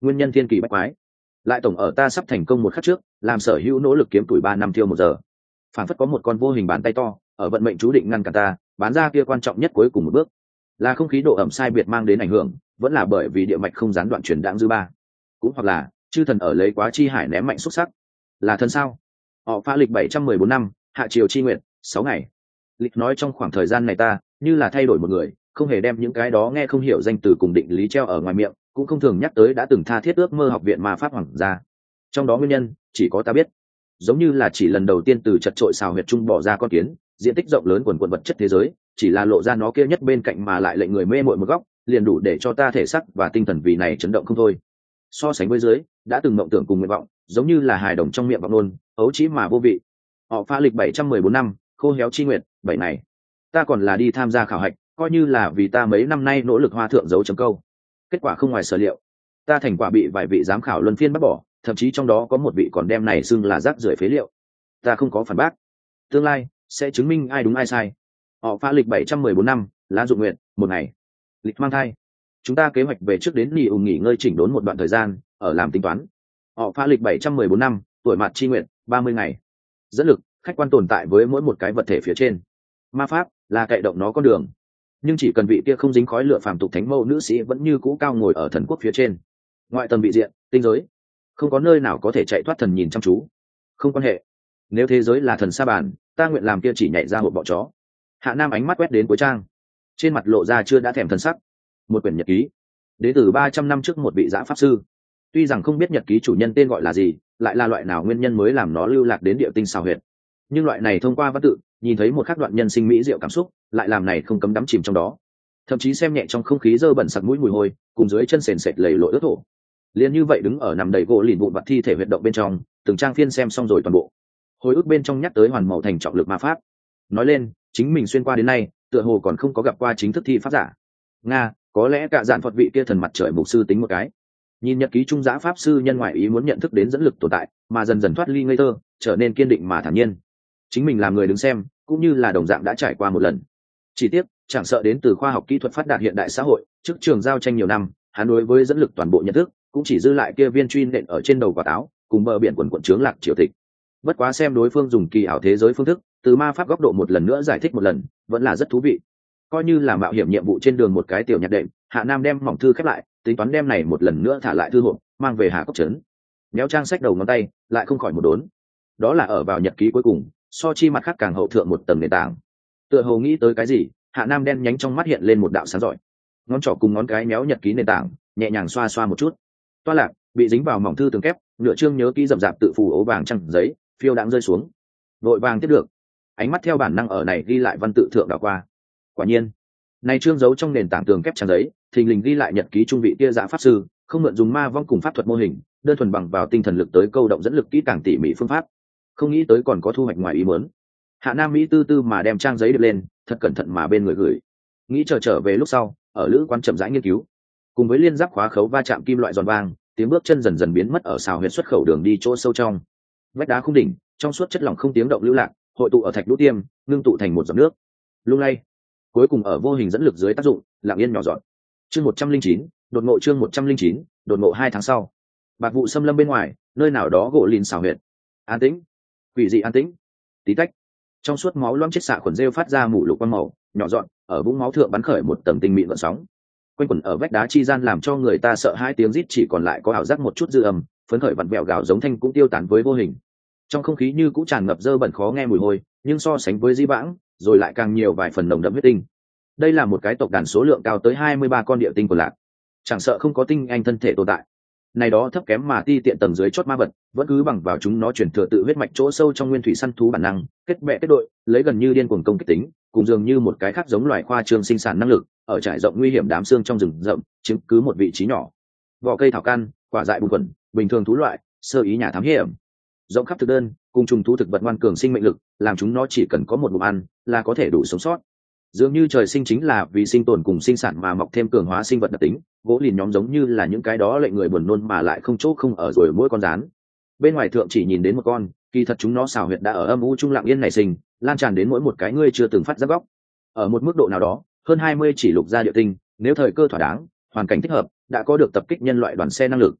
nguyên nhân thiên kỳ bách quái, lại tổng ở ta sắp thành công một khắc trước làm sở hữu nỗ lực kiếm tuổi 3 năm tiêu 1 giờ. Phản phất có một con vô hình bàn tay to ở vận mệnh chú định ngăn cản ta bán ra kia quan trọng nhất cuối cùng một bước. Là không khí độ ẩm sai biệt mang đến ảnh hưởng, vẫn là bởi vì địa mạch không gián đoạn truyền đãng dư ba, cũng hoặc là chư thần ở lấy quá chi hải ném mạnh xúc sắc. Là thần sao? Họ pha lịch 714 năm, hạ triều chi nguyện 6 ngày. Lịch nói trong khoảng thời gian này ta như là thay đổi một người, không hề đem những cái đó nghe không hiểu danh từ cùng định lý treo ở ngoài miệng, cũng không thường nhắc tới đã từng tha thiết ước mơ học viện ma pháp hoàng gia. Trong đó nguyên nhân chỉ có ta biết, giống như là chỉ lần đầu tiên từ chật trội xào huyệt trung bỏ ra con kiến, diện tích rộng lớn quần quần vật chất thế giới, chỉ là lộ ra nó kia nhất bên cạnh mà lại lệnh người mê mội một góc, liền đủ để cho ta thể xác và tinh thần vì này chấn động không thôi. So sánh với dưới, đã từng mộng tưởng cùng nguyện vọng, giống như là hài đồng trong miệng vọng nôn, ấu trí mà vô vị. Họ pha lịch 714 năm, khô héo chi nguyện 7 ngày. Ta còn là đi tham gia khảo hạch, coi như là vì ta mấy năm nay nỗ lực hoa thượng dấu chấm câu. Kết quả không ngoài sở liệu, ta thành quả bị vài vị giám khảo luân phiên bắt bỏ, thậm chí trong đó có một vị còn đem này xưng là rác rưởi phế liệu. Ta không có phản bác, tương lai sẽ chứng minh ai đúng ai sai. Họ pha lịch 714 năm, lá dụng nguyện 1 ngày. Lịch mang thai, chúng ta kế hoạch về trước đến nghỉ ngơi chỉnh đốn một đoạn thời gian ở làm tính toán. Họ pha lịch 714 năm, tuổi mạt chi nguyện 30 ngày. Dẫn lực, khách quan tồn tại với mỗi một cái vật thể phía trên. Ma pháp là cậy động nó con đường, nhưng chỉ cần vị kia không dính khói lửa phàm tục thánh mẫu nữ sĩ vẫn như cũ cao ngồi ở thần quốc phía trên. Ngoại tầng vị diện, tinh giới, không có nơi nào có thể chạy thoát thần nhìn chăm chú. Không quan hệ, nếu thế giới là thần sa bàn, ta nguyện làm kia chỉ nhảy ra hộp bọ chó. Hạ Nam ánh mắt quét đến cuối trang, trên mặt lộ ra chưa đã thèm thần sắc. Một quyển nhật ký, đến từ 300 năm trước một vị dã pháp sư. Tuy rằng không biết nhật ký chủ nhân tên gọi là gì, lại là loại nào nguyên nhân mới làm nó lưu lạc đến địa tinh xào huyệt, nhưng loại này thông qua văn tự nhìn thấy một khắc đoạn nhân sinh mỹ diệu cảm xúc, lại làm này không cấm đắm chìm trong đó. Thậm chí xem nhẹ trong không khí dơ bẩn sặc mũi mùi hôi, cùng dưới chân sền sệt lầy lội ướt thổ. Liền như vậy đứng ở nằm đầy gỗ lìn vụn vặt thi thể huyệt động bên trong, từng trang phiên xem xong rồi toàn bộ. Hồi ức bên trong nhắc tới hoàn màu thành trọng lực ma pháp, nói lên chính mình xuyên qua đến nay tựa hồ còn không có gặp qua chính thức thi pháp giả. Nga, có lẽ cả dạn phật vị kia thần mặt trời mục sư tính một cái. Nhìn nhật ký trung giã pháp sư nhân ngoại ý muốn nhận thức đến dẫn lực tồn tại, mà dần dần thoát ly ngây thơ, trở nên kiên định mà thản nhiên. Chính mình làm người đứng xem, cũng như là đồng dạng đã trải qua một lần. Chỉ tiếc, chẳng sợ đến từ khoa học kỹ thuật phát đạt hiện đại xã hội, trước trường giao tranh nhiều năm, hắn đối với dẫn lực toàn bộ nhận thức cũng chỉ dư lại kia viên truy nện ở trên đầu quả táo, cùng bờ biển quần quần trướng lạc triều tịch. Bất quá xem đối phương dùng kỳ ảo thế giới phương thức, từ ma pháp góc độ một lần nữa giải thích một lần, vẫn là rất thú vị. Coi như là mạo hiểm nhiệm vụ trên đường một cái tiểu nhạc đệm, Hạ Nam đem mỏng thư khép lại, tính toán đem này một lần nữa thả lại thư hộp, mang về Hà Cốc trấn. Méo trang sách đầu ngón tay, lại không khỏi một đốn. Đó là ở vào nhật ký cuối cùng, so chi mặt khác càng hậu thượng một tầng nền tảng. Tựa hồ nghĩ tới cái gì, Hạ Nam đen nhánh trong mắt hiện lên một đạo sáng rọi. Ngón trỏ cùng ngón cái méo nhật ký nền tảng, nhẹ nhàng xoa xoa một chút. Toa lạc, bị dính vào mỏng thư tường kép, nửa chương nhớ kỹ rậm rạp tự phù ố vàng trăng giấy, phiêu đãng rơi xuống. Vội vàng tiếp được. Ánh mắt theo bản năng ở này ghi lại văn tự thượng đảo qua. Quả nhiên, này chương giấu trong nền tảng tường kép trang giấy, thình lình ghi lại nhật ký trung vị kia dạ pháp sư, không mượn dùng ma vong cùng pháp thuật mô hình, đơn thuần bằng vào tinh thần lực tới câu động dẫn lực kỹ càng tỉ mỉ phương pháp. Không nghĩ tới còn có thu hoạch ngoài ý muốn. Hạ Nam Mỹ tư tư mà đem trang giấy được lên, thật cẩn thận mà bên người gửi. Nghĩ trở về lúc sau, ở lữ quán chậm rãi nghiên cứu. Cùng với liên giáp khóa khấu va chạm kim loại giòn vang, tiếng bước chân dần dần biến mất ở xào huyệt xuất khẩu đường đi chỗ sâu trong. Vách đá khung đỉnh, trong suốt chất lỏng không tiếng động lưu lạc, hội tụ ở thạch lũ tiêm, ngưng tụ thành một giọt nước. Lung lay, cuối cùng ở vô hình dẫn lực dưới tác dụng, lặng yên nhỏ giọt. Chương 109, đột ngộ chương 109, đột ngộ 2 tháng sau. Bạc vụ xâm lâm bên ngoài, nơi nào đó gỗ lìn xào huyệt. An tĩnh, quỷ dị an tĩnh. Tí tách, trong suốt máu loãng chết xạ khuẩn rêu phát ra mù lục quang màu, nhỏ giọt, ở vũng máu thượng bắn khởi một tầng tinh mịn gợn sóng. Quanh quẩn ở vách đá chi gian làm cho người ta sợ hai tiếng rít chỉ còn lại có ảo giác một chút dư âm, phấn khởi vặn vẹo gào giống thanh cũng tiêu tán với vô hình. Trong không khí như cũng tràn ngập dơ bẩn khó nghe mùi hôi, nhưng so sánh với di vãng, rồi lại càng nhiều vài phần nồng đậm huyết tinh. Đây là một cái tộc đàn số lượng cao tới 23 con địa tinh của lạc, chẳng sợ không có tinh anh thân thể tồn tại. Này đó thấp kém mà ti tiện tầng dưới chót ma vật, vẫn cứ bằng vào chúng nó truyền thừa tự huyết mạch chỗ sâu trong nguyên thủy săn thú bản năng, kết bè kết đội, lấy gần như điên cuồng công kích tính, cùng dường như một cái khác giống loài khoa trương sinh sản năng lực, ở trải rộng nguy hiểm đám xương trong rừng rậm, chiếm cứ một vị trí nhỏ. Vỏ cây thảo căn, quả dại bùn quẩn, bình thường thú loại, sơ ý nhà thám hiểm, rộng khắp thực đơn, cùng trùng thú thực vật ngoan cường sinh mệnh lực, làm chúng nó chỉ cần có một bụng ăn là có thể đủ sống sót. Dường như trời sinh chính là vì sinh tồn cùng sinh sản mà mọc thêm cường hóa sinh vật đặc tính, gỗ lìn nhóm giống như là những cái đó lệnh người buồn nôn mà lại không chỗ không ở rồi mỗi con rán. Bên ngoài thượng chỉ nhìn đến một con, kỳ thật chúng nó xào huyệt đã ở âm u trung lặng yên nảy sinh, lan tràn đến mỗi một cái ngươi chưa từng phát giác góc. Ở một mức độ nào đó, hơn 20 chỉ lục gia địa tinh, nếu thời cơ thỏa đáng, hoàn cảnh thích hợp, đã có được tập kích nhân loại đoàn xe năng lực,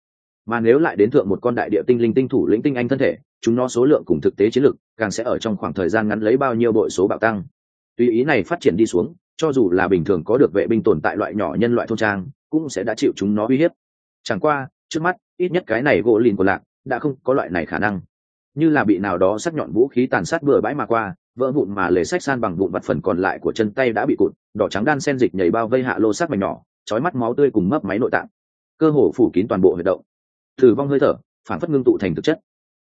Mà nếu lại đến thượng một con đại địa tinh linh tinh thủ lĩnh tinh anh thân thể, chúng nó số lượng cùng thực tế chiến lực càng sẽ ở trong khoảng thời gian ngắn lấy bao nhiêu bội số bạo tăng. Tùy ý này phát triển đi xuống, cho dù là bình thường có được vệ binh tồn tại loại nhỏ nhân loại thôn trang, cũng sẽ đã chịu chúng nó uy hiếp. Chẳng qua, trước mắt, ít nhất cái này gỗ lìn của Lạc đã không có loại này khả năng. Như là bị nào đó sắc nhọn vũ khí tàn sát bừa bãi mà qua, vỡ vụn mà lề sách san bằng vụn vặt phần còn lại của chân tay đã bị cụt, đỏ trắng đan sen dịch nhảy bao vây hạ lô sắc mảnh nhỏ, chói mắt máu tươi cùng mấp máy nội tạng, cơ hồ phủ kín toàn bộ huyệt động. Tử vong hơi thở, phản phất ngưng tụ thành thực chất.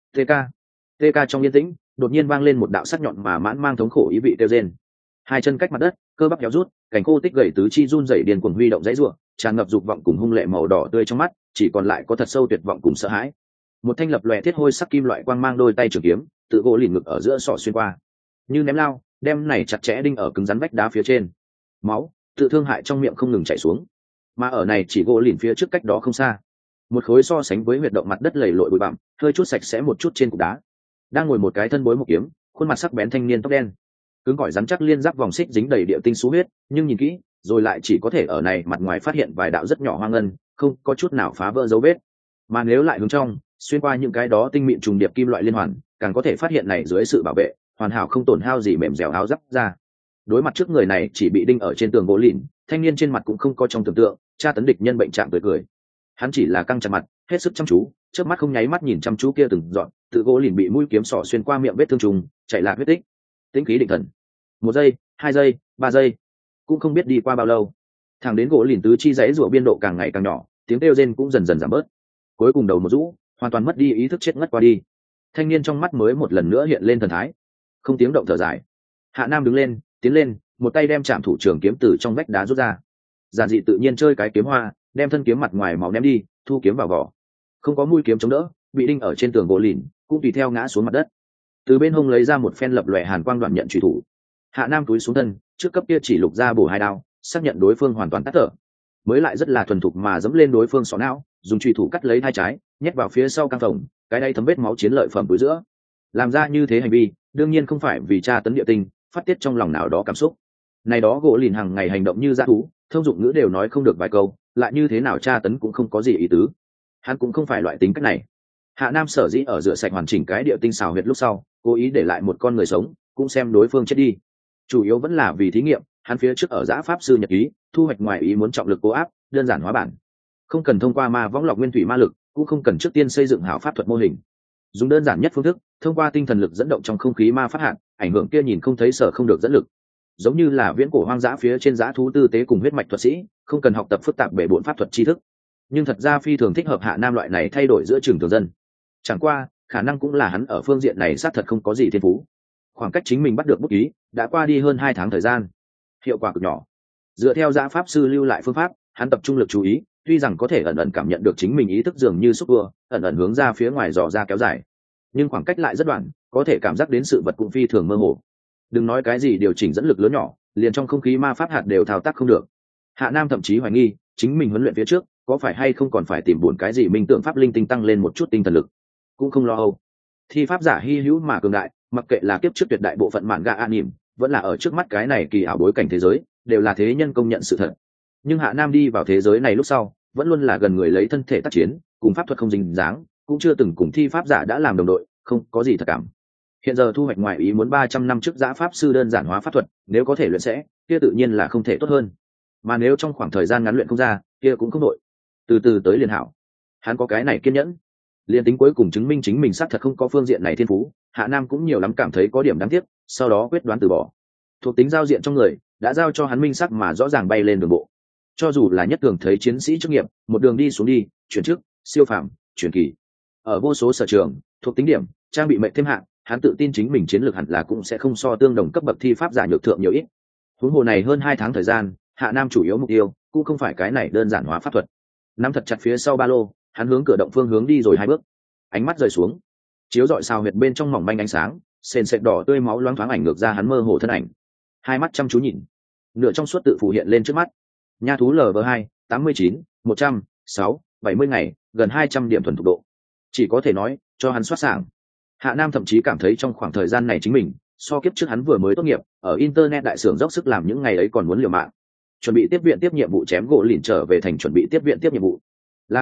TK trong yên tĩnh, đột nhiên vang lên một đạo sắc nhọn mà mãn mang thống khổ ý vị kêu rên. Hai chân cách mặt đất, cơ bắp kéo rút, cảnh khô tích gầy tứ chi run rẩy điên cuồng huy động dãy rủa, tràn ngập dục vọng cùng hung lệ màu đỏ tươi trong mắt, chỉ còn lại có thật sâu tuyệt vọng cùng sợ hãi. Một thanh lập lòe thiết hôi sắc kim loại quang mang đôi tay trường kiếm, tự gỗ lìn ngực ở giữa sọ xuyên qua, như ném lao, đem này chặt chẽ đinh ở cứng rắn vách đá phía trên. Máu, tự thương hại trong miệng không ngừng chảy xuống. Mà ở này chỉ gỗ lìn phía trước cách đó không xa, một khối so sánh với huyệt động mặt đất lầy lội bụi bặm, hơi chút sạch sẽ một chút trên cục đá, đang ngồi một cái thân bối một kiếm, khuôn mặt sắc bén thanh niên tóc đen, cứng cỏi rắn chắc liên giáp vòng xích dính đầy địa tinh sú huyết, nhưng nhìn kỹ rồi lại chỉ có thể ở này mặt ngoài phát hiện vài đạo rất nhỏ hoang ngân, không có chút nào phá vỡ dấu vết. Mà nếu lại hướng trong, xuyên qua những cái đó tinh mịn trùng điệp kim loại liên hoàn, càng có thể phát hiện này dưới sự bảo vệ hoàn hảo không tổn hao gì mềm dẻo áo giáp ra. Đối mặt trước người này chỉ bị đinh ở trên tường gỗ lìn, thanh niên trên mặt cũng không có trong tưởng tượng tra tấn địch nhân bệnh trạng tươi cười. Hắn chỉ là căng chặt mặt, hết sức chăm chú, chớp mắt không nháy mắt nhìn chăm chú kia từng dọn tự gỗ lìn bị mũi kiếm sỏ xuyên qua miệng vết thương trùng, chảy lạc huyết tích. Tĩnh khí định thần. 1 giây, 2 giây, 3 giây, cũng không biết đi qua bao lâu, thẳng đến gỗ lìn tứ chi giấy rủa biên độ càng ngày càng nhỏ, tiếng kêu rên cũng dần dần giảm bớt, cuối cùng đầu một rũ, hoàn toàn mất đi ý thức chết ngất qua đi. Thanh niên trong mắt mới một lần nữa hiện lên thần thái, không tiếng động thở dài. Hạ Nam đứng lên, tiến lên, một tay đem chạm thủ trường kiếm từ trong vách đá rút ra, giản dị tự nhiên chơi cái kiếm hoa, đem thân kiếm mặt ngoài máu ném đi, thu kiếm vào vỏ. Không có mũi kiếm chống đỡ, bị đinh ở trên tường gỗ lìn cũng tùy theo ngã xuống mặt đất. Từ bên hông lấy ra một phen lập lòe hàn quang đoạn nhận chủy thủ. Hạ Nam túi xuống thân, trước cấp kia chỉ lục ra bổ 2 đao, xác nhận đối phương hoàn toàn tắt thở, mới lại rất là thuần thục mà dẫm lên đối phương sọ não, dùng chủy thủ cắt lấy hai trái, nhét vào phía sau căng phòng, cái đây thấm vết máu chiến lợi phẩm túi giữa. Làm ra như thế hành vi, đương nhiên không phải vì tra tấn địa tinh, phát tiết trong lòng nào đó cảm xúc. Này đó gỗ lìn hàng ngày hành động như dã thú, thông dụng ngữ đều nói không được vài câu, lại như thế nào tra tấn cũng không có gì ý tứ. Hắn cũng không phải loại tính cách này. Hạ Nam sở dĩ ở rửa sạch hoàn chỉnh cái địa tinh xào huyệt lúc sau, cố ý để lại một con người sống, cũng xem đối phương chết đi. Chủ yếu vẫn là vì thí nghiệm, hắn phía trước ở Giã Pháp sư nhật ký, thu hoạch ngoài ý muốn trọng lực cố áp, đơn giản hóa bản. Không cần thông qua ma võng lọc nguyên thủy ma lực, cũng không cần trước tiên xây dựng hảo pháp thuật mô hình. Dùng đơn giản nhất phương thức, thông qua tinh thần lực dẫn động trong không khí ma phát hạn, ảnh hưởng kia nhìn không thấy sở không được dẫn lực. Giống như là viễn cổ hoang dã phía trên dã thú tư tế cùng huyết mạch thuật sĩ, không cần học tập phức tạp bể bộn pháp thuật tri thức. Nhưng thật ra phi thường thích hợp Hạ Nam loại này thay đổi giữa trường thường dân. Chẳng qua, khả năng cũng là hắn ở phương diện này xác thật không có gì thiên phú. Khoảng cách chính mình bắt được bút ký đã qua đi hơn 2 tháng thời gian, hiệu quả cực nhỏ. Dựa theo Giã Pháp sư lưu lại phương pháp, hắn tập trung lực chú ý, tuy rằng có thể ẩn ẩn cảm nhận được chính mình ý thức dường như xúc tua, ẩn ẩn hướng ra phía ngoài dò ra kéo dài, nhưng khoảng cách lại rất đoạn, có thể cảm giác đến sự vật cũng phi thường mơ hồ. Đừng nói cái gì điều chỉnh dẫn lực lớn nhỏ, liền trong không khí ma pháp hạt đều thao tác không được. Hạ Nam thậm chí hoài nghi chính mình huấn luyện phía trước có phải hay không còn phải tìm buồn cái gì minh tượng pháp linh tinh tăng lên một chút tinh thần lực. Cũng không lo âu, thi pháp giả hy hữu mà cường đại, mặc kệ là kiếp trước tuyệt đại bộ phận mạn gạ anime, vẫn là ở trước mắt cái này kỳ ảo bối cảnh thế giới, đều là thế nhân công nhận sự thật. Nhưng Hạ Nam đi vào thế giới này lúc sau, vẫn luôn là gần người lấy thân thể tác chiến, cùng pháp thuật không dính dáng, cũng chưa từng cùng thi pháp giả đã làm đồng đội, không có gì thật cảm. Hiện giờ thu hoạch ngoài ý muốn 300 năm trước Giã Pháp sư đơn giản hóa pháp thuật, nếu có thể luyện sẽ, kia tự nhiên là không thể tốt hơn. Mà nếu trong khoảng thời gian ngắn luyện không ra, kia cũng không đội. Từ từ tới liền hảo. Hắn có cái này kiên nhẫn. Liên tính cuối cùng chứng minh chính mình xác thật không có phương diện này thiên phú, Hạ Nam cũng nhiều lắm cảm thấy có điểm đáng tiếc, sau đó quyết đoán từ bỏ. Thuộc tính giao diện trong người đã giao cho hắn minh sắc mà rõ ràng bay lên đường bộ. Cho dù là nhất thường thấy chiến sĩ chức nghiệp, một đường đi xuống đi, chuyển chức, siêu phàm, chuyển kỳ. Ở vô số sở trường, thuộc tính điểm, trang bị mệnh thêm hạng, hắn tự tin chính mình chiến lược hẳn là cũng sẽ không so tương đồng cấp bậc thi pháp giả nhược thượng nhiều ít. Huống hồ này hơn 2 tháng thời gian, Hạ Nam chủ yếu mục tiêu cũng không phải cái này đơn giản hóa pháp thuật. Nắm thật chặt phía sau ba lô, hắn hướng cửa động phương hướng đi rồi 2 bước, ánh mắt rơi xuống, chiếu rọi sao huyệt bên trong mỏng manh ánh sáng, sền sệt đỏ tươi máu loáng thoáng ảnh ngược ra hắn mơ hồ thân ảnh. Hai mắt chăm chú nhìn, nửa trong suốt tự phủ hiện lên trước mắt. Nha thú LV2, 89, 100, 6, 70 ngày, gần 200 điểm thuần thục độ. Chỉ có thể nói, cho hắn soát sảng. Hạ Nam thậm chí cảm thấy trong khoảng thời gian này chính mình, so kiếp trước hắn vừa mới tốt nghiệp, ở internet đại xưởng dốc sức làm những ngày ấy còn muốn liều mạng. Chuẩn bị tiếp viện tiếp nhiệm vụ chém gỗ lìn trở về thành chuẩn bị tiếp viện tiếp nhiệm vụ. Làm liên tục,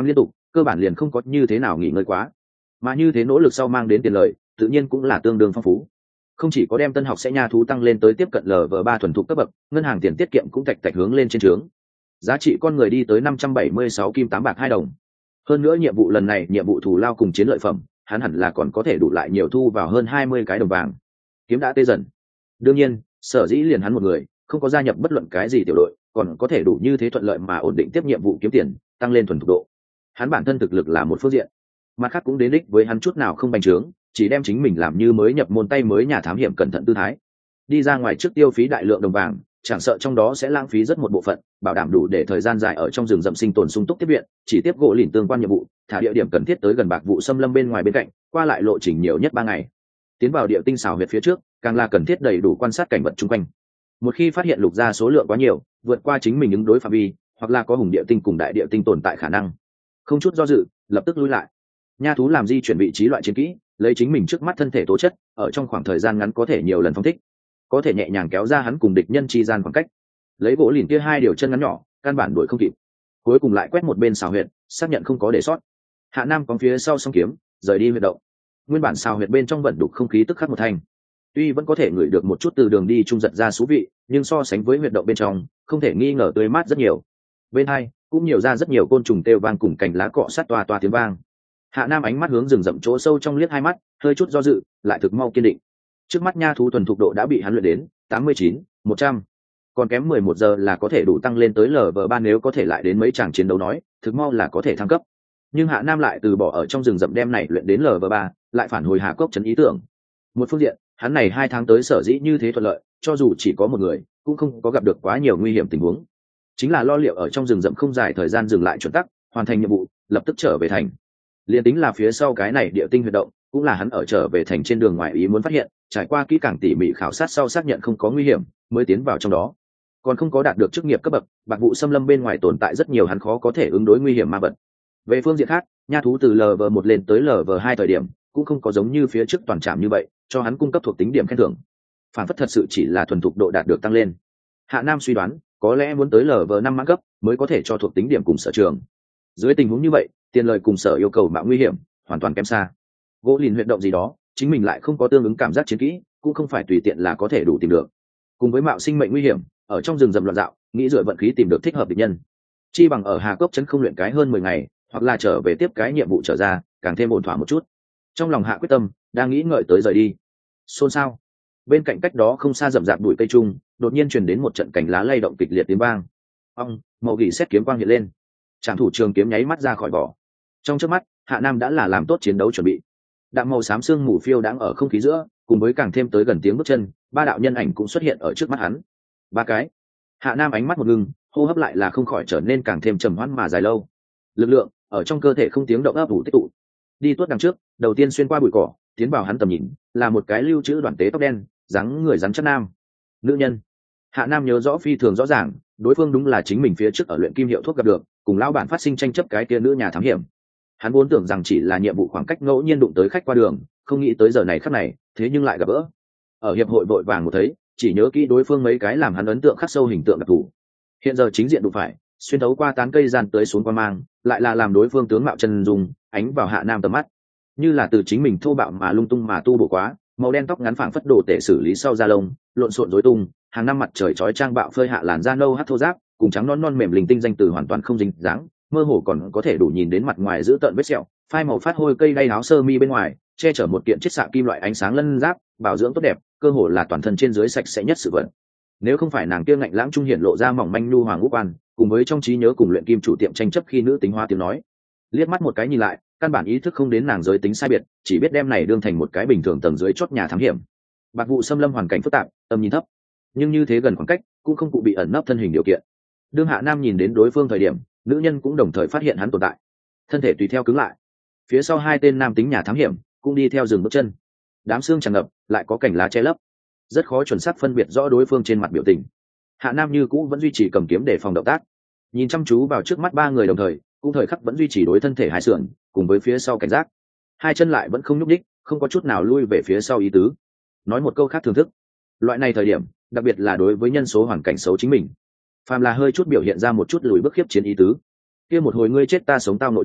cơ bản liền không có như thế nào nghỉ ngơi quá, mà như thế nỗ lực sau mang đến tiền lợi tự nhiên cũng là tương đương phong phú. Không chỉ có đem tân học sẽ nha thú tăng lên tới tiếp cận LV3 thuần thục cấp bậc, ngân hàng tiền tiết kiệm cũng tạch tạch hướng lên trên trướng. Giá trị con người đi tới 576 kim 8 bạc 2 đồng. Hơn nữa nhiệm vụ lần này nhiệm vụ thù lao cùng chiến lợi phẩm, hắn hẳn là còn có thể đủ lại nhiều thu vào hơn 20 cái đồng vàng. Kiếm đã tê dần. Đương nhiên, sở dĩ liền hắn một người, không có gia nhập bất luận cái gì tiểu đội, còn có thể đủ như thế thuận lợi mà ổn định tiếp nhiệm vụ kiếm tiền, tăng lên thuần thục độ. Hắn bản thân thực lực là một phương diện, mặt khác cũng đến đích với hắn chút nào không bành trướng, chỉ đem chính mình làm như mới nhập môn tay mới nhà thám hiểm cẩn thận tư thái. Đi ra ngoài trước tiêu phí đại lượng đồng vàng, chẳng sợ trong đó sẽ lãng phí rất một bộ phận, bảo đảm đủ để thời gian dài ở trong rừng rậm sinh tồn sung túc tiếp viện, chỉ tiếp gỗ lìn tương quan nhiệm vụ, thả địa điểm cần thiết tới gần bạc vụ xâm lâm bên ngoài bên cạnh, qua lại lộ trình nhiều nhất 3 ngày. Tiến vào địa tinh xào huyệt phía trước, càng là cần thiết đầy đủ quan sát cảnh vật xung quanh. Một khi phát hiện lục gia số lượng quá nhiều, vượt qua chính mình ứng đối phạm vi, hoặc là có hùng địa tinh cùng đại địa tinh tồn tại khả năng, không chút do dự, lập tức lui lại. Nha thú làm di chuyển vị trí loại chiến kỹ, lấy chính mình trước mắt thân thể tố chất, ở trong khoảng thời gian ngắn có thể nhiều lần phóng thích, có thể nhẹ nhàng kéo ra hắn cùng địch nhân chi gian khoảng cách. Lấy gỗ lìn kia 2 điều chân ngắn nhỏ, căn bản đuổi không kịp. Cuối cùng lại quét một bên xào huyệt, xác nhận không có để sót. Hạ Nam cóng phía sau song kiếm, rời đi huyệt động. Nguyên bản xào huyệt bên trong vận đục không khí tức khắc một thành. Tuy vẫn có thể ngửi được một chút từ đường đi trung giật ra xú vị, nhưng so sánh với huyệt động bên trong, không thể nghi ngờ tươi mát rất nhiều. Bên hai cũng nhiều ra rất nhiều côn trùng kêu vang cùng cành lá cọ sát toa toa tiếng vang. Hạ Nam ánh mắt hướng rừng rậm chỗ sâu trong liếc 2 mắt, hơi chút do dự, lại thực mau kiên định. Trước mắt nha thú thuần thục độ đã bị hắn luyện đến 89, 100, còn kém 11 giờ là có thể đủ tăng lên tới LV3, nếu có thể lại đến mấy tràng chiến đấu nói, thực mau là có thể thăng cấp. Nhưng Hạ Nam lại từ bỏ ở trong rừng rậm đem này luyện đến LV3, lại phản hồi Hà Cốc trấn ý tưởng. Một phương diện, hắn này 2 tháng tới sở dĩ như thế thuận lợi, cho dù chỉ có một người, cũng không có gặp được quá nhiều nguy hiểm tình huống. Chính là lo liệu ở trong rừng rậm không dài thời gian dừng lại chuẩn tắc, hoàn thành nhiệm vụ, lập tức trở về thành. Liên tính là phía sau cái này địa tinh huyệt động, cũng là hắn ở trở về thành trên đường ngoài ý muốn phát hiện, trải qua kỹ càng tỉ mỉ khảo sát sau xác nhận không có nguy hiểm, mới tiến vào trong đó. Còn không có đạt được chức nghiệp cấp bậc, bạc vụ xâm lâm bên ngoài tồn tại rất nhiều hắn khó có thể ứng đối nguy hiểm ma vật. Về phương diện khác, nha thú từ LV1 lên tới LV2 thời điểm, cũng không có giống như phía trước toàn trạm như vậy, cho hắn cung cấp thuộc tính điểm khen thưởng. Phản phất thật sự chỉ là thuần thục độ đạt được tăng lên. Hạ Nam suy đoán, có lẽ muốn tới LV5 mãn cấp mới có thể cho thuộc tính điểm cùng sở trường. Dưới tình huống như vậy, tiền lời cùng sở yêu cầu mạo nguy hiểm, hoàn toàn kém xa. Gỗ lìn huyệt động gì đó, chính mình lại không có tương ứng cảm giác chiến kỹ, cũng không phải tùy tiện là có thể đủ tìm được. Cùng với mạo sinh mệnh nguy hiểm, ở trong rừng rậm loạn dạo, nghĩ dựa vận khí tìm được thích hợp địch nhân. Chi bằng ở Hà Cốc trấn không luyện cái hơn 10 ngày, hoặc là trở về tiếp cái nhiệm vụ trở ra, càng thêm ổn thỏa một chút. Trong lòng Hạ quyết tâm, đang nghĩ ngợi tới rời đi. Xôn xao. Bên cạnh cách đó không xa rậm rạp bụi cây trung, đột nhiên truyền đến một trận cành lá lay động kịch liệt tiếng vang. Ong, màu gỉ xét kiếm quang hiện lên. Trảm thủ trường kiếm nháy mắt ra khỏi vỏ. Trong chớp mắt, Hạ Nam đã là làm tốt chiến đấu chuẩn bị. Đạm màu xám sương mù phiêu đang ở không khí giữa, cùng với càng thêm tới gần tiếng bước chân, 3 đạo nhân ảnh cũng xuất hiện ở trước mắt hắn. 3 cái. Hạ Nam ánh mắt một ngưng, hô hấp lại là không khỏi trở nên càng thêm trầm hoãn mà dài lâu. Lực lượng ở trong cơ thể không tiếng động ấp ủ tích tụ. Đi tuốt đằng trước, đầu tiên xuyên qua bụi cỏ, tiến vào hắn tầm nhìn, là một cái lưu trữ đoàn tế tóc đen, dáng người rắn chắc nam. Nữ nhân. Hạ Nam nhớ rõ phi thường rõ ràng, đối phương đúng là chính mình phía trước ở luyện kim hiệu thuốc gặp được, cùng lão bản phát sinh tranh chấp cái kia nữ nhà thám hiểm. Hắn vốn tưởng rằng chỉ là nhiệm vụ khoảng cách ngẫu nhiên đụng tới khách qua đường, không nghĩ tới giờ này khắc này, thế nhưng lại gặp gỡ. Ở hiệp hội vội vàng một thấy, chỉ nhớ kỹ đối phương mấy cái làm hắn ấn tượng khắc sâu hình tượng đặc thù. Hiện giờ chính diện đụng phải, xuyên thấu qua tán cây gian tới xuống qua mang, lại là làm đối phương tướng mạo chân dung, ánh vào Hạ Nam tầm mắt. Như là từ chính mình thô bạo mà lung tung mà tu bổ quá, màu đen tóc ngắn phảng phất đồ tể xử lý sau da lông, lộn xộn rối tung, hàng năm mặt trời chói trang bạo phơi hạ làn da nâu hắt thô ráp, cùng trắng non non mềm linh tinh danh từ hoàn toàn không dính dáng, mơ hồ còn có thể đủ nhìn đến mặt ngoài giữ tợn vết sẹo, phai màu phát hôi cây đay áo sơ mi bên ngoài, che chở một kiện chiết xạ kim loại ánh sáng lân giáp, bảo dưỡng tốt đẹp, cơ hồ là toàn thân trên dưới sạch sẽ nhất sự vật. Nếu không phải nàng kia ngạnh lãng trung hiển lộ ra mỏng manh nhu hoàng ngũ quan, cùng với trong trí nhớ cùng luyện kim chủ tiệm tranh chấp khi nữ tính hóa tiếng nói, liếc mắt một cái nhìn lại, căn bản ý thức không đến nàng giới tính sai biệt, chỉ biết đem này đương thành một cái bình thường tầng dưới chót nhà thám hiểm. Bạc vụ xâm lâm hoàn cảnh phức tạp, tầm nhìn thấp, nhưng như thế gần khoảng cách cũng không cụ bị ẩn nấp thân hình điều kiện. Đương Hạ Nam nhìn đến đối phương thời điểm, nữ nhân cũng đồng thời phát hiện hắn tồn tại, thân thể tùy theo cứng lại. Phía sau 2 tên nam tính nhà thám hiểm cũng đi theo dừng bước chân. Đám xương tràn ngập, lại có cành lá che lấp, rất khó chuẩn xác phân biệt rõ đối phương trên mặt biểu tình. Hạ Nam như cũ vẫn duy trì cầm kiếm để phòng động tác, nhìn chăm chú vào trước mắt 3 người đồng thời, cũng thời khắc vẫn duy trì đối thân thể hai sườn, cùng với phía sau cảnh giác. 2 chân lại vẫn không nhúc nhích, không có chút nào lui về phía sau ý tứ. Nói một câu khác thưởng thức, loại này thời điểm, đặc biệt là đối với nhân số hoàn cảnh xấu chính mình, phàm là hơi chút biểu hiện ra một chút lùi bước khiếp chiến ý tứ, kia một hồi ngươi chết ta sống tao nội chiến,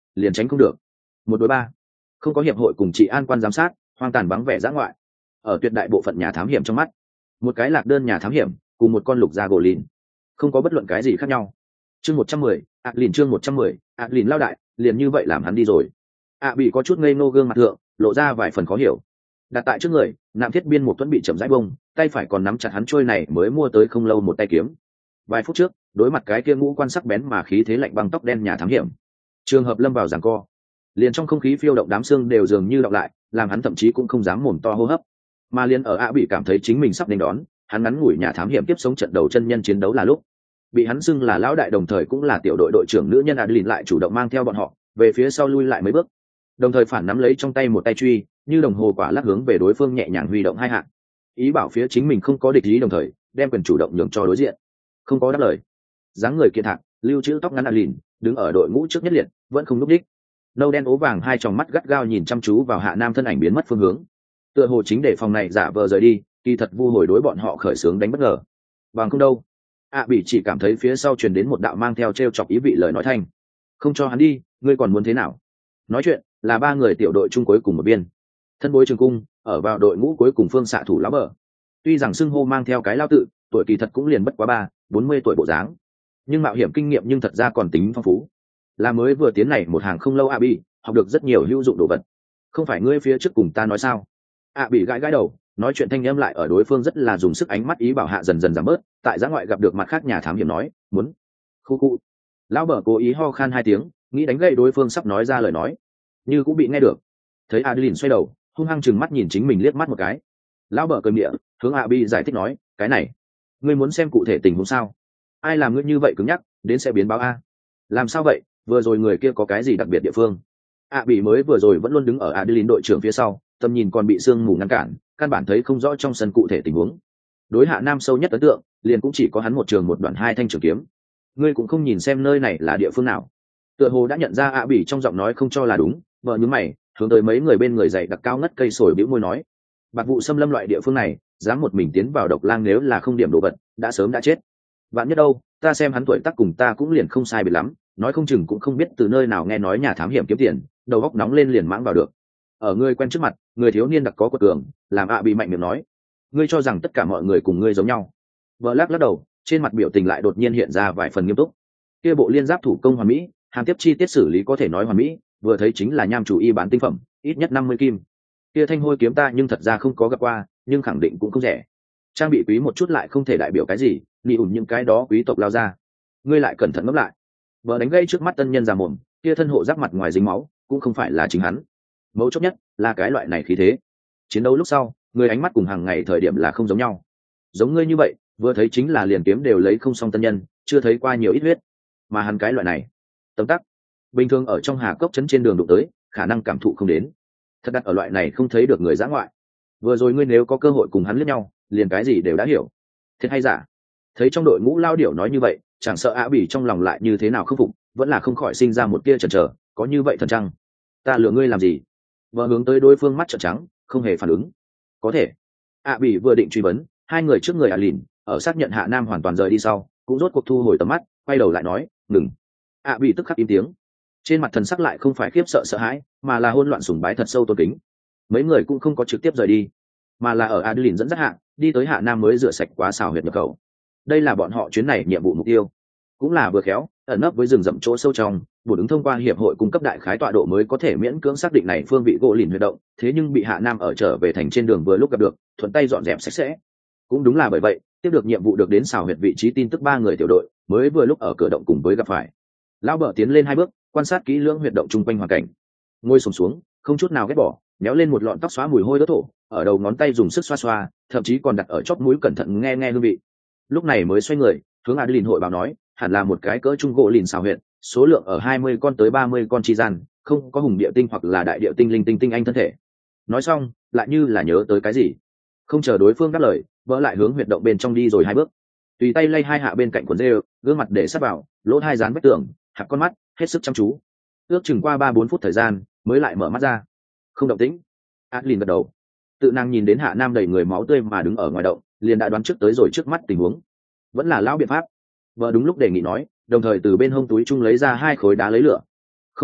liền tránh không được. 1 đối 3, không có hiệp hội cùng trị an quan giám sát, hoang tàn vắng vẻ dã ngoại. Ở tuyệt đại bộ phận nhà thám hiểm trong mắt, một cái lạc đơn nhà thám hiểm cùng một con lục gia gỗ lìn không có bất luận cái gì khác nhau. Chương 110, lìn chương 110, lìn lao đại, liền như vậy làm hắn đi rồi. Bị có chút ngây ngô gương mặt thượng, lộ ra vài phần khó hiểu. Đặt tại trước người, Nạm Thiết Biên một tuấn bị chậm rãi bông, tay phải còn nắm chặt hắn trôi này mới mua tới không lâu một tay kiếm. Vài phút trước, đối mặt cái kia ngũ quan sắc bén mà khí thế lạnh băng tóc đen nhà thám hiểm, trường hợp lâm vào giằng co, liền trong không khí phiêu động đám xương đều dường như đọng lại, làm hắn thậm chí cũng không dám mồm to hô hấp. Mà liền ở bị cảm thấy chính mình sắp nên đón, hắn ngắn ngủi nhà thám hiểm tiếp sống trận đầu chân nhân chiến đấu là lúc, bị hắn xưng là lão đại đồng thời cũng là tiểu đội đội trưởng nữ nhân Adeline lại chủ động mang theo bọn họ về phía sau lui lại mấy bước, đồng thời phản nắm lấy trong tay một tay truy, như đồng hồ quả lắc hướng về đối phương nhẹ nhàng huy động hai hạng, ý bảo phía chính mình không có địch ý, đồng thời đem quyền chủ động nhường cho đối diện. Không có đáp lời, dáng người kiệt hạng, lưu trữ tóc ngắn Adeline đứng ở đội ngũ trước nhất liệt, vẫn không lúc đích, nâu đen ố vàng hai tròng mắt gắt gao nhìn chăm chú vào Hạ Nam thân ảnh biến mất phương hướng, tựa hồ chính để phòng này giả vờ rời đi, kỳ thật vu hồi đối bọn họ khởi xướng đánh bất ngờ. Bằng không đâu. Bị chỉ cảm thấy phía sau truyền đến một đạo mang theo trêu chọc ý vị lời nói thanh. Không cho hắn đi, ngươi còn muốn thế nào? Nói chuyện là ba người tiểu đội chung cuối cùng một biên. Thân bối Trường Cung ở vào đội ngũ cuối cùng phương xạ thủ lão bờ. Tuy rằng xưng hô mang theo cái lao tự, tuổi kỳ thật cũng liền bất quá 40 tuổi bộ dáng, nhưng mạo hiểm kinh nghiệm nhưng thật ra còn tính phong phú. Là mới vừa tiến này một hàng không lâu Bị học được rất nhiều hữu dụng đồ vật. Không phải ngươi phía trước cùng ta nói sao? Bị gãi gãi đầu, nói chuyện thanh âm lại ở đối phương rất là dùng sức ánh mắt ý bảo hạ dần dần giảm bớt. Tại giã ngoại gặp được mặt khác nhà thám hiểm nói muốn khu khu. Lão bờ cố ý ho khan 2 tiếng, nghĩ đánh gậy đối phương sắp nói ra lời nói, như cũng bị nghe được. Thấy Adeline xoay đầu, hung hăng chừng mắt nhìn chính mình liếc mắt một cái. Lão bờ cười miệng, hướng Bị giải thích nói, cái này ngươi muốn xem cụ thể tình huống sao? Ai làm ngươi như vậy cứng nhắc, đến sẽ biến báo a. Làm sao vậy, vừa rồi người kia có cái gì đặc biệt địa phương? Bị mới vừa rồi vẫn luôn đứng ở Adeline đội trưởng phía sau, tầm nhìn còn bị sương mù ngăn cản, căn bản thấy không rõ trong sân cụ thể tình huống. Đối Hạ Nam sâu nhất ấn tượng liền cũng chỉ có hắn một trường một đoạn 2 thanh trường kiếm. Ngươi cũng không nhìn xem nơi này là địa phương nào? Tựa hồ đã nhận ra Bị trong giọng nói không cho là đúng, vợ nhướng mày, hướng tới mấy người bên người dậy đặc cao ngất cây sồi bĩu môi nói, bạc vụ xâm lâm loại địa phương này, dám một mình tiến vào độc lang nếu là không điểm đồ vật, đã sớm đã chết. Vạn nhất đâu, ta xem hắn tuổi tác cùng ta cũng liền không sai biệt lắm, nói không chừng cũng không biết từ nơi nào nghe nói nhà thám hiểm kiếm tiền, đầu óc nóng lên liền mãng vào được. Ở ngươi quen trước mặt, người thiếu niên đặc có quật cường, làm Bị mạnh miệng nói, ngươi cho rằng tất cả mọi người cùng ngươi giống nhau? Vợ lắc đầu, trên mặt biểu tình lại đột nhiên hiện ra vài phần nghiêm túc. Kia bộ liên giáp thủ công hoàn mỹ, hàm tiếp chi tiết xử lý có thể nói hoàn mỹ, vừa thấy chính là nham chủ y bán tinh phẩm, ít nhất 50 kim. Kia thanh hôi kiếm ta nhưng thật ra không có gặp qua, nhưng khẳng định cũng không rẻ. Trang bị quý một chút lại không thể đại biểu cái gì, nị ủn những cái đó quý tộc lao ra. Ngươi lại cẩn thận ngẫm lại. Vợ đánh gây trước mắt tân nhân già mồm, kia thân hộ giáp mặt ngoài dính máu, cũng không phải là chính hắn. Mấu chốt nhất là cái loại này khí thế. Chiến đấu lúc sau, người ánh mắt cùng hàng ngày thời điểm là không giống nhau. Giống ngươi như vậy, vừa thấy chính là liền kiếm đều lấy không xong tân nhân, chưa thấy qua nhiều ít huyết. Mà hắn cái loại này, tấm tắc, bình thường ở trong hà cốc trấn trên đường đụng tới, khả năng cảm thụ không đến. Thật đặt ở loại này không thấy được người dã ngoại. Vừa rồi ngươi nếu có cơ hội cùng hắn liếc nhau, liền cái gì đều đã hiểu. Thiệt hay giả? Thấy trong đội ngũ lao điểu nói như vậy, chẳng sợ Bị trong lòng lại như thế nào không phục, vẫn là không khỏi sinh ra một tia chần chờ, có như vậy thần trăng? Ta lừa ngươi làm gì? Vợ hướng tới đối phương mắt trợn trắng, không hề phản ứng. Có thể. Bị vừa định truy vấn, hai người trước người Adeline, ở xác nhận Hạ Nam hoàn toàn rời đi sau, cũng rốt cuộc thu hồi tầm mắt, quay đầu lại nói, ngừng. Bị tức khắc im tiếng, trên mặt thần sắc lại không phải khiếp sợ sợ hãi, mà là hỗn loạn sùng bái thật sâu tôn kính. Mấy người cũng không có trực tiếp rời đi, mà là ở Adeline dẫn dắt hạ, đi tới Hạ Nam mới rửa sạch quá xào huyệt nhập khẩu. Đây là bọn họ chuyến này nhiệm vụ mục tiêu, cũng là vừa khéo ẩn nấp với rừng rậm chỗ sâu trong, bổ ứng thông qua hiệp hội cung cấp đại khái tọa độ mới có thể miễn cưỡng xác định này phương vị gỗ lìn huy động. Thế nhưng bị Hạ Nam ở trở về thành trên đường vừa lúc gặp được, thuận tay dọn dẹp sạch sẽ. Cũng đúng là bởi vậy, tiếp được nhiệm vụ được đến xào huyệt vị trí tin tức 3 người tiểu đội mới vừa lúc ở cửa động cùng với gặp phải. Lão bờ tiến lên 2 bước, quan sát kỹ lưỡng huyệt động chung quanh hoàn cảnh, ngồi xổm xuống, không chút nào ghét bỏ, méo lên một lọn tóc xóa mùi hôi đỡ thổ, ở đầu ngón tay dùng sức xoa xoa, thậm chí còn đặt ở chóp mũi cẩn thận nghe nghe hương vị. Lúc này mới xoay người, hướng Adeline hội báo nói, hẳn là một cái cỡ trung gỗ lìn xào huyệt, số lượng ở 20 con tới 30 con chi gian, không có hùng địa tinh hoặc là đại địa tinh linh tinh tinh anh thân thể. Nói xong, lại như là nhớ tới cái gì, không chờ đối phương đáp lời, vỡ lại hướng huyệt động bên trong đi rồi 2 bước, tùy tay lay 2 hạ bên cạnh quần rêu, gương mặt để sát vào, lỗ 2 dán vách tường, hạp con mắt, hết sức chăm chú. Ước chừng qua 3-4 phút thời gian, mới lại mở mắt ra. Không động tĩnh. Adeline gật đầu. Tự nàng nhìn đến Hạ Nam đầy người máu tươi mà đứng ở ngoài động, liền đã đoán trước tới rồi trước mắt tình huống. Vẫn là lão biện pháp. Vợ đúng lúc đề nghị nói, đồng thời từ bên hông túi chung lấy ra 2 khối đá lấy lửa. Không cần,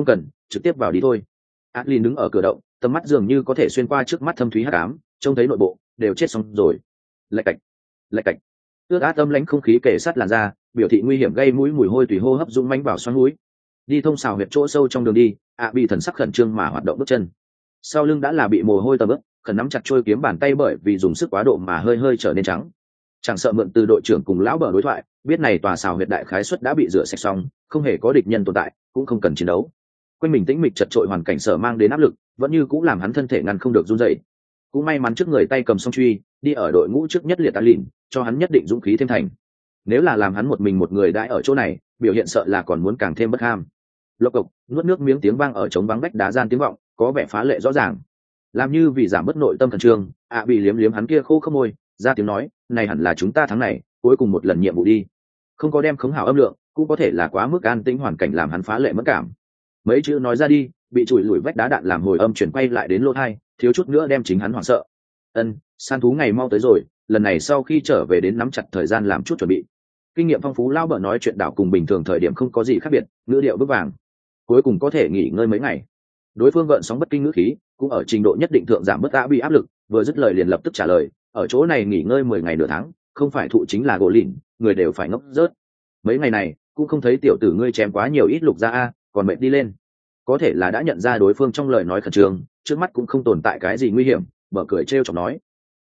trực tiếp vào đi thôi. Adlin đứng ở cửa động, tầm mắt dường như có thể xuyên qua trước mắt thâm thúy hắc ám, trông thấy nội bộ đều chết xong rồi. Lạch cạch, lạch cạch. Ướt át âm lãnh không khí kề sát làn da, biểu thị nguy hiểm gây mũi mùi hôi tùy hô hấp dũng mãnh vào xoắn mũi. Đi thông xào huyệt chỗ sâu trong đường đi, bị thần sắc khẩn trương mà hoạt động bước chân. Sau lưng đã là bị mồ hôi tầm ướt, khẩn nắm chặt trôi kiếm bàn tay bởi vì dùng sức quá độ mà hơi hơi trở nên trắng. Chẳng sợ mượn từ đội trưởng cùng lão bờ đối thoại, biết này tòa xào huyệt đại khái suất đã bị rửa sạch xong, không hề có địch nhân tồn tại, cũng không cần chiến đấu. Quanh mình tĩnh mịch chật trội hoàn cảnh sở mang đến áp lực, vẫn như cũng làm hắn thân thể ngăn không được run rẩy. Cũng may mắn trước người tay cầm song truy, đi ở đội ngũ trước nhất liệt tá lìn, cho hắn nhất định dũng khí thêm thành. Nếu là làm hắn một mình một người đãi ở chỗ này, biểu hiện sợ là còn muốn càng thêm bất ham. Lộc cộc, nuốt nước miếng tiếng vang ở trống vắng vách đá gian tiếng vọng, có vẻ phá lệ rõ ràng. Làm như vì giảm bớt nội tâm khẩn trương, bị liếm liếm hắn kia khô khốc môi, ra tiếng nói, này hẳn là chúng ta tháng này cuối cùng một lần nhiệm vụ đi. Không có đem khống hảo âm lượng, cũng có thể là quá mức an tĩnh hoàn cảnh làm hắn phá lệ mất cảm. Mấy chữ nói ra đi, bị chùi lùi vách đá đạn làm hồi âm chuyển quay lại đến lỗ tai, thiếu chút nữa đem chính hắn hoảng sợ. Săn thú ngày mau tới rồi, lần này sau khi trở về đến nắm chặt thời gian làm chút chuẩn bị. Kinh nghiệm phong phú lao bợ nói chuyện đảo cùng bình thường thời điểm không có gì khác biệt, ngữ điệu bước vàng. Cuối cùng có thể nghỉ ngơi mấy ngày. Đối phương gợn sóng bất kinh ngữ khí, cũng ở trình độ nhất định thượng giảm bớt bị áp lực, vừa dứt lời liền lập tức trả lời, ở chỗ này nghỉ ngơi 10 ngày nửa tháng, không phải thụ chính là gỗ lìn, người đều phải ngốc rớt. Mấy ngày này cũng không thấy tiểu tử ngươi chém quá nhiều ít lục ra a, còn mệt đi lên. Có thể là đã nhận ra đối phương trong lời nói khẩn trương, trước mắt cũng không tồn tại cái gì nguy hiểm, mở cười trêu chọc nói,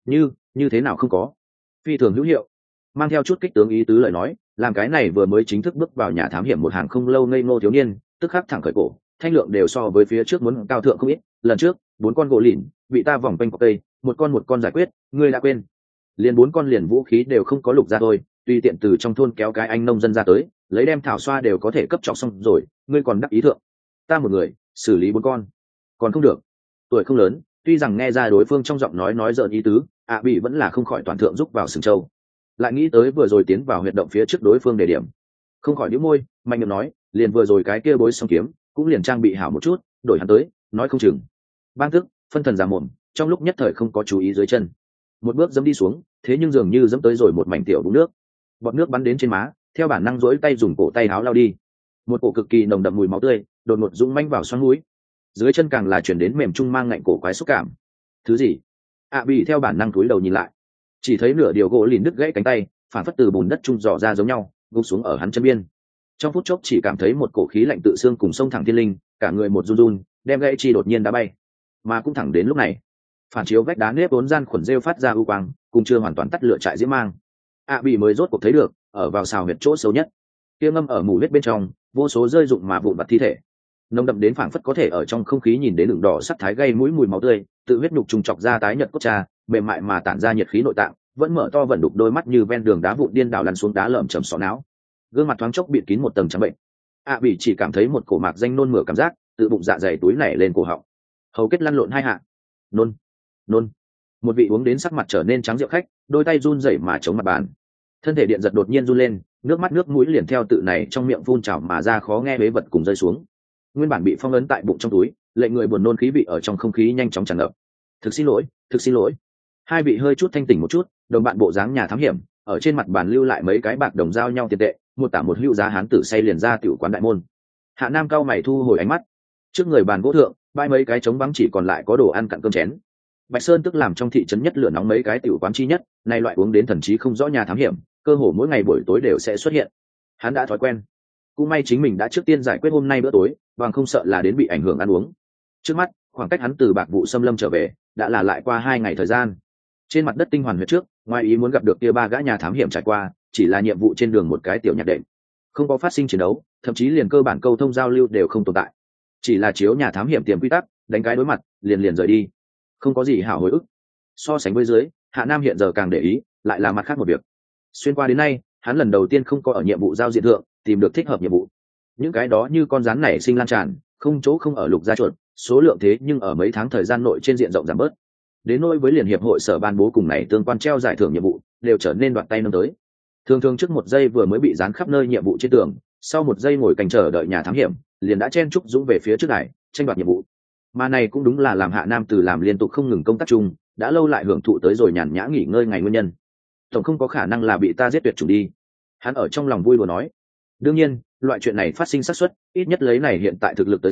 như thế nào không có, phi thường hữu hiệu, mang theo chút kích tướng ý tứ lời nói, làm cái này vừa mới chính thức bước vào nhà thám hiểm một hàng không lâu ngây ngô thiếu niên, tức khắc thẳng khởi cổ, thanh lượng đều so với phía trước muốn cao thượng không ít. Lần trước 4 con gỗ lìn bị ta vòng quanh cọc cây, một con giải quyết, ngươi đã quên? Liền 4 con liền vũ khí đều không có lục ra thôi, tùy tiện từ trong thôn kéo cái anh nông dân ra tới, lấy đem thảo xoa đều có thể cấp chọc xong rồi, ngươi còn đắc ý thượng? Ta một người xử lý 4 con, còn không được. Tuổi không lớn, tuy rằng nghe ra đối phương trong giọng nói giỡn ý tứ, bị vẫn là không khỏi toàn thượng rúc vào sừng châu. Lại nghĩ tới vừa rồi tiến vào huyệt động phía trước đối phương đề điểm, không khỏi nhíu môi, mạnh miệng nói, liền vừa rồi cái kia bối song kiếm cũng liền trang bị hảo một chút, đổi hắn tới, nói không chừng. Bang tức phân thần giả mồm, trong lúc nhất thời không có chú ý dưới chân, một bước dẫm đi xuống, thế nhưng dường như dẫm tới rồi một mảnh tiểu vũng nước, bọt nước bắn đến trên má, theo bản năng duỗi tay dùng cổ tay áo lao đi, một cổ cực kỳ nồng đậm mùi máu tươi đột ngột dũng manh vào xoắn mũi, dưới chân càng là chuyển đến mềm trung mang ngạnh cổ quái xúc cảm. Thứ gì? Bị theo bản năng cúi đầu nhìn lại, chỉ thấy nửa điều gỗ lìn đứt gãy cánh tay, phản phất từ bùn đất trung dò ra giống nhau, gục xuống ở hắn chân biên. Trong phút chốc chỉ cảm thấy một cổ khí lạnh tự xương cùng sông thẳng thiên linh, cả người một run run, đem gãy chi đột nhiên đá bay. Mà cũng thẳng đến lúc này, phản chiếu vách đá nếp vốn gian khuẩn rêu phát ra ưu quang, cùng chưa hoàn toàn tắt lửa trại diễm mang. Bị mới rốt cuộc thấy được, ở vào xào huyệt chỗ xấu nhất, kia ngâm ở mù huyết bên trong, vô số rơi rụng mà vụn vặt thi thể, nồng đậm đến phảng phất có thể ở trong không khí nhìn đến đường đỏ sắc thái gây mũi mùi máu tươi, tự huyết nhục trùng chọc ra tái nhợt cốt cha, mềm mại mà tản ra nhiệt khí nội tạng, vẫn mở to vẩn đục đôi mắt như ven đường đá vụn điên đảo lăn xuống đá lởm chởm sọ não, gương mặt thoáng chốc bịt kín một tầng trắng bệnh. Bị chỉ cảm thấy một cổ mạc danh nôn mửa cảm giác, tự bụng dạ dày túi nảy lên cổ họng, hầu kết lăn lộn hai hạ, nôn. Một vị uống đến sắc mặt trở nên trắng rượu khách, đôi tay run rẩy mà chống mặt bàn, thân thể điện giật đột nhiên run lên, nước mắt nước mũi liền theo tự này trong miệng phun trào mà ra, khó nghe bế vật cùng rơi xuống. Nguyên bản bị phong ấn tại bụng trong túi, lệnh người buồn nôn khí vị ở trong không khí nhanh chóng tràn ngập. Thực xin lỗi. Hai vị hơi chút thanh tỉnh một chút, đồng bạn bộ dáng nhà thám hiểm, ở trên mặt bàn lưu lại mấy cái bạc đồng giao nhau tiền tệ, một tả một hữu giá hán tử say liền ra tiểu quán đại môn. Hạ Nam cao mày thu hồi ánh mắt, trước người bàn gỗ thượng, bãi mấy cái trống vắng chỉ còn lại có đồ ăn cặn cơm chén. Bạch Sơn tức làm trong thị trấn nhất lửa nóng mấy cái tiểu quán chi nhất, nay loại uống đến thần trí không rõ nhà thám hiểm, cơ hồ mỗi ngày buổi tối đều sẽ xuất hiện. Hắn đã thói quen, cũng may chính mình đã trước tiên giải quyết hôm nay bữa tối, bằng không sợ là đến bị ảnh hưởng ăn uống. Trước mắt, khoảng cách hắn từ bạc vụ xâm lâm trở về, đã là lại qua 2 ngày thời gian. Trên mặt đất tinh hoàn huyệt trước, ngoài ý muốn gặp được kia 3 gã nhà thám hiểm trải qua, chỉ là nhiệm vụ trên đường một cái tiểu nhạc đệm, không có phát sinh chiến đấu, thậm chí liền cơ bản câu thông giao lưu đều không tồn tại, chỉ là chiếu nhà thám hiểm tiềm quy tắc, đánh cái đối mặt, liền rời đi, không có gì hảo hồi ức. So sánh với dưới, Hạ Nam hiện giờ càng để ý, lại là mặt khác một việc. Xuyên qua đến nay, hắn lần đầu tiên không có ở nhiệm vụ giao diện thượng tìm được thích hợp nhiệm vụ. Những cái đó như con rắn nảy sinh lan tràn, không chỗ không ở lục gia chuột, số lượng thế nhưng ở mấy tháng thời gian nội trên diện rộng giảm bớt. Đến nỗi với liên hiệp hội sở ban bố cùng này tương quan treo giải thưởng nhiệm vụ, đều trở nên đoạt tay nâng tới. Thường trước 1 giây vừa mới bị dán khắp nơi nhiệm vụ trên tường, sau 1 giây ngồi canh chờ đợi nhà thám hiểm, liền đã chen chúc dũng về phía trước đài, tranh đoạt nhiệm vụ. Mà này cũng đúng là làm Hạ Nam từ làm liên tục không ngừng công tác chung, đã lâu lại hưởng thụ tới rồi nhàn nhã nghỉ ngơi ngày nguyên nhân. Tổng không có khả năng là bị ta giết tuyệt chủng đi. Hắn ở trong lòng vui đùa nói. Đương nhiên, loại chuyện này phát sinh xác suất, ít nhất lấy này hiện tại thực lực tới xem,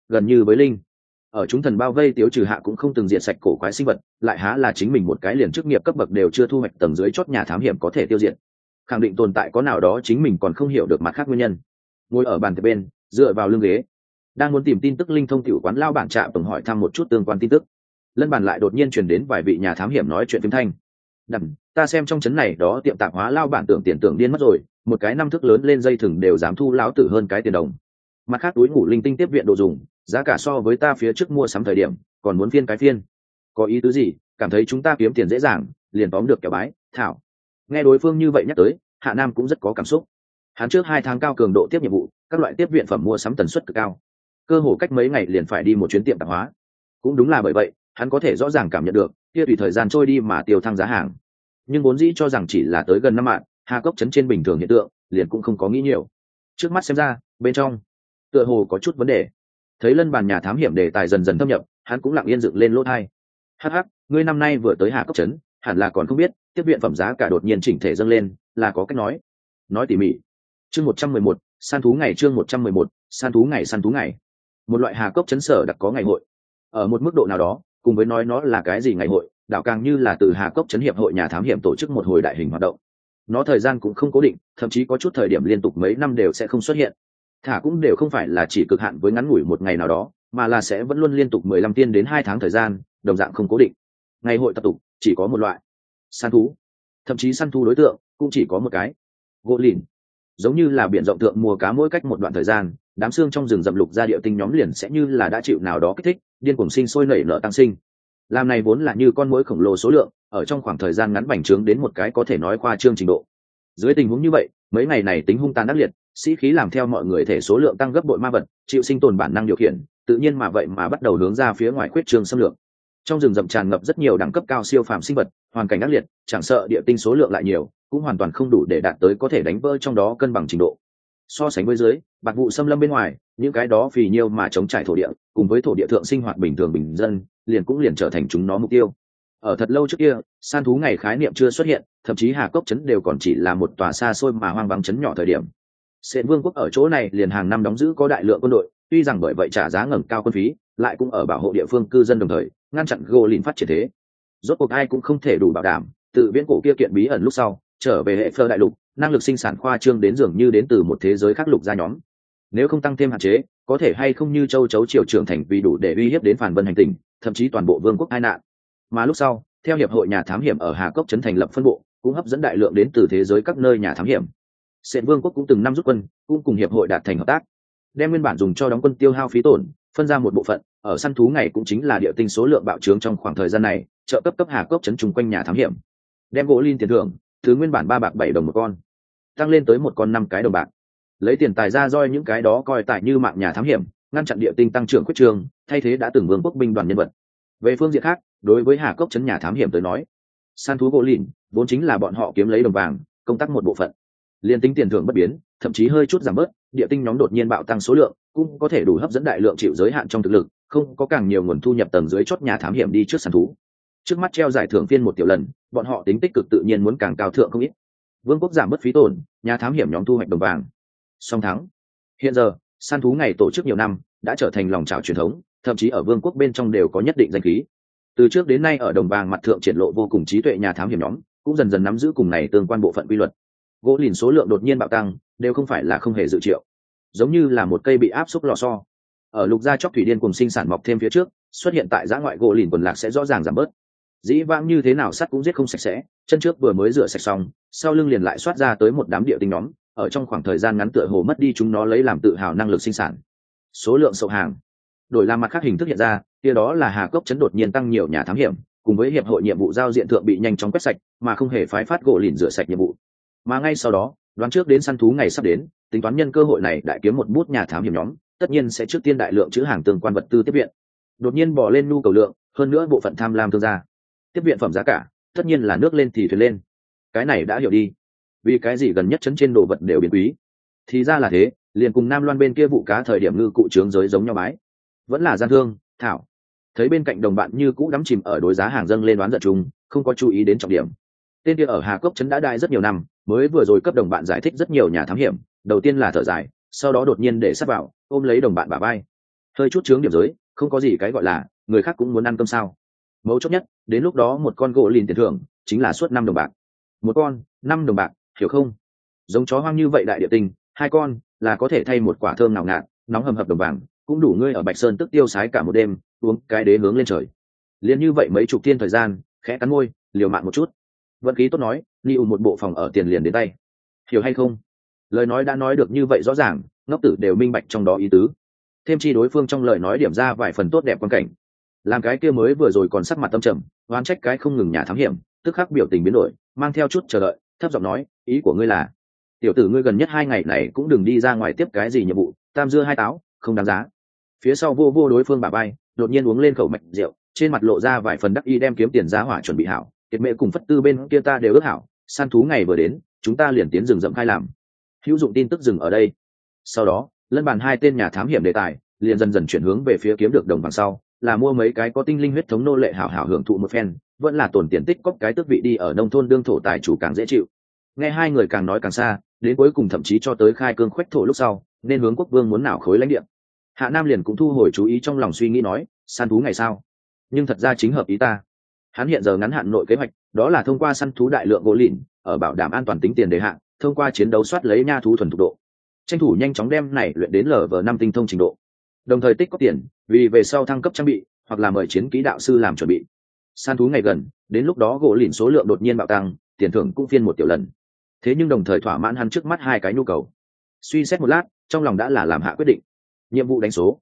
gần như với linh. Ở chúng thần bao vây Tiếu Trừ hạ cũng không từng diệt sạch cổ quái sinh vật, lại há là chính mình một cái liền chức nghiệp cấp bậc đều chưa thu hoạch tầng dưới chót nhà thám hiểm có thể tiêu diệt. Khẳng định tồn tại có nào đó chính mình còn không hiểu được mặt khác nguyên nhân. Ngồi ở bàn thờ bên, dựa vào lưng ghế, đang muốn tìm tin tức linh thông tiểu quán lao bản trạm tổng hỏi thăm một chút tương quan tin tức. Lân bàn lại đột nhiên truyền đến vài vị nhà thám hiểm nói chuyện phím thanh. Đầm, ta xem trong trấn này đó tiệm tạp hóa lao bản tưởng tiền tưởng điên mất rồi, một cái năm thước lớn lên dây thừng đều dám thu lão tử hơn cái tiền đồng. Mặt khác túi ngủ linh tinh tiếp viện đồ dùng, giá cả so với ta phía trước mua sắm thời điểm còn muốn phiên cái phiên. Có ý tứ gì? Cảm thấy chúng ta kiếm tiền dễ dàng, liền tóm được kẻo bái. Thảo. Nghe đối phương như vậy nhắc tới, Hạ Nam cũng rất có cảm xúc. Hắn trước 2 tháng cao cường độ tiếp nhiệm vụ, các loại tiếp viện phẩm mua sắm tần suất cực cao, cơ hồ cách mấy ngày liền phải đi một chuyến tiệm tạp hóa. Cũng đúng là bởi vậy, hắn có thể rõ ràng cảm nhận được kia tùy thời gian trôi đi mà tiêu thăng giá hàng. Nhưng vốn dĩ cho rằng chỉ là tới gần 5 mạng, Hà Cốc trấn trên bình thường hiện tượng, liền cũng không có nghĩ nhiều. Trước mắt xem ra, bên trong tựa hồ có chút vấn đề. Thấy Lân bàn nhà thám hiểm đề tài dần dần thâm nhập, hắn cũng lặng yên dựng lên lỗ tai. Hắc hắc, ngươi năm nay vừa tới Hà Cốc trấn, hẳn là còn không biết, tiếp viện phẩm giá cả đột nhiên chỉnh thể dâng lên, là có cách nói. Nói tỉ mỉ. Chương 111, săn thú ngày. Chương 111, săn thú ngày. Săn thú ngày. Một loại Hà Cốc trấn sở đặc có ngày hội. Ở một mức độ nào đó, cùng với nói nó là cái gì ngày hội, đảo càng như là từ Hà Cốc trấn hiệp hội nhà thám hiểm tổ chức một hồi đại hình hoạt động. Nó thời gian cũng không cố định, thậm chí có chút thời điểm liên tục mấy năm đều sẽ không xuất hiện. Thả cũng đều không phải là chỉ cực hạn với ngắn ngủi một ngày nào đó, mà là sẽ vẫn luôn liên tục 15 tiên đến 2 tháng thời gian, đồng dạng không cố định. Ngày hội tập tục chỉ có một loại, săn thú. Thậm chí săn thú đối tượng cũng chỉ có một cái, gỗ lìn. Giống như là biển rộng thượng mùa cá mỗi cách một đoạn thời gian, đám xương trong rừng rậm lục ra địa tinh nhóm liền sẽ như là đã chịu nào đó kích thích, điên cuồng sinh sôi nảy nở tăng sinh. Làm này vốn là như con muỗi khổng lồ số lượng, ở trong khoảng thời gian ngắn bành trướng đến một cái có thể nói khoa trương trình độ. Dưới tình huống như vậy, mấy ngày này tính hung tàn ác liệt, sĩ khí làm theo mọi người thể số lượng tăng gấp bội ma vật, chịu sinh tồn bản năng điều khiển, tự nhiên mà vậy mà bắt đầu hướng ra phía ngoài khuyết trương xâm lược. Trong rừng rậm tràn ngập rất nhiều đẳng cấp cao siêu phàm sinh vật, hoàn cảnh ác liệt, chẳng sợ địa tinh số lượng lại nhiều, cũng hoàn toàn không đủ để đạt tới có thể đánh vỡ trong đó cân bằng trình độ. So sánh với dưới, bạc vụ xâm lâm bên ngoài, những cái đó phì nhiêu mà chống trải thổ địa, cùng với thổ địa thượng sinh hoạt bình thường bình dân, liền trở thành chúng nó mục tiêu. Ở thật lâu trước kia, săn thú ngày khái niệm chưa xuất hiện, thậm chí Hà Cốc trấn đều còn chỉ là một tòa xa xôi mà hoang vắng trấn nhỏ thời điểm. Sện Vương quốc ở chỗ này liền hàng năm đóng giữ có đại lượng quân đội, tuy rằng bởi vậy trả giá ngẩng cao quân phí, lại cũng ở bảo hộ địa phương cư dân đồng thời, ngăn chặn Goblin phát triển thế. Rốt cuộc ai cũng không thể đủ bảo đảm, tự viễn cổ kia kiện bí ẩn lúc sau, trở về hệ phơ đại lục, năng lực sinh sản khoa trương đến dường như đến từ một thế giới khác lục gia nhóm. Nếu không tăng thêm hạn chế, có thể hay không như châu chấu triều trưởng thành vì đủ để uy hiếp đến phản vân hành tinh, thậm chí toàn bộ vương quốc tai nạn. Mà lúc sau, theo hiệp hội nhà thám hiểm ở Hà Cốc trấn thành lập phân bộ, cũng hấp dẫn đại lượng đến từ thế giới các nơi nhà thám hiểm. Sện Vương quốc cũng từng năm rút quân, cũng cùng hiệp hội đạt thành hợp tác, đem nguyên bản dùng cho đóng quân tiêu hao phí tổn, phân ra một bộ phận, ở săn thú ngày cũng chính là địa tinh số lượng bạo trướng trong khoảng thời gian này, trợ cấp Hà Cốc trấn chung quanh nhà thám hiểm. Đem gỗ linh tiền thưởng, từ nguyên bản 3 bạc 7 đồng một con, tăng lên tới một con 5 cái đồng bạc. Lấy tiền tài ra roi những cái đó coi tại như mạng nhà thám hiểm, ngăn chặn địa tinh tăng trưởng khuyết trường, thay thế đã từng vương quốc binh đoàn nhân vật. Về phương diện khác, đối với Hà Cốc trấn nhà thám hiểm tới nói, săn thú gỗ lìn vốn chính là bọn họ kiếm lấy đồng vàng, công tác một bộ phận. Liên tính tiền thưởng bất biến, thậm chí hơi chút giảm bớt, địa tinh nhóm đột nhiên bạo tăng số lượng, cũng có thể đủ hấp dẫn đại lượng chịu giới hạn trong thực lực, không có càng nhiều nguồn thu nhập tầng dưới chót nhà thám hiểm đi trước săn thú. Trước mắt treo giải thưởng phiên một tiểu lần, bọn họ tính tích cực tự nhiên muốn càng cao thượng không ít. Vương quốc giảm bớt phí tổn, nhà thám hiểm nhóm thu hoạch đồng vàng. Song thắng. Hiện giờ, săn thú ngày tổ chức nhiều năm, đã trở thành lòng trào truyền thống, thậm chí ở vương quốc bên trong đều có nhất định danh khí. Từ trước đến nay ở đồng vàng mặt thượng triển lộ vô cùng trí tuệ nhà thám hiểm nhóm, cũng dần dần nắm giữ cùng này tương quan bộ phận quy luật. Gỗ lìn số lượng đột nhiên bạo tăng, đều không phải là không hề dự triệu. Giống như là một cây bị áp xúc lò xo. Ở lục gia chóc thủy điên cùng sinh sản mọc thêm phía trước, xuất hiện tại giã ngoại gỗ lìn quần lạc sẽ rõ ràng giảm bớt. Dĩ vãng như thế nào sắt cũng giết không sạch sẽ, chân trước vừa mới rửa sạch xong, sau lưng liền lại xoát ra tới một đám địa tinh nhóm, ở trong khoảng thời gian ngắn tựa hồ mất đi chúng nó lấy làm tự hào năng lực sinh sản. Số lượng sậu hàng đổi làm mặt khác hình thức hiện ra, kia đó là Hà Cốc trấn đột nhiên tăng nhiều nhà thám hiểm, cùng với hiệp hội nhiệm vụ giao diện thượng bị nhanh chóng quét sạch, mà không hề phái phát gỗ lìn rửa sạch nhiệm vụ. Mà ngay sau đó, đoán trước đến săn thú ngày sắp đến, tính toán nhân cơ hội này đại kiếm một bút nhà thám hiểm nhóm, tất nhiên sẽ trước tiên đại lượng chữ hàng tương quan vật tư tiếp viện. Đột nhiên bỏ lên nhu cầu lượng, hơn nữa bộ phận tham lam thương gia. Tiếp viện phẩm giá cả, tất nhiên là nước lên thì thuyền lên. Cái này đã hiểu đi. Vì cái gì gần nhất trấn trên đồ vật đều biến quý. Thì ra là thế, liền cùng Nam Loan bên kia vụ cá thời điểm ngư cụ trướng giới giống nhau bái. Vẫn là gian thương, thảo. Thấy bên cạnh đồng bạn như cũ đắm chìm ở đối giá hàng dâng lên đoán giận chung, không có chú ý đến trọng điểm. Tên kia ở Hà Cốc trấn đã đai rất nhiều năm, mới vừa rồi cấp đồng bạn giải thích rất nhiều nhà thám hiểm, đầu tiên là thở dài, sau đó đột nhiên để sát vào, ôm lấy đồng bạn bả vai. hơi chút chướng điểm giới, không có gì cái gọi là người khác cũng muốn ăn cơm sao. Mấu chốt nhất, đến lúc đó một con gỗ lìn tiền thưởng chính là suốt 5 đồng bạc. Một con 5 đồng bạc, hiểu không? Giống chó hoang như vậy đại địa tinh, 2 con là có thể thay một quả thơm nào ngạt nóng hầm hập đồng vàng, cũng đủ ngươi ở Bạch Sơn tức tiêu sái cả một đêm, uống cái đế hướng lên trời. Liên như vậy mấy chục thiên thời gian, khẽ cắn môi, liều mạng một chút. Vận khí tốt nói, Ni U một bộ phòng ở tiền liền đến tay. Hiểu hay không? Lời nói đã nói được như vậy rõ ràng, ngốc tử đều minh bạch trong đó ý tứ. Thêm chi đối phương trong lời nói điểm ra vài phần tốt đẹp quan cảnh. Làm cái kia mới vừa rồi còn sắc mặt tâm trầm, oán trách cái không ngừng nhà thám hiểm, tức khắc biểu tình biến đổi, mang theo chút chờ đợi, thấp giọng nói, ý của ngươi là, tiểu tử ngươi gần nhất 2 ngày này cũng đừng đi ra ngoài tiếp cái gì nhiệm vụ, tam dưa hai táo, không đáng giá. Phía sau vô vô đối phương bả vai, đột nhiên uống lên khẩu mạch rượu, trên mặt lộ ra vài phần đắc ý đem kiếm tiền giá hỏa chuẩn bị hảo, kiệt mẹ cùng phất tư bên kia ta đều ước hảo, săn thú ngày vừa đến, chúng ta liền tiến rừng rậm khai làm. Hữu dụng tin tức dừng ở đây. Sau đó, lân bàn 2 tên nhà thám hiểm đề tài, liền dần dần chuyển hướng về phía kiếm được đồng bằng sau, là mua mấy cái có tinh linh huyết thống nô lệ hảo hảo hưởng thụ một phen, vẫn là tổn tiền tích cóp cái tước vị đi ở nông thôn đương thổ tài chủ càng dễ chịu. Nghe hai người càng nói càng xa, đến cuối cùng thậm chí cho tới khai cương khoách thổ lúc sau, nên hướng quốc vương muốn nào khối lãnh địa. Hạ Nam liền cũng thu hồi chú ý trong lòng suy nghĩ nói, săn thú ngày sao? Nhưng thật ra chính hợp ý ta. Hắn hiện giờ ngắn hạn nội kế hoạch, đó là thông qua săn thú đại lượng gỗ lìn, ở bảo đảm an toàn tính tiền đề hạn, thông qua chiến đấu soát lấy nha thú thuần thục độ, tranh thủ nhanh chóng đem này luyện đến Lv5 tinh thông trình độ, đồng thời tích có tiền vì về sau thăng cấp trang bị hoặc là mời chiến kỹ đạo sư làm chuẩn bị. Săn thú ngày gần, đến lúc đó gỗ lìn số lượng đột nhiên bạo tăng, tiền thưởng cũng phiên một tiểu lần. Thế nhưng đồng thời thỏa mãn hắn trước mắt 2 cái nhu cầu. Suy xét một lát, trong lòng đã là làm hạ quyết định. Nhiệm vụ đánh số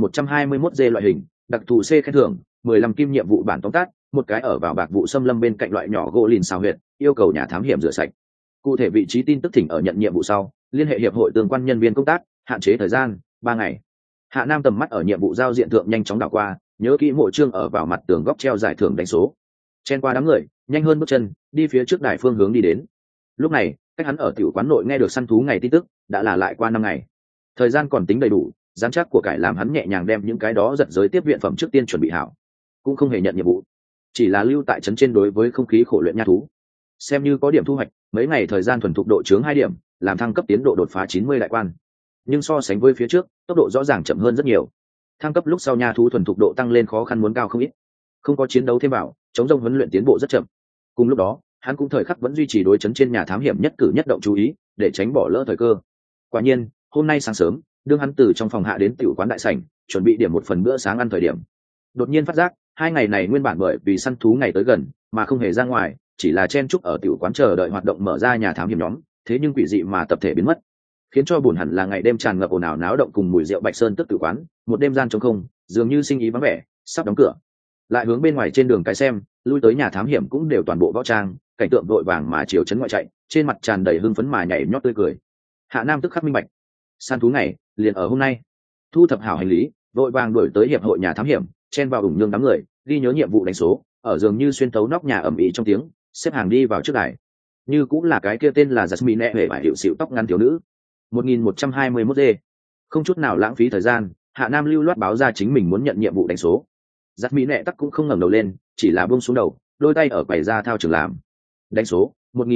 1121G loại hình, đặc thù C khen thưởng 15 kim nhiệm vụ bản tóm tắt, một cái ở vào bạc vụ xâm lâm bên cạnh loại nhỏ gỗ lìn xào huyệt, yêu cầu nhà thám hiểm rửa sạch. Cụ thể vị trí tin tức thỉnh ở nhận nhiệm vụ sau, liên hệ hiệp hội tương quan nhân viên công tác, hạn chế thời gian 3 ngày. Hạ Nam tầm mắt ở nhiệm vụ giao diện thượng nhanh chóng đảo qua, nhớ kỹ mộ chương ở vào mặt tường góc treo giải thưởng đánh số. Chen qua đám người, nhanh hơn bước chân, đi phía trước đài phương hướng đi đến. Lúc này, cách hắn ở tiểu quán nội nghe được săn thú ngày tin tức, đã là lại qua 5 ngày. Thời gian còn tính đầy đủ, giám chắc của cải làm hắn nhẹ nhàng đem những cái đó giật giới tiếp viện phẩm trước tiên chuẩn bị hảo, cũng không hề nhận nhiệm vụ, chỉ là lưu tại trấn trên đối với không khí khổ luyện nha thú. Xem như có điểm thu hoạch, mấy ngày thời gian thuần thục độ chướng 2 điểm, làm thăng cấp tiến độ đột phá 90 đại quan. Nhưng so sánh với phía trước, tốc độ rõ ràng chậm hơn rất nhiều. Thăng cấp lúc sau nha thú thuần thục độ tăng lên khó khăn muốn cao không ít. Không có chiến đấu thêm vào, chống rông huấn luyện tiến bộ rất chậm. Cùng lúc đó, hắn cũng thời khắc vẫn duy trì đối chấn trên nhà thám hiểm nhất cử nhất động chú ý, để tránh bỏ lỡ thời cơ. Quả nhiên, hôm nay sáng sớm, đương hắn từ trong phòng hạ đến tiểu quán đại sảnh, chuẩn bị điểm một phần bữa sáng ăn thời điểm, đột nhiên phát giác, 2 ngày này nguyên bản bởi vì săn thú ngày tới gần, mà không hề ra ngoài, chỉ là chen chúc ở tiểu quán chờ đợi hoạt động mở ra nhà thám hiểm nhóm, thế nhưng quỷ dị mà tập thể biến mất, khiến cho buồn hẳn là ngày đêm tràn ngập ồn ào náo động cùng mùi rượu Bạch Sơn tức tử quán, một đêm gian trống không, dường như sinh ý vắng vẻ, sắp đóng cửa. Lại hướng bên ngoài trên đường cái xem, lui tới nhà thám hiểm cũng đều toàn bộ võ trang, cảnh tượng vội vàng mà chiều trấn ngoại chạy, trên mặt tràn đầy hưng phấn mà nhảy nhót tươi cười. Hạ Nam tức khắc minh bạch, săn thú ngày liền ở hôm nay. Thu thập hảo hành lý, vội vàng đuổi tới hiệp hội nhà thám hiểm, chen vào ủng nhương đám người, ghi nhớ nhiệm vụ đánh số, ở dường như xuyên tấu nóc nhà ẩm ĩ trong tiếng, xếp hàng đi vào trước đài. Như cũng là cái kia tên là Jasmine hệ vải hiệu xịu tóc ngắn thiếu nữ. 1121G. Không chút nào lãng phí thời gian, Hạ Nam lưu loát báo ra chính mình muốn nhận nhiệm vụ đánh số. Jasmine tắc cũng không ngẩng đầu lên, chỉ là buông xuống đầu, đôi tay ở quầy ra thao trường làm. Đánh số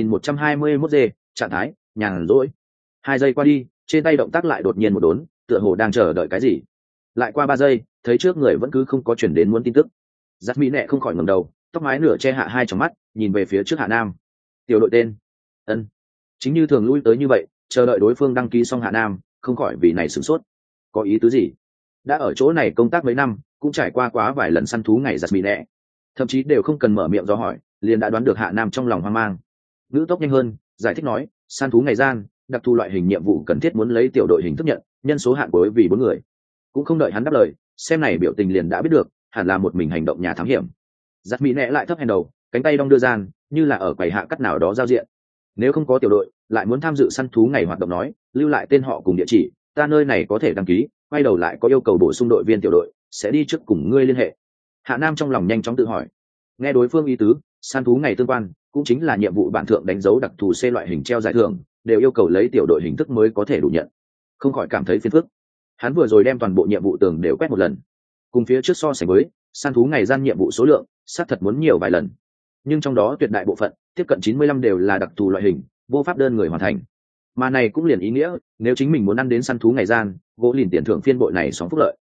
1121G, trạng thái nhàn rỗi. 2 giây qua đi, trên tay động tác lại đột nhiên một đốn, tựa hồ đang chờ đợi cái gì. Lại qua 3 giây, thấy trước người vẫn cứ không có chuyển đến muốn tin tức. Jasmine không khỏi ngẩng đầu, tóc mái nửa che hạ 2 tròng mắt, nhìn về phía trước Hạ Nam. Tiểu đội tên. Ân. Chính như thường lui tới như vậy, chờ đợi đối phương đăng ký xong Hạ Nam, không khỏi vì này sửng sốt. Có ý tứ gì? Đã ở chỗ này công tác mấy năm, cũng trải qua quá vài lần săn thú ngày Jasmine, thậm chí đều không cần mở miệng do hỏi, liền đã đoán được Hạ Nam trong lòng hoang mang. Nữ tốc nhanh hơn, giải thích nói, săn thú ngày gian, đặc thù loại hình nhiệm vụ cần thiết muốn lấy tiểu đội hình thức nhận, nhân số hạn cuối vì 4 người. Cũng không đợi hắn đáp lời, xem này biểu tình liền đã biết được, hẳn là một mình hành động nhà thám hiểm. Jasmine lại thấp hèn đầu, cánh tay đong đưa gian, như là ở quầy hạ cắt nào đó giao diện. Nếu không có tiểu đội, lại muốn tham dự săn thú ngày hoạt động nói, lưu lại tên họ cùng địa chỉ, ta nơi này có thể đăng ký, quay đầu lại có yêu cầu bổ sung đội viên tiểu đội, sẽ đi trước cùng ngươi liên hệ. Hạ Nam trong lòng nhanh chóng tự hỏi. Nghe đối phương ý tứ, săn thú ngày tương quan, cũng chính là nhiệm vụ bản thượng đánh dấu đặc thù C loại hình treo giải thưởng, đều yêu cầu lấy tiểu đội hình thức mới có thể đủ nhận. Không khỏi cảm thấy phiền phức. Hắn vừa rồi đem toàn bộ nhiệm vụ tường đều quét một lần. Cùng phía trước so sánh với, săn thú ngày gian nhiệm vụ số lượng, xác thật muốn nhiều vài lần. Nhưng trong đó tuyệt đại bộ phận, tiếp cận 95 đều là đặc thù loại hình, vô pháp đơn người hoàn thành. Mà này cũng liền ý nghĩa, nếu chính mình muốn ăn đến săn thú ngày gian, gỗ lìn tiền thưởng phiên bội này sóng phúc lợi.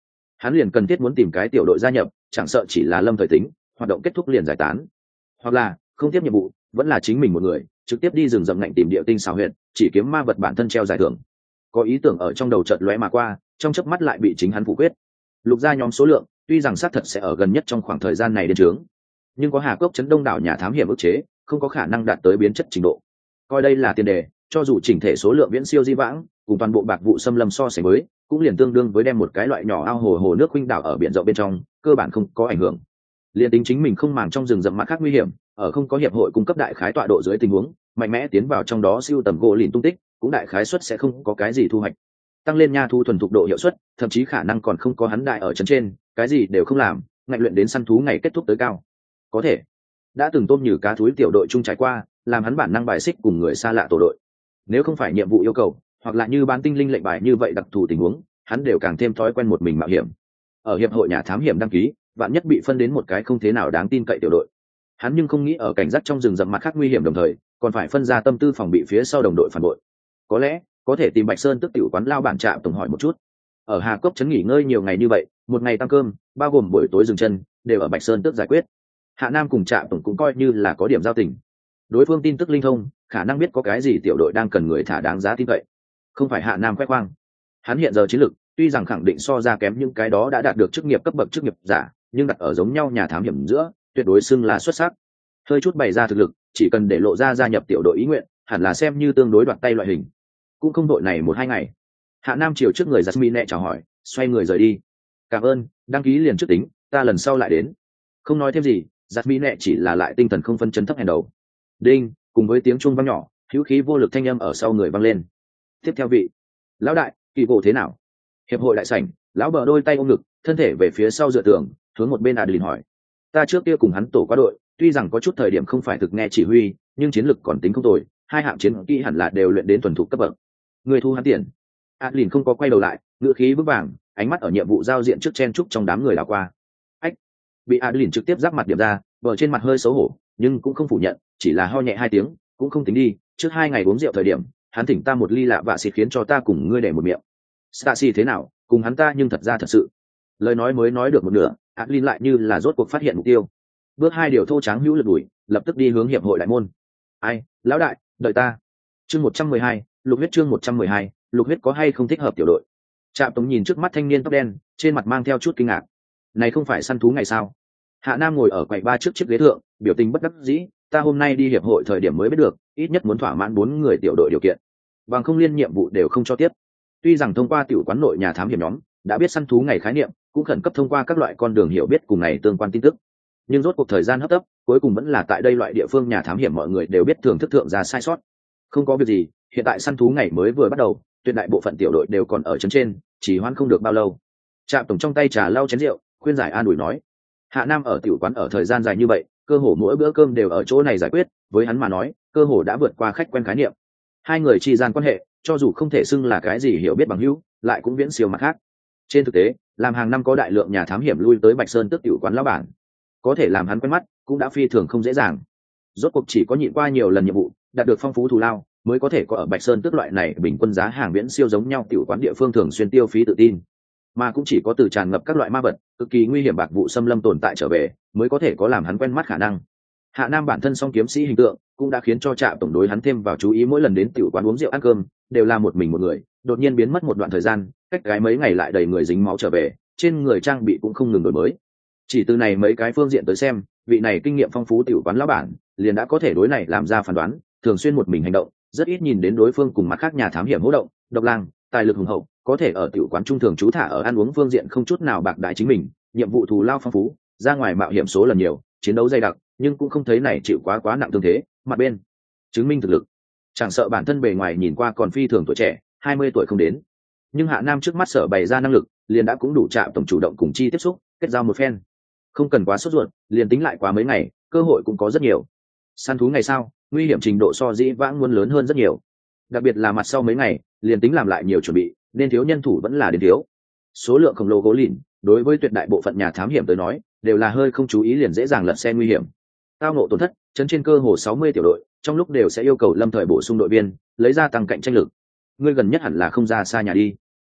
hắn liền cần thiết muốn tìm cái tiểu đội gia nhập, chẳng sợ chỉ là lâm thời tính, hoạt động kết thúc liền giải tán, hoặc là không tiếp nhiệm vụ, vẫn là chính mình một người trực tiếp đi rừng rậm ngạnh tìm địa tinh xào huyệt, chỉ kiếm ma vật bản thân treo giải thưởng. Có ý tưởng ở trong đầu chợt lóe mà qua, trong chớp mắt lại bị chính hắn phủ quyết. Lục gia nhóm số lượng tuy rằng xác thật sẽ ở gần nhất trong khoảng thời gian này đến trướng, nhưng có Hà Cốc chấn đông đảo nhà thám hiểm ức chế, không có khả năng đạt tới biến chất trình độ. Coi đây là tiền đề, cho dù chỉnh thể số lượng viễn siêu di vãng, cùng toàn bộ bạc vụ xâm lâm so sánh với, cũng liền tương đương với đem một cái loại nhỏ ao hồ nước khuynh đảo ở biển rộng bên trong, cơ bản không có ảnh hưởng. Liên tính chính mình không màng trong rừng rậm mặt khác nguy hiểm, ở không có hiệp hội cung cấp đại khái tọa độ dưới tình huống, mạnh mẽ tiến vào trong đó siêu tầm gỗ lìn tung tích, cũng đại khái suất sẽ không có cái gì thu hoạch. Tăng lên nha thu thuần thục độ hiệu suất, thậm chí khả năng còn không có hắn đại ở trấn trên, cái gì đều không làm, ngạnh luyện đến săn thú ngày kết thúc tới cao. Có thể đã từng tôm như cá thúi tiểu đội chung trải qua, làm hắn bản năng bài xích cùng người xa lạ tổ đội. Nếu không phải nhiệm vụ yêu cầu, hoặc là như bán tinh linh lệnh bài như vậy đặc thù tình huống, hắn đều càng thêm thói quen một mình mạo hiểm. Ở hiệp hội nhà thám hiểm đăng ký, vạn nhất bị phân đến một cái không thế nào đáng tin cậy tiểu đội, hắn nhưng không nghĩ ở cảnh giác trong rừng rậm mặt khác nguy hiểm đồng thời còn phải phân ra tâm tư phòng bị phía sau đồng đội phản bội. Có lẽ có thể tìm Bạch Sơn tức tiểu quán lao bản trạm tổng hỏi một chút. Ở Hà Cốc trấn nghỉ ngơi nhiều ngày như vậy, một ngày tăng cơm bao gồm buổi tối dừng chân đều ở Bạch Sơn tức giải quyết. Hạ Nam cùng trạm tổng cũng coi như là có điểm giao tình, đối phương tin tức linh thông, khả năng biết có cái gì tiểu đội đang cần người thả đáng giá tin cậy. Không phải Hạ Nam khoe khoang, hắn hiện giờ chiến lược tuy rằng khẳng định so ra kém những cái đó đã đạt được chức nghiệp cấp bậc chức nghiệp giả, nhưng đặt ở giống nhau nhà thám hiểm giữa tuyệt đối xưng là xuất sắc. Hơi chút bày ra thực lực, chỉ cần để lộ ra gia nhập tiểu đội ý nguyện, hẳn là xem như tương đối đoạt tay loại hình. Cũng không đội này 1-2 ngày. Hạ Nam chiều trước người Jasmine chào hỏi, xoay người rời đi. Cảm ơn, đăng ký liền trước tính, ta lần sau lại đến. Không nói thêm gì, Jasmine chỉ là lại tinh thần không phân chấn thấp hèn đầu. Đinh, cùng với tiếng chuông vang nhỏ, hữu khí vô lực thanh âm ở sau người vang lên. Tiếp theo vị, lão đại, kỳ bộ thế nào? Hiệp hội đại sảnh, lão bờ đôi tay ôm ngực, thân thể về phía sau dựa tường, hướng một bên Adeline hỏi. Ta trước kia cùng hắn tổ qua đội, tuy rằng có chút thời điểm không phải thực nghe chỉ huy, nhưng chiến lực còn tính không tồi, hai hạng chiến kỹ hẳn là đều luyện đến thuần thục cấp bậc. Người thu hắn tiền. Adeline không có quay đầu lại, ngữ khí vững vàng, ánh mắt ở nhiệm vụ giao diện trước chen trúc trong đám người đảo qua. Ách, bị Adeline trực tiếp giáp mặt điểm ra, vợ trên mặt hơi xấu hổ, nhưng cũng không phủ nhận, chỉ là ho nhẹ 2 tiếng, cũng không tính đi. Trước 2 ngày uống rượu thời điểm, hắn thỉnh ta một ly lạ vạ xịt khiến cho ta cùng ngươi để một miệng. Stacy thế nào, cùng hắn ta nhưng thật ra thật sự. Lời nói mới nói được một nửa, Adeline lại như là rốt cuộc phát hiện mục tiêu. Bước 2 điều thô tráng hữu lực đuổi, lập tức đi hướng hiệp hội đại môn. Ai, lão đại, đợi ta. Chương 112, lục huyết chương 112, lục huyết có hay không thích hợp tiểu đội. Trạm Tống nhìn trước mắt thanh niên tóc đen, trên mặt mang theo chút kinh ngạc. Này không phải săn thú ngày sao? Hạ Nam ngồi ở quầy ba trước chiếc ghế thượng, biểu tình bất đắc dĩ, ta hôm nay đi hiệp hội thời điểm mới biết được, ít nhất muốn thỏa mãn 4 người tiểu đội điều kiện. Bằng không liên nhiệm vụ đều không cho tiếp. Tuy rằng thông qua tiểu quán nội nhà thám hiểm nhóm, đã biết săn thú ngày khái niệm, cũng khẩn cấp thông qua các loại con đường hiểu biết cùng này tương quan tin tức. Nhưng rốt cuộc thời gian hấp tấp, cuối cùng vẫn là tại đây loại địa phương nhà thám hiểm mọi người đều biết thưởng thức thượng ra sai sót. Không có việc gì, hiện tại săn thú ngày mới vừa bắt đầu, tuyệt đại bộ phận tiểu đội đều còn ở trấn trên, chỉ hoãn không được bao lâu. Trạm tổng trong tay trà lau chén rượu, khuyên giải an ủi nói. Hạ Nam ở tiểu quán ở thời gian dài như vậy, cơ hồ mỗi bữa cơm đều ở chỗ này giải quyết, với hắn mà nói, cơ hồ đã vượt qua khách quen khái niệm. Hai người chi gian quan hệ, cho dù không thể xưng là cái gì hiểu biết bằng hữu, lại cũng viễn siêu mặt khác. Trên thực tế, làm hàng năm có đại lượng nhà thám hiểm lui tới Bạch Sơn tức tiểu quán lão bản, có thể làm hắn quen mắt, cũng đã phi thường không dễ dàng. Rốt cuộc chỉ có nhịn qua nhiều lần nhiệm vụ, đạt được phong phú thù lao, mới có thể có ở Bạch Sơn tức loại này bình quân giá hàng viễn siêu giống nhau tiểu quán địa phương thường xuyên tiêu phí tự tin. Mà cũng chỉ có từ tràn ngập các loại ma vật, cực kỳ nguy hiểm bạc vụ xâm lâm tồn tại trở về, mới có thể có làm hắn quen mắt khả năng. Hạ Nam bản thân song kiếm sĩ hình tượng, cũng đã khiến cho Trạm tổng đối hắn thêm vào chú ý, mỗi lần đến tiểu quán uống rượu ăn cơm, đều là một mình một người, đột nhiên biến mất một đoạn thời gian, cách gái mấy ngày lại đầy người dính máu trở về, trên người trang bị cũng không ngừng đổi mới. Chỉ từ này mấy cái phương diện tới xem, vị này kinh nghiệm phong phú tiểu quán lão bản, liền đã có thể đối này làm ra phán đoán, thường xuyên một mình hành động, rất ít nhìn đến đối phương cùng mặt khác nhà thám hiểm hỗ động, độc lang, tài lực hùng hậu, có thể ở tiểu quán trung thường trú thả ở ăn uống phương diện không chút nào bạc đãi chính mình, nhiệm vụ thù lao phong phú, ra ngoài mạo hiểm số lần nhiều, chiến đấu dày đặc, nhưng cũng không thấy này chịu quá nặng thương thế, mặt bên chứng minh thực lực. Chẳng sợ bản thân bề ngoài nhìn qua còn phi thường tuổi trẻ, 20 tuổi không đến, nhưng Hạ Nam trước mắt sở bày ra năng lực, liền đã cũng đủ Trạm tổng chủ động cùng chi tiếp xúc, kết giao một phen. Không cần quá sốt ruột, liền tính lại quá mấy ngày, cơ hội cũng có rất nhiều. Săn thú ngày sau, nguy hiểm trình độ so dĩ vãng muốn lớn hơn rất nhiều. Đặc biệt là mặt sau mấy ngày, liền tính làm lại nhiều chuẩn bị, nên thiếu nhân thủ vẫn là đến thiếu. Số lượng khổng lồ gỗ lìn, đối với tuyệt đại bộ phận nhà thám hiểm tới nói, đều là hơi không chú ý liền dễ dàng lật xe nguy hiểm. Tao ngộ tổn thất, chấn trên cơ hồ 60 tiểu đội, trong lúc đều sẽ yêu cầu lâm thời bổ sung đội viên, lấy ra tăng cạnh tranh lực. Ngươi gần nhất hẳn là không ra xa nhà đi.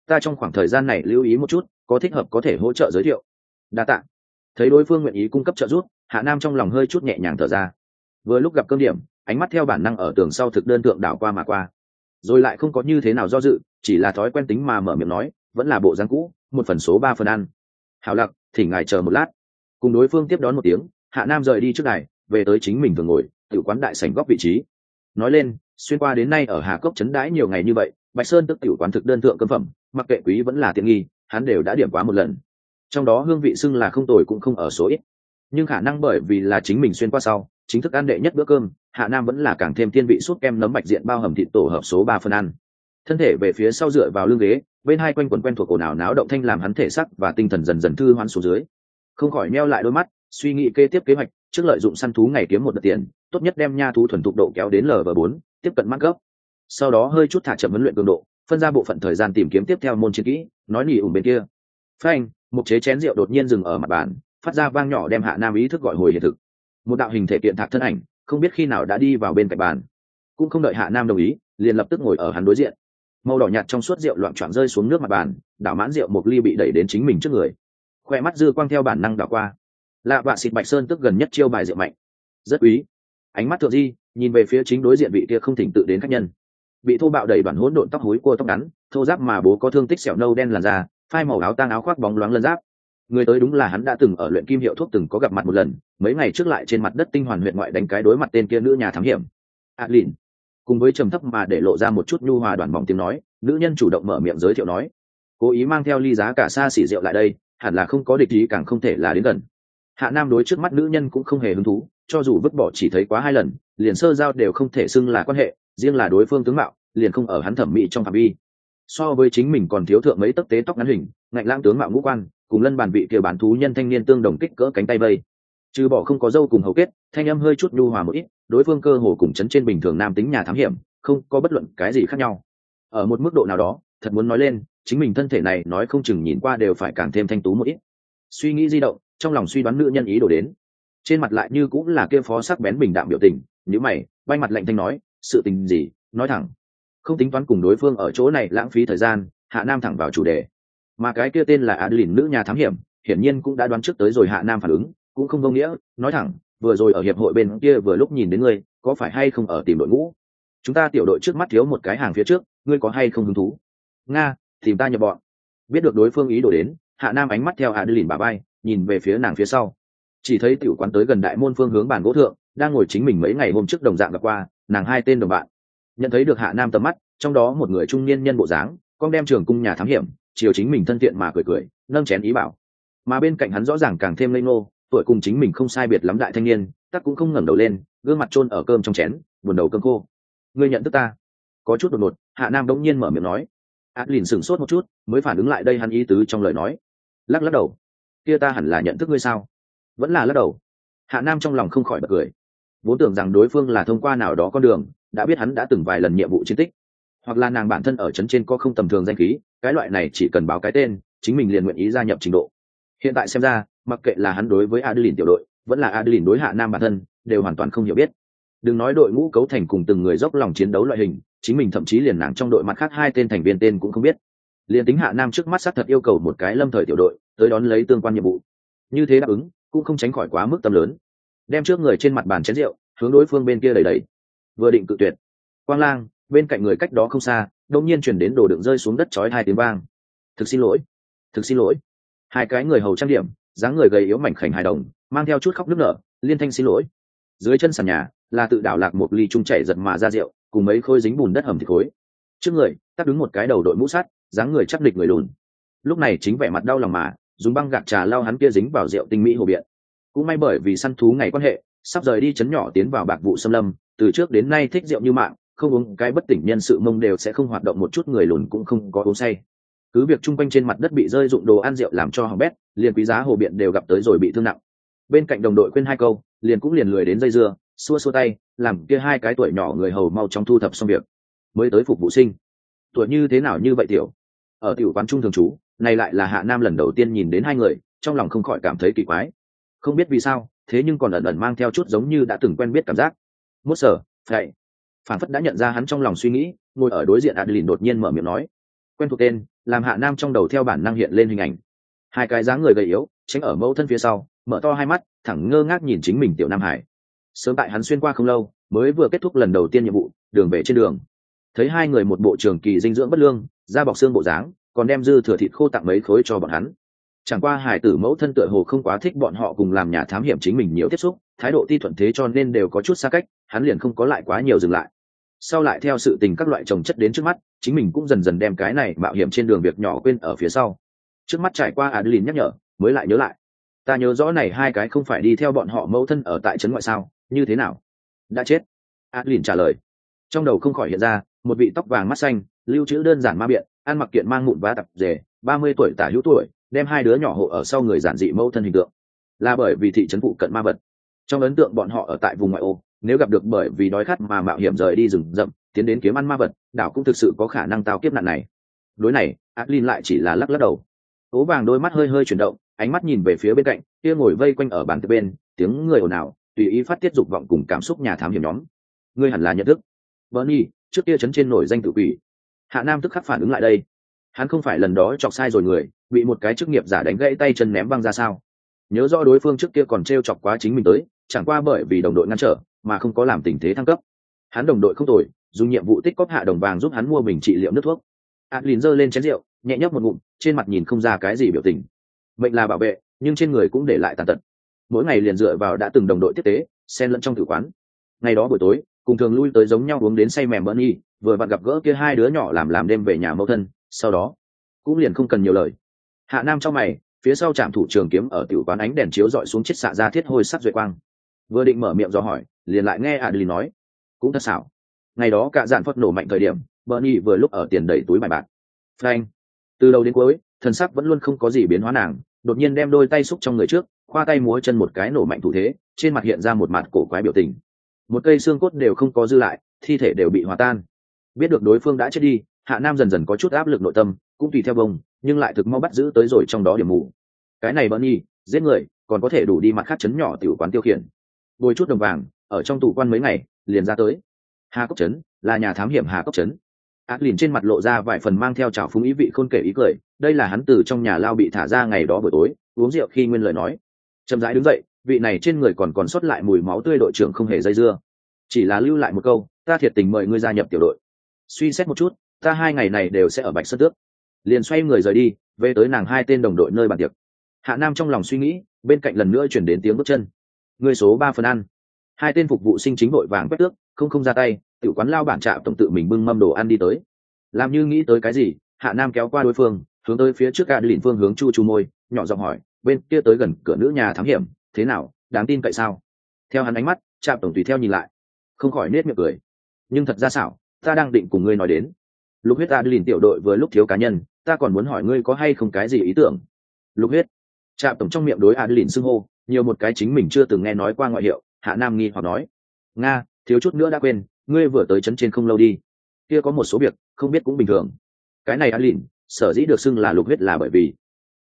ta trong khoảng thời gian này lưu ý một chút, có thích hợp có thể hỗ trợ giới thiệu. Đa tạ. Thấy đối phương nguyện ý cung cấp trợ giúp, Hạ Nam trong lòng hơi chút nhẹ nhàng thở ra. Vừa lúc gặp cơm điểm, ánh mắt theo bản năng ở tường sau thực đơn thượng đảo qua mà qua, rồi lại không có như thế nào do dự, chỉ là thói quen tính mà mở miệng nói, vẫn là bộ dáng cũ, một phần số 3 phần ăn. Hảo Lặc, thỉnh ngài chờ một lát. Cùng đối phương tiếp đón một tiếng, Hạ Nam rời đi trước đài, về tới chính mình thường ngồi tiểu quán đại sảnh góc vị trí. Nói lên, xuyên qua đến nay ở Hà Cốc trấn đãi nhiều ngày như vậy, Bạch Sơn tức tiểu quán thực đơn thượng cơm phẩm, mặc kệ quý vẫn là tiện nghi, hắn đều đã điểm quá một lần. Trong đó hương vị xưng là không tồi cũng không ở số ít, nhưng khả năng bởi vì là chính mình xuyên qua sau, chính thức ăn đệ nhất bữa cơm, Hạ Nam vẫn là càng thêm thiên vị súp kem nấm bạch diện bao hầm thịt tổ hợp số 3 phần ăn. Thân thể về phía sau dựa vào lưng ghế, bên hai quanh quần quen thuộc ồn ào náo động thanh làm hắn thể sắc và tinh thần dần dần thư hoán xuống dưới. Không khỏi meo lại đôi mắt, suy nghĩ kế tiếp kế hoạch, trước lợi dụng săn thú ngày kiếm một đợt tiền, tốt nhất đem nha thú thuần thục độ kéo đến Lv4, tiếp cận mãn cấp. Sau đó hơi chút thả chậm huấn luyện cường độ, phân ra bộ phận thời gian tìm kiếm tiếp theo môn chiến kỹ, nói nhỉ ủng bên kia. Phanh, một chế chén rượu đột nhiên dừng ở mặt bàn, phát ra vang nhỏ đem Hạ Nam ý thức gọi hồi hiện thực. Một đạo hình thể kiện thạc thân ảnh, không biết khi nào đã đi vào bên cạnh bàn, cũng không đợi Hạ Nam đồng ý, liền lập tức ngồi ở hắn đối diện. Màu đỏ nhạt trong suốt rượu loạn choạng rơi xuống nước mặt bàn, đảo mãn rượu một ly bị đẩy đến chính mình trước người. Khoe mắt dư quang theo bản năng đảo qua, lạ vạ xịt Bạch Sơn tức gần nhất chiêu bài rượu mạnh, rất quý. Ánh mắt thượng di nhìn về phía chính đối diện vị kia không thỉnh tự đến khách nhân, bị thô bạo đầy đoàn hỗn độn tóc hối cua tóc ngắn, thô giáp mà bố có thương tích sẹo nâu đen làn da, phai màu áo tang áo khoác bóng loáng lân giáp. Người tới đúng là hắn đã từng ở luyện kim hiệu thuốc từng có gặp mặt một lần, mấy ngày trước lại trên mặt đất tinh hoàn huyện ngoại đánh cái đối mặt tên kia nữ nhà thám hiểm Adeline. Cùng với trầm thấp mà để lộ ra một chút nhu hòa đoàn bỏng tiếng nói, nữ nhân chủ động mở miệng giới thiệu nói, cố ý mang theo ly giá cả xa xỉ rượu lại đây, hẳn là không có địch ý càng không thể là đến gần. Hạ Nam đối trước mắt nữ nhân cũng không hề hứng thú, cho dù vứt bỏ chỉ thấy quá 2 lần, liền sơ giao đều không thể xưng là quan hệ, riêng là đối phương tướng mạo liền không ở hắn thẩm mỹ trong phạm vi. So với chính mình còn thiếu thượng mấy tấc tế tóc ngắn hình, ngạnh lãng tướng mạo ngũ quan, cùng lân bản vị kia bán thú nhân thanh niên tương đồng kích cỡ cánh tay vây, trừ bỏ không có dâu cùng hầu kết, thanh âm hơi chút nhu hòa một ít, đối phương cơ hồ cùng chấn trên bình thường nam tính nhà thám hiểm, không có bất luận cái gì khác nhau. Ở một mức độ nào đó, thật muốn nói lên, chính mình thân thể này nói không chừng nhìn qua đều phải càng thêm thanh tú một ít. Suy nghĩ di động, trong lòng suy đoán nữ nhân ý đồ đến, trên mặt lại như cũng là kia phó sắc bén bình đạm biểu tình, nhíu mày, bay mặt lạnh thanh nói, sự tình gì, nói thẳng. Không tính toán cùng đối phương ở chỗ này lãng phí thời gian, Hạ Nam thẳng vào chủ đề. Mà cái kia tên là Adeline nữ nhà thám hiểm, hiển nhiên cũng đã đoán trước tới rồi Hạ Nam phản ứng, cũng không vô nghĩa, nói thẳng, vừa rồi ở hiệp hội bên kia vừa lúc nhìn đến ngươi, có phải hay không ở tìm đội ngũ? Chúng ta tiểu đội trước mắt thiếu một cái hàng phía trước, ngươi có hay không hứng thú? Nga, tìm ta nhập bọn. Biết được đối phương ý đồ đến, Hạ Nam ánh mắt theo Adeline bà bay, nhìn về phía nàng phía sau. Chỉ thấy tiểu quán tới gần đại môn phương hướng bàn gỗ thượng, đang ngồi chính mình mấy ngày hôm trước đồng dạng gặp qua, nàng 2 tên đồng bạn. Nhận thấy được Hạ Nam tầm mắt, trong đó một người trung niên nhân bộ dáng, con đem trường cung nhà thám hiểm, chiều chính mình thân thiện mà cười cười, nâng chén ý bảo. Mà bên cạnh hắn rõ ràng càng thêm lây nô, tuổi cùng chính mình không sai biệt lắm đại thanh niên, tắc cũng không ngẩng đầu lên, gương mặt chôn ở cơm trong chén, buồn đầu cơm khô. Ngươi nhận thức ta? Có chút đột ngột, Hạ Nam đống nhiên mở miệng nói. Adeline sửng sốt một chút, mới phản ứng lại đây hắn ý tứ trong lời nói. Lắc lắc đầu. Kia ta hẳn là nhận thức ngươi sao? Vẫn là lắc đầu. Hạ Nam trong lòng không khỏi bật cười. Vốn tưởng rằng đối phương là thông qua nào đó con đường, đã biết hắn đã từng vài lần nhiệm vụ chiến tích, hoặc là nàng bản thân ở trấn trên có không tầm thường danh khí, cái loại này chỉ cần báo cái tên, chính mình liền nguyện ý gia nhập trình độ. Hiện tại xem ra, mặc kệ là hắn đối với Adeline tiểu đội, vẫn là Adeline đối Hạ Nam bản thân, đều hoàn toàn không hiểu biết. Đừng nói đội ngũ cấu thành cùng từng người dốc lòng chiến đấu loại hình, chính mình thậm chí liền nàng trong đội mặt khác 2 tên thành viên tên cũng không biết. Liền tính Hạ Nam trước mắt xác thật yêu cầu một cái lâm thời tiểu đội tới đón lấy tương quan nhiệm vụ, như thế đáp ứng cũng không tránh khỏi quá mức tâm lớn. Đem trước người trên mặt bàn chén rượu hướng đối phương bên kia đẩy đẩy, vừa định cự tuyệt, quang lang bên cạnh người cách đó không xa đột nhiên truyền đến đồ đựng rơi xuống đất chói 2 tiếng vang. Thực xin lỗi, thực xin lỗi. 2 cái người hầu trang điểm, dáng người gầy yếu mảnh khảnh hài đồng, mang theo chút khóc nức nở, liên thanh xin lỗi. Dưới chân sàn nhà là tự đảo lạc một ly chung chảy giật mà ra rượu, cùng mấy khối dính bùn đất hầm thịt khối. Trước người tác đứng một cái đầu đội mũ sắt, dáng người chắc địch người lùn, lúc này chính vẻ mặt đau lòng mà dùng băng gạc trà lau hắn kia dính vào rượu tinh mỹ hồ biện. Cũng may bởi vì săn thú ngày quan hệ, sắp rời đi trấn nhỏ tiến vào bạc vụ xâm lâm, từ trước đến nay thích rượu như mạng, không uống cái bất tỉnh nhân sự mông đều sẽ không hoạt động một chút, người lùn cũng không có uống say. Cứ việc chung quanh trên mặt đất bị rơi dụng đồ ăn rượu làm cho hỏng bét, liền quý giá hồ biện đều gặp tới rồi bị thương nặng. Bên cạnh đồng đội khuyên 2 câu, liền cũng liền lười đến dây dưa, xua xua tay, làm kia 2 cái tuổi nhỏ người hầu mau chóng thu thập xong việc, mới tới phục vụ sinh. Tuổi như thế nào như vậy tiểu? Ở tiểu quán trung thường trú, này lại là Hạ Nam lần đầu tiên nhìn đến 2 người, trong lòng không khỏi cảm thấy kỳ quái. Không biết vì sao, thế nhưng còn ẩn ẩn mang theo chút giống như đã từng quen biết cảm giác. Mốt sở, vậy, phản phất đã nhận ra hắn trong lòng suy nghĩ, ngồi ở đối diện Adeline đột nhiên mở miệng nói, quen thuộc tên, làm Hạ Nam trong đầu theo bản năng hiện lên hình ảnh hai cái dáng người gầy yếu tránh ở mẫu thân phía sau, mở to hai mắt thẳng ngơ ngác nhìn chính mình tiểu Nam Hải. Sớm tại hắn xuyên qua không lâu mới vừa kết thúc lần đầu tiên nhiệm vụ, đường về trên đường thấy hai người một bộ trường kỳ dinh dưỡng bất lương, da bọc xương bộ dáng, còn đem dư thừa thịt khô tặng mấy khối cho bọn hắn. Chẳng qua hải tử mẫu thân tựa hồ không quá thích bọn họ cùng làm nhà thám hiểm chính mình nhiều tiếp xúc, thái độ ti thuận thế cho nên đều có chút xa cách, hắn liền không có lại quá nhiều dừng lại. Sau lại theo sự tình các loại chồng chất đến trước mắt, chính mình cũng dần dần đem cái này mạo hiểm trên đường việc nhỏ quên ở phía sau. Trước mắt trải qua Adeline nhắc nhở, mới lại nhớ lại. Ta nhớ rõ này hai cái không phải đi theo bọn họ mẫu thân ở tại trấn ngoại sao, như thế nào? Đã chết. Adeline trả lời. Trong đầu không khỏi hiện ra, một vị tóc vàng mắt xanh, lưu trữ đơn giản ma biện, ăn mặc kiện mang mụn vá tập dề, 30 tuổi tả hữu tuổi, đem hai đứa nhỏ hộ ở sau người giản dị mẫu thân hình tượng. Là bởi vì thị trấn phụ cận ma vật. Trong ấn tượng bọn họ ở tại vùng ngoại ô, nếu gặp được bởi vì đói khát mà mạo hiểm rời đi rừng rậm, tiến đến kiếm ăn ma vật, đảo cũng thực sự có khả năng tao kiếp nạn này. Đối này, Adeline lại chỉ là lắc lắc đầu. Ố vàng đôi mắt hơi hơi chuyển động, ánh mắt nhìn về phía bên cạnh, kia ngồi vây quanh ở bàn tiệc bên, tiếng người ồn ào, tùy ý phát tiết dục vọng cùng cảm xúc nhà thám hiểm nhóm. Ngươi hẳn là nhận thức. Bernie, trước kia trấn trên nổi danh tự quỷ. Hạ Nam tức khắc phản ứng lại đây. Hắn không phải lần đó chọc sai rồi người, bị một cái chức nghiệp giả đánh gãy tay chân ném văng ra sao? Nhớ rõ đối phương trước kia còn trêu chọc quá chính mình tới, chẳng qua bởi vì đồng đội ngăn trở, mà không có làm tình thế thăng cấp. Hắn đồng đội không tồi, dùng nhiệm vụ tích cóp hạ đồng vàng giúp hắn mua bình trị liệu nước thuốc. Adeline giơ lên chén rượu, nhẹ nhấp một ngụm, trên mặt nhìn không ra cái gì biểu tình. Mệnh là bảo vệ, nhưng trên người cũng để lại tàn tật. Mỗi ngày liền dựa vào đã từng đồng đội tiếp tế, xen lẫn trong tử quán. Ngày đó buổi tối, cùng thường lui tới giống nhau uống đến say mềm Bernie, vừa vặn gặp gỡ kia hai đứa nhỏ làm đêm về nhà mẫu thân, sau đó cũng liền không cần nhiều lời. Hạ Nam trong mày, phía sau trạm thủ trường kiếm ở tiểu quán ánh đèn chiếu dọi xuống chiết xạ ra thiết hôi sắc duệ quang. Vừa định mở miệng do hỏi, liền lại nghe Adeline nói, cũng thật xảo. Ngày đó cả dạn phất nổ mạnh thời điểm, Bernie vừa lúc ở tiền đẩy túi bài bạc. Frank, từ đầu đến cuối, thần sắc vẫn luôn không có gì biến hóa nàng, đột nhiên đem đôi tay xúc trong người trước, khoa tay múa chân một cái nổ mạnh thủ thế, trên mặt hiện ra một mặt cổ quái biểu tình. Một cây xương cốt đều không có dư lại, thi thể đều bị hòa tan. Biết được đối phương đã chết đi, Hạ Nam dần dần có chút áp lực nội tâm, cũng tùy theo bông, nhưng lại thực mau bắt giữ tới rồi trong đó điểm mù. Cái này Bernie, giết người, còn có thể đủ đi mặt khác chấn nhỏ tiểu quán tiêu khiển. Bồi chút đồng vàng, ở trong tủ quan mấy ngày, liền ra tới. Hà Cốc trấn, là nhà thám hiểm Hà Cốc trấn. Adeline trên mặt lộ ra vài phần mang theo trào phúng ý vị khôn kể ý cười, đây là hắn từ trong nhà lao bị thả ra ngày đó buổi tối, uống rượu khi nguyên lời nói. Chậm rãi đứng dậy, vị này trên người còn sót lại mùi máu tươi đội trưởng không hề dây dưa, chỉ là lưu lại một câu, ta thiệt tình mời ngươi gia nhập tiểu đội. Suy xét một chút, ta 2 ngày này đều sẽ ở Bạch Sơn Tước. Liền xoay người rời đi, về tới nàng hai tên đồng đội nơi bàn tiệc. Hạ Nam trong lòng suy nghĩ, bên cạnh lần nữa chuyển đến tiếng bước chân. Người số 3 phần ăn. Hai tên phục vụ sinh chính đội vàng quét tước, không ra tay, tiểu quán lao bản trạm tổng tự mình bưng mâm đồ ăn đi tới. Làm như nghĩ tới cái gì, Hạ Nam kéo qua đối phương, hướng tới phía trước Adeline phương hướng chu môi, nhỏ giọng hỏi, bên kia tới gần cửa nữ nhà thám hiểm, thế nào, đáng tin cậy sao? Theo hắn ánh mắt, trạm tổng tùy theo nhìn lại, không khỏi nết miệng cười. Nhưng thật ra xảo, ta đang định cùng ngươi nói đến. Lục huyết Adeline tiểu đội vừa lúc thiếu cá nhân, ta còn muốn hỏi ngươi có hay không cái gì ý tưởng. Lục huyết. Trạm tổng trong miệng đối Adeline xưng hô, nhiều một cái chính mình chưa từng nghe nói qua ngoại hiệu. Hạ Nam nghi hoặc nói, nga, thiếu chút nữa đã quên, ngươi vừa tới trấn trên không lâu đi. Kia có một số việc, không biết cũng bình thường. Cái này Adeline, sở dĩ được xưng là lục huyết là bởi vì